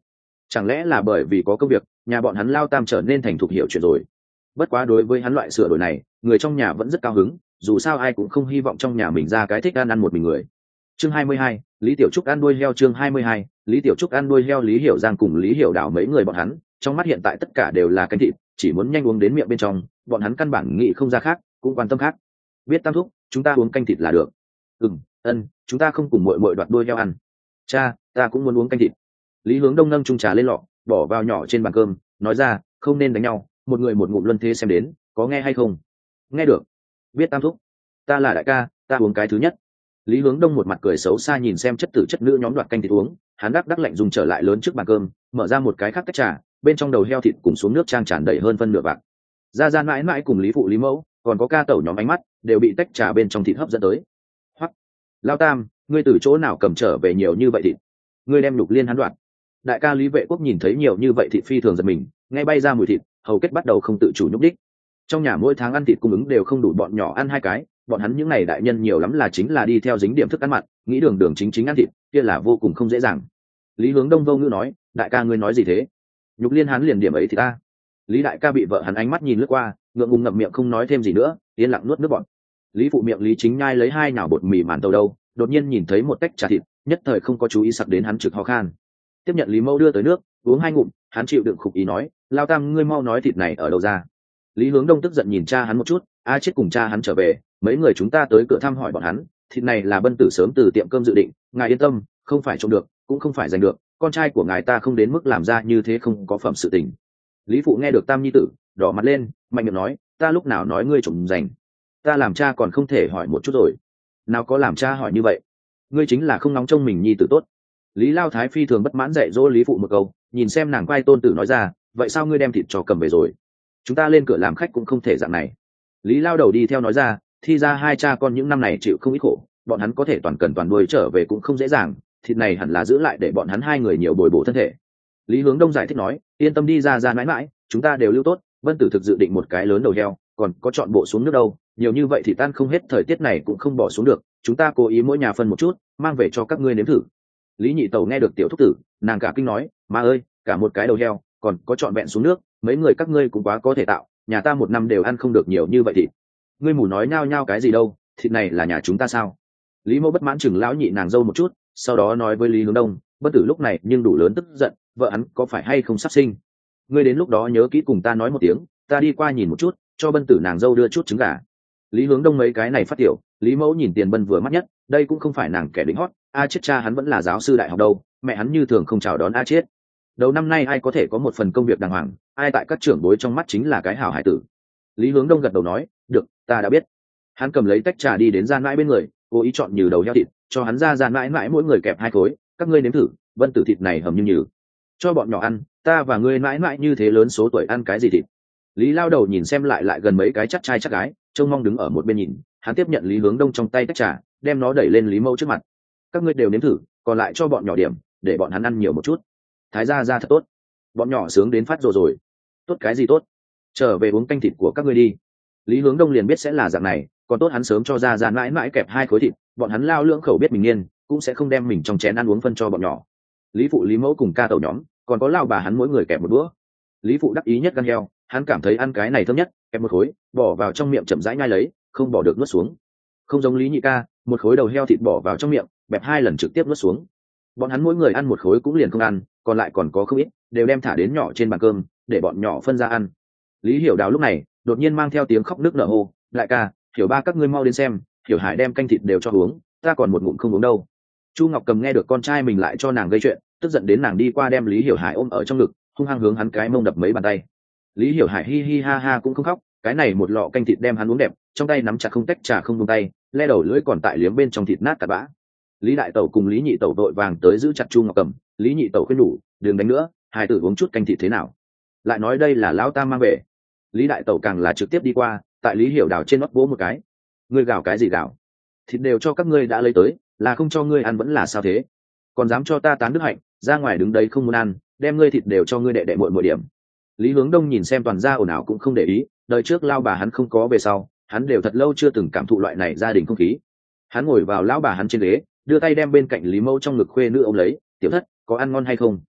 Speaker 1: Chẳng lẽ là bởi vì có công việc, nhà bọn hắn Lao Tam trở nên thành thục hiểu chuyện rồi. Bất quá đối với hắn loại sửa đổi này, người trong nhà vẫn rất cao hứng, dù sao ai cũng không hy vọng trong nhà mình ra cái thích ăn ăn một mình người. Chương hai mươi hai, Lý Tiểu Trúc ăn đuôi heo. Chương hai mươi hai, Lý Tiểu Trúc ăn đuôi heo. Lý Hiểu Giang cùng Lý Hiểu Đào mấy người bọn hắn, trong mắt hiện tại tất cả đều là canh thịt, chỉ muốn nhanh uống đến miệng bên trong, bọn hắn căn bản nghĩ không ra khác, cũng quan tâm khác. Biết Tam thúc, chúng ta uống canh thịt là được. Ừm, ân, chúng ta không cùng muội muội đoạt đuôi heo ăn. Cha, ta cũng muốn uống canh thịt. Lý Hướng Đông nâng chung trà lên lọ, bỏ vào nhỏ trên bàn cơm, nói ra, không nên đánh nhau, một người một ngụm luân thế xem đến, có nghe hay không? Nghe được. Biết Tam thúc, ta là đại ca, ta uống cái thứ nhất. Lý Hướng Đông một mặt cười xấu xa nhìn xem chất tử chất nữ nhóm đoạt canh thịt uống, hắn đắc đắc lạnh dùng trở lại lớn trước bàn cơm, mở ra một cái khác tách trà, bên trong đầu heo thịt cùng xuống nước trang tràn đầy hơn phân nửa bạc. Gia Gia mãi mãi cùng Lý phụ Lý mẫu, còn có ca tẩu nhóm ánh mắt, đều bị tách trà bên trong thịt hấp dẫn tới. Hoắc, Lao Tam, ngươi từ chỗ nào cầm trở về nhiều như vậy thịt? Ngươi đem Lục Liên hắn đoạt. Đại ca Lý Vệ Quốc nhìn thấy nhiều như vậy thịt phi thường giật mình, ngay bay ra mùi thịt, hầu kết bắt đầu không tự chủ nhúc đích. Trong nhà mỗi tháng ăn thịt cung ứng đều không đủ bọn nhỏ ăn hai cái, bọn hắn những ngày đại nhân nhiều lắm là chính là đi theo dính điểm thức ăn mặn, nghĩ đường đường chính chính ăn thịt kia là vô cùng không dễ dàng. Lý Hướng Đông vô ngữ nói, đại ca ngươi nói gì thế? Nhục Liên hắn liền điểm ấy thì ta. Lý đại ca bị vợ hắn ánh mắt nhìn lướt qua, ngượng ngùng ngậm miệng không nói thêm gì nữa, yên lặng nuốt nước bọt. Lý phụ miệng Lý Chính nhai lấy hai nhào bột mì màn tàu đâu, đột nhiên nhìn thấy một tách trà thịt, nhất thời không có chú ý sặc đến hắn trực ho khan. Tiếp nhận Lý mẫu đưa tới nước, uống hai ngụm, hắn chịu đựng khục ý nói, Lao Tam ngươi mau nói thịt này ở đâu ra? Lý Hướng Đông tức giận nhìn cha hắn một chút, a chết cùng cha hắn trở về, mấy người chúng ta tới cửa thăm hỏi bọn hắn, thịt này là Bân Tử sớm từ tiệm cơm dự định, ngài yên tâm, không phải trộm được, cũng không phải giành được, con trai của ngài ta không đến mức làm ra như thế không có phẩm sự tình. Lý phụ nghe được Tam nhi tử, đỏ mặt lên, mạnh miệng nói, ta lúc nào nói ngươi trộm giành? Ta làm cha còn không thể hỏi một chút rồi. Nào có làm cha hỏi như vậy? Ngươi chính là không nóng trông mình nhi tử tốt. Lý Lao Thái phi thường bất mãn dạy dỗ Lý phụ một câu, nhìn xem nàng quay tôn tử nói ra, vậy sao ngươi đem thịt cho cầm về rồi? Chúng ta lên cửa làm khách cũng không thể dạng này. Lý Lao đầu đi theo nói ra, thì ra hai cha con những năm này chịu không ít khổ, bọn hắn có thể toàn cần toàn đuôi trở về cũng không dễ dàng, thịt này hẳn là giữ lại để bọn hắn hai người nhiều bồi bổ thân thể. Lý Hướng Đông giải thích nói, yên tâm đi ra ra mãi mãi, chúng ta đều lưu tốt, Vân Tử thực dự định một cái lớn đầu heo, còn có chọn bộ xuống nước đâu, nhiều như vậy thì tan không hết, thời tiết này cũng không bỏ xuống được, chúng ta cố ý mỗi nhà phân một chút, mang về cho các ngươi nếm thử. Lý nhị tẩu nghe được tiểu thúc tử, nàng cả kinh nói, má ơi, cả một cái đầu heo, còn có chọn vẹn xuống nước, mấy người các ngươi cũng quá có thể tạo, nhà ta một năm đều ăn không được nhiều như vậy thịt. Ngươi mù nói nhao nhao cái gì đâu, thịt này là nhà chúng ta sao? Lý mẫu bất mãn chừng lão nhị nàng dâu một chút, sau đó nói với Lý Hướng Đông, Bất Tử lúc này nhưng đủ lớn tức giận, vợ hắn có phải hay không sắp sinh? Ngươi đến lúc đó nhớ kỹ cùng ta nói một tiếng, ta đi qua nhìn một chút, cho Bân Tử nàng dâu đưa chút trứng gà. Lý Hướng Đông mấy cái này phát tiểu, Lý mẫu nhìn Tiền Bân vừa mắt nhất, đây cũng không phải nàng kẻ đỉnh hót, a chết cha hắn vẫn là giáo sư đại học đâu, mẹ hắn như thường không chào đón a chết. Đầu năm nay ai có thể có một phần công việc đàng hoàng, ai tại các trưởng bối trong mắt chính là cái hảo hải tử. Lý Hướng Đông gật đầu nói, được, ta đã biết. Hắn cầm lấy tách trà đi đến Gian mãi bên người, cố ý chọn nhừ đầu heo thịt, cho hắn ra Gian mãi mãi mỗi người kẹp hai khối, các ngươi nếm thử, Vân Tử thịt này hầm như nhừ, cho bọn nhỏ ăn, ta và ngươi mãi mãi như thế lớn số tuổi ăn cái gì thịt? Lý Lao đầu nhìn xem lại lại gần mấy cái chắc trai chắc gái, trông mong đứng ở một bên nhìn, hắn tiếp nhận Lý Hướng Đông trong tay tách trà, đem nó đẩy lên Lý mẫu trước mặt. Các ngươi đều nếm thử, còn lại cho bọn nhỏ điểm, để bọn hắn ăn nhiều một chút. Thái gia ra thật tốt, bọn nhỏ sướng đến phát rồi rồi. Tốt cái gì tốt? Trở về uống canh thịt của các ngươi đi. Lý Hướng Đông liền biết sẽ là dạng này, còn tốt hắn sớm cho ra ra mãi mãi kẹp hai khối thịt, bọn hắn lao lưỡng khẩu biết mình nghiên, cũng sẽ không đem mình trong chén ăn uống phân cho bọn nhỏ. Lý phụ Lý mẫu cùng ca tẩu nhóm, còn có lao bà hắn mỗi người kẹp một đũa. Lý phụ đắc ý nhất gan heo, hắn cảm thấy ăn cái này thơm nhất, kẹp một khối, bỏ vào trong miệng chậm rãi nhai lấy, không bỏ được nuốt xuống. Không giống Lý nhị ca, một khối đầu heo thịt bỏ vào trong miệng, bẹp hai lần trực tiếp nuốt xuống. Bọn hắn mỗi người ăn một khối cũng liền không ăn, còn lại còn có không ít, đều đem thả đến nhỏ trên bàn cơm, để bọn nhỏ phân ra ăn. Lý Hiểu Đào lúc này đột nhiên mang theo tiếng khóc nước nở hô, đại ca, Hiểu ba các ngươi mau đến xem, Hiểu Hải đem canh thịt đều cho uống, ta còn một ngụm không uống đâu. Chu Ngọc Cầm nghe được con trai mình lại cho nàng gây chuyện, tức giận đến nàng đi qua đem Lý Hiểu Hải ôm ở trong ngực, hung hăng hướng hắn cái mông đập mấy bàn tay. Lý Hiểu Hải hi hi ha ha cũng không khóc, cái này một lọ canh thịt đem hắn uống đẹp, trong tay nắm chặt không tách trà không buông tay, le đầu lưỡi còn tại liếm bên trong thịt nát cả bã. Lý đại tẩu cùng Lý nhị tẩu vội vàng tới giữ chặt Chu Ngọc Cầm, Lý nhị tẩu khuyên nhủ, đừng đánh nữa, hai tử uống chút canh thịt thế nào? Lại nói đây là lão tam mang về. Lý đại tẩu càng là trực tiếp đi qua, tại Lý Hiểu Đào trên nót vỗ một cái. Ngươi gào cái gì gào? Thịt đều cho các ngươi đã lấy tới, là không cho ngươi ăn vẫn là sao thế? Còn dám cho ta tán đức hạnh, ra ngoài đứng đấy không muốn ăn, đem ngươi thịt đều cho ngươi đệ đệ muội muội điểm. Lý Hướng Đông nhìn xem toàn gia ồn ào cũng không để ý, đời trước lao bà hắn không có về sau, hắn đều thật lâu chưa từng cảm thụ loại này gia đình không khí. Hắn ngồi vào lão bà hắn trên ghế, đưa tay đem bên cạnh Lý mẫu trong ngực khuê nữ ôm lấy, tiểu thất có ăn ngon hay không?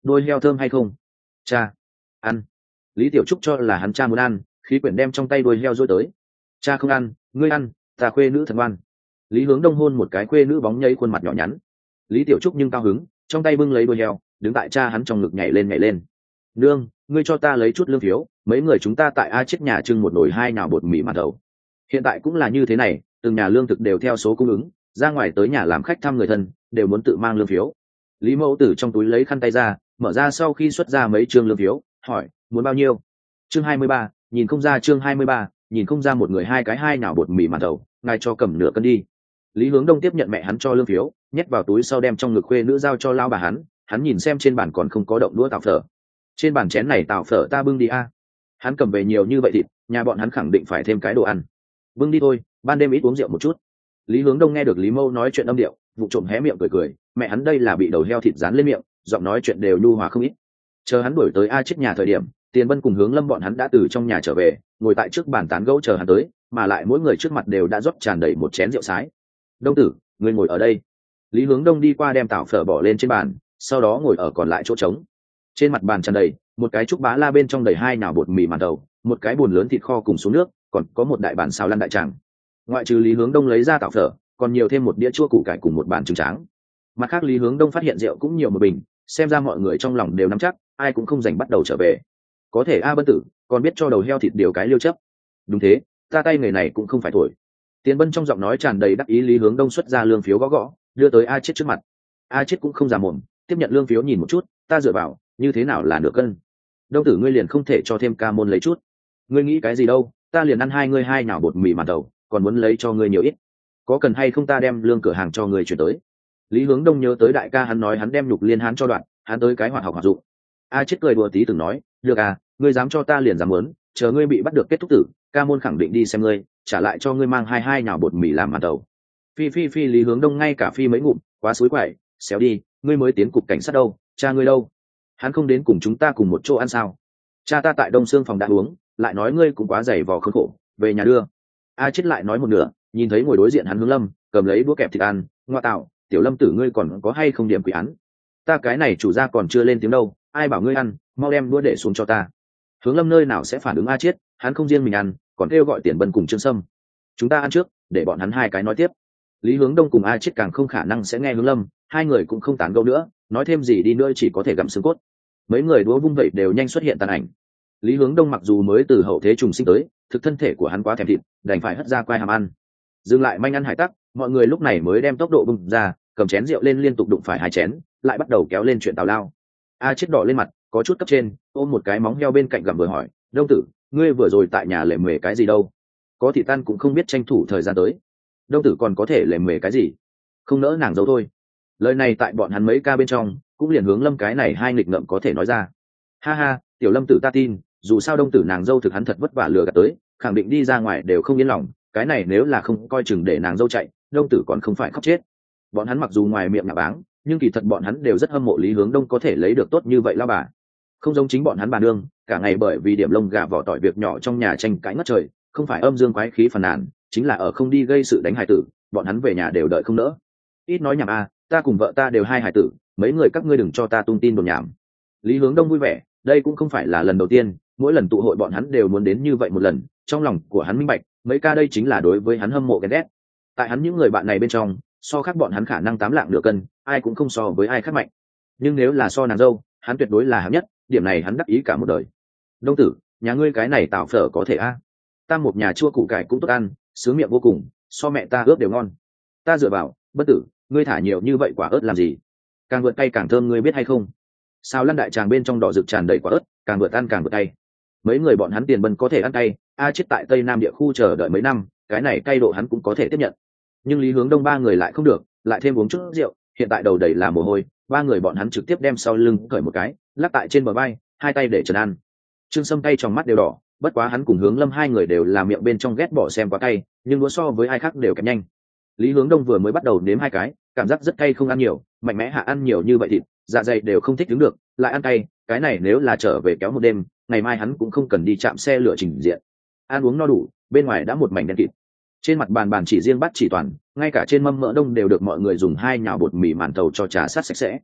Speaker 1: đôi heo thơm hay không? Cha, ăn. Lý Tiểu Trúc cho là hắn cha muốn ăn, khí quyển đem trong tay đôi heo dối tới. Cha không ăn, ngươi ăn, ta khuê nữ thần ngoan. Lý Hướng Đông hôn một cái khuê nữ bóng nhây khuôn mặt nhỏ nhắn. Lý Tiểu Trúc nhưng cao hứng, trong tay bưng lấy đôi heo, đứng tại cha hắn trong ngực nhảy lên nhảy lên. Nương, ngươi cho ta lấy chút lương phiếu, mấy người chúng ta tại A Chết nhà trưng một nồi hai nào bột mì màn đầu. Hiện tại cũng là như thế này, từng nhà lương thực đều theo số cung ứng, ra ngoài tới nhà làm khách thăm người thân, đều muốn tự mang lương phiếu. Lý Mẫu Tử trong túi lấy khăn tay ra, mở ra sau khi xuất ra mấy trương lương phiếu, hỏi, muốn bao nhiêu? Chương hai mươi ba, nhìn không ra chương hai mươi ba, nhìn không ra một người hai cái hai nào bột mì màn đầu, ngài cho cầm nửa cân đi. Lý Hướng Đông tiếp nhận mẹ hắn cho lương phiếu, nhét vào túi sau đem trong ngực khuê nữ giao cho lao bà hắn, hắn nhìn xem trên bàn còn không có động đũa tàu phở. Trên bàn chén này tàu phở ta bưng đi a. Hắn cầm về nhiều như vậy thịt, nhà bọn hắn khẳng định phải thêm cái đồ ăn. Bưng đi thôi, ban đêm ít uống rượu một chút. Lý Hướng Đông nghe được Lý Mâu nói chuyện âm điệu, vụ trộm hé miệng cười cười, mẹ hắn đây là bị đầu heo thịt dán lên miệng, giọng nói chuyện đều nhu hòa không ít. Chờ hắn đuổi tới A Chết nhà thời điểm, Tiền Bân cùng Hướng Lâm bọn hắn đã từ trong nhà trở về, ngồi tại trước bàn tán gẫu chờ hắn tới, mà lại mỗi người trước mặt đều đã rót tràn đầy một chén rượu sái. Đông tử, ngươi ngồi ở đây. Lý Hướng Đông đi qua đem tảo phở bỏ lên trên bàn, sau đó ngồi ở còn lại chỗ trống. Trên mặt bàn tràn đầy một cái trúc bá la bên trong đầy hai nào bột mì màn đầu, một cái bùn lớn thịt kho cùng xuống nước, còn có một đại bàn xào lăn đại tràng. Ngoại trừ Lý Hướng Đông lấy ra tảo phở, còn nhiều thêm một đĩa chua củ cải cùng một bàn trứng tráng. Mặt khác Lý Hướng Đông phát hiện rượu cũng nhiều một bình, xem ra mọi người trong lòng đều nắm chắc, ai cũng không dành bắt đầu trở về. Có thể A Bân tử còn biết cho đầu heo thịt điều cái liêu chấp. Đúng thế, ta tay người này cũng không phải thổi. Tiền Bân trong giọng nói tràn đầy đắc ý. Lý Hướng Đông xuất ra lương phiếu gõ gõ, đưa tới A Chết trước mặt. A Chết cũng không già mồm, tiếp nhận lương phiếu nhìn một chút, ta dựa vào, như thế nào là nửa cân? Đông tử ngươi liền không thể cho thêm ca môn lấy chút? Ngươi nghĩ cái gì đâu, ta liền ăn hai ngươi hai nào bột mì màn đầu, còn muốn lấy cho ngươi nhiều ít. Có cần hay không ta đem lương cửa hàng cho ngươi chuyển tới? Lý Hướng Đông nhớ tới đại ca hắn nói hắn đem nhục liên hán cho đoạn, hắn tới cái hoạt học hoạt dụng. A Chết cười đùa tí từng nói, được à, ngươi dám cho ta liền dám muốn, chờ ngươi bị bắt được kết thúc tử, ca môn khẳng định đi xem ngươi, trả lại cho ngươi mang hai hai nào bột mì làm màn đầu. Phi phi phi. Lý Hướng Đông ngay cả phi mấy ngụm, quá suối quậy, xéo đi, ngươi mới tiến cục cảnh sát đâu, cha ngươi đâu? Hắn không đến cùng chúng ta cùng một chỗ ăn sao? Cha ta tại Đông Xương phòng đã uống, lại nói ngươi cũng quá dày vò khốn khổ, về nhà đưa. A Chết lại nói một nửa, nhìn thấy ngồi đối diện hắn Hướng Lâm, cầm lấy đũa kẹp thịt ăn, ngoa tạo, tiểu Lâm tử ngươi còn có hay không điểm quỷ án? Ta cái này chủ gia còn chưa lên tiếng đâu, ai bảo ngươi ăn, mau đem đũa để xuống cho ta. Hướng Lâm nơi nào sẽ phản ứng A Chết, hắn không riêng mình ăn, còn kêu gọi Tiền Bân cùng Trương Sâm. Chúng ta ăn trước, để bọn hắn hai cái nói tiếp. Lý Hướng Đông cùng A Chết càng không khả năng sẽ nghe Hướng Lâm, hai người cũng không tán gẫu nữa, nói thêm gì đi nữa chỉ có thể gặm xương cốt. Mấy người đũa vung vậy đều nhanh xuất hiện tàn ảnh. Lý Hướng Đông mặc dù mới từ hậu thế trùng sinh tới, thực thân thể của hắn quá thèm thịt, đành phải hất ra quai hàm ăn. Dừng lại manh ăn hải tắc, mọi người lúc này mới đem tốc độ bung ra, cầm chén rượu lên liên tục đụng phải hai chén, lại bắt đầu kéo lên chuyện tào lao. A Chết đỏ lên mặt, có chút cấp trên, ôm một cái móng heo bên cạnh gặm vừa hỏi, Đông tử, ngươi vừa rồi tại nhà lề mề cái gì đâu? Có thị tan cũng không biết tranh thủ thời gian tới. Đông tử còn có thể lề mề cái gì? Không nỡ nàng dâu thôi. Lời này tại bọn hắn mấy ca bên trong, cũng liền Hướng Lâm cái này hai nghịch ngợm có thể nói ra. Ha ha, tiểu Lâm tử ta tin, dù sao Đông tử nàng dâu thực hắn thật vất vả lừa gạt tới, khẳng định đi ra ngoài đều không yên lòng, cái này nếu là không coi chừng để nàng dâu chạy, Đông tử còn không phải khóc chết. Bọn hắn mặc dù ngoài miệng nạ báng, nhưng kỳ thật bọn hắn đều rất hâm mộ Lý Hướng Đông có thể lấy được tốt như vậy lao bà. Không giống chính bọn hắn bà nương, cả ngày bởi vì điểm lông gà vỏ tỏi việc nhỏ trong nhà tranh cãi ngất trời, không phải âm dương quái khí phàn nàn, chính là ở không đi gây sự đánh hài tử, bọn hắn về nhà đều đợi không nỡ. Ít nói nhảm a, ta cùng vợ ta đều hai hài tử, mấy người các ngươi đừng cho ta tung tin đồn nhảm. Lý Hướng Đông vui vẻ, đây cũng không phải là lần đầu tiên, mỗi lần tụ hội bọn hắn đều muốn đến như vậy một lần, trong lòng của hắn minh bạch, mấy ca đây chính là đối với hắn hâm mộ ghen ghét. Tại hắn những người bạn này bên trong, so khác bọn hắn khả năng tám lạng nửa cân, ai cũng không so với ai khác mạnh. Nhưng nếu là so nàng dâu, hắn tuyệt đối là hạng nhất, điểm này hắn đắc ý cả một đời. Đông tử, nhà ngươi cái này tảo phở có thể a? Tam một nhà chua củ cải cũng tốt ăn, sướng miệng vô cùng, so mẹ ta ướp đều ngon. Ta dựa vào, Bất tử, ngươi thả nhiều như vậy quả ớt làm gì? Càng vượt cay càng thơm, ngươi biết hay không? Sao lăn đại tràng bên trong đỏ rực tràn đầy quả ớt, càng vượt ăn càng vượt cay. Mấy người bọn hắn Tiền Bân có thể ăn cay, A Chết tại Tây Nam địa khu chờ đợi mấy năm, cái này cay độ hắn cũng có thể tiếp nhận. Nhưng Lý Hướng Đông ba người lại không được, lại thêm uống chút rượu, hiện tại đầu đầy là mồ hôi, ba người bọn hắn trực tiếp đem sau lưng cởi một cái, lắc tại trên bờ vai, hai tay để trần ăn. Trương Sâm tay trong mắt đều đỏ, bất quá hắn cùng Hướng Lâm hai người đều là miệng bên trong ghét bỏ xem quá cay, nhưng đũa so với ai khác đều kém nhanh. Lý Hướng Đông vừa mới bắt đầu nếm hai cái, cảm giác rất cay không ăn nhiều, mạnh mẽ hạ ăn nhiều như vậy thịt, dạ dày đều không thích đứng được, lại ăn cay, cái này nếu là trở về kéo một đêm, ngày mai hắn cũng không cần đi chạm xe lửa trình diện. Ăn uống no đủ, bên ngoài đã một mảnh đen kịt. Trên mặt bàn bàn chỉ riêng bát chỉ toàn, ngay cả trên mâm mỡ đông đều được mọi người dùng hai nhào bột mì màn tàu cho trà sát sạch sẽ.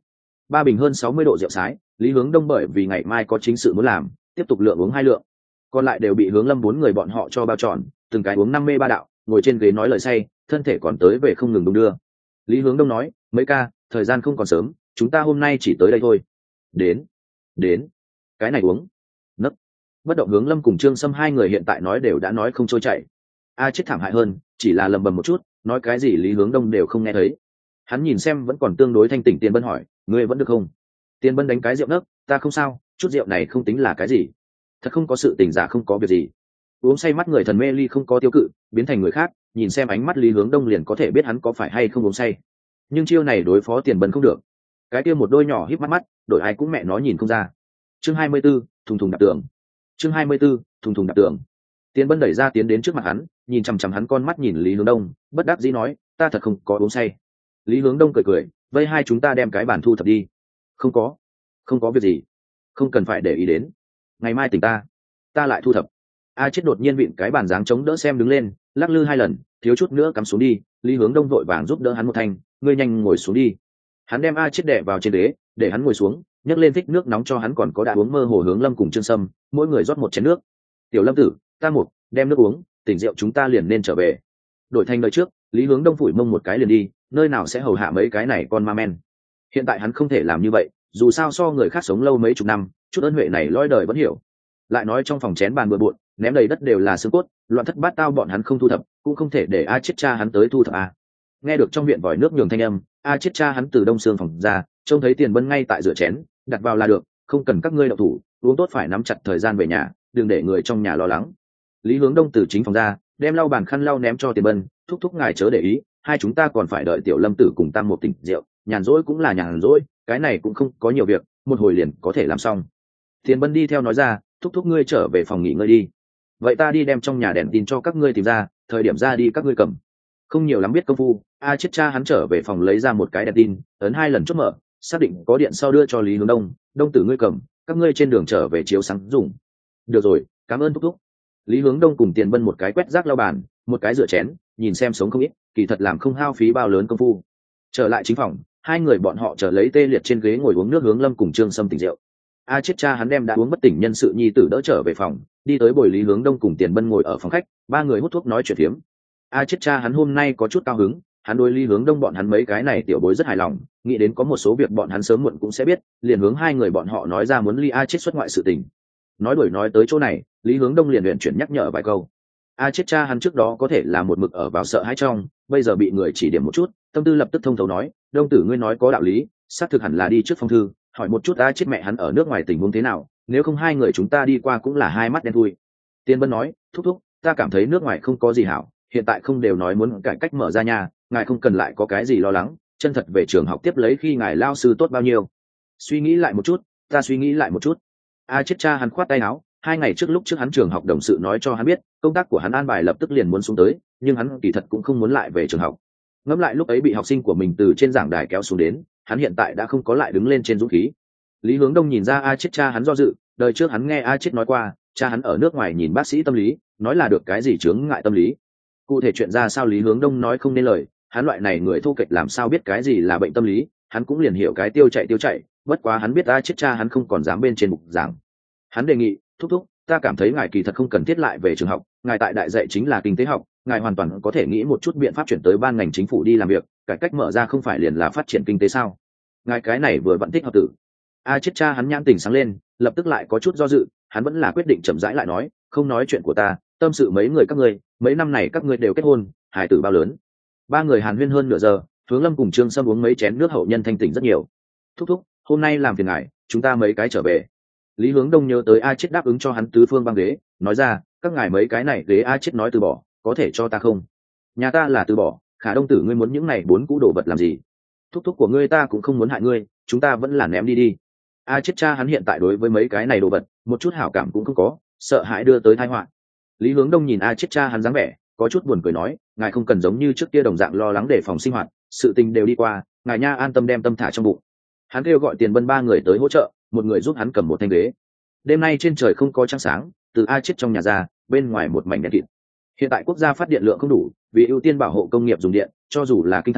Speaker 1: ba bình hơn sáu mươi độ rượu sái, Lý Hướng Đông bởi vì ngày mai có chính sự muốn làm, tiếp tục lượng uống hai lượng, còn lại đều bị Hướng Lâm bốn người bọn họ cho bao tròn, từng cái uống năm mê ba đạo, ngồi trên ghế nói lời say, thân thể còn tới về không ngừng đung đưa. Lý Hướng Đông nói, mấy ca, thời gian không còn sớm, chúng ta hôm nay chỉ tới đây thôi. Đến, đến, cái này uống, nấc. Bất động Hướng Lâm cùng Trương Sâm hai người hiện tại nói đều đã nói không trôi chảy. A chết thảm hại hơn, chỉ là lầm bầm một chút, nói cái gì Lý Hướng Đông đều không nghe thấy. Hắn nhìn xem vẫn còn tương đối thanh tỉnh Tiền Bân hỏi, ngươi vẫn được không? Tiền Bân đánh cái rượu nấc, ta không sao, chút rượu này không tính là cái gì, thật không có sự tình giả không có việc gì. Uống say mắt người thần mê ly không có tiêu cự, biến thành người khác, nhìn xem ánh mắt Lý Hướng Đông liền có thể biết hắn có phải hay không uống say. Nhưng chiêu này đối phó Tiền Bân không được, cái kia một đôi nhỏ híp mắt mắt, đổi ai cũng mẹ nó nhìn không ra. Chương hai mươi 24, thùng thùng đạp tường. Chương hai mươi 24, thùng thùng đạp tường. Tiền Bân đẩy ra tiến đến trước mặt hắn, nhìn chằm chằm hắn con mắt nhìn Lý Hướng Đông, bất đắc dĩ nói, ta thật không có uống say. Lý Hướng Đông cười cười, vây hai chúng ta đem cái bàn thu thập đi. Không có, không có việc gì, không cần phải để ý đến, ngày mai tỉnh ta, ta lại thu thập. A chết đột nhiên vịn cái bàn dáng chống đỡ xem đứng lên, lắc lư hai lần, thiếu chút nữa cắm xuống đi. Lý Hướng Đông vội vàng giúp đỡ hắn một thanh, ngươi nhanh ngồi xuống đi. Hắn đem A chết đè vào trên ghế, để hắn ngồi xuống, nhấc lên thích nước nóng cho hắn, còn có đã uống mơ hồ Hướng Lâm cùng Trương Sâm, mỗi người rót một chén nước. Tiểu Lâm tử, ta một đem nước uống, tỉnh rượu chúng ta liền nên trở về. Đổi thành đời trước, Lý Hướng Đông phủi mông một cái liền đi, nơi nào sẽ hầu hạ mấy cái này con ma men. Hiện tại hắn không thể làm như vậy, dù sao so người khác sống lâu mấy chục năm, chút ân huệ này lõi đời vẫn hiểu. Lại nói trong phòng chén bàn bừa bộn, ném đầy đất đều là xương cốt, loạn thất bát tao bọn hắn không thu thập, cũng không thể để A chết cha hắn tới thu thập a. Nghe được trong viện vòi nước nhường thanh âm, A chết cha hắn từ đông xương phòng ra, trông thấy Tiền Bân ngay tại rửa chén, đặt vào là được, không cần các ngươi động thủ, uống tốt phải nắm chặt thời gian về nhà, đừng để người trong nhà lo lắng. Lý Hướng Đông từ chính phòng ra, đem lau bàn khăn lau ném cho Tiền Bân, thúc thúc ngài chớ để ý, hai chúng ta còn phải đợi Tiểu Lâm tử cùng Tam một tỉnh rượu, nhàn rỗi cũng là nhàn rỗi, cái này cũng không có nhiều việc, một hồi liền có thể làm xong. Tiền Bân đi theo nói ra, thúc thúc ngươi trở về phòng nghỉ ngơi đi, vậy ta đi đem trong nhà đèn tin cho các ngươi tìm ra, thời điểm ra đi các ngươi cầm. Không nhiều lắm biết công phu, A chết cha hắn trở về phòng lấy ra một cái đèn tin, ấn hai lần chốt mở, xác định có điện sau đưa cho Lý Hướng Đông, Đông tử ngươi cầm, các ngươi trên đường trở về chiếu sáng dùng. Được rồi, cảm ơn thúc thúc. Lý Hướng Đông cùng Tiền Bân một cái quét rác lau bàn, một cái rửa chén, nhìn xem sống không ít, kỳ thật làm không hao phí bao lớn công phu. Trở lại chính phòng, hai người bọn họ trở lấy tê liệt trên ghế ngồi uống nước. Hướng Lâm cùng Trương Sâm tỉnh rượu. A chết cha hắn đem đã uống bất tỉnh nhân sự nhi tử đỡ trở về phòng, đi tới bồi Lý Hướng Đông cùng Tiền Bân ngồi ở phòng khách, ba người hút thuốc nói chuyện phiếm. A chết cha hắn hôm nay có chút cao hứng, hắn đối Lý Hướng Đông bọn hắn mấy cái này tiểu bối rất hài lòng, nghĩ đến có một số việc bọn hắn sớm muộn cũng sẽ biết, liền hướng hai người bọn họ nói ra muốn ly A chết xuất ngoại sự tình. Nói đuổi nói tới chỗ này, Lý Hướng Đông liền luyện chuyển nhắc nhở vài câu. A chết cha hắn trước đó có thể là một mực ở vào sợ hãi trong, bây giờ bị người chỉ điểm một chút, tâm tư lập tức thông thấu nói, Đông tử ngươi nói có đạo lý, xác thực hẳn là đi trước phong thư, hỏi một chút A chết mẹ hắn ở nước ngoài tình huống thế nào, nếu không hai người chúng ta đi qua cũng là hai mắt đen thui. Tiên Bân nói, thúc thúc, ta cảm thấy nước ngoài không có gì hảo, hiện tại không đều nói muốn cải cách mở ra nhà, ngài không cần lại có cái gì lo lắng, chân thật về trường học tiếp lấy khi ngài lao sư tốt bao nhiêu. Suy nghĩ lại một chút, ta suy nghĩ lại một chút. A chết cha hắn khoát tay áo, hai ngày trước lúc trước hắn trường học đồng sự nói cho hắn biết, công tác của hắn an bài lập tức liền muốn xuống tới, nhưng hắn kỳ thật cũng không muốn lại về trường học. Ngẫm lại lúc ấy bị học sinh của mình từ trên giảng đài kéo xuống đến, hắn hiện tại đã không có lại đứng lên trên dũng khí. Lý Hướng Đông nhìn ra A chết cha hắn do dự, đời trước hắn nghe A chết nói qua, cha hắn ở nước ngoài nhìn bác sĩ tâm lý, nói là được cái gì chướng ngại tâm lý. Cụ thể chuyện ra sao Lý Hướng Đông nói không nên lời, hắn loại này người thô kệch làm sao biết cái gì là bệnh tâm lý, hắn cũng liền hiểu cái tiêu chạy tiêu chạy, bất quá hắn biết A chết cha hắn không còn dám bên trên bục giảng. Hắn đề nghị, thúc thúc, ta cảm thấy ngài kỳ thật không cần thiết lại về trường học, ngài tại đại dạy chính là kinh tế học, ngài hoàn toàn có thể nghĩ một chút biện pháp chuyển tới ban ngành chính phủ đi làm việc, cải cách mở ra không phải liền là phát triển kinh tế sao? Ngài cái này vừa vẫn thích hợp tử. A chết cha hắn nhãn tình sáng lên, lập tức lại có chút do dự, hắn vẫn là quyết định chậm rãi lại nói, không nói chuyện của ta, tâm sự mấy người các ngươi, mấy năm này các ngươi đều kết hôn, hài tử bao lớn? Ba người hàn huyên hơn nửa giờ, Hướng Lâm cùng Trương Sâm uống mấy chén nước hậu nhân thanh tỉnh rất nhiều. Thúc thúc, hôm nay làm phiền ngài, chúng ta mấy cái trở về. Lý Hướng Đông nhớ tới A chết đáp ứng cho hắn tứ phương băng ghế, nói ra, các ngài mấy cái này ghế A chết nói từ bỏ, có thể cho ta không? Nhà ta là từ bỏ, Khả Đông tử ngươi muốn những này bốn cũ đồ vật làm gì? Thúc thúc của ngươi ta cũng không muốn hại ngươi, chúng ta vẫn là ném đi đi. A chết cha hắn hiện tại đối với mấy cái này đồ vật, một chút hảo cảm cũng không có, sợ hãi đưa tới tai họa. Lý Hướng Đông nhìn A chết cha hắn dáng vẻ, có chút buồn cười nói, ngài không cần giống như trước kia đồng dạng lo lắng để phòng sinh hoạt, sự tình đều đi qua, ngài nha an tâm đem tâm thả trong bụng. Hắn kêu gọi Tiền Bân ba người tới hỗ trợ, một người giúp hắn cầm một thanh ghế. Đêm nay trên trời không có trăng sáng, từ A chết trong nhà ra, bên ngoài một mảnh đen kịt. Hiện tại quốc gia phát điện lượng không đủ, vì ưu tiên bảo hộ công nghiệp dùng điện, cho dù là kinh thành,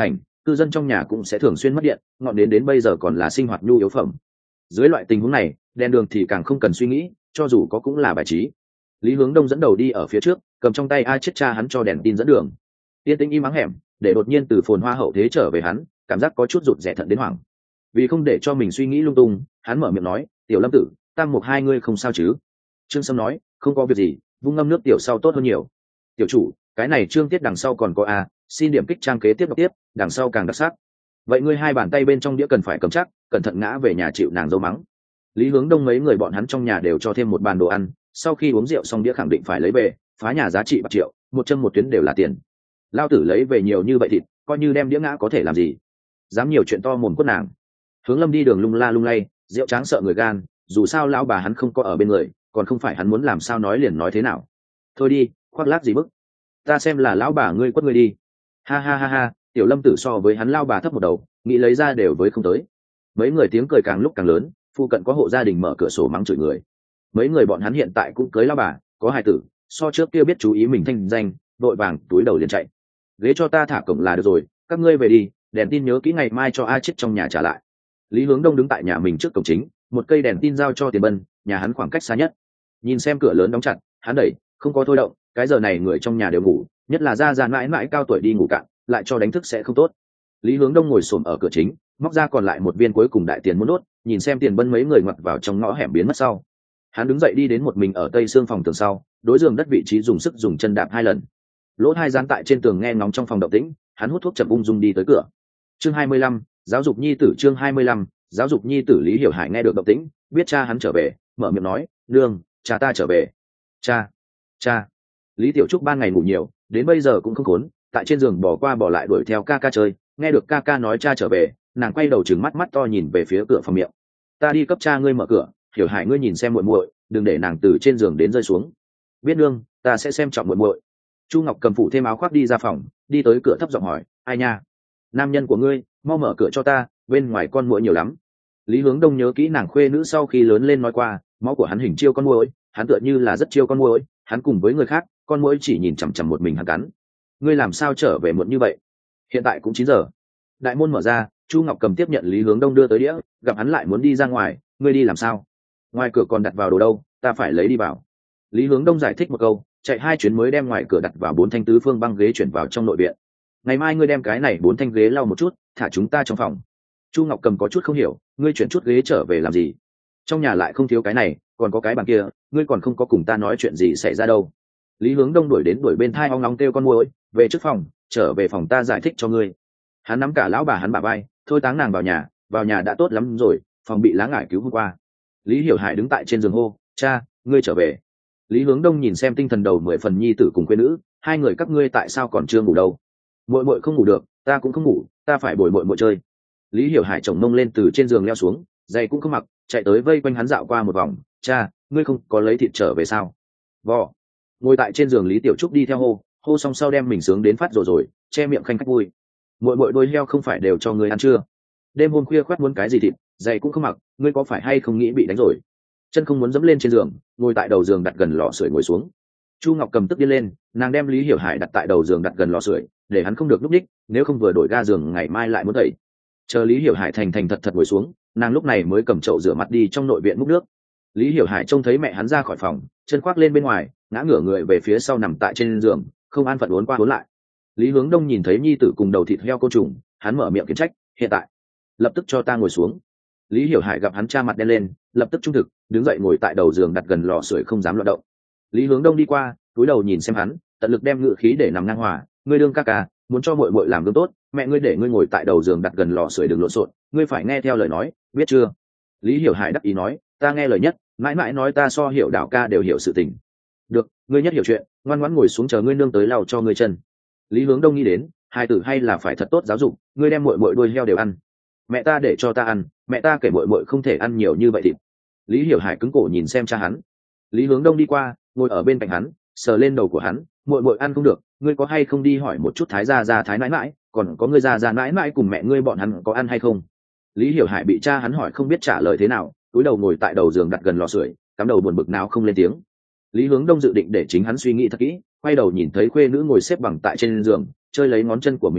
Speaker 1: cư dân trong nhà cũng sẽ thường xuyên mất điện, ngọn đến đến bây giờ còn là sinh hoạt nhu yếu phẩm. Dưới loại tình huống này, đèn đường thì càng không cần suy nghĩ, cho dù có cũng là bài trí. Lý Hướng Đông dẫn đầu đi ở phía trước, cầm trong tay ai chết cha hắn cho đèn tin dẫn đường. Tiên tĩnh im ắng hẻm, để đột nhiên từ phồn hoa hậu thế trở về hắn, cảm giác có chút rụt rè thận đến hoảng. Vì không để cho mình suy nghĩ lung tung, hắn mở miệng nói, "Tiểu Lâm tử, Tam Mục hai ngươi không sao chứ?" Trương Sâm nói, "Không có việc gì, vung ngâm nước tiểu sau tốt hơn nhiều." "Tiểu chủ, cái này chương tiết đằng sau còn có a, xin điểm kích trang kế tiếp đọc tiếp, đằng sau càng đặc sắc." "Vậy ngươi hai bàn tay bên trong đĩa cần phải cầm chắc, cẩn thận ngã về nhà chịu nàng dâu mắng." Lý Hướng Đông mấy người bọn hắn trong nhà đều cho thêm một bàn đồ ăn, sau khi uống rượu xong đĩa khẳng định phải lấy về, phá nhà giá trị bạc triệu, một chân một tuyến đều là tiền. Lao tử lấy về nhiều như vậy thịt, coi như đem đĩa ngã có thể làm gì? Dám nhiều chuyện to mồm quất nàng. Hướng Lâm đi đường lung la lung lay, rượu tráng sợ người gan, dù sao lão bà hắn không có ở bên người, còn không phải hắn muốn làm sao nói liền nói thế nào. Thôi đi, khoác lác gì bức. Ta xem là lão bà ngươi quất ngươi đi. Ha ha ha ha, Tiểu Lâm tử so với hắn lao bà thấp một đầu, nghĩ lấy ra đều với không tới. Mấy người tiếng cười càng lúc càng lớn, phụ cận có hộ gia đình mở cửa sổ mắng chửi người. Mấy người bọn hắn hiện tại cũng cưới lao bà, có hài tử, so trước kia biết chú ý mình thanh danh, vội vàng túi đầu liền chạy. Ghế cho ta thả cổng là được rồi, các ngươi về đi, đèn tin nhớ kỹ ngày mai cho ai chết trong nhà trả lại. Lý Hướng Đông đứng tại nhà mình trước cổng chính, một cây đèn tin giao cho Tiền Bân, nhà hắn khoảng cách xa nhất. Nhìn xem cửa lớn đóng chặt, hắn đẩy, không có thôi động, cái giờ này người trong nhà đều ngủ, nhất là gia già mãi mãi cao tuổi đi ngủ cạn, lại cho đánh thức sẽ không tốt. Lý Hướng Đông ngồi xổm ở cửa chính, móc ra còn lại một viên cuối cùng đại tiền muốn đốt, nhìn xem Tiền Bân mấy người ngoặt vào trong ngõ hẻm biến mất sau. Hắn đứng dậy đi đến một mình ở tây xương phòng tường sau, đối giường đất vị trí dùng sức dùng chân đạp hai lần. Lỗ hai dán tại trên tường nghe ngóng trong phòng động tĩnh, hắn hút thuốc chậm ung dung đi tới cửa. Chương hai mươi lăm, giáo dục nhi tử. Chương hai mươi lăm, giáo dục nhi tử. Lý Hiểu Hải nghe được động tĩnh, biết cha hắn trở về, mở miệng nói, "Nương, cha ta trở về." "Cha, cha." Lý Tiểu Trúc ban ngày ngủ nhiều, đến bây giờ cũng không khốn, tại trên giường bò qua bò lại đuổi theo ca ca chơi, nghe được ca ca nói cha trở về, nàng quay đầu trừng mắt mắt to nhìn về phía cửa phòng miệng. "Ta đi cấp cha ngươi mở cửa, Hiểu Hải ngươi nhìn xem muội muội, đừng để nàng từ trên giường đến rơi xuống." "Biết nương, ta sẽ xem trọng muội muội." Chu Ngọc cầm phụ thêm áo khoác đi ra phòng, đi tới cửa thấp giọng hỏi, "Ai nha?" "Nam nhân của ngươi, mau mở cửa cho ta, bên ngoài con muỗi nhiều lắm." Lý Hướng Đông nhớ kỹ nàng khuê nữ sau khi lớn lên nói qua, máu của hắn hình chiêu con muỗi, hắn tựa như là rất chiêu con muỗi, hắn cùng với người khác, con muỗi chỉ nhìn chằm chằm một mình hắn cắn. "Ngươi làm sao trở về muộn như vậy? Hiện tại cũng chín giờ." Đại môn mở ra, Chu Ngọc cầm tiếp nhận Lý Hướng Đông đưa tới đĩa, gặp hắn lại muốn đi ra ngoài, "Ngươi đi làm sao? Ngoài cửa còn đặt vào đồ đâu, ta phải lấy đi vào." Lý Hướng Đông giải thích một câu, chạy hai chuyến mới đem ngoài cửa đặt vào bốn thanh tứ phương băng ghế chuyển vào trong nội viện. "Ngày mai ngươi đem cái này bốn thanh ghế lau một chút, thả chúng ta trong phòng." Chu Ngọc cầm có chút không hiểu, "Ngươi chuyển chút ghế trở về làm gì? Trong nhà lại không thiếu cái này, còn có cái bàn kia, ngươi còn không có cùng ta nói chuyện gì xảy ra đâu." Lý Hướng Đông đuổi đến đuổi bên thai ong nóng kêu con muỗi, "Về trước phòng, trở về phòng ta giải thích cho ngươi." Hắn nắm cả lão bà hắn bả vai, thôi táng nàng vào nhà, vào nhà đã tốt lắm rồi, phòng bị lá ngải cứu hôm qua. Lý Hiểu Hải đứng tại trên giường hô, "Cha, ngươi trở về." Lý Hướng Đông nhìn xem tinh thần đầu mười phần nhi tử cùng quê nữ, "Hai người các ngươi tại sao còn chưa ngủ đâu?" "Muội muội không ngủ được, ta cũng không ngủ, ta phải bồi muội muội chơi." Lý Hiểu Hải chồng mông lên từ trên giường leo xuống, giày cũng không mặc, chạy tới vây quanh hắn dạo qua một vòng, "Cha, ngươi không có lấy thịt trở về sao?" "Vò." Ngồi tại trên giường Lý Tiểu Trúc đi theo hô, hô xong sau đem mình sướng đến phát rồi rồi, che miệng khanh khách vui. "Muội muội đôi heo không phải đều cho ngươi ăn chưa? Đêm hôm khuya khoắt muốn cái gì thịt, giày cũng không mặc, ngươi có phải hay không nghĩ bị đánh rồi?" Chân không muốn dẫm lên trên giường, ngồi tại đầu giường đặt gần lò sưởi ngồi xuống. Chu Ngọc cầm tức đi lên, nàng đem Lý Hiểu Hải đặt tại đầu giường đặt gần lò sưởi, để hắn không được lúc đích, nếu không vừa đổi ga giường ngày mai lại muốn tẩy. Chờ Lý Hiểu Hải thành thành thật thật ngồi xuống, nàng lúc này mới cầm chậu rửa mặt đi trong nội viện múc nước. Lý Hiểu Hải trông thấy mẹ hắn ra khỏi phòng, chân khoác lên bên ngoài, ngã ngửa người về phía sau nằm tại trên giường, không an phận uốn qua uốn lại. Lý Hướng Đông nhìn thấy nhi tử cùng đầu thịt heo côn trùng, hắn mở miệng khiển trách, "Hiện tại, lập tức cho ta ngồi xuống." Lý Hiểu Hải gặp hắn cha mặt đen lên, lập tức trung thực, đứng dậy ngồi tại đầu giường đặt gần lò sưởi không dám loạn động. Lý Hướng Đông đi qua, cúi đầu nhìn xem hắn, tận lực đem ngự khí để nằm ngang hòa, "Ngươi đương ca ca, muốn cho muội muội làm gương tốt, mẹ ngươi để ngươi ngồi tại đầu giường đặt gần lò sưởi đừng lộn xộn, ngươi phải nghe theo lời nói, biết chưa?" Lý Hiểu Hải đắc ý nói, "Ta nghe lời nhất, mãi mãi nói ta so hiểu đạo ca đều hiểu sự tình." "Được, ngươi nhất hiểu chuyện, ngoan ngoãn ngồi xuống chờ ngươi nương tới lau cho ngươi chân." Lý Hướng Đông nghĩ đến, hai tử hay là phải thật tốt giáo dục, ngươi đem muội muội đuôi heo đều ăn. "Mẹ ta để cho ta ăn, mẹ ta kể muội muội không thể ăn nhiều như vậy thịt." Lý Hiểu Hải cứng cổ nhìn xem cha hắn. Lý Hướng Đông đi qua, ngồi ở bên cạnh hắn, sờ lên đầu của hắn, "Muội muội ăn không được, ngươi có hay không đi hỏi một chút Thái gia gia Thái nãi nãi, còn có ngươi gia gia nãi nãi cùng mẹ ngươi bọn hắn có ăn hay không?" Lý Hiểu Hải bị cha hắn hỏi không biết trả lời thế nào, cúi đầu ngồi tại đầu giường đặt gần lò sưởi, cắm đầu buồn bực nào không lên tiếng. Lý Hướng Đông dự định để chính hắn suy nghĩ thật kỹ, quay đầu nhìn thấy khuê nữ ngồi xếp bằng tại trên giường, chơi lấy ngón chân của mình đầu,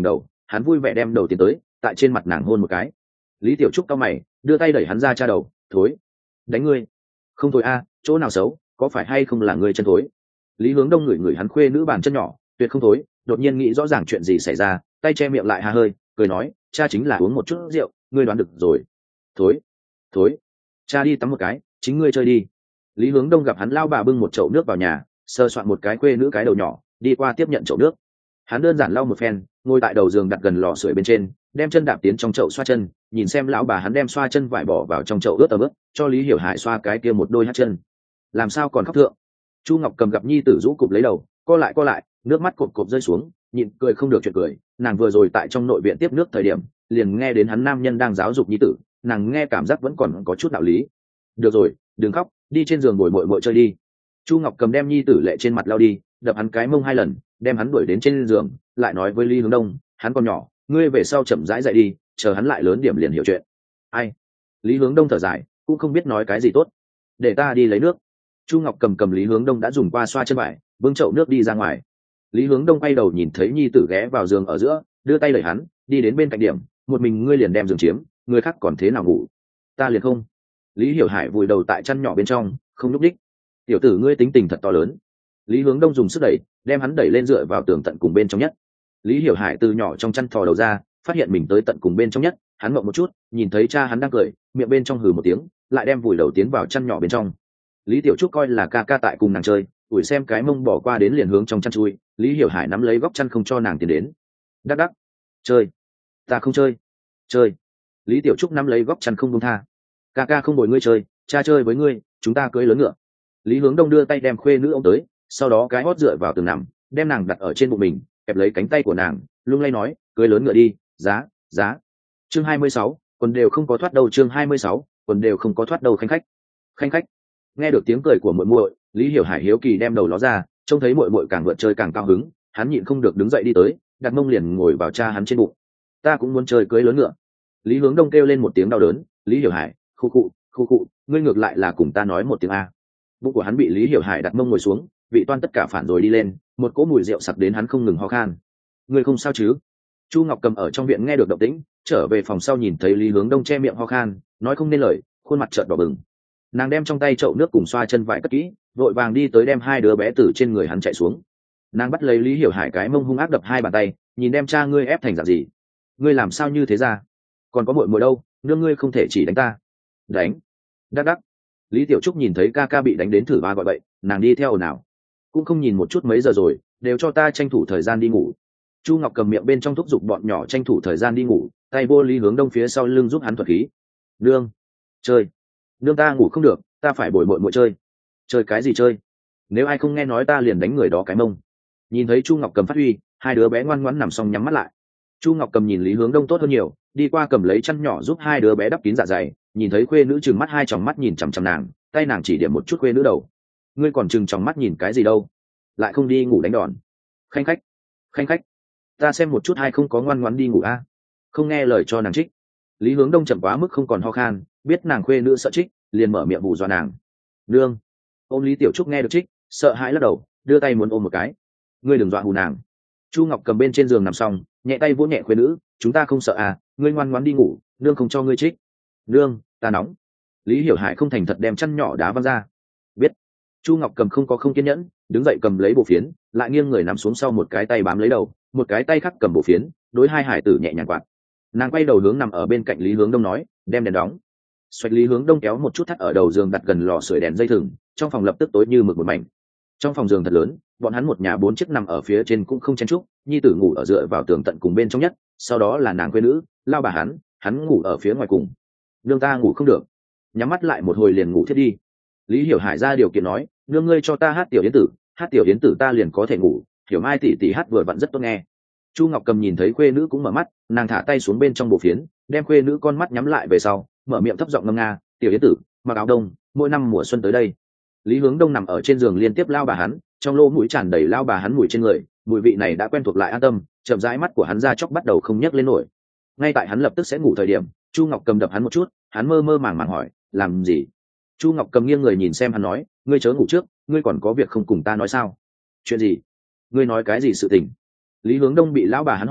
Speaker 1: hắn vui vẻ đem đầu tiến tới tại trên mặt nàng hôn một cái. Lý Tiểu Trúc cau mày đưa tay đẩy hắn ra cha đầu. Thối. Đánh ngươi. Không thối a, chỗ nào xấu, có phải hay không là ngươi chân thối. Lý Hướng Đông ngửi ngửi hắn khuê nữ bàn chân nhỏ, tuyệt không thối, đột nhiên nghĩ rõ ràng chuyện gì xảy ra, tay che miệng lại hà hơi, cười nói, cha chính là uống một chút rượu, ngươi đoán được rồi. Thối. Thối. Cha đi tắm một cái, chính ngươi chơi đi. Lý Hướng Đông gặp hắn lao bà bưng một chậu nước vào nhà, sơ soạn một cái khuê nữ cái đầu nhỏ, đi qua tiếp nhận chậu nước. Hắn đơn giản lau một phen, ngồi tại đầu giường đặt gần lò sưởi bên trên, đem chân đạp tiến trong chậu xoa chân, nhìn xem lão bà hắn đem xoa chân vải bỏ vào trong chậu ướt ấm ướt, cho Lý Hiểu Hải xoa cái kia một đôi hát chân. Làm sao còn khóc thượng? Chu Ngọc Cầm gặp nhi tử rũ cụp lấy đầu, co lại co lại, nước mắt cộp cộp rơi xuống, nhịn cười không được chuyện cười. Nàng vừa rồi tại trong nội viện tiếp nước thời điểm, liền nghe đến hắn nam nhân đang giáo dục nhi tử, nàng nghe cảm giác vẫn còn có chút đạo lý. Được rồi, đừng khóc, đi trên giường ngồi muội muội chơi đi. Chu Ngọc Cầm đem nhi tử lệ trên mặt lau đi, đập hắn cái mông hai lần, đem hắn đuổi đến trên giường, lại nói với Lý Hướng Đông, hắn còn nhỏ, ngươi về sau chậm rãi dậy đi, chờ hắn lại lớn điểm liền hiểu chuyện. Ai? Lý Hướng Đông thở dài, cũng không biết nói cái gì tốt. Để ta đi lấy nước. Chu Ngọc Cầm cầm Lý Hướng Đông đã dùng qua xoa chân vải, bưng chậu nước đi ra ngoài. Lý Hướng Đông quay đầu nhìn thấy nhi tử ghé vào giường ở giữa, đưa tay đẩy hắn, đi đến bên cạnh điểm, một mình ngươi liền đem giường chiếm, người khác còn thế nào ngủ? Ta liền không. Lý Hiểu Hải vùi đầu tại chăn nhỏ bên trong, không nhúc nhích. Tiểu tử ngươi tính tình thật to lớn. Lý Hướng Đông dùng sức đẩy, đem hắn đẩy lên dựa vào tường tận cùng bên trong nhất. Lý Hiểu Hải từ nhỏ trong chăn thò đầu ra, phát hiện mình tới tận cùng bên trong nhất, hắn ngậm một chút, nhìn thấy cha hắn đang cười, miệng bên trong hừ một tiếng, lại đem vùi đầu tiến vào chăn nhỏ bên trong. Lý Tiểu Trúc coi là ca ca tại cùng nàng chơi, ủi xem cái mông bỏ qua đến liền hướng trong chăn chui, Lý Hiểu Hải nắm lấy góc chăn không cho nàng tiến đến. Đắc đắc, chơi, ta không chơi, chơi. Lý Tiểu Trúc nắm lấy góc chăn không buông tha. Ca ca không bồi ngươi chơi, cha chơi với ngươi, chúng ta cưới lớn ngựa. Lý Hướng Đông đưa tay đem khuê nữ ôm tới, sau đó cái hót dựa vào tường nằm, đem nàng đặt ở trên bụng mình, kẹp lấy cánh tay của nàng, lung lay nói, cưới lớn ngựa đi, giá, giá. Chương hai mươi sáu, quần đều không có thoát đâu. Chương hai mươi sáu, quần đều không có thoát đâu. Khanh khách, khanh khách. Nghe được tiếng cười của muội muội, Lý Hiểu Hải hiếu kỳ đem đầu ló ra, trông thấy muội muội càng vượt chơi càng cao hứng, hắn nhịn không được đứng dậy đi tới, đặt mông liền ngồi vào cha hắn trên bụng. Ta cũng muốn chơi cưới lớn ngựa. Lý Hướng Đông kêu lên một tiếng đau đớn, Lý Hiểu Hải, khu cụ, khu cụ, ngươi ngược lại là cùng ta nói một tiếng a. Bụng của hắn bị Lý Hiểu Hải đặt mông ngồi xuống, vị toan tất cả phản rồi đi lên, một cỗ mùi rượu sặc đến hắn không ngừng ho khan. Ngươi không sao chứ? Chu Ngọc Cầm ở trong viện nghe được động tĩnh, trở về phòng sau nhìn thấy Lý Hướng Đông che miệng ho khan, nói không nên lời, khuôn mặt trợn đỏ bừng. Nàng đem trong tay chậu nước cùng xoa chân vải cất kỹ, vội vàng đi tới đem hai đứa bé từ trên người hắn chạy xuống. Nàng bắt lấy Lý Hiểu Hải cái mông hung ác đập hai bàn tay, nhìn đem cha ngươi ép thành dạng gì? Ngươi làm sao như thế ra? Còn có muội muội đâu, nương ngươi không thể chỉ đánh ta. Đánh? Đắc đắc. Lý Tiểu Trúc nhìn thấy ca ca bị đánh đến thử ba gọi vậy, nàng đi theo ồn ào, cũng không nhìn một chút mấy giờ rồi, đều cho ta tranh thủ thời gian đi ngủ. Chu Ngọc cầm miệng bên trong thúc giục bọn nhỏ tranh thủ thời gian đi ngủ, tay vô Lý Hướng Đông phía sau lưng giúp hắn thuật khí. Nương, chơi. Nương ta ngủ không được, ta phải bồi muội muội chơi. Chơi cái gì chơi? Nếu ai không nghe nói ta liền đánh người đó cái mông. Nhìn thấy Chu Ngọc cầm phát huy, hai đứa bé ngoan ngoãn nằm xong nhắm mắt lại. Chu Ngọc cầm nhìn Lý Hướng Đông tốt hơn nhiều, đi qua cầm lấy chăn nhỏ giúp hai đứa bé đắp kín dạ dày, nhìn thấy khuê nữ trừng mắt hai tròng mắt nhìn chằm chằm nàng, tay nàng chỉ điểm một chút khuê nữ đầu. Ngươi còn trừng tròng mắt nhìn cái gì đâu? Lại không đi ngủ đánh đòn. Khanh khách, khanh khách. Ta xem một chút hay không có ngoan ngoãn đi ngủ a. Không nghe lời cho nàng trích. Lý Hướng Đông chậm quá mức không còn ho khan, biết nàng khuê nữ sợ trích, liền mở miệng bù dọa nàng. Nương. Ôm Lý Tiểu Trúc nghe được trích, sợ hãi lắc đầu, đưa tay muốn ôm một cái. Ngươi đừng dọa hù nàng. Chu Ngọc cầm bên trên giường nằm xong, nhẹ tay vỗ nhẹ khuê nữ, chúng ta không sợ à, ngươi ngoan ngoãn đi ngủ, nương không cho ngươi trích. Nương, ta nóng. Lý Hiểu Hải không thành thật đem chăn nhỏ đá văng ra. Biết. Chu Ngọc cầm không có không kiên nhẫn, đứng dậy cầm lấy bộ phiến, lại nghiêng người nằm xuống sau một cái tay bám lấy đầu, một cái tay khác cầm bộ phiến, đối hai hải tử nhẹ nhàng quạt. Nàng quay đầu hướng nằm ở bên cạnh Lý Hướng Đông nói, đem đèn đóng. Xoạch Lý Hướng Đông kéo một chút thắt ở đầu giường đặt gần lò sưởi đèn dây thừng, trong phòng lập tức tối như mực một mảnh. Trong phòng giường thật lớn, bọn hắn một nhà bốn chiếc nằm ở phía trên cũng không chen chúc, nhi tử ngủ ở dựa vào tường tận cùng bên trong nhất, sau đó là nàng quê nữ, lao bà hắn, hắn ngủ ở phía ngoài cùng. Nương ta ngủ không được, nhắm mắt lại một hồi liền ngủ thiết đi. Lý Hiểu Hải ra điều kiện nói, nương ngươi cho ta hát tiểu yến tử, hát tiểu yến tử ta liền có thể ngủ, Hiểu Mai tỷ tỷ hát vừa vặn rất tốt nghe. Chu Ngọc cầm nhìn thấy khuê nữ cũng mở mắt, nàng thả tay xuống bên trong bộ phiến, đem khuê nữ con mắt nhắm lại về sau, mở miệng thấp giọng ngâm nga, tiểu yến tử, mặc áo đông, mỗi năm mùa xuân tới đây. Lý Hướng Đông nằm ở trên giường liên tiếp lao bà hắn, trong lỗ mũi tràn đầy lao bà hắn mùi trên người, mùi vị này đã quen thuộc lại an tâm, chậm rãi mắt của hắn ra chóc bắt đầu không nhấc lên nổi. Ngay tại hắn lập tức sẽ ngủ thời điểm, Chu Ngọc cầm đập hắn một chút, hắn mơ mơ màng màng hỏi, làm gì? Chu Ngọc cầm nghiêng người nhìn xem hắn nói, ngươi chớ ngủ trước, ngươi còn có việc không cùng ta nói sao? Chuyện gì? Ngươi nói cái gì sự tình? Lý Hướng Đông bị lão bà hắn hỏi,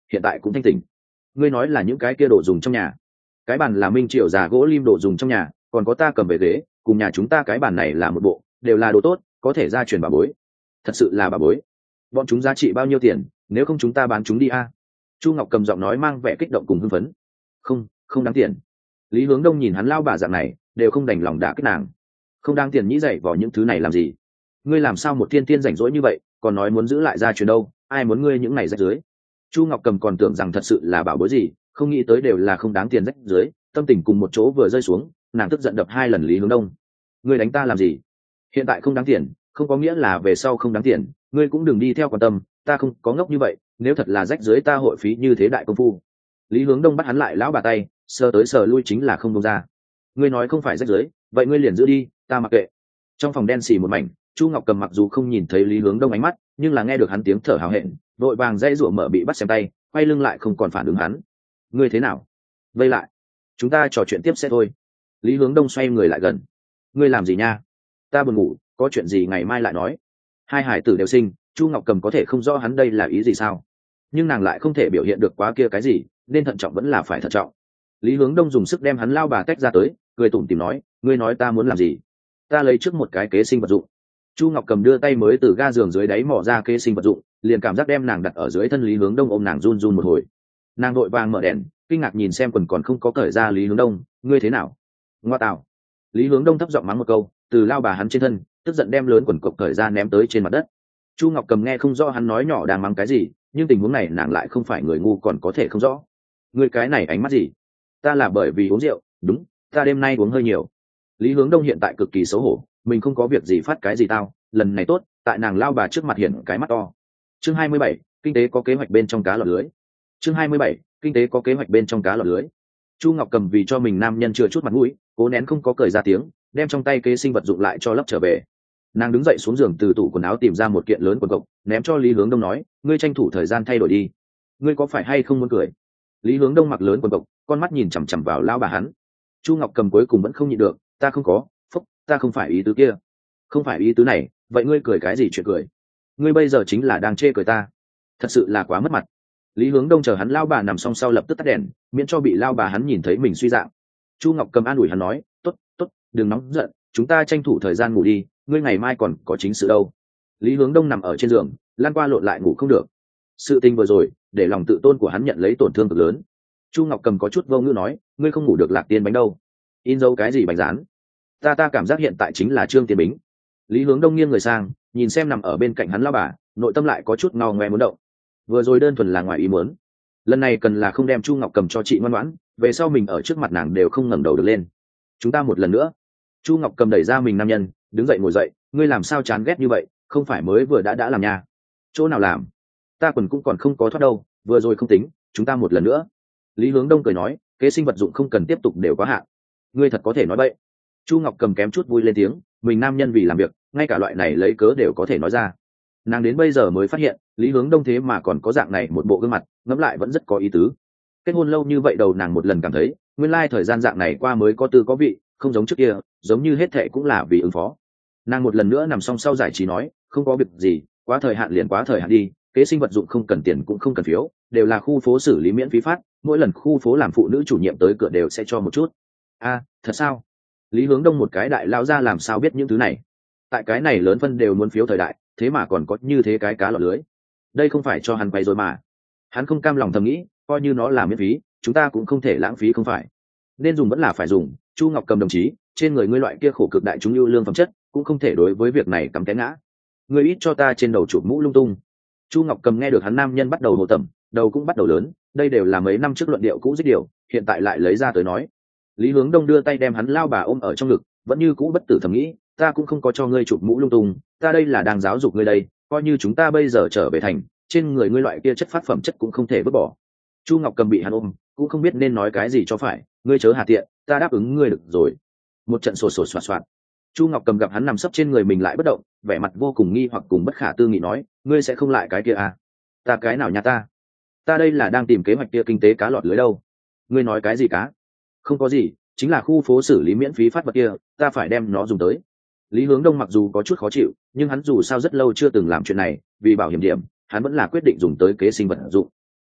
Speaker 1: hiện tại cũng thanh tỉnh. Ngươi nói là những cái kia đồ dùng trong nhà? Cái bàn là minh triều già gỗ lim đồ dùng trong nhà, còn có ta cầm về ghế, cùng nhà chúng ta cái bàn này là một bộ, đều là đồ tốt, có thể gia truyền bà bối. Thật sự là bà bối. Bọn chúng giá trị bao nhiêu tiền, nếu không chúng ta bán chúng đi a? Chu Ngọc Cầm giọng nói mang vẻ kích động cùng hưng phấn. Không, không đáng tiền. Lý Hướng Đông nhìn hắn lao bà dạng này, đều không đành lòng đả kích nàng. Không đáng tiền nhĩ dậy vào những thứ này làm gì? Ngươi làm sao một thiên thiên rảnh rỗi như vậy, còn nói muốn giữ lại gia truyền đâu? Ai muốn ngươi những này rách dưới? Chu Ngọc Cầm còn tưởng rằng thật sự là bảo bối gì, không nghĩ tới đều là không đáng tiền rách dưới, tâm tình cùng một chỗ vừa rơi xuống, nàng tức giận đập hai lần Lý Hướng Đông. Ngươi đánh ta làm gì? Hiện tại không đáng tiền, không có nghĩa là về sau không đáng tiền, ngươi cũng đừng đi theo quan tâm, ta không có ngốc như vậy, nếu thật là rách dưới ta hội phí như thế đại công phu. Lý Hướng Đông bắt hắn lại lão bà tay, sờ tới sờ lui chính là không đông ra. Ngươi nói không phải rách dưới, vậy ngươi liền giữ đi, ta mặc kệ. Trong phòng đen xì một mảnh, Chu Ngọc Cầm mặc dù không nhìn thấy Lý Hướng Đông ánh mắt, nhưng là nghe được hắn tiếng thở hào hẹn, vội vàng dây rủa mở bị bắt xem tay, quay lưng lại không còn phản ứng hắn. Ngươi thế nào? Vây lại, chúng ta trò chuyện tiếp sẽ thôi. Lý Hướng Đông xoay người lại gần. Ngươi làm gì nha? Ta buồn ngủ, có chuyện gì ngày mai lại nói. Hai hải tử đều sinh, Chu Ngọc Cầm có thể không rõ hắn đây là ý gì sao, nhưng nàng lại không thể biểu hiện được quá kia cái gì, nên thận trọng vẫn là phải thận trọng. Lý Hướng Đông dùng sức đem hắn lao bà tách ra tới, cười tủm tỉm nói, ngươi nói ta muốn làm gì? Ta lấy trước một cái kế sinh vật dụng. Chu Ngọc Cầm đưa tay mới từ ga giường dưới đáy mò ra kế sinh vật dụng, liền cảm giác đem nàng đặt ở dưới thân Lý Hướng Đông, ôm nàng run run một hồi. Nàng vội vàng mở đèn, kinh ngạc nhìn xem quần còn không có cởi ra Lý Hướng Đông, ngươi thế nào? Ngoa tạo. Lý Hướng Đông thấp giọng mắng một câu, từ lao bà hắn trên thân, tức giận đem lớn quần cộc cởi ra ném tới trên mặt đất. Chu Ngọc Cầm nghe không rõ hắn nói nhỏ đang mắng cái gì, nhưng tình huống này nàng lại không phải người ngu còn có thể không rõ. Ngươi cái này ánh mắt gì? Ta là bởi vì uống rượu, đúng, ta đêm nay uống hơi nhiều. Lý Hướng Đông hiện tại cực kỳ xấu hổ, mình không có việc gì phát cái gì tao, lần này tốt, tại nàng lao bà trước mặt hiện cái mắt to. Chương hai mươi bảy, kinh tế có kế hoạch bên trong cá lọt lưới. Chương hai mươi bảy, kinh tế có kế hoạch bên trong cá lọt lưới. Chu Ngọc Cầm vì cho mình nam nhân chưa chút mặt mũi, cố nén không có cười ra tiếng, đem trong tay kế sinh vật dụng lại cho lấp trở về. Nàng đứng dậy xuống giường từ tủ quần áo tìm ra một kiện lớn quần cộc, ném cho Lý Hướng Đông nói, ngươi tranh thủ thời gian thay đổi đi. Ngươi có phải hay không muốn cười? Lý Hướng Đông mặc lớn quần cộc, con mắt nhìn chằm chằm vào lao bà hắn. Chu Ngọc Cầm cuối cùng vẫn không nhịn được, ta không có, phúc, ta không phải ý tứ kia. Không phải ý tứ này, vậy ngươi cười cái gì chuyện cười? Ngươi bây giờ chính là đang chê cười ta. Thật sự là quá mất mặt. Lý Hướng Đông chờ hắn lao bà nằm xong sau lập tức tắt đèn, miễn cho bị lao bà hắn nhìn thấy mình suy dạng. Chu Ngọc Cầm an ủi hắn nói, tốt, tốt, đừng nóng giận, chúng ta tranh thủ thời gian ngủ đi, ngươi ngày mai còn có chính sự đâu. Lý Hướng Đông nằm ở trên giường, lan qua lộn lại ngủ không được. Sự tình vừa rồi, để lòng tự tôn của hắn nhận lấy tổn thương cực lớn. Chu Ngọc Cầm có chút vô ngữ nói, ngươi không ngủ được Lạc Tiên Bánh đâu? In dấu cái gì bánh rán? Ta ta cảm giác hiện tại chính là Trương Tiên Bính. Lý Hướng Đông nghiêng người sang, nhìn xem nằm ở bên cạnh hắn lao bà, nội tâm lại có chút ngao ngoe muốn động. Vừa rồi đơn thuần là ngoài ý muốn, lần này cần là không đem Chu Ngọc Cầm cho chị ngoan ngoãn, về sau mình ở trước mặt nàng đều không ngẩng đầu được lên. Chúng ta một lần nữa. Chu Ngọc Cầm đẩy ra mình nam nhân, đứng dậy ngồi dậy, ngươi làm sao chán ghét như vậy, không phải mới vừa đã đã làm nhà? Chỗ nào làm? Ta quần cũng còn không có thoát đâu, vừa rồi không tính, chúng ta một lần nữa. Lý Hướng Đông cười nói, kế sinh vật dụng không cần tiếp tục đều có hạn. Ngươi thật có thể nói vậy. Chu Ngọc Cầm kém chút vui lên tiếng, mình nam nhân vì làm việc, ngay cả loại này lấy cớ đều có thể nói ra. Nàng đến bây giờ mới phát hiện, Lý Hướng Đông thế mà còn có dạng này một bộ gương mặt, ngẫm lại vẫn rất có ý tứ. Kết hôn lâu như vậy đầu nàng một lần cảm thấy, nguyên lai thời gian dạng này qua mới có tư có vị, không giống trước kia, giống như hết thệ cũng là vì ứng phó. Nàng một lần nữa nằm song sau giải trí nói, không có việc gì, quá thời hạn liền quá thời hạn đi, kế sinh vật dụng không cần tiền cũng không cần phiếu, đều là khu phố xử lý miễn phí phát, mỗi lần khu phố làm phụ nữ chủ nhiệm tới cửa đều sẽ cho một chút. A, thật sao? Lý Hướng Đông một cái đại lao ra làm sao biết những thứ này? Tại cái này lớn phân đều muốn phiếu thời đại, thế mà còn có như thế cái cá lọt lưới. Đây không phải cho hắn quay rồi mà. Hắn không cam lòng thầm nghĩ, coi như nó là miễn phí, chúng ta cũng không thể lãng phí không phải. Nên dùng vẫn là phải dùng, Chu Ngọc Cầm đồng chí, trên người ngươi loại kia khổ cực đại chúng ưu lương phẩm chất, cũng không thể đối với việc này cắm té ngã. Ngươi ít cho ta trên đầu chụp mũ lung tung. Chu Ngọc Cầm nghe được hắn nam nhân bắt đầu hồ tẩm, đầu cũng bắt đầu lớn, đây đều là mấy năm trước luận điệu cũ dích điều, hiện tại lại lấy ra tới nói. Lý Hướng Đông đưa tay đem hắn lao bà ôm ở trong ngực, vẫn như cũ bất tử thầm nghĩ, ta cũng không có cho ngươi chụp mũ lung tung, ta đây là đang giáo dục ngươi đây, coi như chúng ta bây giờ trở về thành, trên người ngươi loại kia chất phát phẩm chất cũng không thể vứt bỏ. Chu Ngọc Cầm bị hắn ôm, cũng không biết nên nói cái gì cho phải, ngươi chớ hà tiện, ta đáp ứng ngươi được rồi. Một trận sổ sổ soạt soạt. Chu Ngọc Cầm gặp hắn nằm sấp trên người mình lại bất động, vẻ mặt vô cùng nghi hoặc cùng bất khả tư nghị nói, ngươi sẽ không lại cái kia à? Ta cái nào nhà ta? Ta đây là đang tìm kế hoạch kia kinh tế cá lọt lưới đâu. Ngươi nói cái gì cá? Không có gì, chính là khu phố xử lý miễn phí phát vật kia, ta phải đem nó dùng tới. Lý Hướng Đông mặc dù có chút khó chịu, nhưng hắn dù sao rất lâu chưa từng làm chuyện này, vì bảo hiểm điểm, hắn vẫn là quyết định dùng tới kế sinh vật dụng.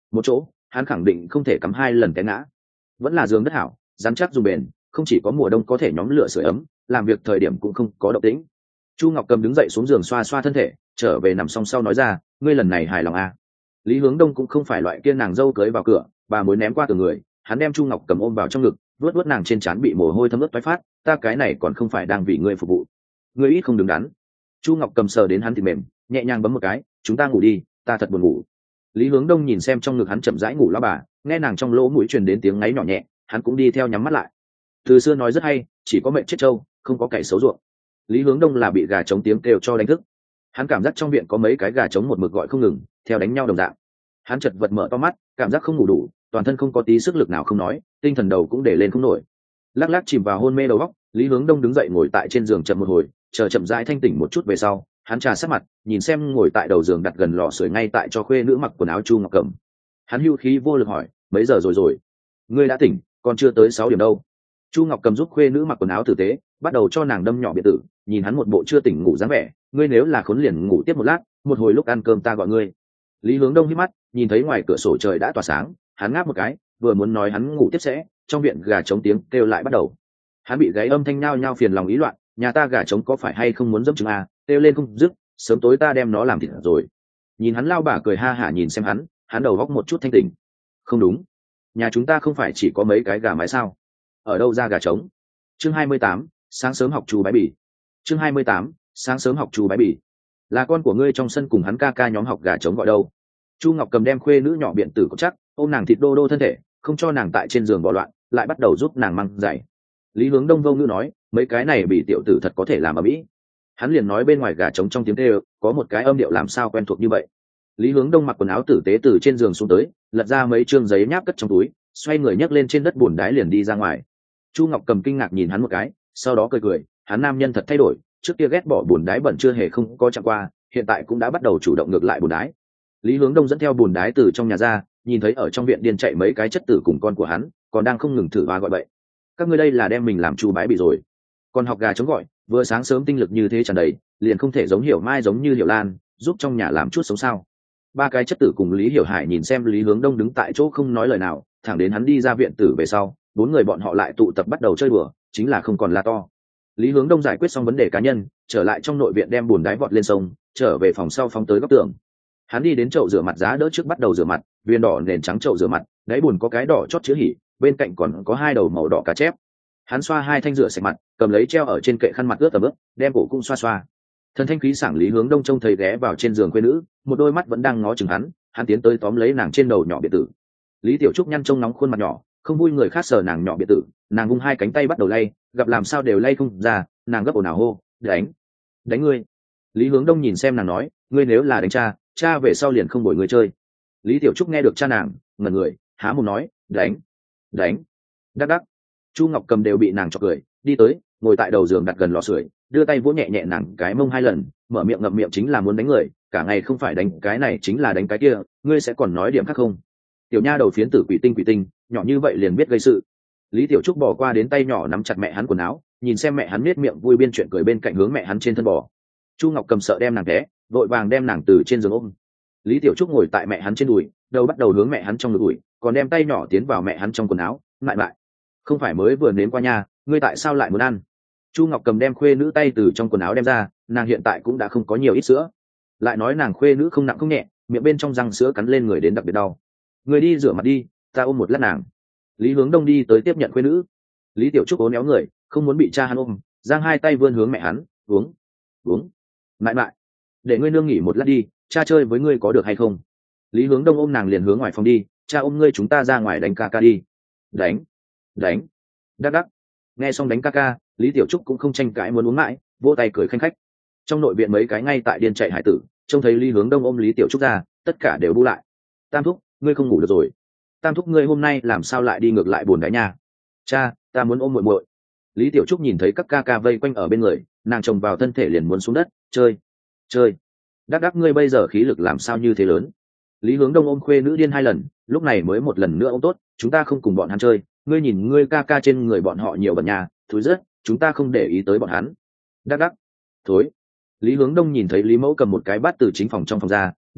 Speaker 1: một chỗ hắn khẳng định không thể cắm hai lần té ngã. Vẫn là giường đất hảo, rắn chắc dùng bền, không chỉ có mùa đông có thể nhóm lửa sưởi ấm, làm việc thời điểm cũng không có động tĩnh. Chu Ngọc Cầm đứng dậy xuống giường xoa xoa thân thể, trở về nằm song sau nói ra, ngươi lần này hài lòng à? Lý Hướng Đông cũng không phải loại kia nàng dâu cưới vào cửa bà mối ném qua từ người, hắn đem Chu Ngọc Cầm ôm vào trong ngực, vuốt vuốt nàng trên trán bị mồ hôi thấm ướt toái phát, ta cái này còn không phải đang vì ngươi phục vụ. Ngươi ít không đứng đắn. Chu Ngọc Cầm sờ đến hắn thì mềm, nhẹ nhàng bấm một cái, chúng ta ngủ đi, ta thật buồn ngủ. Lý Hướng Đông nhìn xem trong ngực hắn chậm rãi ngủ lão bà, nghe nàng trong lỗ mũi truyền đến tiếng ngáy nhỏ nhẹ, hắn cũng đi theo nhắm mắt lại. Từ xưa nói rất hay, chỉ có mệnh chết trâu, không có cày xấu ruộng. Lý Hướng Đông là bị gà trống tiếng kêu cho đánh thức. Hắn cảm giác trong viện có mấy cái gà trống một mực gọi không ngừng, theo đánh nhau đồng dạng. Hắn chật vật mở to mắt, cảm giác không ngủ đủ, toàn thân không có tí sức lực nào không nói, tinh thần đầu cũng để lên không nổi. Lắc lắc chìm vào hôn mê đầu óc, Lý Hướng Đông đứng dậy ngồi tại trên giường chậm một hồi, chờ chậm rãi thanh tỉnh một chút về sau, hắn trà sát mặt, nhìn xem ngồi tại đầu giường đặt gần lò sưởi ngay tại cho khuê nữ mặc quần áo Chu Ngọc Cẩm. Hắn hưu khí vô lực hỏi, mấy giờ rồi rồi? Ngươi đã tỉnh, còn chưa tới sáu điểm đâu. Chu Ngọc Cầm giúp khuê nữ mặc quần áo tử tế, bắt đầu cho nàng đâm nhỏ biệt tử, nhìn hắn một bộ chưa tỉnh ngủ dáng vẻ, ngươi nếu là khốn liền ngủ tiếp một lát, một hồi lúc ăn cơm ta gọi ngươi. Lý Hướng Đông hít mắt, nhìn thấy ngoài cửa sổ trời đã tỏa sáng, hắn ngáp một cái, vừa muốn nói hắn ngủ tiếp sẽ, trong viện gà trống tiếng kêu lại bắt đầu. Hắn bị gáy âm thanh nhao nhao phiền lòng ý loạn, nhà ta gà trống có phải hay không muốn dẫm trứng à, kêu lên không dứt, sớm tối ta đem nó làm thịt rồi. Nhìn hắn lao bà cười ha hả nhìn xem hắn, hắn đầu góc một chút thanh tỉnh. Không đúng, nhà chúng ta không phải chỉ có mấy cái gà mái sao? Ở đâu ra gà trống? Chương hai mươi tám, sáng sớm học chú bái bỉ. Chương hai mươi tám, sáng sớm học chú bái bỉ. Là con của ngươi trong sân cùng hắn ca ca nhóm học gà trống gọi đâu? Chu Ngọc Cầm đem khuê nữ nhỏ biện tử có chắc, ôm nàng thịt đô đô thân thể, không cho nàng tại trên giường bỏ loạn, lại bắt đầu giúp nàng mang giày. Lý Hướng Đông vô ngữ nói, mấy cái này bị tiểu tử thật có thể làm ở mỹ. Hắn liền nói bên ngoài gà trống trong tiếng kêu, có một cái âm điệu làm sao quen thuộc như vậy. Lý Hướng Đông mặc quần áo tử tế từ trên giường xuống tới, lật ra mấy trương giấy nháp cất trong túi, xoay người nhấc lên trên đất bùn đái liền đi ra ngoài. Chu Ngọc Cầm kinh ngạc nhìn hắn một cái, sau đó cười cười, hắn nam nhân thật thay đổi, trước kia ghét bỏ bùn đái bẩn chưa hề không có chạm qua, hiện tại cũng đã bắt đầu chủ động ngược lại bùn đái. Lý Hướng Đông dẫn theo bùn đái từ trong nhà ra, nhìn thấy ở trong viện điên chạy mấy cái chất tử cùng con của hắn, còn đang không ngừng thử hoa gọi bậy. Các ngươi đây là đem mình làm chu bái bị rồi. Còn học gà chống gọi, vừa sáng sớm tinh lực như thế tràn đầy, liền không thể giống Hiểu Mai giống như Hiểu Lan, giúp trong nhà làm chút sống sao? Ba cái chất tử cùng Lý Hiểu Hải nhìn xem Lý Hướng Đông đứng tại chỗ không nói lời nào, thẳng đến hắn đi ra viện tử về sau, bốn người bọn họ lại tụ tập bắt đầu chơi đùa, chính là không còn la to. Lý Hướng Đông giải quyết xong vấn đề cá nhân, trở lại trong nội viện đem bùn đái vọt lên sông, trở về phòng sau phóng tới góc tường. Hắn đi đến chậu rửa mặt giá đỡ trước bắt đầu rửa mặt, viên đỏ nền trắng chậu rửa mặt, đáy bùn có cái đỏ chót chữ hỉ, bên cạnh còn có hai đầu màu đỏ cá chép. Hắn xoa hai thanh rửa sạch mặt, cầm lấy treo ở trên kệ khăn mặt ướt tầm ướt, đem cổ cũng xoa xoa. Thần thanh khí sảng Lý Hướng Đông trông thấy ghé vào trên giường quê nữ, một đôi mắt vẫn đang ngó chừng hắn, hắn tiến tới tóm lấy nàng trên đầu nhỏ biệt tử. Lý Tiểu Trúc nhăn trông nóng khuôn mặt nhỏ, không vui người khác sờ nàng nhỏ biệt tử, nàng vung hai cánh tay bắt đầu lay, gặp làm sao đều lay không ra, nàng gấp ồn ào hô, đánh, đánh ngươi. Lý Hướng Đông nhìn xem nàng nói, ngươi nếu là đánh cha, cha về sau liền không bồi ngươi chơi. Lý Tiểu Trúc nghe được cha nàng, ngẩn người, há mồm nói, đánh, đánh, đắc đắc. Chu Ngọc Cầm đều bị nàng chọc cười, đi tới, ngồi tại đầu giường đặt gần lò sưởi, đưa tay vỗ nhẹ nhẹ nàng cái mông hai lần, mở miệng ngậm miệng chính là muốn đánh người, cả ngày không phải đánh cái này chính là đánh cái kia, ngươi sẽ còn nói điểm khác không? Tiểu nha đầu phiến tử quỷ tinh quỷ tinh, nhỏ như vậy liền biết gây sự. Lý Tiểu Trúc bỏ qua đến tay nhỏ nắm chặt mẹ hắn quần áo, nhìn xem mẹ hắn nết miệng vui biên chuyện cười bên cạnh hướng mẹ hắn trên thân bò. Chu Ngọc Cầm sợ đem nàng té, vội vàng đem nàng từ trên giường ôm. Lý Tiểu Trúc ngồi tại mẹ hắn trên đùi, đầu bắt đầu hướng mẹ hắn trong ngực ủi, còn đem tay nhỏ tiến vào mẹ hắn trong quần áo, lại lại. Không phải mới vừa nếm qua nha, ngươi tại sao lại muốn ăn? Chu Ngọc Cầm đem khuê nữ tay từ trong quần áo đem ra, nàng hiện tại cũng đã không có nhiều ít sữa. Lại nói nàng khuê nữ không nặng không nhẹ, miệng bên trong răng sữa cắn lên người đến đặc biệt đau. Người đi rửa mặt đi, ta ôm một lát nàng. Lý Hướng Đông đi tới tiếp nhận khuê nữ. Lý Tiểu Trúc ố néo người, không muốn bị cha hắn ôm, giang hai tay vươn hướng mẹ hắn, uống, uống, mãi mãi, để ngươi nương nghỉ một lát đi, cha chơi với ngươi có được hay không? Lý Hướng Đông ôm nàng liền hướng ngoài phòng đi, cha ôm ngươi chúng ta ra ngoài đánh ca ca đi. Đánh, đánh, đắc đắc. Nghe xong đánh ca ca, Lý Tiểu Trúc cũng không tranh cãi muốn uống mãi, vỗ tay cười khanh khách. Trong nội viện mấy cái ngay tại điên chạy hải tử, trông thấy Lý Hướng Đông ôm Lý Tiểu Trúc ra, tất cả đều bu lại. Tam thúc, ngươi không ngủ được rồi. Tam thúc ngươi hôm nay làm sao lại đi ngược lại buồn đáy nha? Cha, ta muốn ôm muội muội. Lý Tiểu Trúc nhìn thấy các ca ca vây quanh ở bên người, nàng chồng vào thân thể liền muốn xuống đất, chơi, chơi. Đắc đắc ngươi bây giờ khí lực làm sao như thế lớn? Lý Hướng Đông ôm khuê nữ điên hai lần, lúc này mới một lần nữa ôm tốt, chúng ta không cùng bọn hắn chơi, ngươi nhìn ngươi ca ca trên người bọn họ nhiều bẩn nhà, thối rất, chúng ta không để ý tới bọn hắn. Đắc đắc, thối. Lý Hướng Đông nhìn thấy Lý Mẫu cầm một cái bát từ chính phòng trong phòng ra,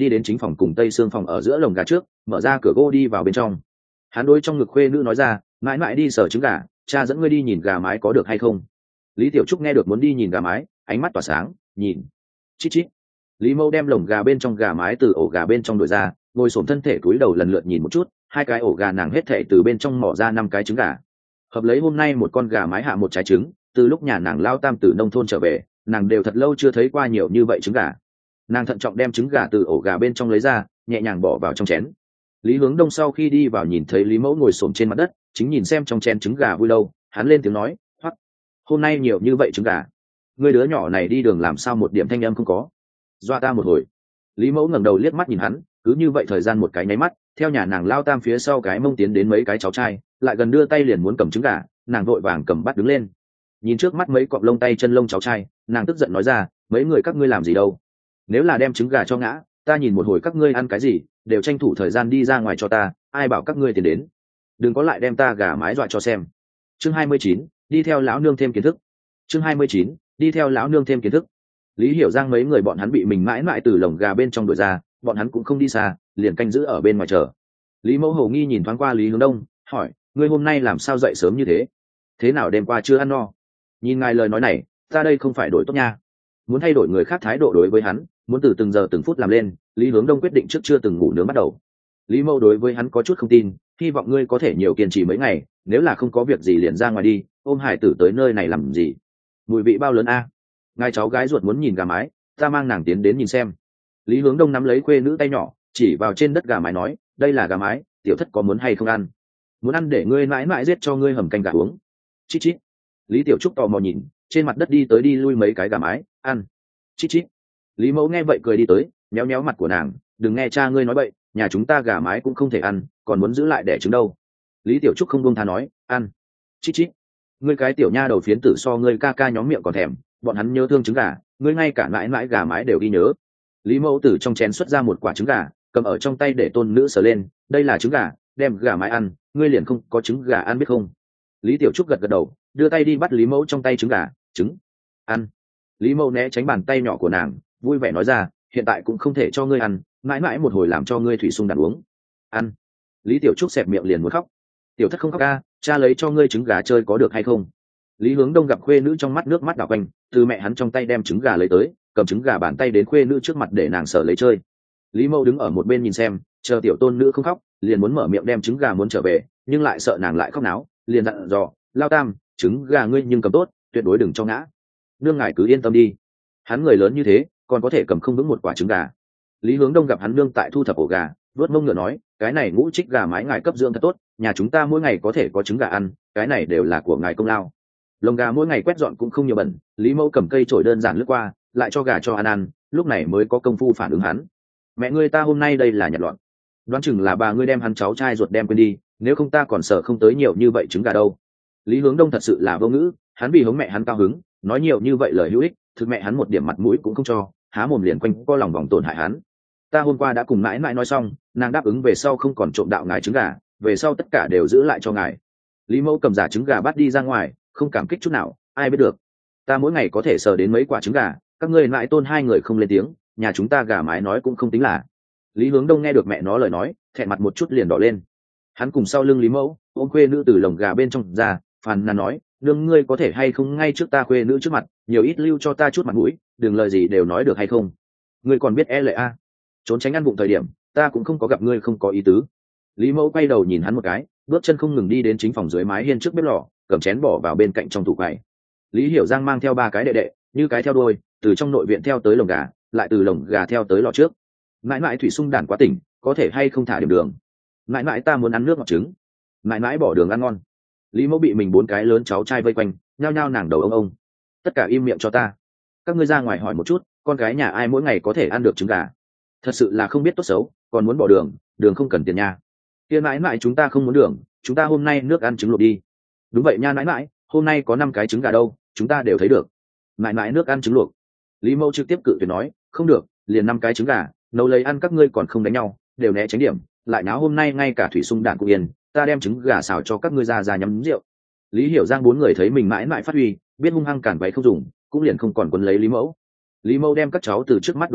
Speaker 1: đi đến chính phòng cùng tây xương phòng ở giữa lồng gà trước, mở ra cửa gỗ đi vào bên trong. Hắn đối trong ngực khuê nữ nói ra, mãi mãi đi sở trứng gà, cha dẫn ngươi đi nhìn gà mái có được hay không. Lý Tiểu Trúc nghe được muốn đi nhìn gà mái, ánh mắt tỏa sáng, nhìn. Chít chít. Lý Mâu đem lồng gà bên trong gà mái từ ổ gà bên trong đổi ra, ngồi xổm thân thể cúi đầu lần lượt nhìn một chút, hai cái ổ gà nàng hết thảy từ bên trong mỏ ra năm cái trứng gà. Hợp lấy hôm nay một con gà mái hạ một trái trứng, từ lúc nhà nàng lao tam từ nông thôn trở về, nàng đều thật lâu chưa thấy qua nhiều như vậy trứng gà. Nàng thận trọng đem trứng gà từ ổ gà bên trong lấy ra, nhẹ nhàng bỏ vào trong chén. Lý Hướng Đông sau khi đi vào nhìn thấy Lý Mẫu ngồi xổm trên mặt đất, chính nhìn xem trong chén trứng gà vui lâu, hắn lên tiếng nói, "Hoắc, hôm nay nhiều như vậy trứng gà, ngươi đứa nhỏ này đi đường làm sao một điểm thanh âm không có?" Doa ta một hồi. Lý Mẫu ngẩng đầu liếc mắt nhìn hắn, cứ như vậy thời gian một cái nháy mắt, theo nhà nàng lao tam phía sau cái mông tiến đến mấy cái cháu trai, lại gần đưa tay liền muốn cầm trứng gà, nàng vội vàng cầm bắt đứng lên. Nhìn trước mắt mấy cọng lông tay chân lông cháu trai, nàng tức giận nói ra, mấy người các ngươi làm gì đâu? Nếu là đem trứng gà cho ngã, ta nhìn một hồi các ngươi ăn cái gì, đều tranh thủ thời gian đi ra ngoài cho ta, ai bảo các ngươi tiền đến. Đừng có lại đem ta gà mái dọa cho xem. Chương hai mươi chín, đi theo lão nương thêm kiến thức. Chương hai mươi chín, đi theo lão nương thêm kiến thức. Lý Hiểu Giang mấy người bọn hắn bị mình mãi mãi từ lồng gà bên trong đuổi ra, bọn hắn cũng không đi xa, liền canh giữ ở bên ngoài chờ. Lý Mẫu hầu nghi nhìn thoáng qua Lý Hướng Đông, hỏi, ngươi hôm nay làm sao dậy sớm như thế? Thế nào đêm qua chưa ăn no? Nhìn ngài lời nói này, ta đây không phải đổi tốt nha. Muốn thay đổi người khác thái độ đối với hắn, muốn từ từng giờ từng phút làm lên, Lý Hướng Đông quyết định trước chưa từng ngủ nướng bắt đầu. Lý Mẫu đối với hắn có chút không tin, hy vọng ngươi có thể nhiều kiên trì mấy ngày, nếu là không có việc gì liền ra ngoài đi, ôm hải tử tới nơi này làm gì? Mùi vị bao lớn a? Ngài cháu gái ruột muốn nhìn gà mái, ta mang nàng tiến đến nhìn xem. Lý Hướng Đông nắm lấy khuê nữ tay nhỏ, chỉ vào trên đất gà mái nói, đây là gà mái, tiểu thất có muốn hay không ăn? Muốn ăn để ngươi mãi mãi giết cho ngươi hầm canh gà uống. Chít chít. Lý Tiểu Trúc tò mò nhìn, trên mặt đất đi tới đi lui mấy cái gà mái, ăn. Chít chít. Lý Mẫu nghe vậy cười đi tới, méo méo mặt của nàng, đừng nghe cha ngươi nói bậy, nhà chúng ta gà mái cũng không thể ăn, còn muốn giữ lại đẻ trứng đâu. Lý Tiểu Trúc không buông tha nói, ăn. Chít chít. Ngươi cái tiểu nha đầu phiến tử so ngươi ca ca nhóm miệng còn thèm, bọn hắn nhớ thương trứng gà, ngươi ngay cả mãi mãi gà mái đều ghi nhớ. Lý Mẫu từ trong chén xuất ra một quả trứng gà, cầm ở trong tay để tôn nữ sờ lên, đây là trứng gà, đem gà mái ăn, ngươi liền không có trứng gà ăn biết không? Lý Tiểu Trúc gật gật đầu, đưa tay đi bắt Lý Mẫu trong tay trứng gà, trứng, ăn. Lý Mẫu né tránh bàn tay nhỏ của nàng, vui vẻ nói ra, hiện tại cũng không thể cho ngươi ăn, mãi mãi một hồi làm cho ngươi thủy sung đàn uống. Ăn. Lý Tiểu Trúc xẹp miệng liền muốn khóc. Tiểu thất không khóc ca, cha lấy cho ngươi trứng gà chơi có được hay không? Lý Hướng Đông gặp khuê nữ trong mắt nước mắt đảo quanh, từ mẹ hắn trong tay đem trứng gà lấy tới, cầm trứng gà bàn tay đến khuê nữ trước mặt để nàng sở lấy chơi. Lý Mẫu đứng ở một bên nhìn xem, chờ tiểu tôn nữ không khóc, liền muốn mở miệng đem trứng gà muốn trở về, nhưng lại sợ nàng lại khóc náo, liền dặn dò, lao tam, trứng gà ngươi nhưng cầm tốt, tuyệt đối đừng cho ngã. Nương ngài cứ yên tâm đi, hắn người lớn như thế, còn có thể cầm không vững một quả trứng gà. Lý Hướng Đông gặp hắn nương tại thu thập ổ gà, vớt mông ngựa nói, cái này ngũ trích gà mái ngài cấp dưỡng thật tốt, nhà chúng ta mỗi ngày có thể có trứng gà ăn, cái này đều là của ngài công lao. Lồng gà mỗi ngày quét dọn cũng không nhiều bẩn, Lý Mẫu cầm cây chổi đơn giản lướt qua, lại cho gà cho ăn ăn, lúc này mới có công phu phản ứng hắn. Mẹ ngươi ta hôm nay đây là nhặt loạn, đoán chừng là bà ngươi đem hắn cháu trai ruột đem quên đi, nếu không ta còn sợ không tới nhiều như vậy trứng gà đâu. Lý Hướng Đông thật sự là vô ngữ, hắn vì hống mẹ hắn cao hứng, nói nhiều như vậy lời hữu ích, thực mẹ hắn một điểm mặt mũi cũng không cho, há mồm liền quanh co lòng vòng tổn hại hắn. Ta hôm qua đã cùng mãi mãi nói xong, nàng đáp ứng về sau không còn trộm đạo ngài trứng gà, về sau tất cả đều giữ lại cho ngài. Lý Mẫu cầm giả trứng gà bắt đi ra ngoài, không cảm kích chút nào, ai biết được. Ta mỗi ngày có thể sờ đến mấy quả trứng gà, các ngươi lại tôn hai người không lên tiếng, nhà chúng ta gà mái nói cũng không tính là. Lý Hướng Đông nghe được mẹ nó lời nói, thẹn mặt một chút liền đỏ lên. Hắn cùng sau lưng Lý Mẫu, ôm khuê nữ từ lồng gà bên trong ra, phàn nàn nói, nương ngươi có thể hay không ngay trước ta khuê nữ trước mặt, nhiều ít lưu cho ta chút mặt mũi, đừng lời gì đều nói được hay không. Ngươi còn biết e lệ a? Trốn tránh ăn bụng thời điểm, ta cũng không có gặp ngươi không có ý tứ. Lý Mẫu quay đầu nhìn hắn một cái, bước chân không ngừng đi đến chính phòng dưới mái hiên trước bếp lò, cầm chén bỏ vào bên cạnh trong tủ quầy. Lý Hiểu Giang mang theo ba cái đệ đệ, như cái theo đuôi, từ trong nội viện theo tới lồng gà, lại từ lồng gà theo tới lò trước. Mãi mãi thủy sung đản quá tỉnh, có thể hay không thả điểm đường? Mãi mãi ta muốn ăn nước ngọt trứng. Mãi mãi bỏ đường ăn ngon. Lý Mẫu bị mình bốn cái lớn cháu trai vây quanh, nhao nhao nàng đầu ông ông. Tất cả im miệng cho ta. Các ngươi ra ngoài hỏi một chút, con gái nhà ai mỗi ngày có thể ăn được trứng gà? Thật sự là không biết tốt xấu, còn muốn bỏ đường, đường không cần tiền nha. Kia mãi mãi chúng ta không muốn đường, chúng ta hôm nay nước ăn trứng luộc đi. Đúng vậy nha mãi mãi, hôm nay có năm cái trứng gà đâu, chúng ta đều thấy được. Mãi mãi nước ăn trứng luộc. Lý Mẫu trực tiếp cự tuyệt nói, không được, liền năm cái trứng gà, nấu lấy ăn các ngươi còn không đánh nhau, đều né tránh điểm, lại náo hôm nay ngay cả thủy sung đạn cũng yên, ta đem trứng gà xào cho các ngươi ra ra nhắm rượu. Lý Hiểu Giang bốn người thấy mình mãi mãi phát huy, biết hung hăng cản váy không dùng, cũng liền không còn quấn lấy Lý Mẫu. Lý Mẫu đem các cháu từ trước mắt đuổi đi,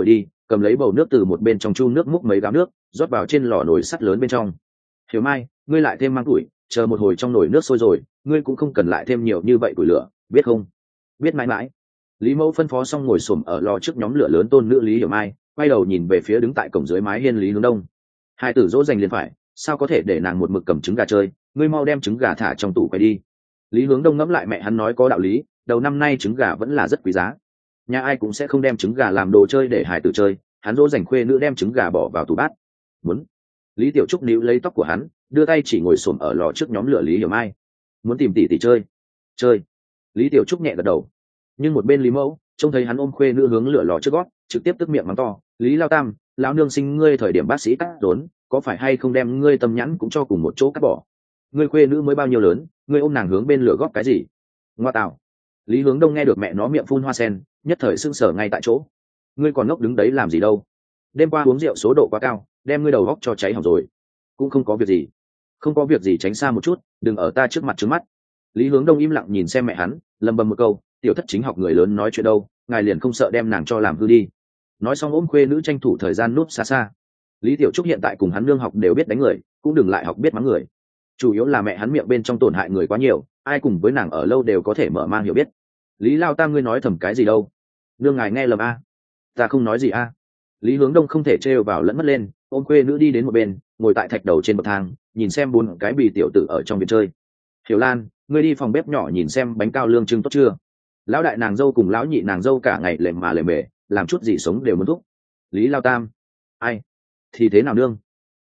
Speaker 1: cầm lấy bầu nước từ một bên trong chu nước múc mấy gáo nước rót vào trên lò nồi sắt lớn bên trong. Hiểu Mai, ngươi lại thêm mang tuổi, chờ một hồi trong nồi nước sôi rồi ngươi cũng không cần lại thêm nhiều như vậy củi lửa, biết không? Biết mãi mãi. Lý mẫu phân phó xong ngồi xổm ở lò trước nhóm lửa lớn tôn nữ Lý Hiểu Mai, quay đầu nhìn về phía đứng tại cổng dưới mái hiên Lý Hướng Đông. Hai tử dỗ dành liền phải, sao có thể để nàng một mực cầm trứng gà chơi, ngươi mau đem trứng gà thả trong tủ quay đi. Lý Hướng Đông ngẫm lại mẹ hắn nói có đạo lý, đầu năm nay trứng gà vẫn là rất quý giá, nhà ai cũng sẽ không đem trứng gà làm đồ chơi để hải tử chơi, hắn dỗ dành khuê nữ đem trứng gà bỏ vào tủ bát. Muốn. Lý Tiểu Trúc níu lấy tóc của hắn, đưa tay chỉ ngồi xổm ở lò trước nhóm lửa Lý Hiểu Mai. Muốn tìm tỷ tỷ chơi. Chơi. Lý Tiểu Trúc nhẹ gật đầu. Nhưng một bên Lý Mẫu trông thấy hắn ôm khuê nữ hướng lửa lò trước gót, trực tiếp tức miệng mắng to, Lý Lao Tam, lão nương sinh ngươi thời điểm bác sĩ cắt rốn, có phải hay không đem ngươi tâm nhãn cũng cho cùng một chỗ cắt bỏ? Ngươi khuê nữ mới bao nhiêu lớn, ngươi ôm nàng hướng bên lửa góp cái gì? Ngoa tạo. Lý Hướng Đông nghe được mẹ nó miệng phun hoa sen, nhất thời sưng sở ngay tại chỗ. Ngươi còn ngốc đứng đấy làm gì đâu? Đêm qua uống rượu số độ quá cao, đem ngươi đầu góc cho cháy hỏng rồi. Cũng không có việc gì. Không có việc gì, tránh xa một chút, đừng ở ta trước mặt trước mắt. Lý Hướng Đông im lặng nhìn xem mẹ hắn, lầm bầm một câu, tiểu thất chính học người lớn nói chuyện đâu, ngài liền không sợ đem nàng cho làm hư đi. Nói xong ôm khuê nữ tranh thủ thời gian núp xa xa. Lý Tiểu Trúc hiện tại cùng hắn nương học đều biết đánh người, cũng đừng lại học biết mắng người. Chủ yếu là mẹ hắn miệng bên trong tổn hại người quá nhiều, ai cùng với nàng ở lâu đều có thể mở mang hiểu biết. Lý Lao Tam, ngươi nói thầm cái gì đâu? Nương ngài nghe lầm a. Ta không nói gì a. Lý Hướng Đông không thể trêu vào lẫn mất lên, ôm khuê nữ đi đến một bên, ngồi tại thạch đầu trên bậc thang, nhìn xem bốn cái bì tiểu tử ở trong viện chơi. Hiểu Lan, ngươi đi phòng bếp nhỏ nhìn xem bánh cao lương trưng tốt chưa? Lão đại nàng dâu cùng lão nhị nàng dâu cả ngày lề mà lề mề, làm chút gì sống đều muốn thúc. Lý Lao Tam. Ai? Thì thế nào nương?